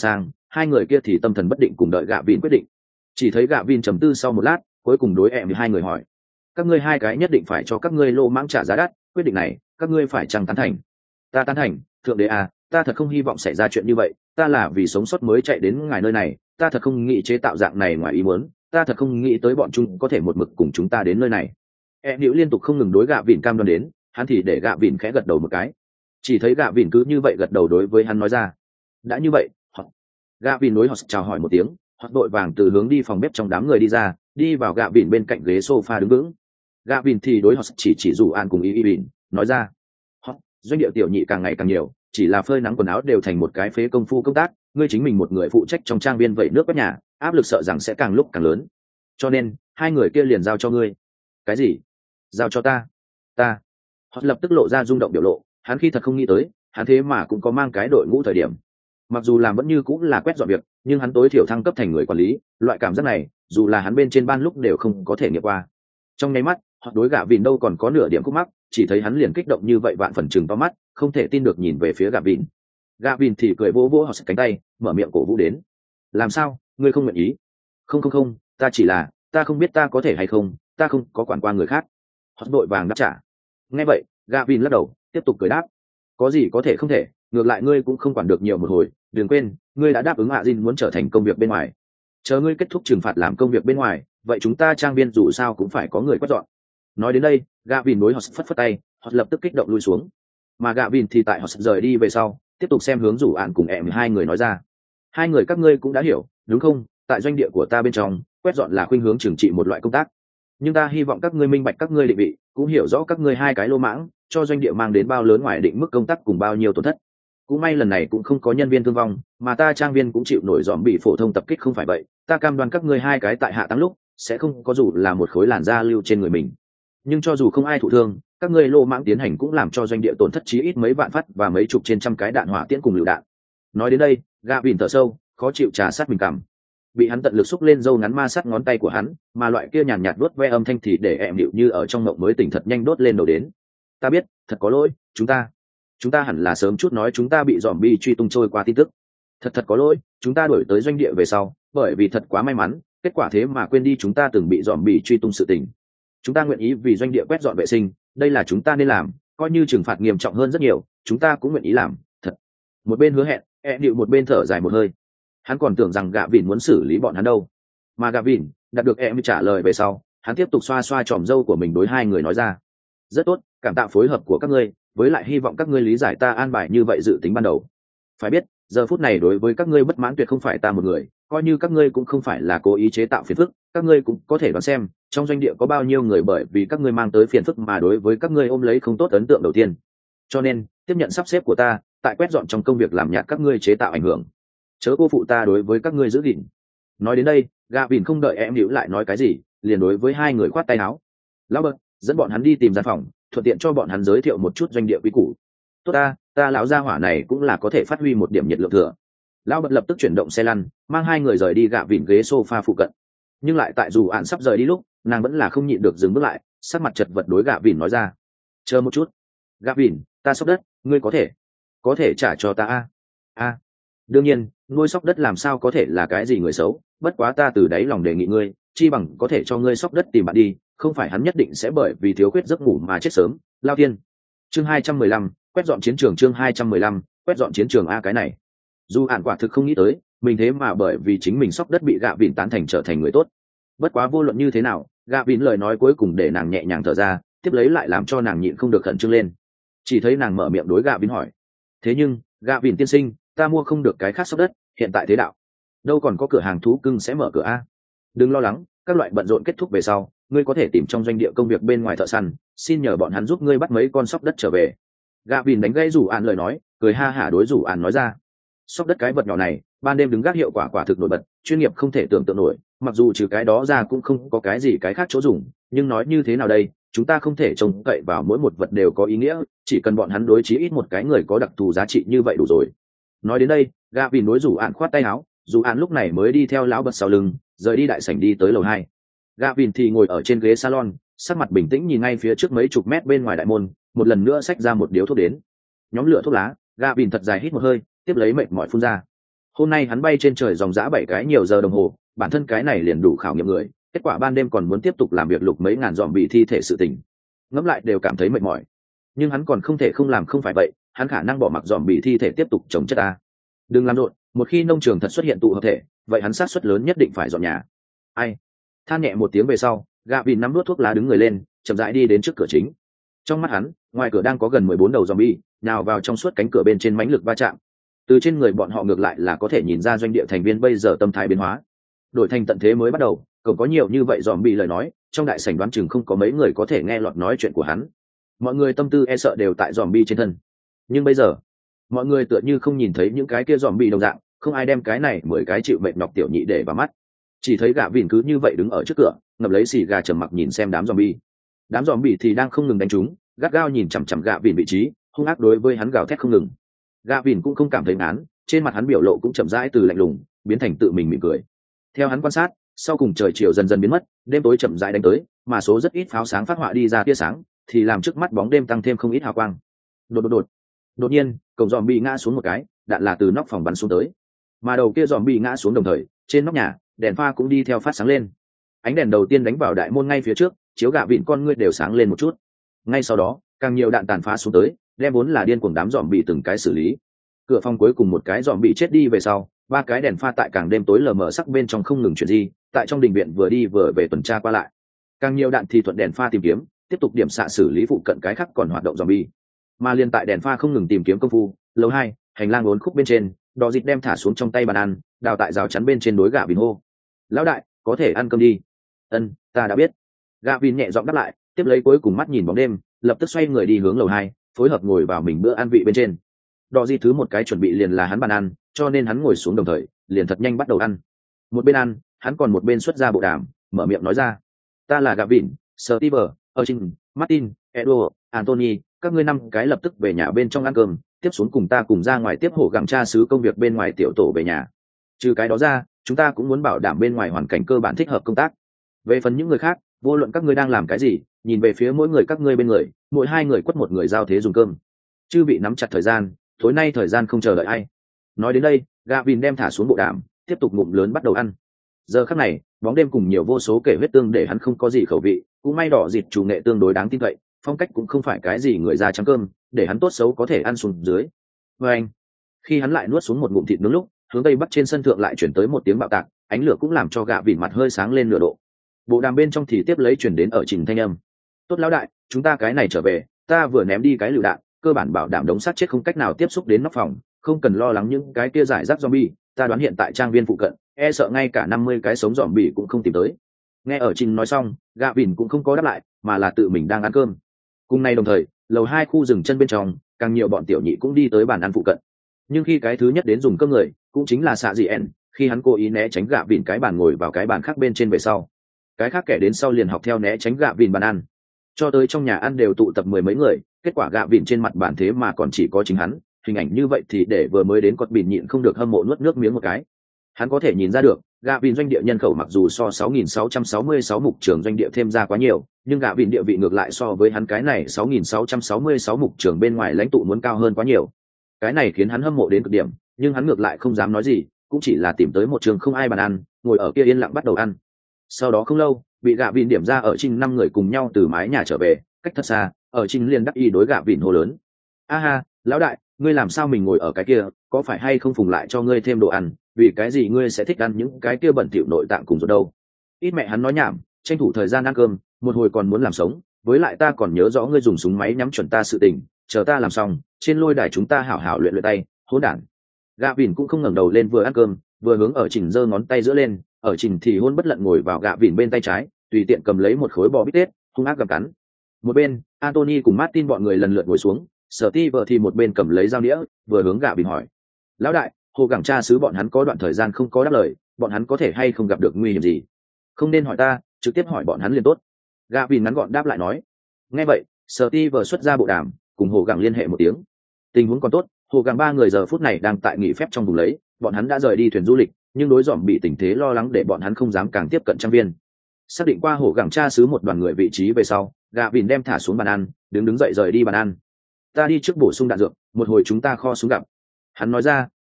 hai người kia thì tâm thần bất định cùng đợi gạ vin quyết định. Chỉ thấy gạ vin trầm tư sau một lát, cuối cùng đối em hai người hỏi: các ngươi hai cái nhất định phải cho các ngươi lô mãng trả giá đắt, quyết định này các ngươi phải chăng tán thành? Ta tán thành, thượng đế à, ta thật không hy vọng xảy ra chuyện như vậy, ta là vì sống sót mới chạy đến ngài nơi này, ta thật không nghĩ chế tạo dạng này ngoài ý muốn, ta thật không nghĩ tới bọn chúng có thể một mực cùng chúng ta đến nơi này. Em hữu liên tục không ngừng đối gạ vìn cam đoan đến, hắn thì để gạ vìn khẽ gật đầu một cái. Chỉ thấy gạ vìn cứ như vậy gật đầu đối với hắn nói ra: đã như vậy, họ. Gạ vìn đối họ chào hỏi một tiếng, họ đội vàng từ hướng đi phòng bếp trong đám người đi ra, đi vào gạ vìn bên cạnh ghế sofa đứng vững. Gạ vìn thì đối họ chỉ chỉ rủ an cùng y y bìn, nói ra: họ, doanh địa tiểu nhị càng ngày càng nhiều, chỉ là phơi nắng quần áo đều thành một cái phế công phu công tác, ngươi chính mình một người phụ trách trong trang viên vẩy nước quét nhà, áp lực sợ rằng sẽ càng lúc càng lớn, cho nên hai người kia liền giao cho ngươi. Cái gì? Giao cho ta? Ta? Họ lập tức lộ ra rung động biểu lộ, hắn khi thật không nghĩ tới, hắn thế mà cũng có mang cái đội ngũ thời điểm. Mặc dù làm vẫn như cũng là quét dọn việc, nhưng hắn tối thiểu thăng cấp thành người quản lý, loại cảm giác này, dù là hắn bên trên ban lúc đều không có thể nghiệm qua. Trong nháy mắt, họ đối gạ vìn đâu còn có nửa điểm khúc mắc, chỉ thấy hắn liền kích động như vậy vạn phần chừng to mắt, không thể tin được nhìn về phía gạ vìn. Gạ vìn thì cười vỗ vỗ họ cánh tay, mở miệng cổ vũ đến: làm sao, ngươi không nguyện ý? Không không không, ta chỉ là, ta không biết ta có thể hay không, ta không có quản qua người khác. Họ đội vàng đáp trả. Nghe vậy, gạ vìn lắc đầu, tiếp tục cười đáp: có gì có thể không thể, ngược lại ngươi cũng không quản được nhiều một hồi, đừng quên, ngươi đã đáp ứng hạ Jin muốn trở thành công việc bên ngoài. Chờ ngươi kết thúc trừng phạt làm công việc bên ngoài, vậy chúng ta trang viên dù sao cũng phải có người quét dọn. Nói đến đây, gạ vìn đối họ phất phất tay, họ lập tức kích động lui xuống. Mà gạ vìn thì tại họ rời đi về sau, tiếp tục xem hướng rủ ạn cùng em hai người nói ra: hai người các ngươi cũng đã hiểu đúng không, tại doanh địa của ta bên trong, quét dọn là khuynh hướng trừng trị một loại công tác, nhưng ta hy vọng các ngươi minh bạch các ngươi định vị, cũng hiểu rõ các ngươi hai cái lô mãng cho doanh địa mang đến bao lớn ngoài định mức công tác cùng bao nhiêu tổn thất. Cũng may lần này cũng không có nhân viên thương vong, mà ta trang viên cũng chịu nổi dòm bị phổ thông tập kích không phải vậy, ta cam đoan các ngươi hai cái tại hạ tăng lúc sẽ không có dù là một khối làn da lưu trên người mình. Nhưng cho dù không ai thụ thương, các ngươi lô mãng tiến hành cũng làm cho doanh địa tổn thất chí ít mấy vạn phát và mấy chục trên trăm cái đạn hỏa tiễn cùng lựu đạn. Nói đến đây, gạ vìn thở sâu, khó chịu trà sát mình cằm. Bị hắn tận lực xúc lên râu ngắn ma sát ngón tay của hắn, mà loại kia nhàn nhạt đốt ve âm thanh thì để em điệu như ở trong mộng mới tỉnh thật nhanh đốt lên đầu đến. Ta biết, thật có lỗi, chúng ta, chúng ta hẳn là sớm chút nói chúng ta bị dòm bi truy tung trôi qua tin tức. Thật thật có lỗi, chúng ta đuổi tới doanh địa về sau, bởi vì thật quá may mắn, kết quả thế mà quên đi chúng ta từng bị dòm bi truy tung sự tình. Chúng ta nguyện ý vì doanh địa quét dọn vệ sinh, đây là chúng ta nên làm, coi như trừng phạt nghiêm trọng hơn rất nhiều, chúng ta cũng nguyện ý làm, thật. Một bên hứa hẹn, em điệu một bên thở dài một hơi. Hắn còn tưởng rằng gạ vìn muốn xử lý bọn hắn đâu, mà gạ vìn đạt được em trả lời về sau, hắn tiếp tục xoa xoa tròm râu của mình đối hai người nói ra: rất tốt, cảm tạ phối hợp của các ngươi, với lại hy vọng các ngươi lý giải ta an bài như vậy dự tính ban đầu. Phải biết, giờ phút này đối với các ngươi bất mãn tuyệt không phải ta một người, coi như các ngươi cũng không phải là cố ý chế tạo phiền phức, các ngươi cũng có thể đoán xem trong doanh địa có bao nhiêu người bởi vì các ngươi mang tới phiền phức mà đối với các ngươi ôm lấy không tốt ấn tượng đầu tiên. Cho nên tiếp nhận sắp xếp của ta, tại quét dọn trong công việc làm nhạt các ngươi chế tạo ảnh hưởng, chớ cô phụ ta đối với các ngươi giữ gìn. Nói đến đây, gạ vìn không đợi em hữu lại nói cái gì, liền đối với hai người khoát tay áo: lão bậc, dẫn bọn hắn đi tìm gian phòng, thuận tiện cho bọn hắn giới thiệu một chút doanh địa quy củ. Tốt ta, ta lão gia hỏa này cũng là có thể phát huy một điểm nhiệt lượng thừa. Lão bậc lập tức chuyển động xe lăn, mang hai người rời đi gạ vìn ghế sofa phụ cận. Nhưng lại tại dù ạn sắp rời đi lúc, nàng vẫn là không nhịn được dừng bước lại, sắc mặt chật vật đối gạ vìn nói ra: chờ một chút, gạ vìn, ta sốc đất, ngươi có thể có thể trả cho ta a? A, đương nhiên, nuôi sóc đất làm sao có thể là cái gì người xấu, bất quá ta từ đáy lòng đề nghị ngươi, chi bằng có thể cho ngươi sóc đất tìm bạn đi, không phải hắn nhất định sẽ bởi vì thiếu khuyết giấc ngủ mà chết sớm. Lao Thiên. Chương hai trăm mười lăm, quét dọn chiến trường. Chương hai trăm mười lăm, quét dọn chiến trường. A, cái này dù ạn quả thực không nghĩ tới mình thế mà bởi vì chính mình sóc đất bị gạ vìn tán thành trở thành người tốt. Bất quá vô luận như thế nào, gạ vìn lời nói cuối cùng để nàng nhẹ nhàng thở ra, tiếp lấy lại làm cho nàng nhịn không được khẩn trương lên. Chỉ thấy nàng mở miệng đối gạ vìn hỏi: thế nhưng gạ vìn tiên sinh, ta mua không được cái khác sóc đất, hiện tại thế đạo đâu còn có cửa hàng thú cưng sẽ mở cửa a? Đừng lo lắng, các loại bận rộn kết thúc về sau, ngươi có thể tìm trong doanh địa công việc bên ngoài thợ săn, xin nhờ bọn hắn giúp ngươi bắt mấy con sóc đất trở về. Gạ vìn đánh gây rủ ạn lời nói, cười ha hả đối rủ ạn nói ra: sóc đất cái vật nhỏ này ban đêm đứng gác hiệu quả quả thực nổi bật, chuyên nghiệp không thể tưởng tượng nổi, mặc dù trừ cái đó ra cũng không có cái gì cái khác chỗ dùng, nhưng nói như thế nào đây, chúng ta không thể trông cậy vào mỗi một vật đều có ý nghĩa, chỉ cần bọn hắn đối chí ít một cái người có đặc thù giá trị như vậy đủ rồi. Nói đến đây, gạ vìn đối rủ ạn khoát tay áo, dù ạn lúc này mới đi theo lão bật sau lưng rời đi đại sảnh đi tới lầu hai. Gạ vìn thì ngồi ở trên ghế salon, sắc mặt bình tĩnh nhìn ngay phía trước mấy chục mét bên ngoài đại môn, một lần nữa xách ra một điếu thuốc đến. Nhóm lửa thuốc lá, gạ vìn thật dài hít một hơi, tiếp lấy mệt mỏi phun ra. Hôm nay hắn bay trên trời dòng dã bảy cái nhiều giờ đồng hồ, bản thân cái này liền đủ khảo nghiệm người, kết quả ban đêm còn muốn tiếp tục làm việc lục mấy ngàn dòm bị thi thể sự tình, ngẫm lại đều cảm thấy mệt mỏi. Nhưng hắn còn không thể không làm không phải vậy, hắn khả năng bỏ mặc dòm bị thi thể tiếp tục chống chất ta. Đừng làm rộn, một khi nông trường thật xuất hiện tụ hợp thể, vậy hắn sát suất lớn nhất định phải dọn nhà. Ai? Than nhẹ một tiếng về sau, gạ vìn nắm đuốt thuốc lá đứng người lên, chậm rãi đi đến trước cửa chính. Trong mắt hắn, ngoài cửa đang có gần mười bốn đầu zombie, nào vào trong suốt cánh cửa bên trên mãnh lực va chạm. Từ trên người bọn họ ngược lại là có thể nhìn ra doanh địa thành viên bây giờ tâm thái biến hóa. Đổi thành tận thế mới bắt đầu, còn có nhiều như vậy zombie lời nói, trong đại sảnh đoán chừng không có mấy người có thể nghe lọt nói chuyện của hắn. Mọi người tâm tư e sợ đều tại zombie trên thân. Nhưng bây giờ, mọi người tựa như không nhìn thấy những cái kia zombie đồng dạng, không ai đem cái này mười cái chịu mệt nhọc tiểu nhị để vào mắt. Chỉ thấy gã vìn cứ như vậy đứng ở trước cửa, ngậm lấy xì gà trầm mặc nhìn xem đám zombie. Đám zombie thì đang không ngừng đánh chúng, gắt gao nhìn chằm chằm gã vìn vị trí, hung ác đối với hắn gào thét không ngừng. Gã vìn cũng không cảm thấy ngán, trên mặt hắn biểu lộ cũng chậm rãi từ lạnh lùng biến thành tự mình mỉm cười. Theo hắn quan sát, sau cùng trời chiều dần dần biến mất, đêm tối chậm rãi đánh tới, mà số rất ít pháo sáng phát họa đi ra tia sáng, thì làm trước mắt bóng đêm tăng thêm không ít hào quang. Đột đột đột. Đột nhiên, cổng zombie ngã xuống một cái, đạn là từ nóc phòng bắn xuống tới. Mà đầu kia zombie ngã xuống đồng thời, trên nóc nhà, đèn pha cũng đi theo phát sáng lên. Ánh đèn đầu tiên đánh vào đại môn ngay phía trước, chiếu gạ vịn con ngươi đều sáng lên một chút. Ngay sau đó, càng nhiều đạn tàn phá xuống tới, đem vốn là điên cuồng đám zombie từng cái xử lý. Cửa phòng cuối cùng một cái zombie chết đi về sau, ba cái đèn pha tại càng đêm tối lờ mờ sắc bên trong không ngừng chuyển di, tại trong đình viện vừa đi vừa về tuần tra qua lại. Càng nhiều đạn thì thuận đèn pha tìm kiếm, tiếp tục điểm xạ xử lý phụ cận cái khác còn hoạt động zombie. Mà liên tại đèn pha không ngừng tìm kiếm công phu, lầu hai, hành lang uốn khúc bên trên, đỏ dịch đem thả xuống trong tay bàn ăn, đào tại rào chắn bên trên đối gạ vịn hô: lão đại, có thể ăn cơm đi. Ân, ta đã biết. Gạ vịn nhẹ giọng đáp lại, tiếp lấy cuối cùng mắt nhìn bóng đêm, lập tức xoay người đi hướng lầu hai, phối hợp ngồi vào mình bữa ăn vị bên trên. Đỏ dịch thứ một cái chuẩn bị liền là hắn bàn ăn, cho nên hắn ngồi xuống đồng thời, liền thật nhanh bắt đầu ăn. Một bên ăn, hắn còn một bên xuất ra bộ đàm, mở miệng nói ra: ta là gạ vịn, Steve, Erchin, Martin, Edo, Anthony, các ngươi năm cái lập tức về nhà bên trong ăn cơm, tiếp xuống cùng ta cùng ra ngoài tiếp hổ gặng tra xứ công việc bên ngoài tiểu tổ về nhà. Trừ cái đó ra, chúng ta cũng muốn bảo đảm bên ngoài hoàn cảnh cơ bản thích hợp công tác. Về phần những người khác, vô luận các ngươi đang làm cái gì, nhìn về phía mỗi người các ngươi bên người, mỗi hai người quất một người giao thế dùng cơm. Chư bị nắm chặt thời gian, tối nay thời gian không chờ đợi ai. Nói đến đây, Gavin đem thả xuống bộ đàm, tiếp tục ngụm lớn bắt đầu ăn. Giờ khắc này, bóng đêm cùng nhiều vô số kể huyết tương để hắn không có gì khẩu vị, cũng may đỏ dịt chủ nghệ tương đối đáng tin cậy, phong cách cũng không phải cái gì người già trắng cơm, để hắn tốt xấu có thể ăn xuống dưới. Và anh, khi hắn lại nuốt xuống một ngụm thịt nướng lúc, hướng tây bắc trên sân thượng lại chuyển tới một tiếng bạo tạc, ánh lửa cũng làm cho gạ vịn mặt hơi sáng lên nửa độ. Bộ đàm bên trong thì tiếp lấy chuyển đến ở trình thanh âm: tốt lão đại, chúng ta cái này trở về, ta vừa ném đi cái lựu đạn, cơ bản bảo đảm đống xác chết không cách nào tiếp xúc đến nóc phòng, không cần lo lắng những cái kia giải rác zombie, ta đoán hiện tại trang viên phụ cận, e sợ ngay cả năm mươi cái sống zombie cũng không tìm tới. Nghe ở trình nói xong, gạ vịn cũng không có đáp lại, mà là tự mình đang ăn cơm. Cùng nay đồng thời, lầu hai khu rừng chân bên trong, càng nhiều bọn tiểu nhị cũng đi tới bàn ăn phụ cận. Nhưng khi cái thứ nhất đến dùng cơm người, cũng chính là xạ dị ẻn, khi hắn cố ý né tránh gạ vịn cái bàn ngồi vào cái bàn khác bên trên về sau, cái khác kẻ đến sau liền học theo né tránh gạ vịn bàn ăn. Cho tới trong nhà ăn đều tụ tập mười mấy người, kết quả gạ vịn trên mặt bàn thế mà còn chỉ có chính hắn. Hình ảnh như vậy thì để vừa mới đến cọt bỉn nhịn không được hâm mộ nuốt nước miếng một cái. Hắn có thể nhìn ra được, gạ vịn doanh địa nhân khẩu mặc dù so sáu nghìn sáu trăm sáu mươi sáu mục trường doanh địa thêm ra quá nhiều, nhưng gạ vịn địa vị ngược lại so với hắn cái này sáu nghìn sáu trăm sáu mươi sáu mục trường bên ngoài lãnh tụ muốn cao hơn quá nhiều. Cái này khiến hắn hâm mộ đến cực điểm, nhưng hắn ngược lại không dám nói gì, cũng chỉ là tìm tới một trường không ai bàn ăn, ngồi ở kia yên lặng bắt đầu ăn. Sau đó không lâu, bị gạ vịn điểm ra ở trình năm người cùng nhau từ mái nhà trở về, cách thật xa, ở trình liền đắc ý đối gạ vịn hô lớn: a ha, lão đại, ngươi làm sao mình ngồi ở cái kia, có phải hay không phùng lại cho ngươi thêm đồ ăn, vì cái gì ngươi sẽ thích ăn những cái kia bẩn thỉu nội tạng cùng rồi đâu. Ít mẹ hắn nói nhảm, tranh thủ thời gian ăn cơm, một hồi còn muốn làm sống, với lại ta còn nhớ rõ ngươi dùng súng máy nhắm chuẩn ta sự tình, chờ ta làm xong, trên lôi đài chúng ta hảo hảo luyện luyện tay, hỗn đản. Gạ vịn cũng không ngẩng đầu lên vừa ăn cơm, vừa hướng ở trình giơ ngón tay giữa lên, ở trình thì hôn bất lận ngồi vào gạ vịn bên tay trái, tùy tiện cầm lấy một khối bò bít tết, hung ác gặm cắn. Một bên, Anthony cùng Martin bọn người lần lượt ngồi xuống, Steve thì một bên cầm lấy dao đĩa, vừa hướng gạ vịn hỏi: lão đại, hồ gẳng tra xứ bọn hắn có đoạn thời gian không có đáp lời, bọn hắn có thể hay không gặp được nguy hiểm gì? Không nên hỏi ta, trực tiếp hỏi bọn hắn liền tốt. Gạ vịn ngắn gọn đáp lại nói. Nghe vậy, Steve xuất ra bộ đàm, cùng hồ gẳng liên hệ một tiếng. Tình huống còn tốt, hồ gẳng ba người giờ phút này đang tại nghỉ phép trong vùng lấy, bọn hắn đã rời đi thuyền du lịch, nhưng đối dòm bị tình thế lo lắng để bọn hắn không dám càng tiếp cận trang viên. Xác định qua hồ gẳng tra xứ một đoàn người vị trí về sau, gạ vịn đem thả xuống bàn ăn, đứng đứng dậy rời đi bàn ăn. Ta đi trước bổ sung đạn dược, một hồi chúng ta kho súng gặp. Hắn nói ra,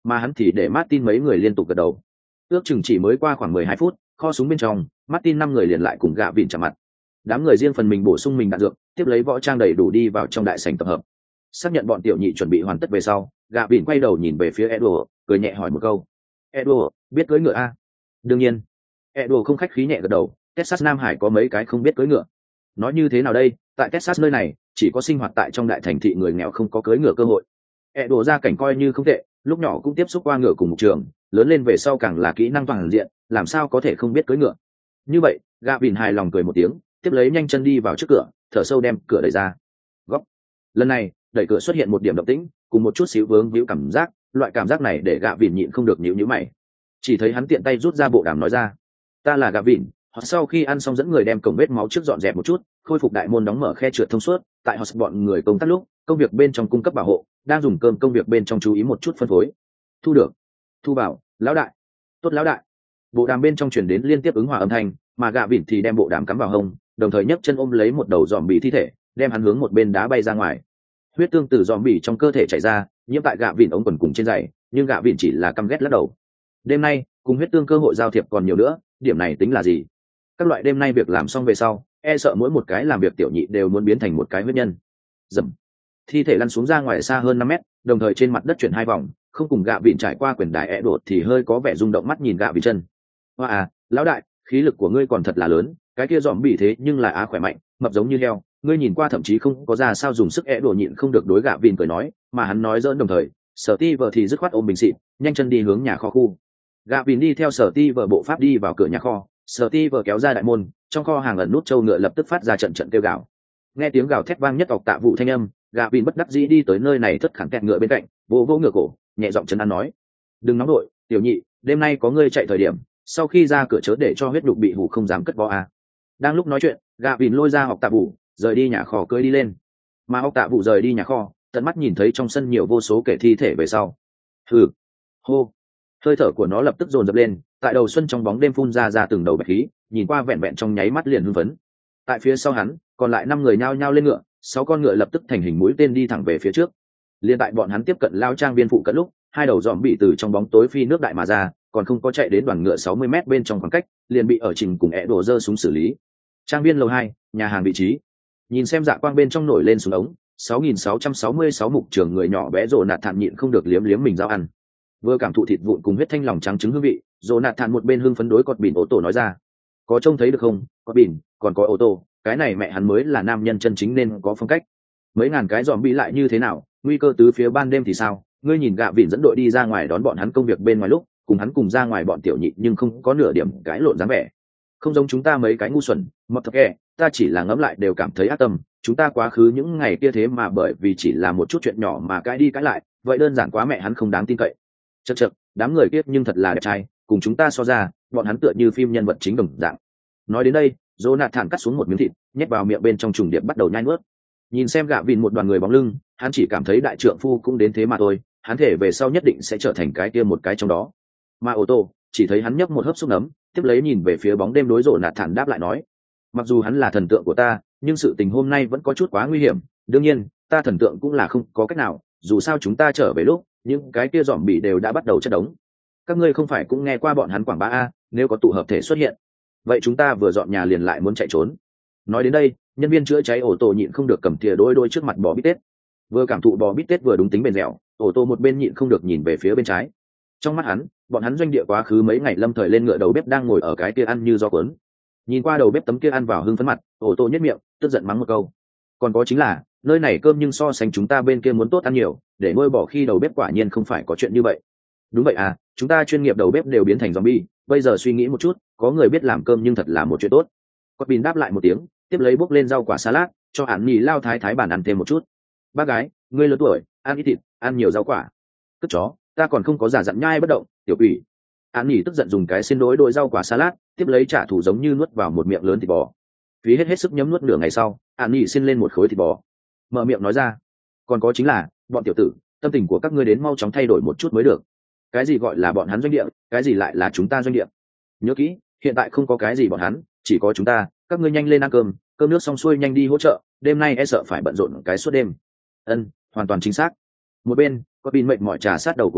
mà hắn thì để Martin mấy người liên tục gật đầu. Ước chừng chỉ mới qua khoảng mười hai phút, kho súng bên trong, Martin năm người liền lại cùng gạ vịn chạm mặt. Đám người riêng phần mình bổ sung mình đạn dược, tiếp lấy võ trang đầy đủ đi vào trong đại sảnh tập hợp. Xác nhận bọn tiểu nhị chuẩn bị hoàn tất về sau, gạ vịn quay đầu nhìn về phía Edward, cười nhẹ hỏi một câu. Edward, biết cưỡi ngựa a? Đương nhiên. Edward không khách khí nhẹ gật đầu, Texas Nam Hải có mấy cái không biết cưỡi ngựa. Nói như thế nào đây, tại Texas nơi này, chỉ có sinh hoạt tại trong đại thành thị người nghèo không có cưỡi ngựa cơ hội. Edward gia cảnh coi như không tệ, lúc nhỏ cũng tiếp xúc qua ngựa cùng một trường, lớn lên về sau càng là kỹ năng toàn diện, làm sao có thể không biết cưỡi ngựa. Như vậy, gạ vịn hài lòng cười một tiếng, tiếp lấy nhanh chân đi vào trước cửa, thở sâu đem cửa đẩy ra. Góc. Lần này, đẩy cửa xuất hiện một điểm động tĩnh, cùng một chút xíu vướng víu cảm giác, loại cảm giác này để gạ vịn nhịn không được nhíu nhíu mày. Chỉ thấy hắn tiện tay rút ra bộ đàm nói ra, ta là gạ vịn. Họ sau khi ăn xong dẫn người đem cổng vết máu trước dọn dẹp một chút, khôi phục đại môn đóng mở khe trượt thông suốt. Tại họ bọn người công tác lúc, công việc bên trong cung cấp bảo hộ, đang dùng cơm công việc bên trong chú ý một chút phân phối. Thu được. Thu bảo, lão đại. Tốt lão đại. Bộ đàm bên trong truyền đến liên tiếp ứng hòa âm thanh, mà gạ vịn thì đem bộ đàm cắm vào hông, đồng thời nhấc chân ôm lấy một đầu dòm bị thi thể, đem hắn hướng một bên đá bay ra ngoài. Huyết tương từ dòm bị trong cơ thể chảy ra, nhiễm tại gạ vịn ống quần cùng trên giày, nhưng gạ vịn chỉ là căm ghét lắc đầu. Đêm nay, cùng huyết tương cơ hội giao thiệp còn nhiều nữa, điểm này tính là gì? Các loại đêm nay việc làm xong về sau, e sợ mỗi một cái làm việc tiểu nhị đều muốn biến thành một cái huyết nhân. Dầm. Thi thể lăn xuống ra ngoài xa hơn năm mét, đồng thời trên mặt đất chuyển hai vòng, không cùng gạ vịn trải qua quyền đài ẹ đột thì hơi có vẻ rung động mắt nhìn gạ vịn chân. Hoa à, lão đại, khí lực của ngươi còn thật là lớn, cái kia dòm bị thế nhưng là á khỏe mạnh, mập giống như heo, ngươi nhìn qua thậm chí không có ra sao dùng sức ẹ đổ nhịn không được đối gạ vịn cười nói, mà hắn nói dỡn đồng thời, Sở Ti vợ thì dứt khoát ôm bình xịt, nhanh chân đi hướng nhà kho khu. Gạ vịn đi theo Sở Ti vợ bộ pháp đi vào cửa nhà kho, Sở Ti vợ kéo ra đại môn, trong kho hàng ẩn nút trâu ngựa lập tức phát ra trận trận kêu gào. Nghe tiếng gào thét vang nhất ọc tạ vụ thanh âm, gạ vịn bất đắc dĩ đi tới nơi này thất khẳng kẹt ngựa bên cạnh, vỗ vỗ ngựa cổ, nhẹ giọng chấn an nói, đừng nóng đội, tiểu nhị, đêm nay có ngươi chạy thời điểm, sau khi ra cửa chớ để cho huyết đục bị hủ không dám cất vó à. Đang lúc nói chuyện, gạ vịn lôi ra học tạ vụ, rời đi nhà kho cưỡi đi lên, mà học tạ vụ rời đi nhà kho, tận mắt nhìn thấy trong sân nhiều vô số kẻ thi thể về sau. Hừ, hô, hơi thở của nó lập tức dồn dập lên, tại đầu xuân trong bóng đêm phun ra ra từng đầu bạch khí, nhìn qua vẹn vẹn trong nháy mắt liền hưng phấn. Tại phía sau hắn, còn lại năm người nhao nhao lên ngựa, sáu con ngựa lập tức thành hình mũi tên đi thẳng về phía trước. Liên tại bọn hắn tiếp cận lao trang viên phụ cận lúc, hai đầu dòm bị từ trong bóng tối phi nước đại mà ra, còn không có chạy đến đoàn ngựa sáu mươi mét bên trong khoảng cách, liền bị ở trình cùng ẻ đổ dơ súng xử lý. Trang viên lầu hai, nhà hàng vị trí. Nhìn xem dạ quang bên trong nổi lên súng ống, sáu nghìn sáu trăm sáu mươi sáu mục trường người nhỏ bé rồ nạt thản nhịn không được liếm liếm mình dao ăn. Vừa cảm thụ thịt vụn cùng huyết thanh lòng trắng trứng hương vị, rồ nạt thản một bên hưng phấn đối cọt bỉn ô tô nói ra, có trông thấy được không, cọt bỉn, còn có ô tô, cái này mẹ hắn mới là nam nhân chân chính nên có phong cách. Mấy ngàn cái dòm bị lại như thế nào, nguy cơ tứ phía ban đêm thì sao? Ngươi nhìn gạ vịn dẫn đội đi ra ngoài đón bọn hắn công việc bên ngoài lúc, cùng hắn cùng ra ngoài bọn tiểu nhị nhưng không có nửa điểm cái lộn dáng vẻ, không giống chúng ta mấy cái ngu xuẩn mọt thật kệ, ta chỉ là ngẫm lại đều cảm thấy ác tâm. Chúng ta quá khứ những ngày kia thế mà bởi vì chỉ là một chút chuyện nhỏ mà cãi đi cãi lại, vậy đơn giản quá mẹ hắn không đáng tin cậy. Chật chật, đám người kia nhưng thật là đẹp trai, cùng chúng ta so ra, bọn hắn tựa như phim nhân vật chính đồng dạng. Nói đến đây, Jonathan cắt xuống một miếng thịt, nhét vào miệng bên trong trùng điệp bắt đầu nhai nuốt. Nhìn xem gạ vịn một đoàn người bóng lưng, hắn chỉ cảm thấy đại trượng phu cũng đến thế mà thôi, hắn thể về sau nhất định sẽ trở thành cái kia một cái trong đó. Mà ô tô chỉ thấy hắn nhấp một hớp xúc nấm, tiếp lấy nhìn về phía bóng đêm đối rộ nạt thản đáp lại nói, mặc dù hắn là thần tượng của ta, nhưng sự tình hôm nay vẫn có chút quá nguy hiểm. Đương nhiên, ta thần tượng cũng là không có cách nào, dù sao chúng ta trở về lúc những cái kia dòm bị đều đã bắt đầu chất đống. Các ngươi không phải cũng nghe qua bọn hắn quảng bá a, nếu có tụ hợp thể xuất hiện, vậy chúng ta vừa dọn nhà liền lại muốn chạy trốn. Nói đến đây, nhân viên chữa cháy ô tô nhịn không được cầm thìa đôi đôi trước mặt bò bít tết, vừa cảm thụ bò bít tết vừa đúng tính bền dẻo, ô tô một bên nhịn không được nhìn về phía bên trái. Trong mắt hắn, bọn hắn doanh địa quá khứ mấy ngày lâm thời lên ngựa đầu bếp đang ngồi ở cái kia ăn như do cuốn. Nhìn qua đầu bếp tấm kia ăn vào hưng phấn mặt, ô tô nhất miệng tức giận mắng một câu, còn có chính là nơi này cơm nhưng so sánh chúng ta bên kia muốn tốt ăn nhiều, để nuôi bỏ khi đầu bếp quả nhiên không phải có chuyện như vậy. Đúng vậy à, chúng ta chuyên nghiệp đầu bếp đều biến thành zombie, bây giờ suy nghĩ một chút, có người biết làm cơm nhưng thật là một chuyện tốt. Cọt Bìn đáp lại một tiếng, tiếp lấy bốc lên rau quả salad, cho hắn nhì lao thái thái bàn ăn thêm một chút. Bác gái, ngươi lớn tuổi, ăn ít thịt, ăn nhiều rau quả. Cất chó, ta còn không có giả dặn nhai bất động, tiểu quỷ. Hắn nhì tức giận dùng cái xin đối đôi rau quả salad, tiếp lấy trả thù giống như nuốt vào một miệng lớn thịt bò. Phí hết hết sức nhấm nuốt nửa ngày sau, hắn nhì xin lên một khối thịt bò, mở miệng nói ra, còn có chính là, bọn tiểu tử, tâm tình của các ngươi đến mau chóng thay đổi một chút mới được. Cái gì gọi là bọn hắn doanh địa, cái gì lại là chúng ta doanh địa? Nhớ kỹ, hiện tại không có cái gì bọn hắn, chỉ có chúng ta. Các ngươi nhanh lên ăn cơm, cơm nước xong xuôi nhanh đi hỗ trợ, đêm nay e sợ phải bận rộn cái suốt đêm. Ân, hoàn toàn chính xác. Một bên, có Bin mệt mỏi trà sát đầu của mình,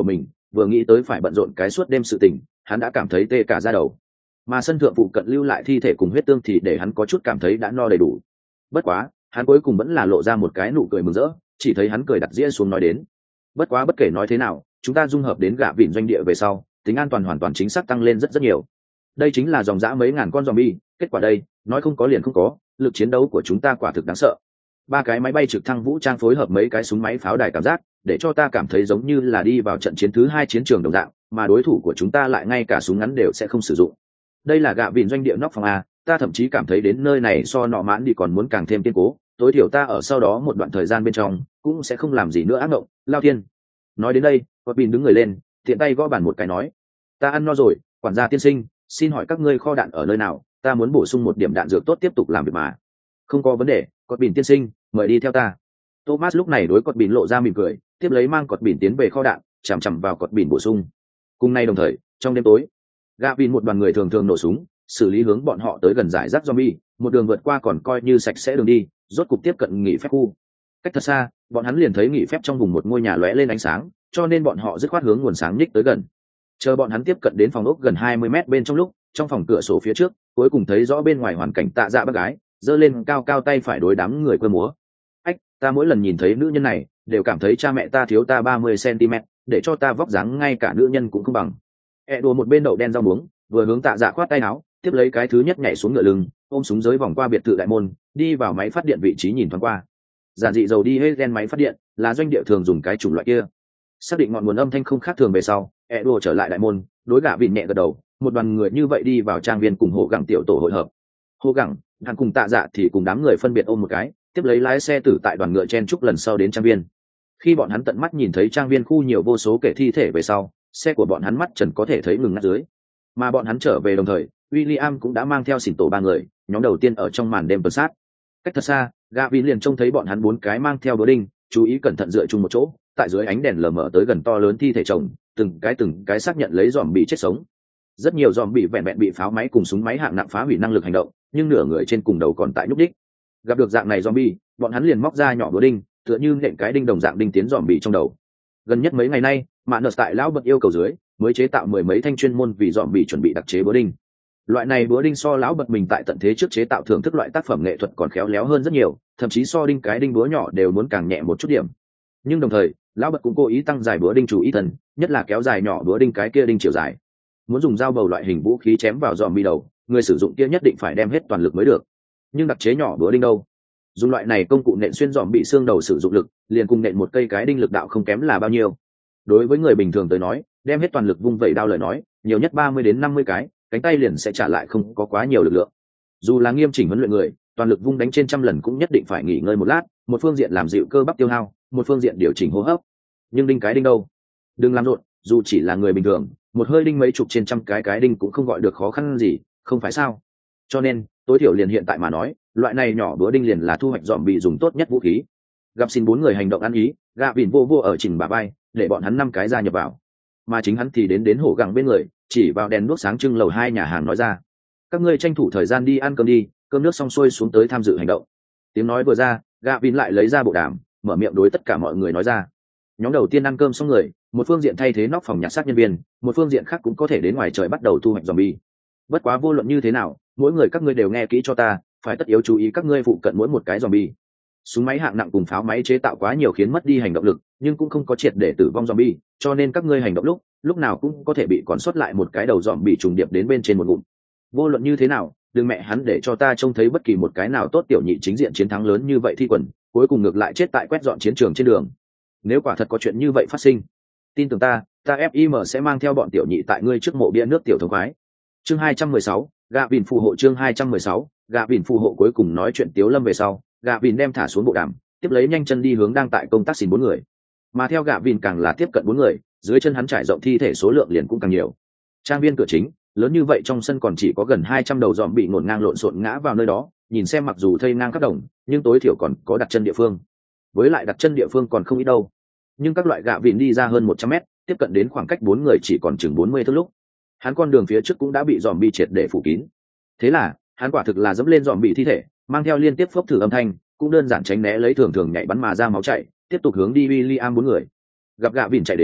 vừa nghĩ tới phải bận rộn cái suốt đêm sự tình, hắn đã cảm thấy tê cả da đầu. Mà sân thượng phụ cận lưu lại thi thể cùng huyết tương thì để hắn có chút cảm thấy đã no đầy đủ. Bất quá hắn cuối cùng vẫn là lộ ra một cái nụ cười mừng rỡ, chỉ thấy hắn cười đặt dĩa xuống nói đến: bất quá bất kể nói thế nào, chúng ta dung hợp đến gạ vịn doanh địa về sau, tính an toàn hoàn toàn chính xác tăng lên rất rất nhiều. Đây chính là dòng dã mấy ngàn con zombie, kết quả đây nói không có liền không có, lực chiến đấu của chúng ta quả thực đáng sợ. Ba cái máy bay trực thăng vũ trang phối hợp mấy cái súng máy pháo đài, cảm giác để cho ta cảm thấy giống như là đi vào trận chiến thứ hai chiến trường đồng dạng, mà đối thủ của chúng ta lại ngay cả súng ngắn đều sẽ không sử dụng. Đây là gạ vịn doanh địa nóc phòng a, ta thậm chí cảm thấy đến nơi này so nọ mãn đi còn muốn càng thêm kiên cố, tối thiểu ta ở sau đó một đoạn thời gian bên trong cũng sẽ không làm gì nữa ác mộng. Lao thiên. Nói đến đây, Quật Bình đứng người lên, tiện tay gõ bàn một cái nói: ta ăn no rồi, quản gia tiên sinh, xin hỏi các ngươi kho đạn ở nơi nào, ta muốn bổ sung một điểm đạn dược tốt tiếp tục làm việc mà. Không có vấn đề, Quật Bình tiên sinh, mời đi theo ta. Thomas lúc này đối Quật Bình lộ ra mỉm cười, tiếp lấy mang Quật Bình tiến về kho đạn, chằm chằm vào Quật Bình bổ sung. Cùng nay đồng thời, trong đêm tối, Gavin một đoàn người thường thường nổ súng, xử lý hướng bọn họ tới gần giải rác zombie, một đường vượt qua còn coi như sạch sẽ đường đi, rốt cục tiếp cận nghỉ phép khu. Cách thật xa, bọn hắn liền thấy nghỉ phép trong vùng một ngôi nhà lóe lên ánh sáng, cho nên bọn họ dứt khoát hướng nguồn sáng nhích tới gần. Chờ bọn hắn tiếp cận đến phòng ốc gần hai mươi mét bên trong lúc, trong phòng cửa sổ phía trước, cuối cùng thấy rõ bên ngoài hoàn cảnh Tạ Dạ bác gái, giơ lên cao cao tay phải đối đám người quơ múa. Ách, ta mỗi lần nhìn thấy nữ nhân này, đều cảm thấy cha mẹ ta thiếu ta ba mươi xăng-ti-mét, để cho ta vóc dáng ngay cả nữ nhân cũng không bằng. E đồ một bên đậu đen rau muống, vừa hướng Tạ Dạ khoát tay áo, tiếp lấy cái thứ nhất nhảy xuống ngựa lưng, ôm súng giới vòng qua biệt thự đại môn, đi vào máy phát điện vị trí nhìn thoáng qua. Giản dị dầu đi hết gen máy phát điện, là doanh địa thường dùng cái chủng loại kia. Xác định ngọn nguồn âm thanh không khác thường về sau, E đồ trở lại đại môn, đối gã vịn nhẹ gật đầu, một đoàn người như vậy đi vào trang viên cùng Hồ Gẳng tiểu tổ hội hợp. Hồ Gẳng, hắn cùng Tạ Dạ thì cùng đám người phân biệt ôm một cái, tiếp lấy lái xe tử tại đoàn ngựa chen chúc lần sau đến trang viên. Khi bọn hắn tận mắt nhìn thấy trang viên khu nhiều vô số kẻ thi thể về sau, xe của bọn hắn mắt trần có thể thấy ngừng ngắt dưới. Mà bọn hắn trở về đồng thời, William cũng đã mang theo xỉn tổ ba người, nhóm đầu tiên ở trong màn đêm tuần sát. Cách thật xa, Gavin liền trông thấy bọn hắn bốn cái mang theo búa đinh, chú ý cẩn thận dựa chung một chỗ, tại dưới ánh đèn lờ mờ tới gần to lớn thi thể chồng, từng cái từng cái xác nhận lấy dòm bị chết sống. Rất nhiều dòm bị vẹn vẹn bị pháo máy cùng súng máy hạng nặng phá hủy năng lực hành động, nhưng nửa người trên cùng đầu còn tại nhúc đích. Gặp được dạng này zombie, bọn hắn liền móc ra nhỏ búa đinh, tựa như nện cái đinh đồng dạng đinh tiến dòm bị trong đầu. Gần nhất mấy ngày nay, Mạn Nợ tại lão bật yêu cầu dưới, mới chế tạo mười mấy thanh chuyên môn vì dòm bị chuẩn bị đặc chế búa đinh. Loại này búa đinh so lão bật mình tại tận thế trước chế tạo thưởng thức loại tác phẩm nghệ thuật còn khéo léo hơn rất nhiều, thậm chí so đinh cái đinh búa nhỏ đều muốn càng nhẹ một chút điểm. Nhưng đồng thời, lão bật cũng cố ý tăng dài búa đinh chú ý thần, nhất là kéo dài nhỏ búa đinh cái kia đinh chiều dài. Muốn dùng dao bầu loại hình vũ khí chém vào dòm bị đầu, người sử dụng kia nhất định phải đem hết toàn lực mới được. Nhưng đặc chế nhỏ búa đinh đâu? Dùng loại này công cụ nện xuyên dòm bị xương đầu sử dụng lực, liền cùng nện một cây cái đinh lực đạo không kém là bao nhiêu. Đối với người bình thường tới nói, đem hết toàn lực vung vẩy đao lời nói, nhiều nhất ba mươi đến năm mươi cái, cánh tay liền sẽ trả lại không có quá nhiều lực lượng. Dù là nghiêm chỉnh huấn luyện người, toàn lực vung đánh trên trăm lần cũng nhất định phải nghỉ ngơi một lát, một phương diện làm dịu cơ bắp tiêu hao, một phương diện điều chỉnh hô hấp. Nhưng đinh cái đinh đâu? Đừng làm rộn, dù chỉ là người bình thường, một hơi đinh mấy chục trên trăm cái cái đinh cũng không gọi được khó khăn gì, không phải sao? Cho nên, tối thiểu liền hiện tại mà nói, loại này nhỏ búa đinh liền là thu hoạch dòm bị dùng tốt nhất vũ khí. Gặp xin bốn người hành động ăn ý, gạ vịn vô vô ở chỉnh bà bay, để bọn hắn năm cái gia nhập vào. Mà chính hắn thì đến đến Hổ Gẳng bên người, chỉ vào đèn đuốc sáng trưng lầu hai nhà hàng nói ra: các ngươi tranh thủ thời gian đi ăn cơm đi, cơm nước xong xuôi xuống tới tham dự hành động. Tiếng nói vừa ra, Gavin lại lấy ra bộ đàm, mở miệng đối tất cả mọi người nói ra. Nhóm đầu tiên ăn cơm xong người, một phương diện thay thế nóc phòng nhặt xác nhân viên, một phương diện khác cũng có thể đến ngoài trời bắt đầu thu hoạch zombie. Bất quá vô luận như thế nào, mỗi người các ngươi đều nghe kỹ cho ta, phải tất yếu chú ý các ngươi phụ cận mỗi một cái zombie. Súng máy hạng nặng cùng pháo máy chế tạo quá nhiều khiến mất đi hành động lực, nhưng cũng không có triệt để tử vong zombie, cho nên các ngươi hành động lúc, lúc nào cũng có thể bị còn sót lại một cái đầu zombie trùng điệp đến bên trên một ngụm. Vô luận như thế nào, đừng mẹ hắn để cho ta trông thấy bất kỳ một cái nào tốt tiểu nhị chính diện chiến thắng lớn như vậy thi quần, cuối cùng ngược lại chết tại quét dọn chiến trường trên đường. Nếu quả thật có chuyện như vậy phát sinh, tin tưởng ta, ta ép i em sẽ mang theo bọn tiểu nhị tại ngươi trước mộ bia nước tiểu thống khoái. Chương hai trăm mười sáu, Gavin phù hộ. Chương hai trăm mười sáu, Gavin phù hộ. Cuối cùng nói chuyện Tiếu Lâm về sau, Gavin đem thả xuống bộ đàm, tiếp lấy nhanh chân đi hướng đang tại công tác xin bốn người. Mà theo Gavin càng là tiếp cận bốn người, dưới chân hắn trải rộng thi thể số lượng liền cũng càng nhiều. Trang viên cửa chính lớn như vậy, trong sân còn chỉ có gần hai trăm đầu dòm bị ngổn ngang lộn xộn ngã vào nơi đó, nhìn xem mặc dù thây ngang khắp đồng, nhưng tối thiểu còn có đặt chân địa phương. Với lại đặt chân địa phương còn không ít đâu. Nhưng các loại gạ vịn đi ra hơn một trăm mét, tiếp cận đến khoảng cách bốn người chỉ còn chừng bốn mươi thước lúc, hắn con đường phía trước cũng đã bị dòm bị triệt để phủ kín. Thế là, hắn quả thực là dẫm lên dòm bị thi thể, mang theo liên tiếp phốc thử âm thanh, cũng đơn giản tránh né lấy thường thường nhảy bắn mà ra máu chảy, tiếp tục hướng đi William bốn người. Gặp gạ vịn chạy đến,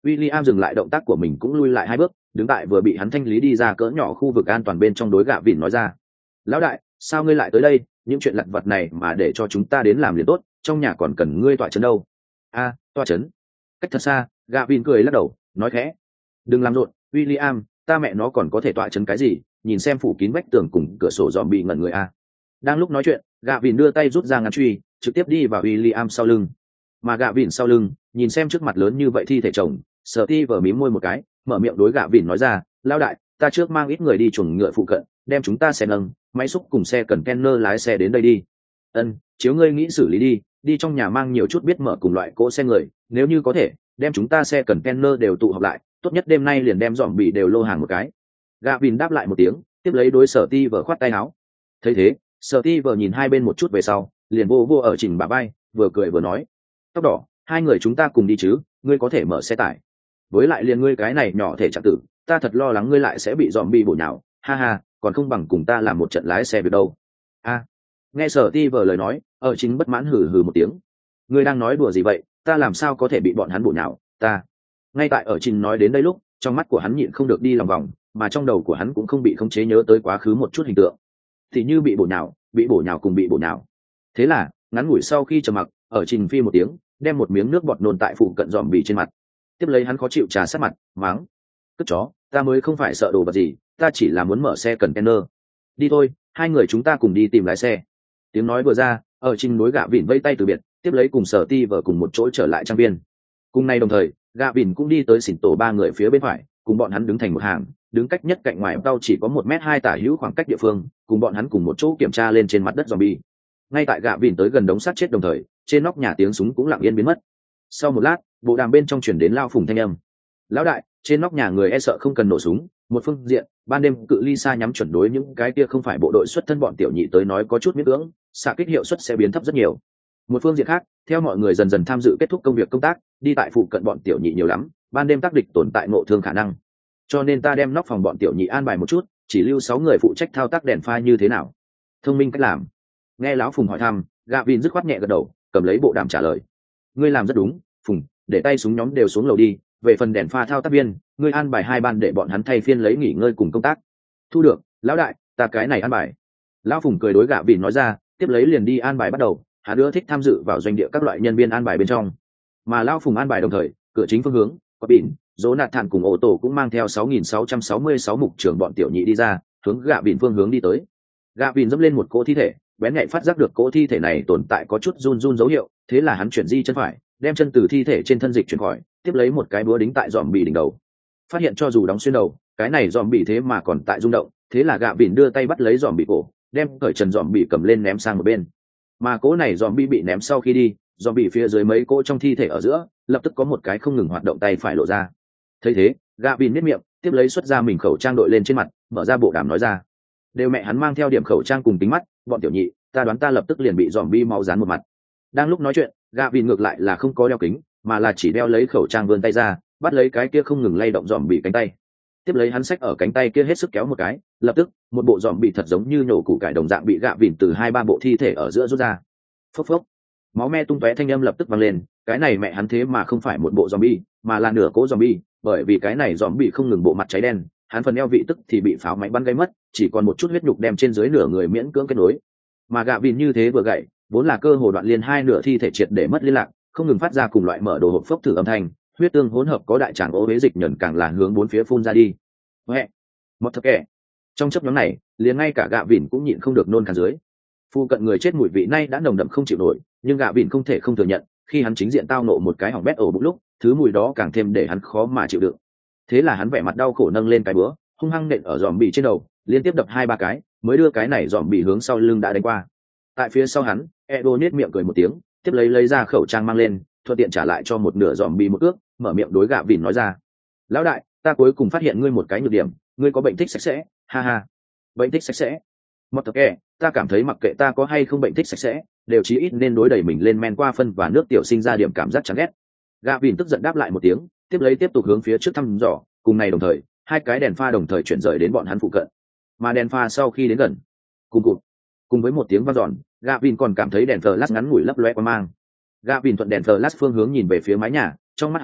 William dừng lại động tác của mình cũng lui lại hai bước, đứng tại vừa bị hắn thanh lý đi ra cỡ nhỏ khu vực an toàn bên trong đối gạ vịn nói ra. Lão đại, sao ngươi lại tới đây? Những chuyện lặt vặt này mà để cho chúng ta đến làm liền tốt, trong nhà còn cần ngươi tọa chấn đâu. A, tọa chấn. Cách thật xa, gạ vịn cười lắc đầu, nói khẽ. Đừng làm rộn, William, ta mẹ nó còn có thể tọa chấn cái gì, nhìn xem phủ kín vách tường cùng cửa sổ dòm bị ngẩn người a. Đang lúc nói chuyện, gạ vịn đưa tay rút ra ngắn truy, trực tiếp đi vào William sau lưng. Mà gạ vịn sau lưng, nhìn xem trước mặt lớn như vậy thi thể chồng, Sở Ti vờ mím môi một cái, mở miệng đối gạ vịn nói ra, lao đại, ta trước mang ít người đi chuồng ngựa phụ cận, đem chúng ta xe nâng, máy xúc cùng xe cần kenner lái xe đến đây đi. Ân, chiếu ngươi nghĩ xử lý đi, đi trong nhà mang nhiều chút biết mở cùng loại cỗ xe người, nếu như có thể, đem chúng ta xe cần kenner đều tụ họp lại, tốt nhất đêm nay liền đem dòm bị đều lô hàng một cái. Gạ vịn đáp lại một tiếng, tiếp lấy đối Sở Ti vờ khoát tay áo. Thấy thế, Sở Ti vờ nhìn hai bên một chút về sau, liền vô vô ở chỉnh bà bay, vừa cười vừa nói, tóc đỏ, hai người chúng ta cùng đi chứ, ngươi có thể mở xe tải. Với lại liền ngươi cái này nhỏ thể trạng tử, ta thật lo lắng ngươi lại sẽ bị dòm bị bổ nhào, ha ha, còn không bằng cùng ta làm một trận lái xe việc đâu. A, nghe Sở Ti vờ lời nói, ở chính bất mãn hừ hừ một tiếng. Ngươi đang nói đùa gì vậy, ta làm sao có thể bị bọn hắn bổ nhào, ta. Ngay tại ở trình nói đến đây lúc, trong mắt của hắn nhịn không được đi lòng vòng, mà trong đầu của hắn cũng không bị khống chế nhớ tới quá khứ một chút hình tượng. Thì như bị bổ nhào, bị bổ nhào cùng bị bổ nhào. Thế là, ngắn ngủi sau khi trầm mặc, ở trình phi một tiếng, đem một miếng nước bọt nôn tại phụ cận dòm bị trên mặt. Tiếp lấy hắn khó chịu trà sát mặt, mắng, cất chó, ta mới không phải sợ đồ vật gì, ta chỉ là muốn mở xe cần kenner. Đi thôi, hai người chúng ta cùng đi tìm lái xe. Tiếng nói vừa ra, ở trình đối gạ vịn vây tay từ biệt, tiếp lấy cùng Sở Ti vờ cùng một chỗ trở lại trang viên. Cùng nay đồng thời, gạ vịn cũng đi tới xỉn tổ ba người phía bên phải, cùng bọn hắn đứng thành một hàng, đứng cách nhất cạnh ngoài tàu chỉ có một mét hai tả hữu khoảng cách địa phương, cùng bọn hắn cùng một chỗ kiểm tra lên trên mặt đất zombie. Ngay tại gạ vịn tới gần đống xác chết đồng thời, trên nóc nhà tiếng súng cũng lặng yên biến mất. Sau một lát, bộ đàm bên trong chuyển đến lao phùng thanh âm. Lão đại, trên nóc nhà người e sợ không cần nổ súng, một phương diện, ban đêm cự ly xa nhắm chuẩn đối những cái kia không phải bộ đội xuất thân bọn tiểu nhị tới nói có chút miễn cưỡng, xạ kích hiệu suất sẽ biến thấp rất nhiều. Một phương diện khác, theo mọi người dần dần tham dự kết thúc công việc công tác, đi tại phụ cận bọn tiểu nhị nhiều lắm, ban đêm tác địch tồn tại ngộ thương khả năng. Cho nên ta đem nóc phòng bọn tiểu nhị an bài một chút, chỉ lưu sáu người phụ trách thao tác đèn pha như thế nào. Thông minh cách làm. Nghe lão Phùng hỏi thăm, gạ vịn dứt khoát nhẹ gật đầu, cầm lấy bộ đàm trả lời. Ngươi làm rất đúng, Phùng, để tay súng nhóm đều xuống lầu đi, về phần đèn pha thao tác viên, ngươi an bài hai ban để bọn hắn thay phiên lấy nghỉ ngơi cùng công tác. Thu được, lão đại, ta cái này an bài. Lão Phùng cười đối gạ vịn nói ra, tiếp lấy liền đi an bài bắt đầu, hắn ưa thích tham dự vào doanh địa các loại nhân viên an bài bên trong. Mà lão Phùng an bài đồng thời, cửa chính phương hướng, có bỉn, Jonathan cùng ô tô cũng mang theo sáu nghìn sáu trăm sáu mươi sáu mục trưởng bọn tiểu nhị đi ra, hướng gạ vịn phương hướng đi tới. Gạ vịn dẫm lên một cỗ thi thể, bén nhạy phát giác được cỗ thi thể này tồn tại có chút run run dấu hiệu, thế là hắn chuyển di chân phải, đem chân từ thi thể trên thân dịch chuyển khỏi, tiếp lấy một cái búa đính tại dòm bị đỉnh đầu. Phát hiện cho dù đóng xuyên đầu, cái này dòm bị thế mà còn tại rung động, thế là gạ vịn đưa tay bắt lấy dòm bị cổ, đem cởi trần dòm bị cầm lên ném sang một bên. Mà cỗ này dòm bị bị ném sau khi đi, dòm bị phía dưới mấy cỗ trong thi thể ở giữa, lập tức có một cái không ngừng hoạt động tay phải lộ ra. Thấy thế, gạ vịn miết miệng, tiếp lấy xuất ra mình khẩu trang đội lên trên mặt, mở ra bộ đàm nói ra. Đều mẹ hắn mang theo điểm khẩu trang cùng kính mắt, bọn tiểu nhị, ta đoán ta lập tức liền bị dòm bi máu dán một mặt. Đang lúc nói chuyện, gạ vịn ngược lại là không có đeo kính, mà là chỉ đeo lấy khẩu trang vươn tay ra, bắt lấy cái kia không ngừng lay động dòm bị cánh tay. Tiếp lấy hắn xách ở cánh tay kia hết sức kéo một cái, lập tức một bộ dòm bị thật giống như nhổ củ cải đồng dạng bị gạ vịn từ hai ba bộ thi thể ở giữa rút ra. Phốc phốc, máu me tung tóe thanh âm lập tức vang lên, cái này mẹ hắn thế mà không phải một bộ zombie, mà là nửa cố zombie, bởi vì cái này zombie không ngừng bộ mặt cháy đen, hắn phần eo vị tức thì bị pháo máy bắn gây mất, chỉ còn một chút huyết nhục đem trên dưới nửa người miễn cưỡng kết nối. Mà gạ vịn như thế vừa gậy, vốn là cơ hồ đoạn liên hai nửa thi thể triệt để mất liên lạc, không ngừng phát ra cùng loại mở đồ hộp phốc thử âm thanh, huyết tương hỗn hợp có đại tràng ố huế dịch nhẫn càng là hướng bốn phía phun ra đi. Huệ, một thật kẻ. Trong chốc ngắn này, liền ngay cả gạ vịn cũng nhịn không được nôn khan dưới. Phu cận người chết mùi vị nay đã nồng đậm không chịu nổi, nhưng gạ vịn không thể không thừa nhận, khi hắn chính diện tao nộ một cái hỏng bét ổ bụng lúc, thứ mùi đó càng thêm để hắn khó mà chịu đựng. Thế là hắn vẻ mặt đau khổ nâng lên cái búa, hung hăng nện ở dòm bì trên đầu, liên tiếp đập hai ba cái, mới đưa cái này dòm bì hướng sau lưng đã đánh qua. Tại phía sau hắn, Edo nết miệng cười một tiếng, tiếp lấy lấy ra khẩu trang mang lên, thuận tiện trả lại cho một nửa dòm bì một ước, mở miệng đối gạ vịn nói ra: lão đại, ta cuối cùng phát hiện ngươi một cái nhược điểm, ngươi có bệnh thích sạch sẽ, ha ha. Bệnh thích sạch sẽ? Một thật kẻ, ta cảm thấy mặc kệ ta có hay không bệnh thích sạch sẽ, đều chí ít nên đối đẩy mình lên men qua phân và nước tiểu sinh ra điểm cảm giác chán ghét. Gạ vịn tức giận đáp lại một tiếng, tiếp lấy tiếp tục hướng phía trước thăm dò, cùng này đồng thời, hai cái đèn pha đồng thời chuyển rời đến bọn hắn phụ cận. Mà đèn pha sau khi đến gần, cùng cụt, cùng với một tiếng vang dọn, gạ vịn còn cảm thấy đèn flash ngắn ngủi lấp loe qua mang. Gạ vịn thuận đèn flash phương hướng nhìn về phía mái nhà, trong mắt hắn,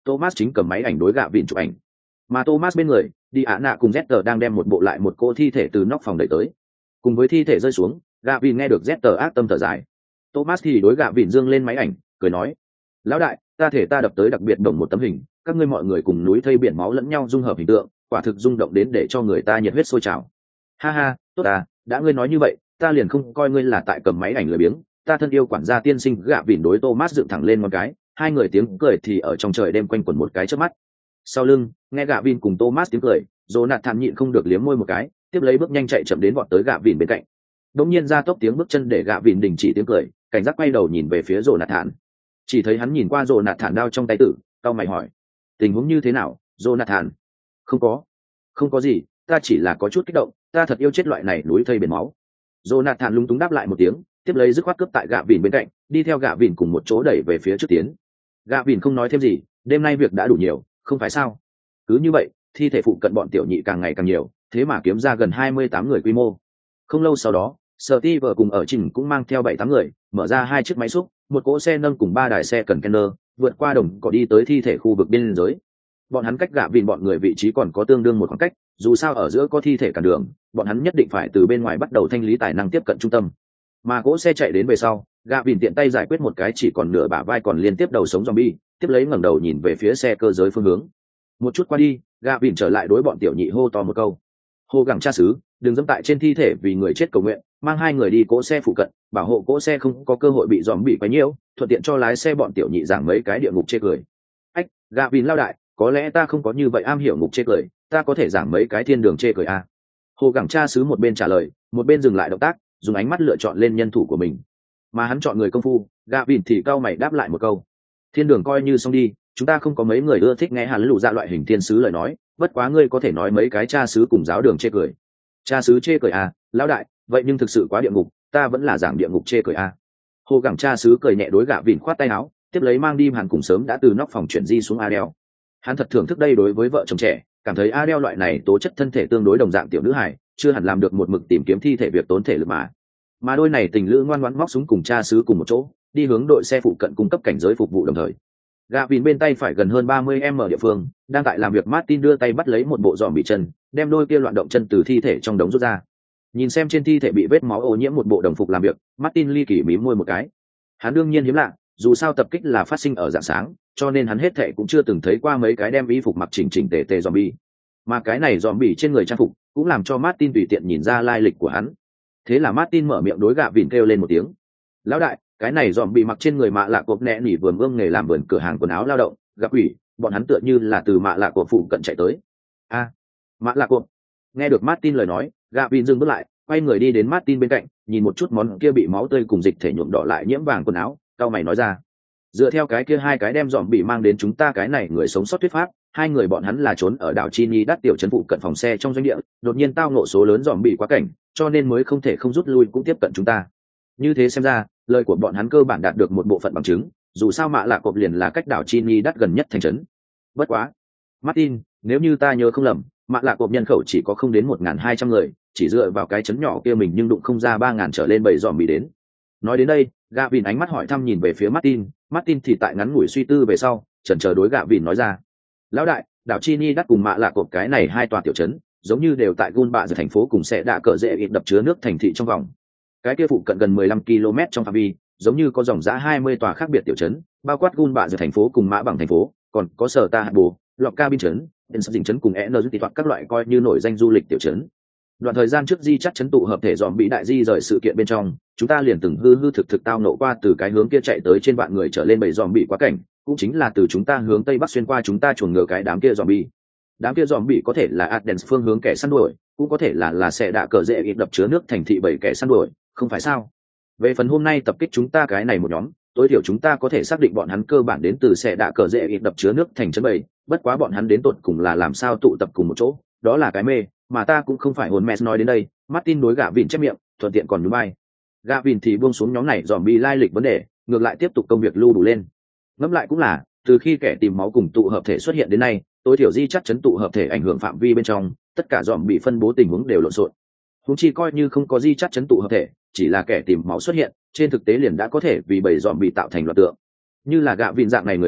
Thomas chính cầm máy ảnh đối gạ vịn chụp ảnh, mà Thomas bên người đi ạ nạ cùng Zester đang đem một bộ lại một cô thi thể từ nóc phòng đẩy tới. Cùng với thi thể rơi xuống, gạ vịn nghe được Zester ác tâm thở dài. Thomas thì đối gạ vịn dương lên máy ảnh, cười nói: lão đại, ta thể ta đập tới đặc biệt đồng một tấm hình, các ngươi mọi người cùng núi thây biển máu lẫn nhau dung hợp hình tượng, quả thực rung động đến để cho người ta nhiệt huyết sôi trào. Ha ha, tốt à, đã ngươi nói như vậy, ta liền không coi ngươi là tại cầm máy ảnh lười biếng. Ta thân yêu quản gia tiên sinh, gạ vịn đối Thomas dựng thẳng lên một cái, hai người tiếng cười thì ở trong trời đêm quanh quẩn một cái chớp mắt. Sau lưng, nghe gạ vịn cùng Thomas tiếng cười, Jonathan nhịn không được liếm môi một cái, tiếp lấy bước nhanh chạy chậm đến vọt tới gạ vịn bên cạnh. Đột nhiên ra tốc tiếng bước chân để gạ vịn đình chỉ tiếng cười, cảnh giác quay đầu nhìn về phía Jonathan. Chỉ thấy hắn nhìn qua Jonathan đao trong tay tử, cau mày hỏi: tình huống như thế nào, Jonathan? Không có, không có gì, ta chỉ là có chút kích động, ta thật yêu chết loại này núi thây biển máu. Jonathan lúng túng đáp lại một tiếng, tiếp lấy dứt khoát cướp tại gạ vịn bên cạnh, đi theo gạ vịn cùng một chỗ đẩy về phía trước tiến. Gạ vịn không nói thêm gì, đêm nay việc đã đủ nhiều, không phải sao? Cứ như vậy, thi thể phụ cận bọn tiểu nhị càng ngày càng nhiều, thế mà kiếm ra gần hai mươi tám người quy mô. Không lâu sau đó, Steve cùng ở trình cũng mang theo bảy tám người, mở ra hai chiếc máy xúc, một cỗ xe nâng cùng ba đài xe cần container, vượt qua đồng cỏ đi tới thi thể khu vực biên giới. Bọn hắn cách gạ vịn bọn người vị trí còn có tương đương một khoảng cách, dù sao ở giữa có thi thể cản đường, bọn hắn nhất định phải từ bên ngoài bắt đầu thanh lý tài năng tiếp cận trung tâm. Mà cỗ xe chạy đến về sau, gạ vịn tiện tay giải quyết một cái chỉ còn nửa bả vai còn liên tiếp đầu sống zombie, tiếp lấy ngẩng đầu nhìn về phía xe cơ giới phương hướng. Một chút qua đi, gạ vịn trở lại đối bọn tiểu nhị hô to một câu: hô gẳng cha xứ, đừng dẫm tại trên thi thể vì người chết cầu nguyện, mang hai người đi cỗ xe phụ cận, bảo hộ cỗ xe không có cơ hội bị dòm bị quấy nhiễu, thuận tiện cho lái xe bọn tiểu nhị giảng mấy cái địa ngục chê cười. Ách, gạ vịn lao đại, có lẽ ta không có như vậy am hiểu ngục chê cười, ta có thể giảng mấy cái thiên đường chê cười à? Hồ gẳng cha xứ một bên trả lời, một bên dừng lại động tác, dùng ánh mắt lựa chọn lên nhân thủ của mình. Mà hắn chọn người công phu, gạ vịn thì cao mày đáp lại một câu: thiên đường coi như xong đi, chúng ta không có mấy người ưa thích nghe hắn lụ ra loại hình thiên sứ lời nói, bất quá ngươi có thể nói mấy cái cha xứ cùng giáo đường chê cười. Cha xứ chê cười à, lão đại, vậy nhưng thực sự quá địa ngục, ta vẫn là giảng địa ngục chê cười à. Hồ gẳng cha xứ cười nhẹ đối gạ vịn khoát tay áo, tiếp lấy mang đi hàn cùng sớm đã từ nóc phòng chuyển di xuống Adele. Hắn thật thưởng thức đây đối với vợ chồng trẻ, cảm thấy Adele loại này tố chất thân thể tương đối đồng dạng tiểu nữ hài, chưa hẳn làm được một mực tìm kiếm thi thể việc tốn thể lực mà. Mà đôi này tình lữ ngoan ngoãn móc súng cùng cha xứ cùng một chỗ, đi hướng đội xe phụ cận cung cấp cảnh giới phục vụ đồng thời. Gạ vịn bên tay phải gần hơn ba mươi mét địa phương, đang tại làm việc Martin đưa tay bắt lấy một bộ giòm bị chân, đem đôi kia loạn động chân từ thi thể trong đống rút ra. Nhìn xem trên thi thể bị vết máu ô nhiễm một bộ đồng phục làm việc, Martin ly kỳ mím môi một cái. Hắn đương nhiên hiếm lạ, dù sao tập kích là phát sinh ở rạng sáng, cho nên hắn hết thệ cũng chưa từng thấy qua mấy cái đem y phục mặc chỉnh chỉnh tề tề zombie. Mà cái này zombie trên người trang phục cũng làm cho Martin tùy tiện nhìn ra lai lịch của hắn. Thế là Martin mở miệng đối gạ vịn kêu lên một tiếng: lão đại, cái này zombie mặc trên người mạ lạ cộp nẹ nỉ vườn ương nghề làm vườn cửa hàng quần áo lao động, gặp ủy, bọn hắn tựa như là từ mạ lạ cộp phụ cận chạy tới. A, à, mạ lạ cộp. Nghe được Martin lời nói, gạ vịn dừng bước lại, quay người đi đến Martin bên cạnh, nhìn một chút món kia bị máu tươi cùng dịch thể nhuộm đỏ lại nhiễm vàng quần áo, cau mày nói ra: dựa theo cái kia hai cái đem dòm bị mang đến chúng ta cái này người sống sót thuyết pháp, hai người bọn hắn là trốn ở đảo Chini đắt tiểu trấn phụ cận phòng xe trong doanh địa, đột nhiên tao nộ số lớn dòm bị quá cảnh, cho nên mới không thể không rút lui cũng tiếp cận chúng ta. Như thế xem ra, lời của bọn hắn cơ bản đạt được một bộ phận bằng chứng, dù sao mạ lạ cộp liền là cách đảo Chini đắt gần nhất thành trấn. Bất quá, Martin, nếu như ta nhớ không lầm, mạ lạ cộp nhân khẩu chỉ có không đến một nghìn hai trăm người, chỉ dựa vào cái trấn nhỏ kia mình nhưng đụng không ra ba nghìn trở lên bầy dòm bị đến. Nói đến đây, gạ vịn ánh mắt hỏi thăm nhìn về phía Martin, Martin thì tại ngắn ngủi suy tư về sau, chần chờ đối gạ vịn nói ra: lão đại, đảo Chini đắt cùng mạ lạ cộp cái này hai tòa tiểu trấn, giống như đều tại gun bạ giữa thành phố cùng sẽ đạ cờ dễ ít đập chứa nước thành thị trong vòng. Cái kia phụ cận gần mười lăm ki lô mét trong phạm vi, giống như có dòng giá hai mươi tòa khác biệt tiểu trấn, bao quát gun bạ giữa thành phố cùng mã bằng thành phố, còn có sở ta hạt bồ, lọc ca biên trấn, bên sắp dình trấn cùng e nờ tị toạc các loại coi như nổi danh du lịch tiểu trấn. Đoạn thời gian trước di chắc chấn tụ hợp thể dòm bị đại di rời sự kiện bên trong, chúng ta liền từng hư hư thực thực tao nộ qua từ cái hướng kia chạy tới trên vạn người trở lên bảy dòm bị quá cảnh, cũng chính là từ chúng ta hướng tây bắc xuyên qua chúng ta chuồn ngừa cái đám kia dòm bị. Đám kia dòm bị có thể là Athens phương hướng kẻ săn đuổi, cũng có thể là là xe đạ cờ dễ ít đập chứa nước thành thị bảy kẻ săn đuổi, không phải sao? Về phần hôm nay tập kích chúng ta cái này một nhóm, tối thiểu chúng ta có thể xác định bọn hắn cơ bản đến từ xe đạ cờ dễ ít đập chứa nước thành trấn bảy, bất quá bọn hắn đến tột cùng là làm sao tụ tập cùng một chỗ, đó là cái mê mà ta cũng không phải hồn mẹ nói đến đây. Martin đối gạ vịn chép miệng, thuận tiện còn nhún vai. Gạ vịn thì buông xuống nhóm này dòm bi lai lịch vấn đề, ngược lại tiếp tục công việc lưu đủ lên. Ngẫm lại cũng là, từ khi kẻ tìm máu cùng tụ hợp thể xuất hiện đến nay, tối thiểu di chắc chấn tụ hợp thể ảnh hưởng phạm vi bên trong, tất cả dòm bị phân bố tình huống đều lộn xộn. Huống chi coi như không có di chắc chấn tụ hợp thể, chỉ là kẻ tìm máu xuất hiện, trên thực tế liền đã có thể vì bầy dòm bị tạo thành loạt tượng. Như là gạ vịn dạng này người sống,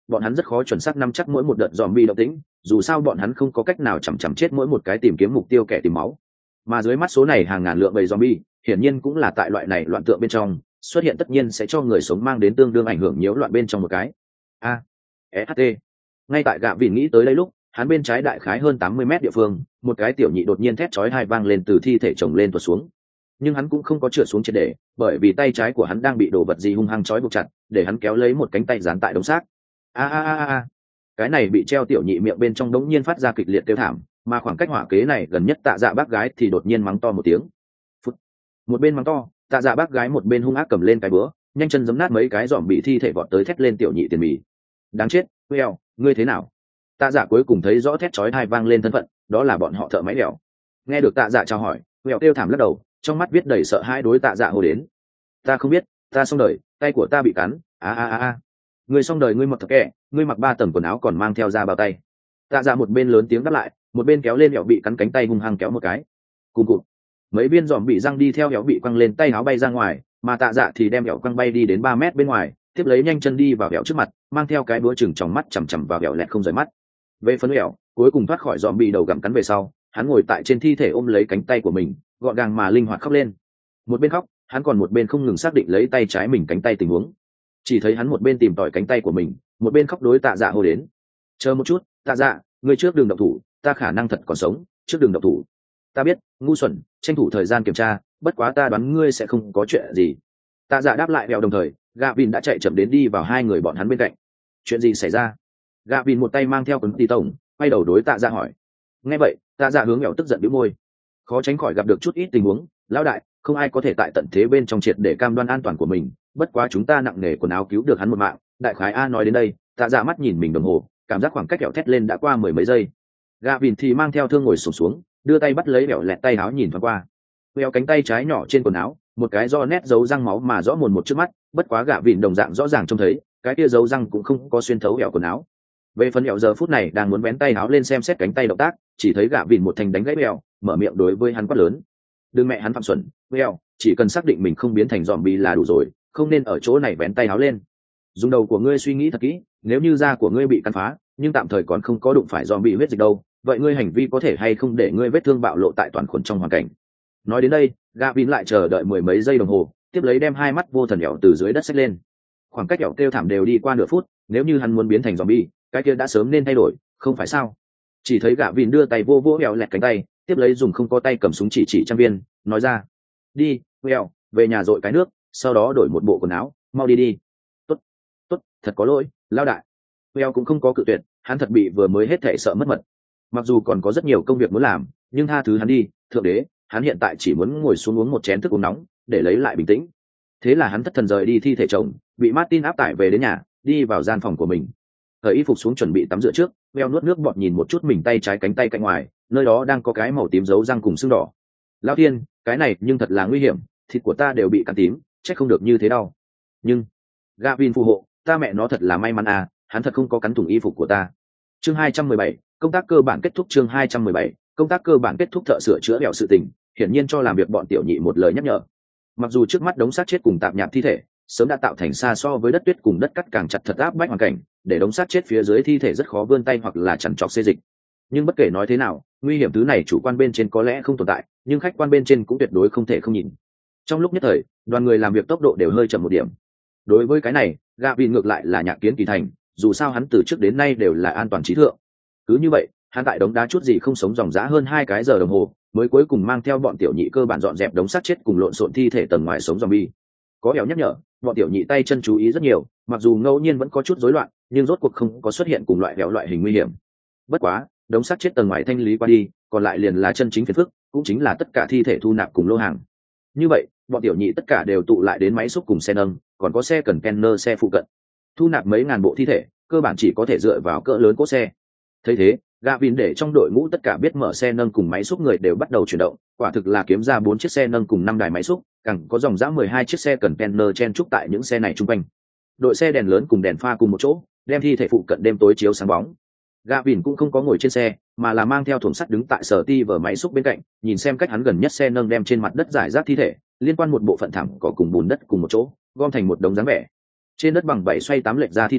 bọn hắn rất khó chuẩn xác nắm chắc mỗi một đợt zombie động tĩnh, dù sao bọn hắn không có cách nào chằm chằm chết mỗi một cái tìm kiếm mục tiêu kẻ tìm máu. Mà dưới mắt số này hàng ngàn lượng bầy zombie, hiển nhiên cũng là tại loại này loạn tượng bên trong, xuất hiện tất nhiên sẽ cho người sống mang đến tương đương ảnh hưởng nhiễu loạn bên trong một cái. A, ét hát tê. Ngay tại Gạ Vin nghĩ tới đây lúc, hắn bên trái đại khái hơn tám mươi mét địa phương, một cái tiểu nhị đột nhiên thét chói tai vang lên từ thi thể chồng lên tuột xuống. Nhưng hắn cũng không có trượt xuống triệt để, bởi vì tay trái của hắn đang bị đồ vật gì hung hăng trói buộc chặt, để hắn kéo lấy một cánh tay dán tại đống xác. A a a a. Cái này bị treo tiểu nhị miệng bên trong đống nhiên phát ra kịch liệt kêu thảm, mà khoảng cách hỏa kế này gần nhất Tạ Dạ bác gái thì đột nhiên mắng to một tiếng. Phút. Một bên mắng to, Tạ Dạ bác gái một bên hung ác cầm lên cái búa, nhanh chân giẫm nát mấy cái giòm bị thi thể vọt tới thét lên tiểu nhị tiền mì. Đáng chết, Well, ngươi thế nào? Tạ Dạ cuối cùng thấy rõ thét chói tai vang lên thân phận, đó là bọn họ thợ máy đèo. Nghe được Tạ Dạ chào hỏi, Well kêu thảm lắc đầu, trong mắt viết đầy sợ hãi đối Tạ Dạ hô đến. Ta không biết, ta xong đời, tay của ta bị cắn. A a a a. Ngươi xong đời ngươi một thật kẻ, ngươi mặc ba tầng quần áo còn mang theo da bao tay. Tạ Dạ một bên lớn tiếng đáp lại, một bên kéo lên Hẻo bị cắn cánh tay hung hăng kéo một cái. Cùng cụt. Mấy viên giòm bị răng đi theo Hẻo bị quăng lên tay áo bay ra ngoài, mà Tạ Dạ thì đem Hẻo quăng bay đi đến ba mét bên ngoài, tiếp lấy nhanh chân đi vào Hẻo trước mặt, mang theo cái búa chừng trong mắt chằm chằm vào Hẻo lẹt không rời mắt. Về phần Hẻo, cuối cùng thoát khỏi giòm bị đầu gặm cắn về sau, hắn ngồi tại trên thi thể ôm lấy cánh tay của mình, gọn gàng mà linh hoạt khóc lên. Một bên khóc, hắn còn một bên không ngừng xác định lấy tay trái mình cánh tay tình huống. Chỉ thấy hắn một bên tìm tòi cánh tay của mình, một bên khóc đối Tạ Dạ hô đến. Chờ một chút, Tạ Dạ, ngươi trước đường động thủ, ta khả năng thật còn sống, trước đường động thủ. Ta biết, ngu xuẩn, tranh thủ thời gian kiểm tra, bất quá ta đoán ngươi sẽ không có chuyện gì. Tạ Dạ đáp lại Vẹo đồng thời, Gạ Vin đã chạy chậm đến đi vào hai người bọn hắn bên cạnh. Chuyện gì xảy ra? Gạ Vin một tay mang theo cuốn tì tổng, quay đầu đối Tạ Dạ hỏi. Nghe vậy, Tạ Dạ hướng Vẹo tức giận bĩu môi. Khó tránh khỏi gặp được chút ít tình huống, lão đại, không ai có thể tại tận thế bên trong triệt để cam đoan an toàn của mình, bất quá chúng ta nặng nề quần áo cứu được hắn một mạng. Đại khái A nói đến đây, Tạ Dạ mắt nhìn mình đồng hồ, cảm giác khoảng cách Vẹo thét lên đã qua mười mấy giây. Gạ Vin thì mang theo thương ngồi sụp xuống, xuống, đưa tay bắt lấy Vẹo lẹt tay áo nhìn thoáng qua. Vẹo cánh tay trái nhỏ trên quần áo, một cái do nét dấu răng máu mà rõ mồn một trước mắt, bất quá Gạ Vin đồng dạng rõ ràng trông thấy, cái kia dấu răng cũng không có xuyên thấu Vẹo quần áo. Về phần Vẹo giờ phút này đang muốn vén tay áo lên xem xét cánh tay động tác, chỉ thấy Gạ Vin một thành đánh gãy Vẹo, mở miệng đối với hắn quát lớn. Đừng mẹ hắn phạm xuẩn, Vẹo, chỉ cần xác định mình không biến thành zombie là đủ rồi, không nên ở chỗ này vén tay áo lên. Dùng đầu của ngươi suy nghĩ thật kỹ, nếu như da của ngươi bị cắn phá, nhưng tạm thời còn không có đụng phải zombie huyết dịch đâu, vậy ngươi hành vi có thể hay không để ngươi vết thương bạo lộ tại toàn khuẩn trong hoàn cảnh. Nói đến đây, Gạ Vin lại chờ đợi mười mấy giây đồng hồ, tiếp lấy đem hai mắt vô thần Vẹo từ dưới đất xách lên. Khoảng cách Vẹo kêu thảm đều đi qua nửa phút, nếu như hắn muốn biến thành zombie, cái kia đã sớm nên thay đổi, không phải sao? Chỉ thấy Gạ Vin đưa tay vô vỗ Vẹo lẹt cánh tay, tiếp lấy dùng không có tay cầm súng chỉ chỉ trang viên, nói ra. Đi, Vẹo, về nhà dội cái nước, sau đó đổi một bộ quần áo, mau đi đi. Tốt, tốt, thật có lỗi, lao đại. Vẹo cũng không có cự tuyệt, hắn thật bị vừa mới hết thể sợ mất mật. Mặc dù còn có rất nhiều công việc muốn làm, nhưng tha thứ hắn đi, thượng đế, hắn hiện tại chỉ muốn ngồi xuống uống một chén thức uống nóng, để lấy lại bình tĩnh. Thế là hắn thất thần rời đi thi thể chồng, bị Martin áp tải về đến nhà, đi vào gian phòng của mình. Thời y phục xuống chuẩn bị tắm rửa trước, Vẹo nuốt nước bọt nhìn một chút mình tay trái cánh tay cạnh ngoài, nơi đó đang có cái màu tím dấu răng cùng sưng đỏ. Lão thiên, cái này nhưng thật là nguy hiểm, thịt của ta đều bị cắn tím, chắc không được như thế đâu. Nhưng Gạ Vin phù hộ, ta mẹ nó thật là may mắn à, hắn thật không có cắn thủng y phục của ta. Chương hai trăm mười bảy, công tác cơ bản kết thúc. Chương hai trăm mười bảy, công tác cơ bản kết thúc. Thợ sửa chữa Vẹo sự tình, hiển nhiên cho làm việc bọn tiểu nhị một lời nhắc nhở. Mặc dù trước mắt đống xác chết cùng tạp nhạp thi thể sớm đã tạo thành xa so với đất tuyết cùng đất cắt càng chặt thật áp bách hoàn cảnh, để đống xác chết phía dưới thi thể rất khó vươn tay hoặc là chằn trọc xê dịch. Nhưng bất kể nói thế nào, nguy hiểm thứ này chủ quan bên trên có lẽ không tồn tại, nhưng khách quan bên trên cũng tuyệt đối không thể không nhìn. Trong lúc nhất thời, đoàn người làm việc tốc độ đều hơi chậm một điểm. Đối với cái này, Gạ Vin ngược lại là nhạc kiến kỳ thành, dù sao hắn từ trước đến nay đều là an toàn trí thượng. Cứ như vậy, hắn tại đống đá chút gì không sống dòng dã hơn hai cái giờ đồng hồ, mới cuối cùng mang theo bọn tiểu nhị cơ bản dọn dẹp đống xác chết cùng lộn xộn thi thể tầng ngoài sống zombie. Có Vẹo nhắc nhở, bọn tiểu nhị tay chân chú ý rất nhiều, mặc dù ngẫu nhiên vẫn có chút rối loạn, nhưng rốt cuộc không có xuất hiện cùng loại Vẹo loại hình nguy hiểm. Bất quá, đống xác chết tầng ngoài thanh lý qua đi, còn lại liền là chân chính phiền phức, cũng chính là tất cả thi thể thu nạp cùng lô hàng. Như vậy, bọn tiểu nhị tất cả đều tụ lại đến máy xúc cùng xe nâng, còn có xe cần container xe phụ cận. Thu nạp mấy ngàn bộ thi thể, cơ bản chỉ có thể dựa vào cỡ lớn cỗ xe. Thấy thế, Gạ Vin để trong đội ngũ tất cả biết mở xe nâng cùng máy xúc người đều bắt đầu chuyển động, quả thực là kiếm ra bốn chiếc xe nâng cùng năm đài máy xúc, càng có dòng dã mười hai chiếc xe cần container chen chúc tại những xe này chung quanh. Đội xe đèn lớn cùng đèn pha cùng một chỗ, đem thi thể phụ cận đêm tối chiếu sáng bóng. Gạ Vin cũng không có ngồi trên xe, mà là mang theo thùng sắt đứng tại sở ti vở máy xúc bên cạnh, nhìn xem cách hắn gần nhất xe nâng đem trên mặt đất giải rác thi thể, liên quan một bộ phận thảm cỏ cùng bùn đất cùng một chỗ, gom thành một đống dáng vẻ. Trên đất bằng bảy xoay tám lệch ra thi thể,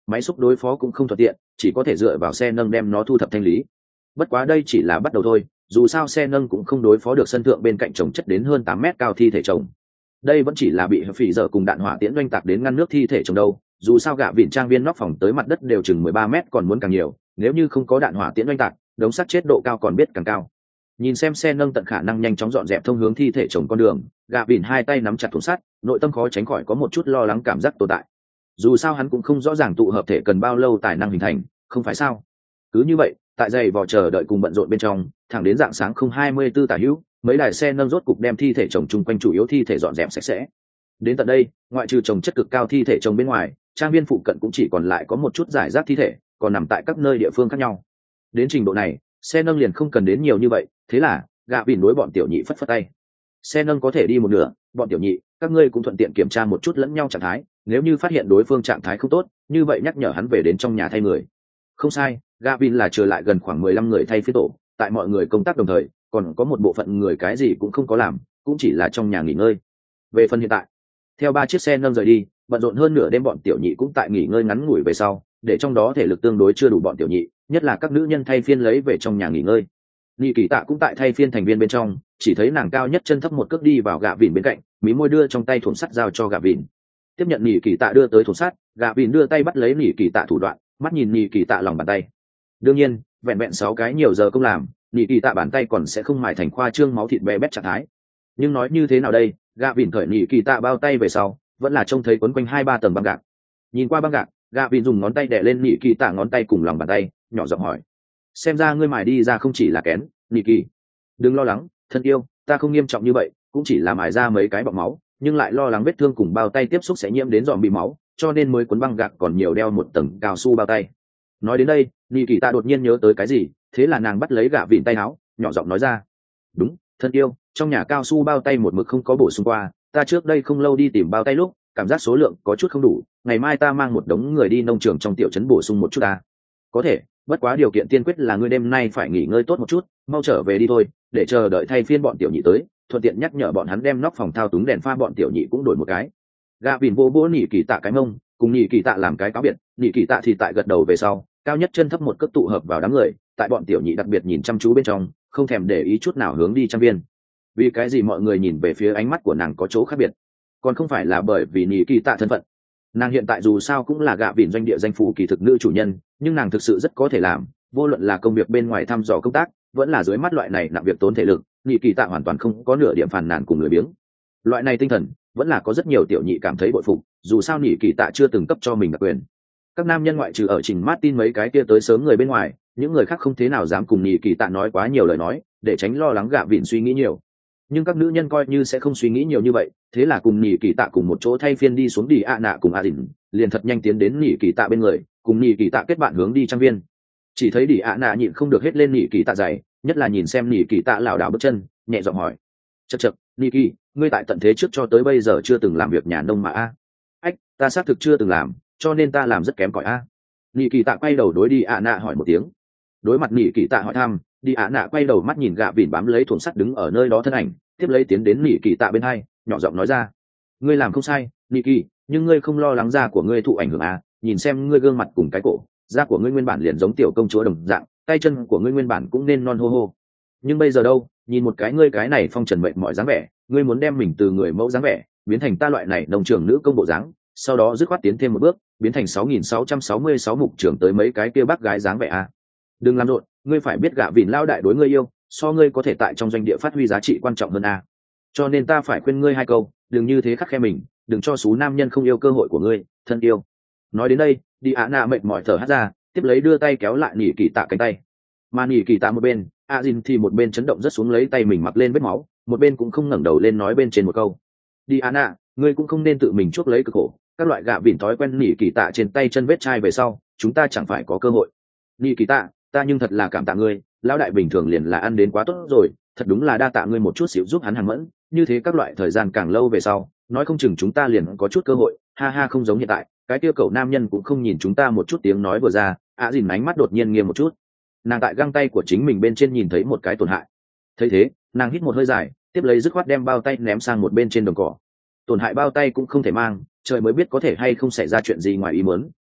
máy xúc đối phó cũng không thuận tiện, chỉ có thể dựa vào xe nâng đem nó thu thập thanh lý. Bất quá đây chỉ là bắt đầu thôi, dù sao xe nâng cũng không đối phó được sân thượng bên cạnh chồng chất đến hơn tám mét cao thi thể chồng. Đây vẫn chỉ là bị phỉ dở cùng đạn hỏa tiễn oanh tạc đến ngăn nước thi thể chồng đâu, dù sao gạ vịn trang viên nóc phòng tới mặt đất đều chừng mười ba mét còn muốn càng nhiều, nếu như không có đạn hỏa tiễn oanh tạc, đống sắt chết độ cao còn biết càng cao. Nhìn xem xe nâng tận khả năng nhanh chóng dọn dẹp thông hướng thi thể chồng con đường, gạ vịn hai tay nắm chặt thùng sắt, nội tâm khó tránh khỏi có một chút lo lắng cảm giác tồn tại. Dù sao hắn cũng không rõ ràng tụ hợp thể cần bao lâu tài năng hình thành, không phải sao? Cứ như vậy, tại giày vò chờ đợi cùng bận rộn bên trong, thẳng đến dạng sáng không hai mươi tư tả hữu, mấy đài xe nâng rốt cục đem thi thể chồng chung quanh chủ yếu thi thể dọn dẹp sạch sẽ. Đến tận đây, ngoại trừ chồng chất cực cao thi thể chồng bên ngoài, trang viên phụ cận cũng chỉ còn lại có một chút giải rác thi thể, còn nằm tại các nơi địa phương khác nhau. Đến trình độ này, xe nâng liền không cần đến nhiều như vậy, thế là gạ vịn đối bọn tiểu nhị phất phất tay. Xe nâng có thể đi một nửa, bọn tiểu nhị, các ngươi cũng thuận tiện kiểm tra một chút lẫn nhau trạng thái, nếu như phát hiện đối phương trạng thái không tốt, như vậy nhắc nhở hắn về đến trong nhà thay người. Không sai, Gavin là trở lại gần khoảng mười lăm người thay phiên tổ, tại mọi người công tác đồng thời, còn có một bộ phận người cái gì cũng không có làm, cũng chỉ là trong nhà nghỉ ngơi. Về phần hiện tại, theo ba chiếc xe nâng rời đi, bận rộn hơn nửa đêm bọn tiểu nhị cũng tại nghỉ ngơi ngắn ngủi về sau, để trong đó thể lực tương đối chưa đủ bọn tiểu nhị, nhất là các nữ nhân thay phiên lấy về trong nhà nghỉ ngơi. Nị Kỳ Tạ cũng tại thay phiên thành viên bên trong, chỉ thấy nàng cao nhất chân thấp một cước đi vào gạ vịn bên cạnh, mí môi đưa trong tay thùng sắt giao cho gạ vịn. Tiếp nhận Nị Kỳ Tạ đưa tới thùng sắt, gạ vịn đưa tay bắt lấy Nị Kỳ Tạ thủ đoạn, mắt nhìn Nị Kỳ Tạ lòng bàn tay. Đương nhiên, vẹn vẹn sáu cái nhiều giờ công làm, Nị Kỳ Tạ bàn tay còn sẽ không mài thành khoa trương máu thịt bé bét trạng thái. Nhưng nói như thế nào đây, gạ vịn cởi Nị Kỳ Tạ bao tay về sau, vẫn là trông thấy quấn quanh hai ba tầng băng gạc. Nhìn qua băng gạc, gạ vịn dùng ngón tay đè lên Nị Kỳ Tạ ngón tay cùng lòng bàn tay, nhỏ giọng hỏi: xem ra ngươi mài đi ra không chỉ là kén, Nị Kỳ. Đừng lo lắng, thân yêu, ta không nghiêm trọng như vậy, cũng chỉ là mài ra mấy cái bọng máu, nhưng lại lo lắng vết thương cùng bao tay tiếp xúc sẽ nhiễm đến dòm bị máu, cho nên mới cuốn băng gạc còn nhiều đeo một tầng cao su bao tay. Nói đến đây, Nị Kỳ Tạ đột nhiên nhớ tới cái gì, thế là nàng bắt lấy gạ vịn tay áo, nhỏ giọng nói ra: đúng, thân yêu, trong nhà cao su bao tay một mực không có bổ sung qua, ta trước đây không lâu đi tìm bao tay lúc, cảm giác số lượng có chút không đủ, ngày mai ta mang một đống người đi nông trường trong tiểu trấn bổ sung một chút ta. Có thể, bất quá điều kiện tiên quyết là ngươi đêm nay phải nghỉ ngơi tốt một chút, mau trở về đi thôi, để chờ đợi thay phiên bọn tiểu nhị tới, thuận tiện nhắc nhở bọn hắn đem nóc phòng thao túng đèn pha bọn tiểu nhị cũng đổi một cái. Gạ vịn vô bố Nị Kỳ Tạ cái mông, cùng Nị Kỳ Tạ làm cái cáo biệt, Nị Kỳ Tạ thì tại gật đầu về sau, cao nhất chân thấp một cước tụ hợp vào đám người, tại bọn tiểu nhị đặc biệt nhìn chăm chú bên trong, không thèm để ý chút nào hướng đi trang viên. Vì cái gì mọi người nhìn về phía ánh mắt của nàng có chỗ khác biệt? Còn không phải là bởi vì Nị Kỳ Tạ thân phận. Nàng hiện tại dù sao cũng là gạ vịn doanh địa danh phủ kỳ thực nữ chủ nhân, nhưng nàng thực sự rất có thể làm, vô luận là công việc bên ngoài thăm dò công tác, vẫn là dưới mắt loại này nặng việc tốn thể lực, Nị Kỳ Tạ hoàn toàn không có nửa điểm phàn nàn cùng lười biếng. Loại này tinh thần vẫn là có rất nhiều tiểu nhị cảm thấy bội phục, dù sao Nị Kỳ Tạ chưa từng cấp cho mình đặc quyền. Các nam nhân ngoại trừ ở Trình Martin mấy cái kia tới sớm người bên ngoài, những người khác không thế nào dám cùng Nị Kỳ Tạ nói quá nhiều lời nói, để tránh lo lắng gạ vịn suy nghĩ nhiều. Nhưng các nữ nhân coi như sẽ không suy nghĩ nhiều như vậy, thế là cùng Nị Kỳ Tạ cùng một chỗ thay phiên đi xuống đi ạ nạ cùng a dìn, liền thật nhanh tiến đến Nị Kỳ Tạ bên người, cùng Nị Kỳ Tạ kết bạn hướng đi trang viên. Chỉ thấy đi ạ nạ nhịn không được hết lên Nị Kỳ Tạ giày, nhất là nhìn xem Nị Kỳ Tạ lảo đảo bước chân, nhẹ giọng hỏi: chật chật, Nị Kỳ, ngươi tại tận thế trước cho tới bây giờ chưa từng làm việc nhà nông mà a? Ách, ta xác thực chưa từng làm, cho nên ta làm rất kém cỏi a. Nị Kỳ Tạ quay đầu đối đi ạ nạ hỏi một tiếng. Đối mặt Nị Kỳ Tạ hỏi thăm, đi ạ nạ quay đầu mắt nhìn gạ vịn bám lấy thùng sắt đứng ở nơi đó thân ảnh, tiếp lấy tiến đến Nị Kỳ Tạ bên hai, nhỏ giọng nói ra: ngươi làm không sai, Nị Kỳ, nhưng ngươi không lo lắng da của ngươi thụ ảnh hưởng à? Nhìn xem ngươi gương mặt cùng cái cổ, da của ngươi nguyên bản liền giống tiểu công chúa đồng dạng, tay chân của ngươi nguyên bản cũng nên non hô hô. Nhưng bây giờ đâu, nhìn một cái ngươi cái này phong trần mệnh mọi dáng vẻ, ngươi muốn đem mình từ người mẫu dáng vẻ biến thành ta loại này nông trường nữ công bộ dáng, sau đó dứt khoát tiến thêm một bước, biến thành sáu nghìn sáu trăm sáu mươi sáu mục trưởng tới mấy cái kia bác gái dáng vẻ à? Đừng làm rộn, ngươi phải biết gạ vịn lao đại đối ngươi yêu, so ngươi có thể tại trong doanh địa phát huy giá trị quan trọng hơn à? Cho nên ta phải khuyên ngươi hai câu, đừng như thế khắc khe mình, đừng cho số nam nhân không yêu cơ hội của ngươi, thân yêu. Nói đến đây, đi ạ nạ mệt mỏi thở hắt ra, tiếp lấy đưa tay kéo lại Nị Kỳ Tạ cánh tay. Mà Nị Kỳ Tạ một bên, a dìn thì một bên chấn động rất xuống lấy tay mình mặc lên vết máu, một bên cũng không ngẩng đầu lên nói bên trên một câu: đi ạ nạ, ngươi cũng không nên tự mình chuốc lấy cực khổ, các loại gạ vịn thói quen Nị Kỳ Tạ trên tay chân vết chai về sau, chúng ta chẳng phải có cơ hội. Nị Kỳ Tạ, ta nhưng thật là cảm tạ ngươi, lão đại bình thường liền là ăn đến quá tốt rồi, thật đúng là đa tạ ngươi một chút xíu giúp hắn hàn mẫn, như thế các loại thời gian càng lâu về sau, nói không chừng chúng ta liền có chút cơ hội, ha ha, không giống hiện tại, cái kia cậu nam nhân cũng không nhìn chúng ta một chút. Tiếng nói vừa ra, ạ dìn ánh mắt đột nhiên nghiêm một chút, nàng tại găng tay của chính mình bên trên nhìn thấy một cái tổn hại. Thấy thế, nàng hít một hơi dài, tiếp lấy dứt khoát đem bao tay ném sang một bên trên đồng cỏ. Tổn hại bao tay cũng không thể mang, trời mới biết có thể hay không xảy ra chuyện gì ngoài ý muốn,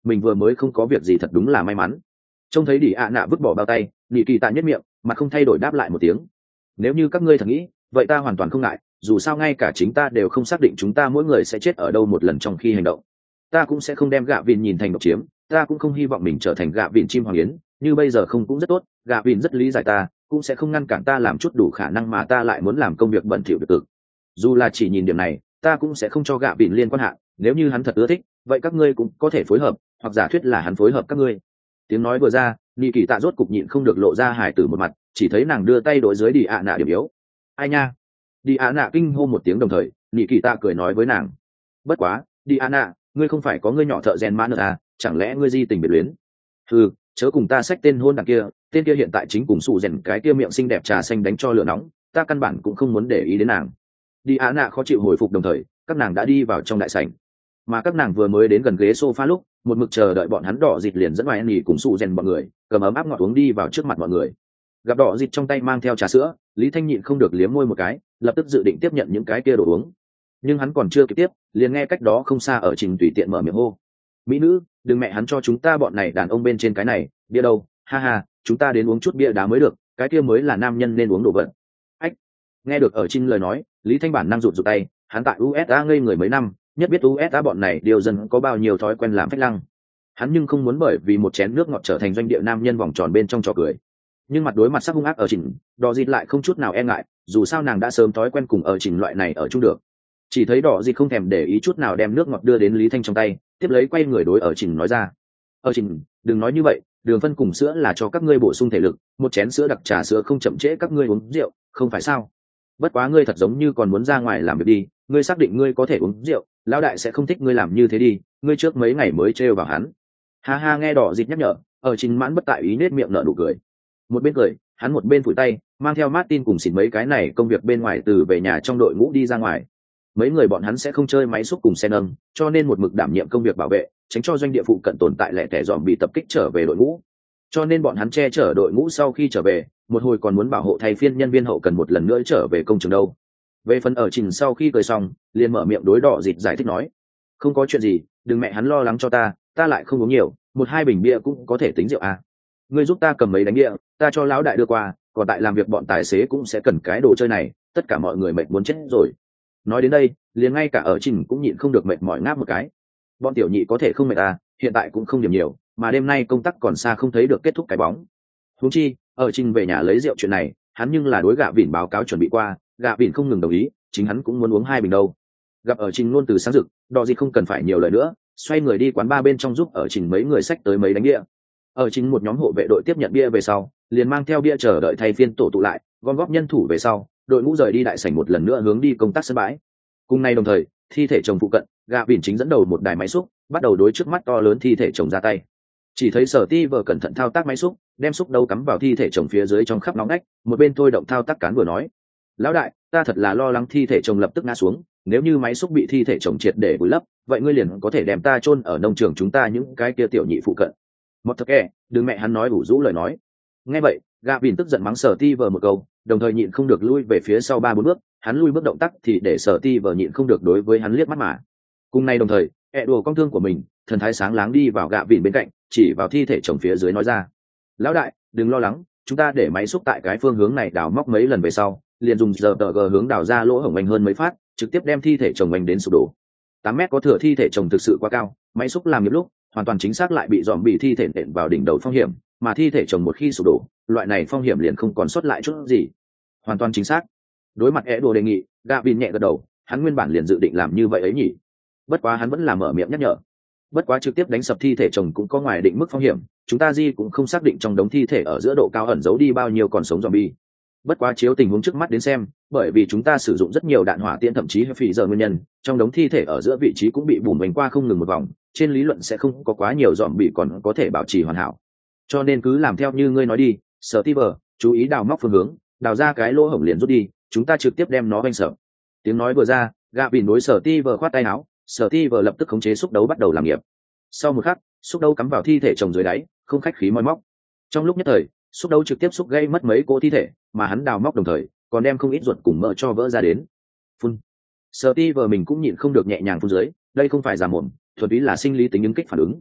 mình vừa mới không có việc gì thật đúng là may mắn. Trông thấy đi ạ nạ vứt bỏ bao tay, nhị kỳ tạ nhất miệng mà không thay đổi đáp lại một tiếng. Nếu như các ngươi thật nghĩ vậy ta hoàn toàn không ngại, dù sao ngay cả chính ta đều không xác định chúng ta mỗi người sẽ chết ở đâu một lần trong khi hành động. Ta cũng sẽ không đem gạ vịn nhìn thành độc chiếm, ta cũng không hy vọng mình trở thành gạ vịn chim hoàng yến, như bây giờ không cũng rất tốt, gạ vịn rất lý giải ta, cũng sẽ không ngăn cản ta làm chút đủ khả năng mà ta lại muốn làm công việc bẩn thỉu được cực. Dù là chỉ nhìn điểm này, ta cũng sẽ không cho gạ vịn liên quan hạn, nếu như hắn thật ưa thích, vậy các ngươi cũng có thể phối hợp, hoặc giả thuyết là hắn phối hợp các ngươi. Tiếng nói vừa ra, nhị kỳ tạ rốt cục nhịn không được lộ ra hài tử một mặt, chỉ thấy nàng đưa tay đối dưới đi ạ nạ điểm yếu. Ai nha? Đi ạ nạ kinh hô một tiếng đồng thời, nhị kỳ tạ cười nói với nàng. Bất quá, đi ạ nạ, ngươi không phải có ngươi nhỏ thợ rèn mã nữa à, chẳng lẽ ngươi di tình biệt luyến? Ừ, chớ cùng ta xách tên hôn đằng kia, tên kia hiện tại chính cùng sụ rèn cái kia miệng xinh đẹp trà xanh đánh cho lửa nóng, ta căn bản cũng không muốn để ý đến nàng. Đi ạ nạ khó chịu hồi phục đồng thời, các nàng đã đi vào trong đại sảnh. Mà các nàng vừa mới đến gần ghế sofa lúc, một mực chờ đợi bọn hắn đỏ dịt liền dẫn ngoài nhì cùng sụ rèn bọn người, cầm ấm áp ngọt uống đi vào trước mặt mọi người. Gặp đỏ dịt trong tay mang theo trà sữa, Lý Thanh nhịn không được liếm môi một cái, lập tức dự định tiếp nhận những cái kia đồ uống. Nhưng hắn còn chưa kịp tiếp, liền nghe cách đó không xa ở Trình tùy tiện mở miệng hô: "Mỹ nữ, đừng mẹ hắn cho chúng ta bọn này đàn ông bên trên cái này, bia đâu, ha ha, chúng ta đến uống chút bia đá mới được, cái kia mới là nam nhân nên uống đồ vật." Ách. Nghe được ở Trình lời nói, Lý Thanh bản năng rụt rụt tay, hắn tại u ét a ngây người mấy năm, nhất biết u ét a bọn này điều dân có bao nhiêu thói quen làm phách lăng. Hắn nhưng không muốn bởi vì một chén nước ngọt trở thành doanh địa nam nhân vòng tròn bên trong trò cười. Nhưng mặt đối mặt sắc hung ác ở Trình, đỏ dịt lại không chút nào e ngại, dù sao nàng đã sớm thói quen cùng ở Trình loại này ở chung được. Chỉ thấy đỏ dịt không thèm để ý chút nào đem nước ngọt đưa đến Lý Thanh trong tay, tiếp lấy quay người đối ở Trình nói ra: "Ở Trình, đừng nói như vậy, đường phân cùng sữa là cho các ngươi bổ sung thể lực, một chén sữa đặc trà sữa không chậm trễ các ngươi uống rượu, không phải sao? Bất quá ngươi thật giống như còn muốn ra ngoài làm việc đi, ngươi xác định ngươi có thể uống rượu, lão đại sẽ không thích ngươi làm như thế đi, ngươi trước mấy ngày mới trêu vào hắn." Ha ha, nghe đỏ dịt nhắc nhở, ở Trình mãn bất tại ý nết miệng nở nụ cười. Một bên cười, hắn một bên phủi tay, mang theo Martin cùng xỉn mấy cái này công việc bên ngoài từ về nhà trong đội ngũ đi ra ngoài. Mấy người bọn hắn sẽ không chơi máy xúc cùng xe nâng, cho nên một mực đảm nhiệm công việc bảo vệ, tránh cho doanh địa phụ cận tồn tại lẻ tẻ dòm bị tập kích trở về đội ngũ. Cho nên bọn hắn che chở đội ngũ sau khi trở về, một hồi còn muốn bảo hộ thay phiên nhân viên hậu cần một lần nữa trở về công trường đâu. Về phần ở Trình sau khi cười xong, liền mở miệng đối đỏ dịt giải thích nói: "Không có chuyện gì, đừng mẹ hắn lo lắng cho ta, ta lại không uống nhiều, một hai bình bia cũng có thể tính rượu à. Ngươi giúp ta cầm mấy đánh bia, ta cho lão đại đưa qua, còn tại làm việc bọn tài xế cũng sẽ cần cái đồ chơi này, tất cả mọi người mệt muốn chết rồi." Nói đến đây, liền ngay cả ở Trình cũng nhịn không được mệt mỏi ngáp một cái. Bọn tiểu nhị có thể không mệt à, hiện tại cũng không điểm nhiều, mà đêm nay công tác còn xa không thấy được kết thúc cái bóng. Huống chi, ở Trình về nhà lấy rượu chuyện này, hắn nhưng là đối gạ vỉn báo cáo chuẩn bị qua, gạ vỉn không ngừng đồng ý, chính hắn cũng muốn uống hai bình đâu. Gặp ở Trình luôn từ sáng rực, đò gì không cần phải nhiều lời nữa, xoay người đi quán ba bên trong giúp ở Trình mấy người xách tới mấy đánh bia. Ở Trình một nhóm hộ vệ đội tiếp nhận bia về sau, liền mang theo bia chờ đợi thay phiên tổ tụ lại, gom góp nhân thủ về sau, đội ngũ rời đi đại sảnh một lần nữa hướng đi công tác sân bãi. Cùng nay đồng thời, thi thể chồng phụ cận, gạ vỉn chính dẫn đầu một đài máy xúc, bắt đầu đối trước mắt to lớn thi thể chồng ra tay. Chỉ thấy Sở Ti vờ cẩn thận thao tác máy xúc, đem xúc đấu cắm vào thi thể chồng phía dưới trong khắp nóng nách, một bên thôi động thao tác cán vừa nói: "Lão đại, ta thật là lo lắng thi thể chồng lập tức ngã xuống, nếu như máy xúc bị thi thể chồng triệt để vùi lấp, vậy ngươi liền có thể đem ta chôn ở nông trường chúng ta những cái kia tiểu nhị phụ cận." Một thật kẻ, đừng mẹ hắn nói ủ rũ lời nói. Nghe vậy, gạ vỉn tức giận mắng Sở Ti vờ một câu, đồng thời nhịn không được lui về phía sau ba bốn bước, hắn lui bước động tác thì để Sở Ti vờ nhịn không được đối với hắn liếc mắt mà. Cùng nay đồng thời, ẹ đùa con thương của mình, thần thái sáng láng đi vào gạ vỉn bên cạnh, chỉ vào thi thể chồng phía dưới nói ra: "Lão đại, đừng lo lắng, chúng ta để máy xúc tại cái phương hướng này đào móc mấy lần về sau, liền dùng giờ tờ gờ hướng đào ra lỗ hổng mạnh hơn mấy phát, trực tiếp đem thi thể chồng mạnh đến sụp đổ. Tám mét có thừa thi thể chồng thực sự quá cao, máy xúc làm nghiệp lúc hoàn toàn chính xác lại bị dòm bị thi thể nện vào đỉnh đầu phong hiểm, mà thi thể chồng một khi sụp đổ, loại này phong hiểm liền không còn sót lại chút gì." Hoàn toàn chính xác. Đối mặt ẹ đùa đề nghị, gạ vỉn nhẹ gật đầu, hắn nguyên bản liền dự định làm như vậy ấy nhỉ. Bất quá hắn vẫn là mở miệng nhắc nhở: "Bất quá trực tiếp đánh sập thi thể chồng cũng có ngoài định mức phong hiểm, chúng ta di cũng không xác định trong đống thi thể ở giữa độ cao ẩn giấu đi bao nhiêu còn sống zombie. Bất quá chiếu tình huống trước mắt đến xem, bởi vì chúng ta sử dụng rất nhiều đạn hỏa tiễn thậm chí phỉ giờ nguyên nhân, trong đống thi thể ở giữa vị trí cũng bị bùn vành qua không ngừng một vòng, trên lý luận sẽ không có quá nhiều zombie còn có thể bảo trì hoàn hảo. Cho nên cứ làm theo như ngươi nói đi, Steve, chú ý đào móc phương hướng, đào ra cái lỗ hổng liền rút đi, chúng ta trực tiếp đem nó vanh sợ." Tiếng nói vừa ra, gạ vỉn đối Steve khoát tay áo, Steve lập tức khống chế xúc đấu bắt đầu làm nghiệp. Sau một khắc, xúc đấu cắm vào thi thể chồng dưới đáy, không khách khí moi móc. Trong lúc nhất thời, xúc đấu trực tiếp xúc gây mất mấy cỗ thi thể, mà hắn đào móc đồng thời còn đem không ít ruột cùng mỡ cho vỡ ra đến. Phun. Steve mình cũng nhịn không được nhẹ nhàng phun dưới, đây không phải giả mồm, thuần túy là sinh lý tính ứng kích phản ứng.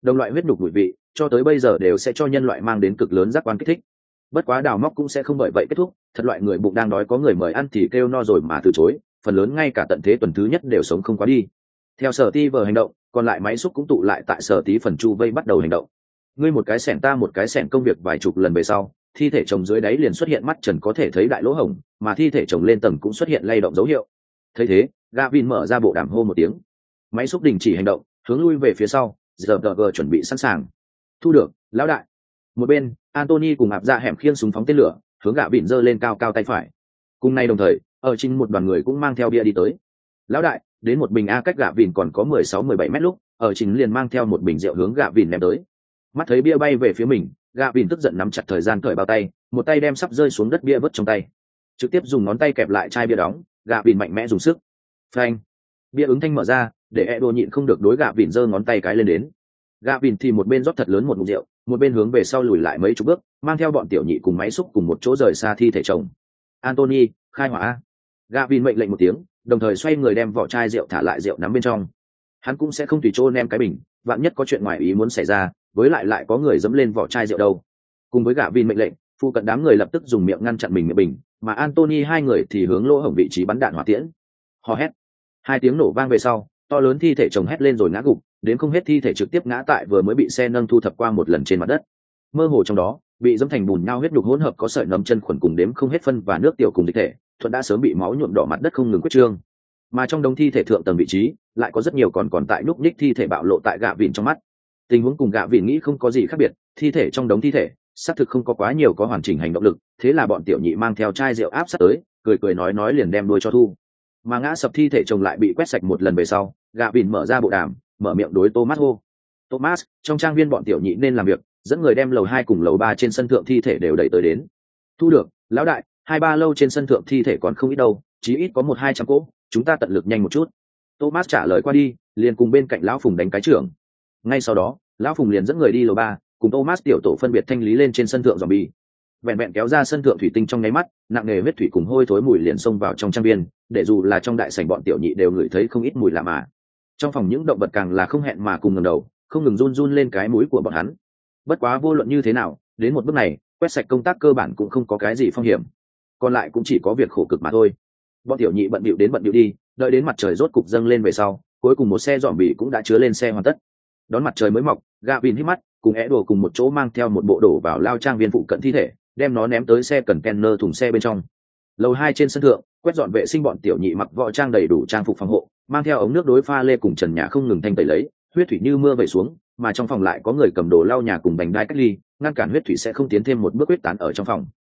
Đồng loại huyết nhục mùi vị cho tới bây giờ đều sẽ cho nhân loại mang đến cực lớn giác quan kích thích. Bất quá đào móc cũng sẽ không bởi vậy kết thúc, thật loại người bụng đang đói có người mời ăn thì kêu no rồi mà từ chối, phần lớn ngay cả tận thế tuần thứ nhất đều sống không quá đi. Theo sở ti vờ hành động, còn lại máy xúc cũng tụ lại tại sở tí phần chu vây bắt đầu hành động. Ngươi một cái xẻng ta một cái xẻng công việc vài chục lần về sau, thi thể chồng dưới đáy liền xuất hiện mắt trần có thể thấy đại lỗ hổng, mà thi thể chồng lên tầng cũng xuất hiện lay động dấu hiệu. Thấy thế, Gavin mở ra bộ đàm hô một tiếng. Máy xúc đình chỉ hành động, hướng lui về phía sau, giờ gờ chuẩn bị sẵn sàng. Thu được, lão đại. Một bên, Anthony cùng áp ra hẻm khiêng súng phóng tên lửa, hướng Gavin giơ lên cao cao tay phải. Cùng nay đồng thời, ở chính một đoàn người cũng mang theo bia đi tới. Lão đại, đến một bình a cách Gavin còn có mười sáu mười bảy mét lúc, ở chính liền mang theo một bình rượu hướng Gavin ném tới. Mắt thấy bia bay về phía mình, Gavin tức giận nắm chặt thời gian cởi bao tay, một tay đem sắp rơi xuống đất bia vứt trong tay, trực tiếp dùng ngón tay kẹp lại chai bia đóng. Gavin mạnh mẽ dùng sức. Phanh! Bia ứng thanh mở ra, để Edo nhịn không được đối Gavin giơ ngón tay cái lên đến. Gavin thì một bên rót thật lớn một ngụm rượu, một bên hướng về sau lùi lại mấy chục bước, mang theo bọn tiểu nhị cùng máy xúc cùng một chỗ rời xa thi thể chồng. Anthony, khai hỏa! Gavin mệnh lệnh một tiếng, đồng thời xoay người đem vỏ chai rượu thả lại rượu nắm bên trong. Hắn cũng sẽ không tùy chỗ ném cái bình, vạn nhất có chuyện ngoài ý muốn xảy ra, với lại lại có người dẫm lên vỏ chai rượu đâu. Cùng với Gavin mệnh lệnh, phụ cận đám người lập tức dùng miệng ngăn chặn mình miệng bình, mà Anthony hai người thì hướng lỗ hổng vị trí bắn đạn hỏa tiễn. Hò hét. Hai tiếng nổ vang về sau, to lớn thi thể chồng hét lên rồi ngã gục, đến không hết thi thể trực tiếp ngã tại vừa mới bị xe nâng thu thập qua một lần trên mặt đất. Mơ hồ trong đó, bị dẫm thành bùn nhau huyết nhục hỗn hợp có sợi nấm chân khuẩn cùng đếm không hết phân và nước tiểu cùng dịch thể, thuận đã sớm bị máu nhuộm đỏ mặt đất không ngừng quyết trương. Mà trong đống thi thể thượng tầng vị trí, lại có rất nhiều còn còn tại núc ních thi thể bạo lộ tại gạ vịn trong mắt. Tình huống cùng gạ vịn nghĩ không có gì khác biệt, thi thể trong đống thi thể xác thực không có quá nhiều có hoàn chỉnh hành động lực, thế là bọn tiểu nhị mang theo chai rượu áp sát tới, cười cười nói nói liền đem đuôi cho thu. Mà ngã sập thi thể chồng lại bị quét sạch một lần về sau, gạ vịn mở ra bộ đàm, mở miệng đối Thomas hô. Thomas, trong trang viên bọn tiểu nhị nên làm việc, dẫn người đem lầu hai cùng lầu ba trên sân thượng thi thể đều đẩy tới đến. Thu được, lão đại, hai ba lâu trên sân thượng thi thể còn không ít đâu, chí ít có một hai trăm cỗ, chúng ta tận lực nhanh một chút. Thomas trả lời qua đi, liền cùng bên cạnh lão Phùng đánh cái trưởng. Ngay sau đó, lão Phùng liền dẫn người đi lầu ba, cùng Thomas tiểu tổ phân biệt thanh lý lên trên sân thượng zombie. Vẹn vẹn kéo ra sân thượng thủy tinh trong nháy mắt, nặng nề huyết thủy cùng hôi thối mùi liền xông vào trong trang viên, để dù là trong đại sảnh bọn tiểu nhị đều ngửi thấy không ít mùi lạ mà. Trong phòng những động vật càng là không hẹn mà cùng ngẩng đầu, không ngừng run run lên cái mũi của bọn hắn. Bất quá vô luận như thế nào, đến một bước này, quét sạch công tác cơ bản cũng không có cái gì phong hiểm, còn lại cũng chỉ có việc khổ cực mà thôi. Bọn tiểu nhị bận bịu đến bận bịu đi, đợi đến mặt trời rốt cục dâng lên về sau, cuối cùng một xe dọn bị cũng đã chứa lên xe hoàn tất. Đón mặt trời mới mọc, Gavin hít mắt, cùng é đồ cùng một chỗ mang theo một bộ đổ vào lao trang viên phụ cận thi thể, đem nó ném tới xe container thùng xe bên trong. Lầu hai trên sân thượng, quét dọn vệ sinh bọn tiểu nhị mặc võ trang đầy đủ trang phục phòng hộ, mang theo ống nước đối pha lê cùng trần nhà không ngừng thanh tẩy lấy, huyết thủy như mưa vẩy xuống, mà trong phòng lại có người cầm đồ lau nhà cùng bành đai cách ly, ngăn cản huyết thủy sẽ không tiến thêm một bước huyết tán ở trong phòng.